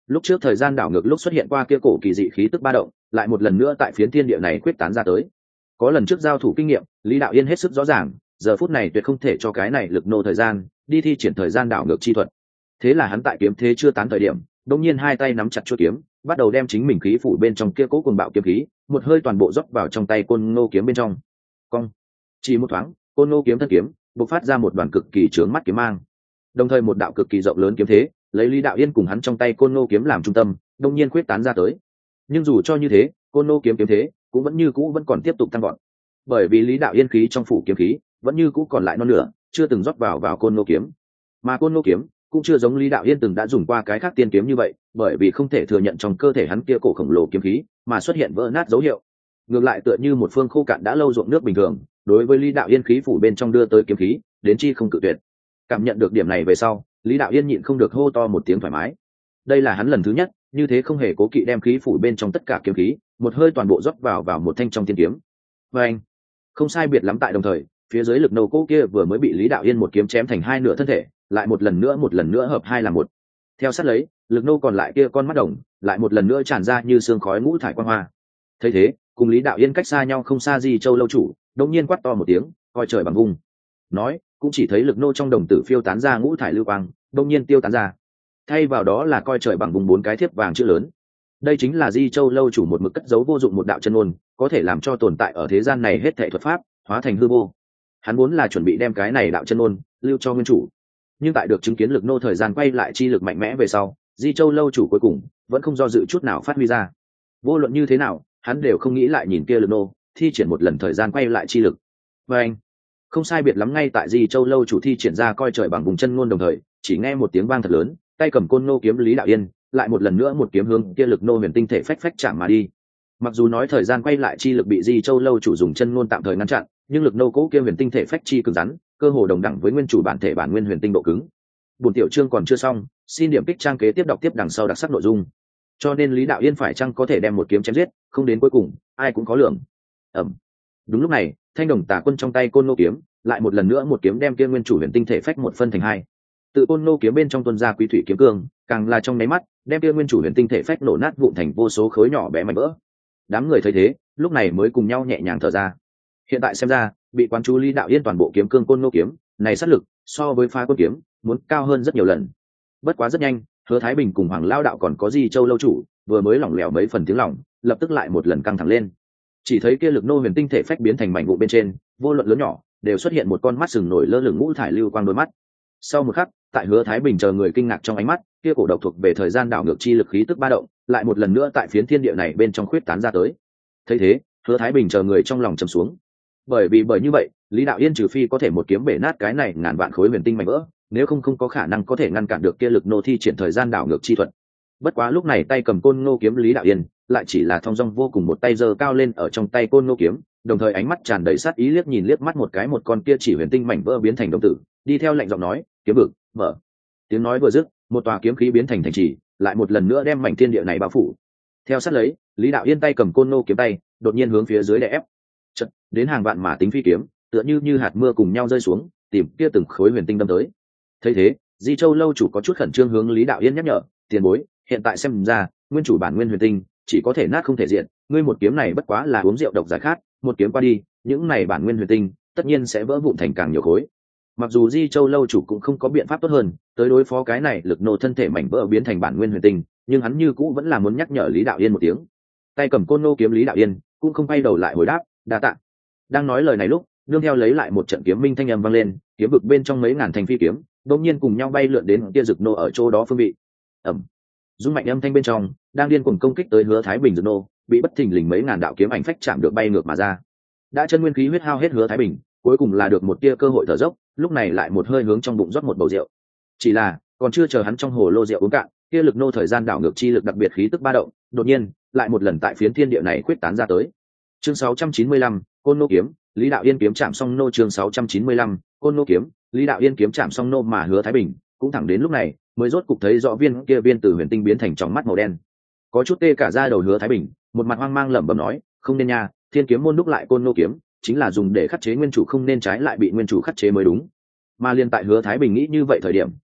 lúc trước thời gian đảo ngược lúc xuất hiện qua kia cổ kỳ dị khí tức ba động lại một lần nữa tại phiến thiên địa này quyết tán ra tới. Có lần trước giao thủ kinh nghiệm, Lý Đạo Yên hết sức rõ ràng, giờ phút này tuyệt không thể cho cái này lực nô thời gian đi thi triển thời gian đảo ngược chi thuật. Thế là hắn tại kiếm thế chưa tán thời điểm, đột nhiên hai tay nắm chặt chuôi kiếm, bắt đầu đem chính mình khí phủ bên trong kia cố cuồng bạo kiếm khí, một hơi toàn bộ rót vào trong tay Côn Ngô kiếm bên trong. Cong. Chỉ một thoáng, Côn Ngô kiếm thân kiếm bộc phát ra một đoàn cực kỳ chướng mắt kiếm mang. Đồng thời một đạo cực kỳ rộng lớn kiếm thế, lấy Lý Đạo Yên cùng hắn trong tay Côn Ngô kiếm làm trung tâm, đột nhiên quyết tán ra tới. Nhưng dù cho như thế, Côn Ngô kiếm kiếm thế cũng vẫn còn tiếp tục tăng vọt. Bởi vì Lý Đạo Yên khí trong phủ kiếm khí vẫn như cũ còn lại non nửa, chưa từng rót vào Côn Ngô kiếm. Mà Côn Ngô kiếm cũng chưa giống Lý Đạo Yên từng đã dùng qua cái khác tiên kiếm như vậy, bởi vì không thể thừa nhận trong cơ thể hắn kia cổ khổng lồ kiếm khí mà xuất hiện vỡ nát dấu hiệu. Ngược lại tựa như một phương khô cạn đã lâu ruộng nước bình thường, đối với Lý Đạo Yên khí phủ bên trong đưa tới kiếm khí, đến chi không cự tuyệt. Cảm nhận được điểm này về sau, Lý Đạo Yên nhịn không được hô to một tiếng thoải mái. Đây là hắn lần thứ nhất như thế không hề cố kỵ đem khí phủ bên trong tất cả kiếm khí một hơi toàn bộ rót vào một thanh trong tiên kiếm. Và anh, không sai biệt lắm tại đồng thời, phía dưới lực nô cố kia vừa mới bị Lý Đạo Yên một kiếm chém thành hai nửa thân thể, lại một lần nữa hợp hai làm một. Theo sát lấy, lực nô còn lại kia con mắt đồng lại một lần nữa tràn ra như sương khói ngũ thải quang hoa. Thấy thế, cùng Lý Đạo Yên cách xa nhau không xa Di Châu lâu chủ đột nhiên quát to một tiếng, coi trời bằng vung. Nói, cũng chỉ thấy lực nô trong đồng tử phiêu tán ra ngũ thải lưu quang, đột nhiên tiêu tán ra. Thay vào đó là coi trời bằng vùng bốn cái thiếp vàng chữ lớn. Đây chính là Di Châu lâu chủ một mực cất giấu vô dụng một đạo chân ngôn, có thể làm cho tồn tại ở thế gian này hết thảy thuật pháp hóa thành hư vô. Hắn vốn là chuẩn bị đem cái này đạo chân ngôn lưu cho nguyên chủ, nhưng tại được chứng kiến lực nô thời gian quay lại chi lực mạnh mẽ về sau, Di Châu lâu chủ cuối cùng vẫn không do dự chút nào phát huy ra. Vô luận như thế nào, hắn đều không nghĩ lại nhìn kia lực nô thi triển một lần thời gian quay lại chi lực. Và anh, không sai biệt lắm ngay tại Di Châu lâu chủ thi triển ra coi trời bằng vùng chân ngôn đồng thời, chỉ nghe một tiếng vang thật lớn, tay cầm Côn Ngô kiếm Lý Đạo Yên lại một lần nữa một kiếm hướng kia lực nô huyền tinh thể phách chạm mà đi. Mặc dù nói thời gian quay lại chi lực bị Di Châu lâu chủ dùng chân ngôn tạm thời ngăn chặn, nhưng lực nô cố kia huyền tinh thể phách chi cứng rắn, cơ hồ đồng đẳng với nguyên chủ bản thể bản nguyên huyền tinh độ cứng. Buổi tiểu chương còn chưa xong, xin điểm kích trang kế tiếp đọc tiếp đằng sau đặc sắc nội dung. Cho nên Lý Đạo Yên phải chăng có thể đem một kiếm chém giết, không đến cuối cùng, ai cũng có lượng. Ầm. Đúng lúc này, thanh đồng tà quân trong tay Côn Ngô kiếm lại một lần nữa một kiếm đem kia nguyên chủ huyền tinh thể phách một phân thành hai. Tự Côn Ngô kiếm bên trong tuôn ra quý thủy kiếm cương, càng là trong nháy mắt đem kia nguyên chủ huyền tinh thể phách nổ nát vụn thành vô số khối nhỏ bé mảnh vỡ. Đám người thấy thế, lúc này mới cùng nhau nhẹ nhàng thở ra. Hiện tại xem ra, bị quán chú Lý Đạo Yên toàn bộ kiếm cương Côn Ngô kiếm này sát lực so với Phá Quân kiếm muốn cao hơn rất nhiều lần. Bất quá rất nhanh, Hứa Thái Bình cùng Hoàng Lao đạo còn có Di Châu lâu chủ vừa mới lỏng lẻo mấy phần tiếng lòng, lập tức lại một lần căng thẳng lên. Chỉ thấy kia lực nô huyền tinh thể phách biến thành mảnh vụn bên trên, vô luận lớn nhỏ đều xuất hiện một con mắt sừng nổi lơ lửng ngũ thải lưu quang đôi mắt. Sau một khắc, tại Hứa Thái Bình chờ người kinh ngạc trong ánh mắt, kia cổ độc thuộc về thời gian đảo ngược chi lực khí tức ba động, lại một lần nữa tại phiến thiên địa này bên trong khuyết tán ra tới. Thấy thế, Hứa Thái Bình chờ người trong lòng trầm xuống. Bởi như vậy, Lý Đạo Yên trừ phi có thể một kiếm bể nát cái này ngàn vạn khối huyền tinh mảnh vỡ, nếu không có khả năng có thể ngăn cản được kia lực nô thi triển thời gian đảo ngược chi thuật. Bất quá lúc này tay cầm Côn Ngô kiếm Lý Đạo Yên lại chỉ là thong dong vô cùng một tay giơ cao lên ở trong tay Côn Ngô kiếm, đồng thời ánh mắt tràn đầy sát ý liếc nhìn liếc mắt một cái một con kia chỉ huyền tinh mảnh vỡ biến thành đồng tử, đi theo lệnh giọng nói, kiếm vực mở. Tiếng nói vừa dứt, một tòa kiếm khí biến thành thành trì, lại một lần nữa đem mảnh thiên địa này bao phủ. Theo sát lấy, Lý Đạo Yên tay cầm Côn Ngô kiếm tay đột nhiên hướng phía dưới đè ép. Chợt, đến hàng vạn mà tính phi kiếm tựa như hạt mưa cùng nhau rơi xuống, tìm kia từng khối huyền tinh đâm tới. Thấy thế, Di Châu lâu chủ có chút khẩn trương hướng Lý Đạo Yên nhắc nhở, tiền bối, hiện tại xem ra nguyên chủ bản nguyên huyền tinh chỉ có thể nát không thể diện, ngươi một kiếm này bất quá là uống rượu độc giải khát, một kiếm qua đi, những này bản nguyên huyền tinh tất nhiên sẽ vỡ vụn thành càng nhiều khối. Mặc dù Di Châu lâu chủ cũng không có biện pháp tốt hơn tới đối phó cái này lực nô thân thể mảnh vỡ biến thành bản nguyên huyền tinh, nhưng hắn như cũ vẫn là muốn nhắc nhở Lý Đạo Yên một tiếng. Tay cầm Côn Ngô kiếm Lý Đạo Yên cũng không quay đầu lại hồi đáp, đa tạ. Đang nói lời này lúc, nương theo lấy lại một trận kiếm minh thanh âm vang lên, kiếm vực bên trong mấy ngàn thanh phi kiếm đột nhiên cùng nhau bay lượn đến kia rực nô ở chỗ đó phương vị. Ầm. Dung mạnh âm thanh bên trong đang điên cuồng công kích tới Hứa Thái Bình rực nô, bị bất thình lình mấy ngàn đạo kiếm ảnh phách chạm được bay ngược mà ra. Đã chân nguyên khí huyết hao hết Hứa Thái Bình, cuối cùng là được một tia cơ hội thở dốc, lúc này lại một hơi hướng trong bụng rót một bầu rượu. Chỉ là còn chưa chờ hắn trong hồ lô rượu uống cạn, kia lực nô thời gian đảo ngược chi lực đặc biệt khí tức ba động, đột nhiên lại một lần tại phiến thiên địa này quyết tán ra tới. Chương 695, Côn Ngô kiếm, Lý Đạo Yên kiếm chạm song nô. Chương 695, Côn Ngô kiếm, Lý Đạo Yên kiếm chạm song nô. Mà Hứa Thái Bình cũng thẳng đến lúc này mới rốt cục thấy rõ viên kia viên từ huyền tinh biến thành trong mắt màu đen, có chút tê cả da đầu. Hứa Thái Bình một mặt hoang mang lẩm bẩm nói, không nên nha, thiên kiếm môn đúc lại Côn Ngô kiếm chính là dùng để khắc chế nguyên chủ, không nên trái lại bị nguyên chủ khắc chế mới đúng. Mà liên tại Hứa Thái Bình nghĩ như vậy thời điểm,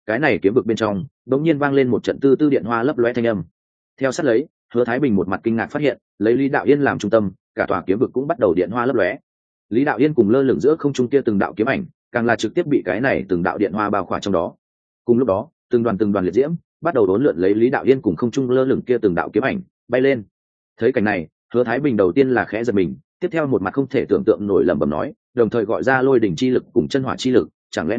cái này kiếm vực bên trong đột nhiên vang lên một trận tư tư điện hoa lấp loe thanh âm. Theo sát lấy, Hứa Thái Bình một mặt kinh ngạc phát hiện, lấy Lý Đạo Yên làm trung tâm, cả tòa kiếm vực cũng bắt đầu điện hoa lấp lóe. Lý Đạo Yên cùng lơ lửng giữa không trung kia từng đạo kiếm ảnh, càng là trực tiếp bị cái này từng đạo điện hoa bao khỏa trong đó. Cùng lúc đó, từng đoàn liệt diễm bắt đầu đốn lượn lấy Lý Đạo Yên cùng không trung lơ lửng kia từng đạo kiếm ảnh bay lên. Thấy cảnh này, Hứa Thái Bình đầu tiên là khẽ giật mình, tiếp theo một mặt không thể tưởng tượng nổi lẩm bẩm nói, đồng thời gọi ra lôi đỉnh chi lực cùng chân hỏa chi lực, chẳng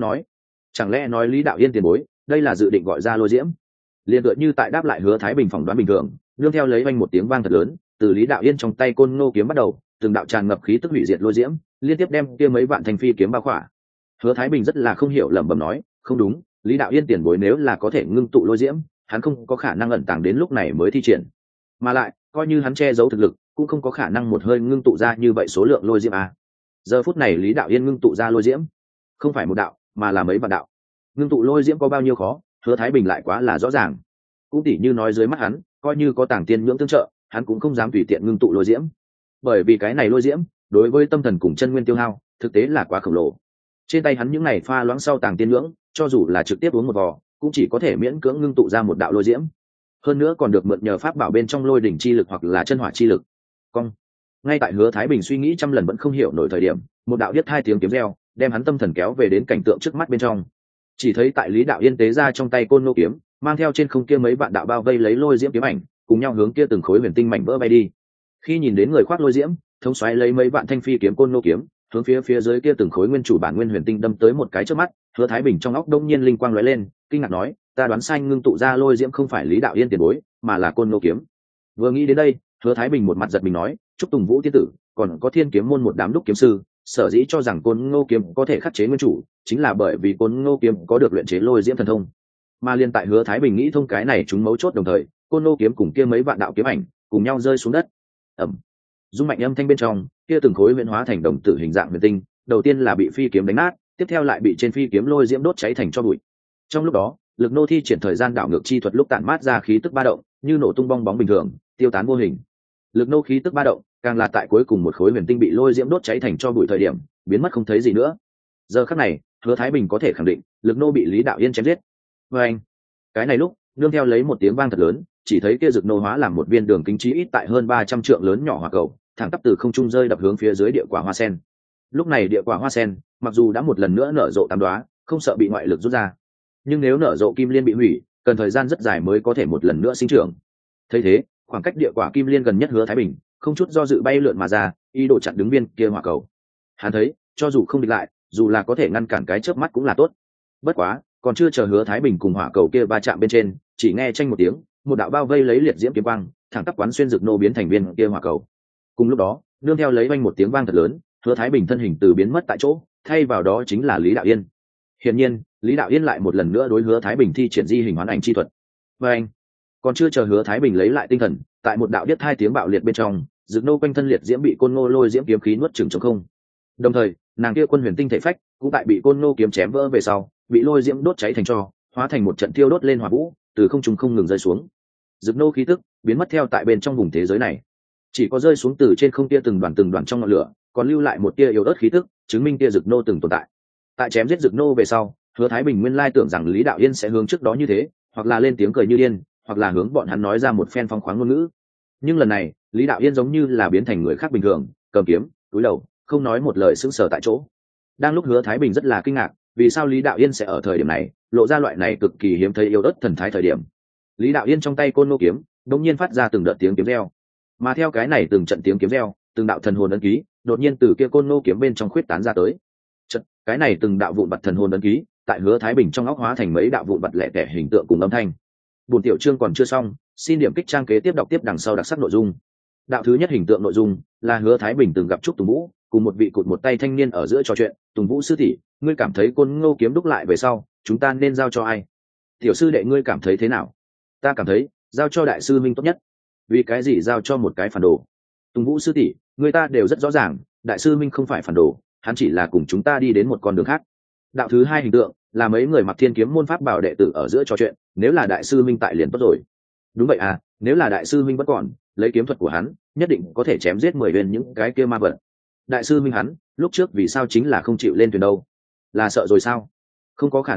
lẽ nói Lý Đạo Yên tiền bối, đây là dự định gọi ra lôi diễm? Liên tựa như tại đáp lại Hứa Thái Bình phỏng đoán bình thường, nương theo lấy vang một tiếng vang thật lớn, từ Lý Đạo Yên trong tay côn ngô kiếm bắt đầu, từng đạo tràn ngập khí tức hủy diệt lôi diễm, liên tiếp đem kia mấy vạn thanh phi kiếm bao khỏa. Hứa Thái Bình rất là không hiểu lẩm bẩm nói, không đúng, Lý Đạo Yên tiền bối nếu là có thể ngưng tụ lôi diễm, hắn không có khả năng ẩn tàng đến lúc này mới thi triển. Mà lại, coi như hắn che giấu thực lực, cũng không có khả năng một hơi ngưng tụ ra như vậy số lượng lôi diễm à. Giờ phút này Lý Đạo Yên ngưng tụ ra lôi diễm, không phải một đạo, mà là mấy vạn đạo. Ngưng tụ lôi diễm có bao nhiêu khó, Hứa Thái Bình lại quá là rõ ràng. Cũng tỉ như nói dưới mắt hắn, coi như có tàng tiên nhưỡng tương trợ, hắn cũng không dám tùy tiện ngưng tụ lôi diễm, bởi vì cái này lôi diễm đối với tâm thần cùng chân nguyên tiêu hao thực tế là quá khổng lồ. Trên tay hắn những này pha loãng sau tàng tiên nhưỡng, cho dù là trực tiếp uống một vò cũng chỉ có thể miễn cưỡng ngưng tụ ra một đạo lôi diễm, hơn nữa còn được mượn nhờ pháp bảo bên trong lôi đỉnh chi lực hoặc là chân hỏa chi lực. Cong. Ngay tại Hứa Thái Bình suy nghĩ trăm lần vẫn không hiểu nổi thời điểm, một đạo điếc hai tiếng kiếm reo đem hắn tâm thần kéo về đến cảnh tượng trước mắt bên trong. Chỉ thấy tại Lý Đạo Yên tế ra trong tay côn nô kiếm, mang theo trên không kia mấy vạn đạo bao vây lấy lôi diễm kiếm ảnh, cùng nhau hướng kia từng khối huyền tinh mảnh vỡ bay đi. Khi nhìn đến người khoác lôi diễm, thống xoáy lấy mấy vạn thanh phi kiếm côn nô kiếm, hướng phía dưới kia từng khối nguyên chủ bản nguyên huyền tinh đâm tới một cái trước mắt, Hứa Thái Bình trong óc đông nhiên linh quang lóe lên, kinh ngạc nói, ta đoán sai, ngưng tụ ra lôi diễm không phải Lý Đạo Yên tiền bối, mà là côn nô kiếm. Vừa nghĩ đến đây, Hứa Thái Bình một mặt giật mình nói, chúc Tùng Vũ tiên tử, còn có Thiên Kiếm môn một đám đúc kiếm sư, sở dĩ cho rằng côn ngô kiếm có thể khắc chế nguyên chủ, chính là bởi vì côn ngô kiếm có được luyện chế lôi diễm thần thông. Mà liên tại Hứa Thái Bình nghĩ thông cái này chúng mấu chốt đồng thời, côn ngô kiếm cùng kia mấy vạn đạo kiếm ảnh cùng nhau rơi xuống đất. Ầm. Dung mạnh âm thanh bên trong, kia từng khối huyễn hóa thành đồng tử hình dạng huyền tinh, đầu tiên là bị phi kiếm đánh nát, tiếp theo lại bị trên phi kiếm lôi diễm đốt cháy thành tro bụi. Trong lúc đó, lực nô thi triển thời gian đảo ngược chi thuật lúc tản mát ra khí tức ba động, như nổ tung bong bóng bình thường, tiêu tán vô hình. Lực nô khí tức ba động, càng là tại cuối cùng một khối huyền tinh bị lôi diễm đốt cháy thành tro bụi thời điểm, biến mất không thấy gì nữa. Giờ khắc này, Hứa Thái Bình có thể khẳng định, lực nô bị Lý Đạo Yên chém giết. Và anh, cái này lúc, nương theo lấy một tiếng vang thật lớn, chỉ thấy kia rực nô hóa làm một viên đường kính chí ít tại hơn 300 trượng lớn nhỏ hỏa cầu, thẳng tắp từ không trung rơi đập hướng phía dưới địa quả hoa sen. Lúc này địa quả hoa sen, mặc dù đã một lần nữa nở rộ tám đóa, không sợ bị ngoại lực rút ra, nhưng nếu nở rộ kim liên bị hủy, cần thời gian rất dài mới có thể một lần nữa sinh trưởng. Thấy thế, khoảng cách địa quả kim liên gần nhất Hứa Thái Bình không chút do dự bay lượn mà ra, ý đồ chặn đứng viên kia hỏa cầu. Hắn thấy, cho dù không địch lại, dù là có thể ngăn cản cái chớp mắt cũng là tốt. Bất quá, còn chưa chờ Hứa Thái Bình cùng hỏa cầu kia va chạm bên trên, chỉ nghe tranh một tiếng, một đạo bao vây lấy liệt diễm kiếm quang, thẳng tắp quán xuyên rực nô biến thành viên kia hỏa cầu. Cùng lúc đó, nương theo lấy vang một tiếng vang thật lớn, Hứa Thái Bình thân hình từ biến mất tại chỗ, thay vào đó chính là Lý Đạo Yên. Hiển nhiên, Lý Đạo Yên lại một lần nữa đối Hứa Thái Bình thi triển di hình hoán ảnh chi thuật. Và anh, còn chưa chờ Hứa Thái Bình lấy lại tinh thần, tại một đạo điếc hai tiếng bạo liệt bên trong, rực nô quanh thân liệt diễm bị côn ngô lôi diễm kiếm khí nuốt chửng trong không. Đồng thời, nàng kia quân huyền tinh thể phách cũng tại bị côn ngô kiếm chém vỡ về sau, bị lôi diễm đốt cháy thành tro, hóa thành một trận thiêu đốt lên hỏa vũ, từ không trung không ngừng rơi xuống. Rực nô khí tức biến mất theo tại bên trong vùng thế giới này, chỉ có rơi xuống từ trên không tia từng đoàn trong ngọn lửa, còn lưu lại một tia yếu ớt khí tức, chứng minh tia rực nô từng tồn tại. Tại chém giết rực nô về sau, Hứa Thái Bình nguyên lai tưởng rằng Lý Đạo Yên sẽ hướng trước đó như thế, hoặc là lên tiếng cười như điên, hoặc là hướng bọn hắn nói ra một phen phong khoáng ngôn ngữ. Nhưng lần này, Lý Đạo Yên giống như là biến thành người khác bình thường, cầm kiếm, cúi đầu, không nói một lời, sững sờ tại chỗ. Đang lúc Hứa Thái Bình rất là kinh ngạc, vì sao Lý Đạo Yên sẽ ở thời điểm này lộ ra loại này cực kỳ hiếm thấy yếu ớt thần thái thời điểm, Lý Đạo Yên trong tay côn nô kiếm đột nhiên phát ra từng đợt tiếng kiếm reo, mà theo cái này từng trận tiếng kiếm reo, từng đạo thần hồn ấn ký đột nhiên từ kia côn nô kiếm bên trong khuyết tán ra tới. Cái này từng đạo vụn vặt thần hồn ấn ký tại Hứa Thái Bình trong óc hóa thành mấy đạo vụn vặt lẻ tẻ hình tượng cùng âm thanh. Buổi tiểu chương còn chưa xong, xin điểm kích trang kế tiếp đọc tiếp đằng sau đặc sắc nội dung. Đạo thứ nhất hình tượng nội dung là Hứa Thái Bình từng gặp Trúc Tùng Vũ, cùng một vị cụt một tay thanh niên ở giữa trò chuyện. Tùng Vũ sư tỷ, ngươi cảm thấy côn ngô kiếm đúc lại về sau, chúng ta nên giao cho ai? Tiểu sư đệ ngươi cảm thấy thế nào? Ta cảm thấy giao cho đại sư minh tốt nhất. Vì cái gì giao cho một cái phản đồ? Tùng Vũ sư tỷ, người ta đều rất rõ ràng, đại sư minh không phải phản đồ, hắn chỉ là cùng chúng ta đi đến một con đường khác. Đạo thứ hai hình tượng là mấy người mặc Thiên Kiếm môn pháp bảo đệ tử ở giữa trò chuyện, nếu là đại sư minh tại liền tốt rồi. Đúng vậy à, nếu là đại sư minh vẫn còn, lấy kiếm thuật của hắn nhất định có thể chém giết 10 viên những cái kia ma vật. Đại sư minh hắn lúc trước vì sao chính là không chịu lên thuyền đâu? Là sợ rồi sao? Không có khả năng,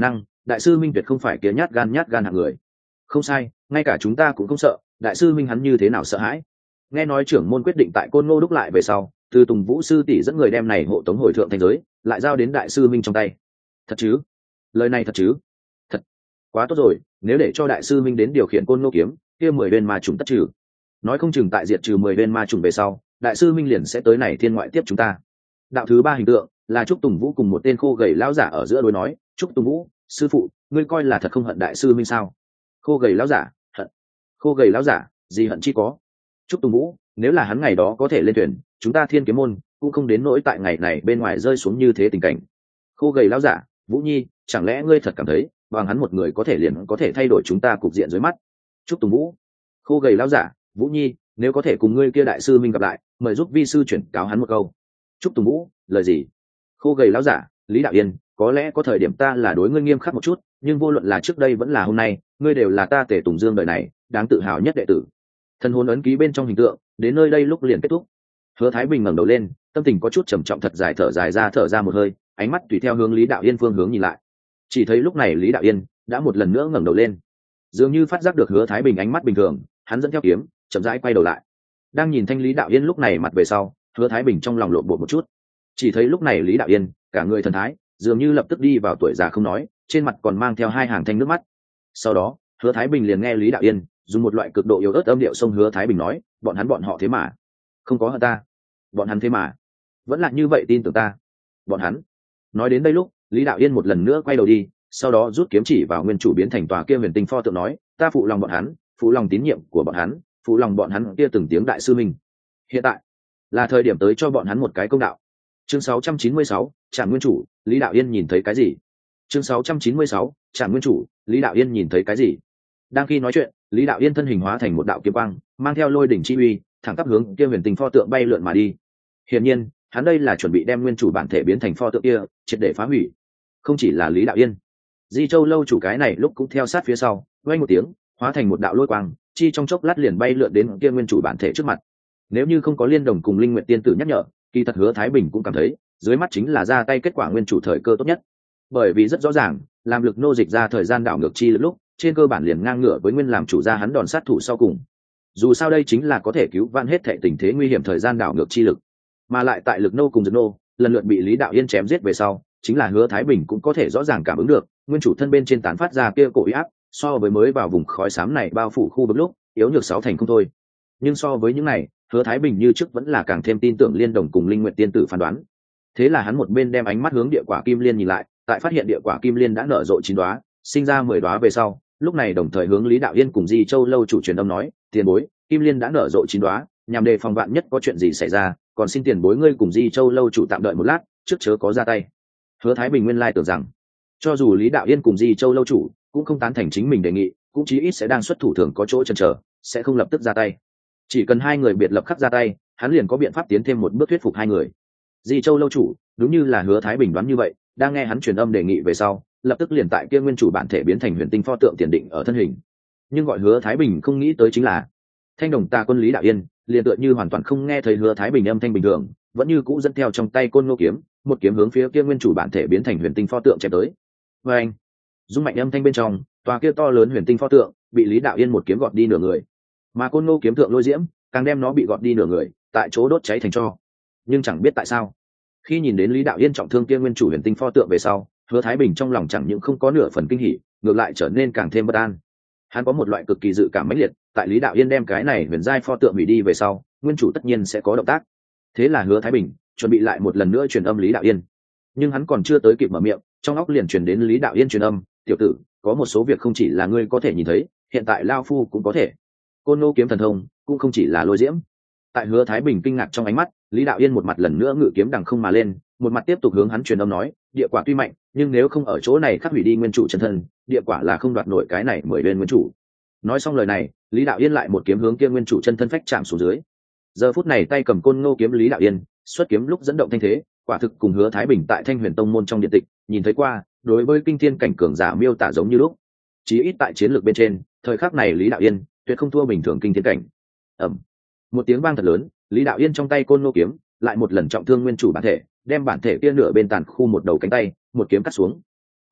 đại sư minh tuyệt không phải kia nhát gan hạng người. Không sai, ngay cả chúng ta cũng không sợ, đại sư minh hắn như thế nào sợ hãi. Nghe nói trưởng môn quyết định tại Côn Ngô đúc lại về sau, từ Tùng Vũ sư tỷ dẫn người đem này hộ tống hồi thượng thành giới, lại giao đến đại sư minh trong tay. Thật chứ? Lời này thật chứ? Thật. Quá tốt rồi, nếu để cho đại sư minh đến điều khiển Côn Ngô kiếm, kia 10 bên ma trùng tất trừ. Nói không chừng tại diệt trừ 10 bên ma trùng về sau, đại sư minh liền sẽ tới này thiên ngoại tiếp chúng ta. Đạo thứ 3 hình tượng là Trúc Tùng Vũ cùng một tên khô gầy lão giả ở giữa đối nói. Trúc Tùng Vũ, sư phụ, ngươi coi là thật không hận đại sư minh sao? Khô gầy lão giả, hận. Khô gầy lão giả, gì hận chi có. Trúc Tùng Vũ, nếu là hắn ngày đó có thể lên thuyền, chúng ta Thiên Kiếm môn cũng không đến nỗi tại ngày này bên ngoài rơi xuống như thế tình cảnh. Khô gầy lão giả, Vũ Nhi, chẳng lẽ ngươi thật cảm thấy bằng hắn một người có thể liền có thể thay đổi chúng ta cục diện dưới mắt? Trúc Tùng Vũ, khô gầy lão giả, Vũ Nhi, nếu có thể cùng ngươi kia đại sư minh gặp lại, mời giúp vi sư chuyển cáo hắn một câu. Trúc Tùng Vũ, lời gì? Khô gầy lão giả, Lý Đạo Yên, có lẽ có thời điểm ta là đối ngươi nghiêm khắc một chút, nhưng vô luận là trước đây vẫn là hôm nay, ngươi đều là ta Tề Tùng Dương đời này đáng tự hào nhất đệ tử. Thân hồn ấn ký bên trong hình tượng đến nơi đây lúc liền kết thúc. Hứa Thái Bình ngẩng đầu lên, tâm tình có chút trầm trọng, thật dài thở ra một hơi, ánh mắt tùy theo hướng Lý Đạo Yên phương hướng nhìn lại. Chỉ thấy lúc này Lý Đạo Yên đã một lần nữa ngẩng đầu lên, dường như phát giác được Hứa Thái Bình ánh mắt bình thường, hắn dẫn theo kiếm chậm rãi quay đầu lại. Đang nhìn thanh Lý Đạo Yên lúc này mặt về sau, Hứa Thái Bình trong lòng lộn bột một chút. Chỉ thấy lúc này Lý Đạo Yên cả người thần thái dường như lập tức đi vào tuổi già không nói, trên mặt còn mang theo hai hàng thanh nước mắt. Sau đó Hứa Thái Bình liền nghe Lý Đạo Yên dùng một loại cực độ yếu ớt âm điệu xông Hứa Thái Bình nói, bọn họ thế mà không có hận ta, bọn hắn thế mà vẫn là như vậy tin tưởng ta, bọn hắn. Nói đến đây lúc Lý Đạo Yên một lần nữa quay đầu đi, sau đó rút kiếm chỉ vào nguyên chủ biến thành tòa kia huyền tinh pho tượng nói, ta phụ lòng bọn hắn, phụ lòng tín nhiệm của bọn hắn, phụ lòng bọn hắn kia từng tiếng đại sư mình. Hiện tại là thời điểm tới cho bọn hắn một cái công đạo. Chương 696, Trảm Nguyên Chủ, Lý Đạo Yên nhìn thấy cái gì? Chương 696, Trảm Nguyên Chủ, Lý Đạo Yên nhìn thấy cái gì? Đang khi nói chuyện, Lý Đạo Yên thân hình hóa thành một đạo kiếm quang, mang theo lôi đỉnh chi uy, thẳng tắp hướng kia huyền tinh pho tượng bay lượn mà đi. Hiển nhiên, hắn đây là chuẩn bị đem nguyên chủ bản thể biến thành pho tượng kia, triệt để phá hủy. Không chỉ là Lý Đạo Yên, Di Châu lâu chủ cái này lúc cũng theo sát phía sau, vang một tiếng, hóa thành một đạo lôi quang, chi trong chốc lát liền bay lượn đến kia nguyên chủ bản thể trước mặt. Nếu như không có Liên Đồng cùng Linh Nguyệt tiên tử nhắc nhở, kỳ thật Hứa Thái Bình cũng cảm thấy, dưới mắt chính là ra tay kết quả nguyên chủ thời cơ tốt nhất. Bởi vì rất rõ ràng, làm lực nô dịch ra thời gian đảo ngược chi lúc, trên cơ bản liền ngang ngửa với nguyên làm chủ ra hắn đòn sát thủ sau cùng. Dù sao đây chính là có thể cứu vãn hết thảy tình thế nguy hiểm thời gian đảo ngược chi lực, mà lại tại lực nô cùng dược nô lần lượt bị Lý Đạo Yên chém giết về sau, chính là Hứa Thái Bình cũng có thể rõ ràng cảm ứng được, nguyên chủ thân bên trên tán phát ra kia cổ uy áp, so với mới vào vùng khói xám này bao phủ khu vực lúc, yếu nhược 6 thành không thôi. Nhưng so với những này, Hứa Thái Bình như trước vẫn là càng thêm tin tưởng Liên Đồng cùng Linh Nguyệt tiên tử phán đoán. Thế là hắn một bên đem ánh mắt hướng địa quả kim liên nhìn lại, tại phát hiện địa quả kim liên đã nở rộ 9 đóa, sinh ra 10 đóa về sau, lúc này đồng thời hướng Lý Đạo Yên cùng Di Châu lâu chủ truyền âm nói, tiền bối, kim liên đã nở rộ 9 đóa, nhằm đề phòng vạn nhất có chuyện gì xảy ra, còn xin tiền bối ngươi cùng Di Châu lâu chủ tạm đợi một lát, trước chớ có ra tay. Hứa Thái Bình nguyên lai tưởng rằng, cho dù Lý Đạo Yên cùng Di Châu lâu chủ cũng không tán thành chính mình đề nghị, cũng chí ít sẽ đang xuất thủ thường có chỗ chần chờ, sẽ không lập tức ra tay. Chỉ cần hai người biệt lập khắc ra tay, hắn liền có biện pháp tiến thêm một bước thuyết phục hai người. Di Châu lâu chủ, đúng như là Hứa Thái Bình đoán như vậy, đang nghe hắn truyền âm đề nghị về sau, lập tức liền tại kia nguyên chủ bản thể biến thành huyền tinh pho tượng tiền định ở thân hình. Nhưng gọi Hứa Thái Bình không nghĩ tới chính là, Thanh Đồng Tà quân Lý Đạo Yên liền tựa như hoàn toàn không nghe thấy Hứa Thái Bình âm thanh bình thường, vẫn như cũ dẫn theo trong tay côn ngô kiếm, một kiếm hướng phía kia nguyên chủ bản thể biến thành huyền tinh pho tượng chém tới. Và anh, dung mạnh âm thanh bên trong, tòa kia to lớn huyền tinh pho tượng bị Lý Đạo Yên một kiếm gọt đi nửa người, mà côn ngô kiếm tượng lôi diễm càng đem nó bị gọt đi nửa người, tại chỗ đốt cháy thành tro. Nhưng chẳng biết tại sao, khi nhìn đến Lý Đạo Yên trọng thương kia nguyên chủ huyền tinh pho tượng về sau, Hứa Thái Bình trong lòng chẳng những không có nửa phần kinh hỉ, ngược lại trở nên càng thêm bất an. Hắn có một loại cực kỳ dự cảm mãnh liệt, tại Lý Đạo Yên đem cái này huyền giai pho tượng hủy đi về sau, nguyên chủ tất nhiên sẽ có động tác. Thế là Hứa Thái Bình chuẩn bị lại một lần nữa truyền âm Lý Đạo Yên. Nhưng hắn còn chưa tới kịp mở miệng, trong óc liền truyền đến Lý Đạo Yên truyền âm, "Tiểu tử, có một số việc không chỉ là ngươi có thể nhìn thấy, hiện tại lao phu cũng có thể. Côn Ngô kiếm thần thông cũng không chỉ là lôi diễm." Tại Hứa Thái Bình kinh ngạc trong ánh mắt, Lý Đạo Yên một mặt lần nữa ngự kiếm đằng không mà lên, một mặt tiếp tục hướng hắn truyền âm nói, "Địa quả tuy mạnh, nhưng nếu không ở chỗ này khắc hủy đi nguyên chủ chân thân, địa quả là không đoạt nổi cái này mời lên nguyên chủ." Nói xong lời này, Lý Đạo Yên lại một kiếm hướng kia nguyên chủ chân thân phách chạm xuống dưới. Giờ phút này tay cầm côn ngô kiếm Lý Đạo Yên, xuất kiếm lúc dẫn động thanh thế, quả thực cùng Hứa Thái Bình tại Thanh Huyền Tông môn trong điện tịch nhìn thấy qua, đối với kinh thiên cảnh cường giả miêu tả giống như lúc. Chí ít tại chiến lược bên trên, thời khắc này Lý Đạo Yên tuyệt không thua bình thường kinh thiên cảnh. Ầm. Một tiếng vang thật lớn, Lý Đạo Yên trong tay côn ngô kiếm lại một lần trọng thương nguyên chủ bản thể, đem bản thể kia nửa bên tàn khu một đầu cánh tay, một kiếm cắt xuống.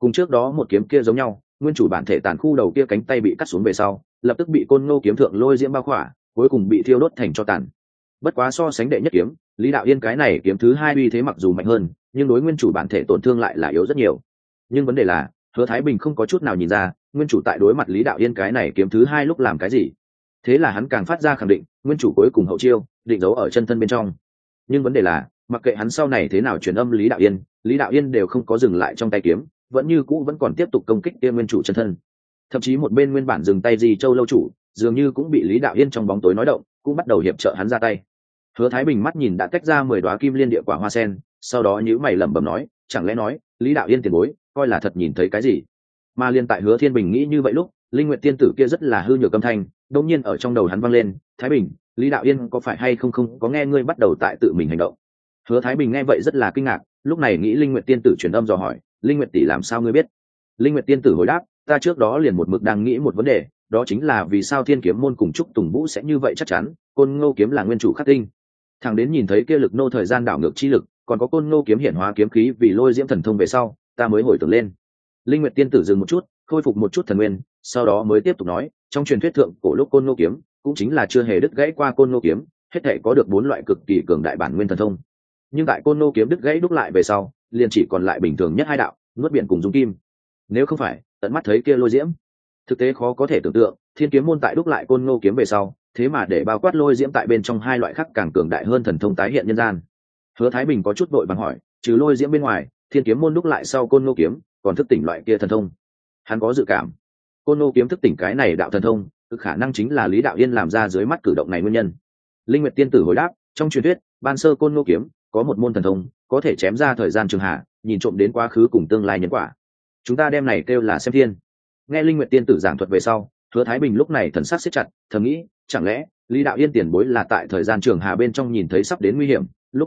cùng trước đó một kiếm kia giống nhau, nguyên chủ bản thể tàn khu đầu kia cánh tay bị cắt xuống về sau lập tức bị côn ngô kiếm thượng lôi diễm bao khỏa, cuối cùng bị thiêu đốt thành cho tàn. Bất quá so sánh đệ nhất kiếm, Lý Đạo Yên cái này kiếm thứ hai uy thế mặc dù mạnh hơn, nhưng đối nguyên chủ bản thể tổn thương lại là yếu rất nhiều. Nhưng vấn đề là Hứa Thái Bình không có chút nào nhìn ra nguyên chủ tại đối mặt Lý Đạo Yên cái này kiếm thứ hai lúc làm cái gì. Thế là hắn càng phát ra khẳng định nguyên chủ cuối cùng hậu chiêu định giấu ở chân thân bên trong. Nhưng vấn đề là mặc kệ hắn sau này thế nào truyền âm Lý Đạo Yên đều không có dừng lại trong tay kiếm, vẫn như cũ vẫn còn tiếp tục công kích kia nguyên chủ chân thân. Thậm chí một bên nguyên bản dừng tay Di Châu lâu chủ dường như cũng bị Lý Đạo Yên trong bóng tối nói động, cũng bắt đầu hiệp trợ hắn ra tay. Hứa Thái Bình mắt nhìn đã tách ra 10 đóa kim liên địa quả hoa sen, sau đó nhíu mày lẩm bẩm nói, chẳng lẽ nói Lý Đạo Yên tiền bối coi là thật nhìn thấy cái gì. Mà liên tại Hứa Thiên Bình nghĩ như vậy lúc, Linh Nguyệt tiên tử kia rất là hư nhược âm thanh đột nhiên ở trong đầu hắn vang lên, Thái Bình, Lý Đạo Yên có phải hay không có nghe ngươi bắt đầu tại tự mình hành động. Hứa Thái Bình nghe vậy rất là kinh ngạc, lúc này nghĩ Linh Nguyệt tiên tử truyền âm dò hỏi, Linh Nguyệt tỷ làm sao ngươi biết. Linh Nguyệt tiên tử hồi đáp, ta trước đó liền một mực đang nghĩ một vấn đề, đó chính là vì sao Thiên Kiếm môn cùng Trúc Tùng Vũ sẽ như vậy chắc chắn Côn Ngô kiếm là nguyên chủ khắc tinh. Thằng đến nhìn thấy kia lực nô thời gian đảo ngược chi lực, còn có Côn Ngô kiếm hiển hóa kiếm khí vì lôi diễm thần thông về sau, ta mới hồi tưởng lên. Linh Nguyệt tiên tử dừng một chút, khôi phục một chút thần nguyên, sau đó mới tiếp tục nói, trong truyền thuyết thượng cổ lúc Côn Ngô kiếm cũng chính là chưa hề đứt gãy qua Côn Ngô kiếm, hết thảy có được 4 loại cực kỳ cường đại bản nguyên thần thông. Nhưng tại Côn Ngô kiếm đứt gãy đúc lại về sau, liền chỉ còn lại bình thường nhất hai đạo, nuốt biển cùng dung kim. Nếu không phải tận mắt thấy kia lôi diễm, thực tế khó có thể tưởng tượng Thiên Kiếm môn tại đúc lại Côn Ngô kiếm về sau, thế mà để bao quát lôi diễm tại bên trong hai loại khác càng cường đại hơn thần thông tái hiện nhân gian. Hứa Thái Bình có chút vội vàng hỏi, trừ lôi diễm bên ngoài, Thiên Kiếm môn đúc lại sau Côn Ngô kiếm còn thức tỉnh loại kia thần thông. Hắn có dự cảm Côn Ngô kiếm thức tỉnh cái này đạo thần thông, khả năng chính là Lý Đạo Yên làm ra dưới mắt cử động này nguyên nhân. Linh Nguyệt tiên tử hồi đáp, trong truyền thuyết ban sơ Côn Ngô kiếm có một môn thần thông có thể chém ra thời gian trường hạ, nhìn trộm đến quá khứ cùng tương lai nhân quả. Chúng ta đem này kêu là xem thiên. Nghe Linh Nguyệt tiên tử giảng thuật về sau, Hứa Thái Bình lúc này thần sắc siết chặt, thầm nghĩ, chẳng lẽ Lý Đạo Yên tiền bối là tại thời gian trường hà bên trong nhìn thấy sắp đến nguy hiểm, lúc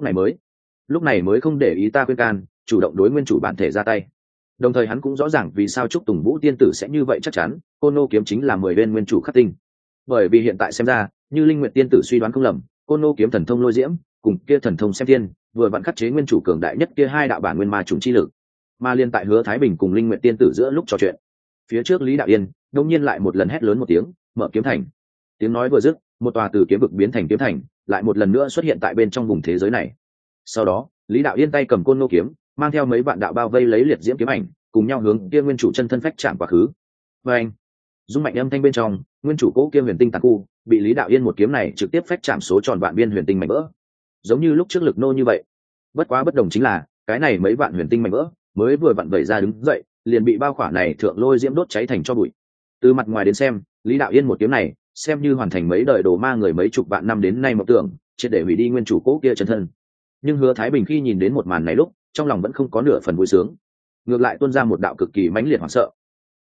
này mới không để ý ta khuyên can, chủ động đối nguyên chủ bản thể ra tay. Đồng thời hắn cũng rõ ràng vì sao Trúc Tùng Vũ tiên tử sẽ như vậy chắc chắn Côn Ngô kiếm chính là 10 bên nguyên chủ khắc tinh. Bởi vì hiện tại xem ra, như Linh Nguyệt tiên tử suy đoán không lầm, Côn Ngô kiếm thần thông lôi diễm cùng kia thần thông xem thiên vừa vặn khắc chế nguyên chủ cường đại nhất kia hai đạo bản nguyên ma trùng chi lực. Mà liên tại Hứa Thái Bình cùng Linh Nguyệt tiên tử giữa lúc trò chuyện, phía trước Lý Đạo Yên đột nhiên lại một lần hét lớn một tiếng, mở kiếm thành. Tiếng nói vừa dứt, một tòa từ kiếm vực biến thành kiếm thành lại một lần nữa xuất hiện tại bên trong vùng thế giới này. Sau đó Lý Đạo Yên tay cầm Côn Ngô kiếm, mang theo mấy vạn đạo bao vây lấy liệt diễm kiếm ảnh, cùng nhau hướng kia nguyên chủ chân thân phách chạm quá khứ. Và anh dung mạnh âm thanh bên trong, nguyên chủ cố kia huyền tinh tàn khu bị Lý Đạo Yên một kiếm này trực tiếp phách chạm số tròn vạn viên huyền tinh mảnh vỡ, giống như lúc trước lực nô như vậy. Bất quá bất đồng chính là cái này mấy vạn huyền tinh mảnh vỡ mới vừa vặn vẩy ra đứng dậy, liền bị bao khỏa này thượng lôi diễm đốt cháy thành cho bụi. Từ mặt ngoài đến xem, Lý Đạo Yên một kiếm này xem như hoàn thành mấy đời đồ ma người mấy chục vạn năm đến nay mộng tưởng, triệt để hủy đi nguyên chủ cố kia chân thân. Nhưng Hứa Thái Bình khi nhìn đến một màn này lúc, trong lòng vẫn không có nửa phần vui sướng, ngược lại tuôn ra một đạo cực kỳ mãnh liệt hoảng sợ,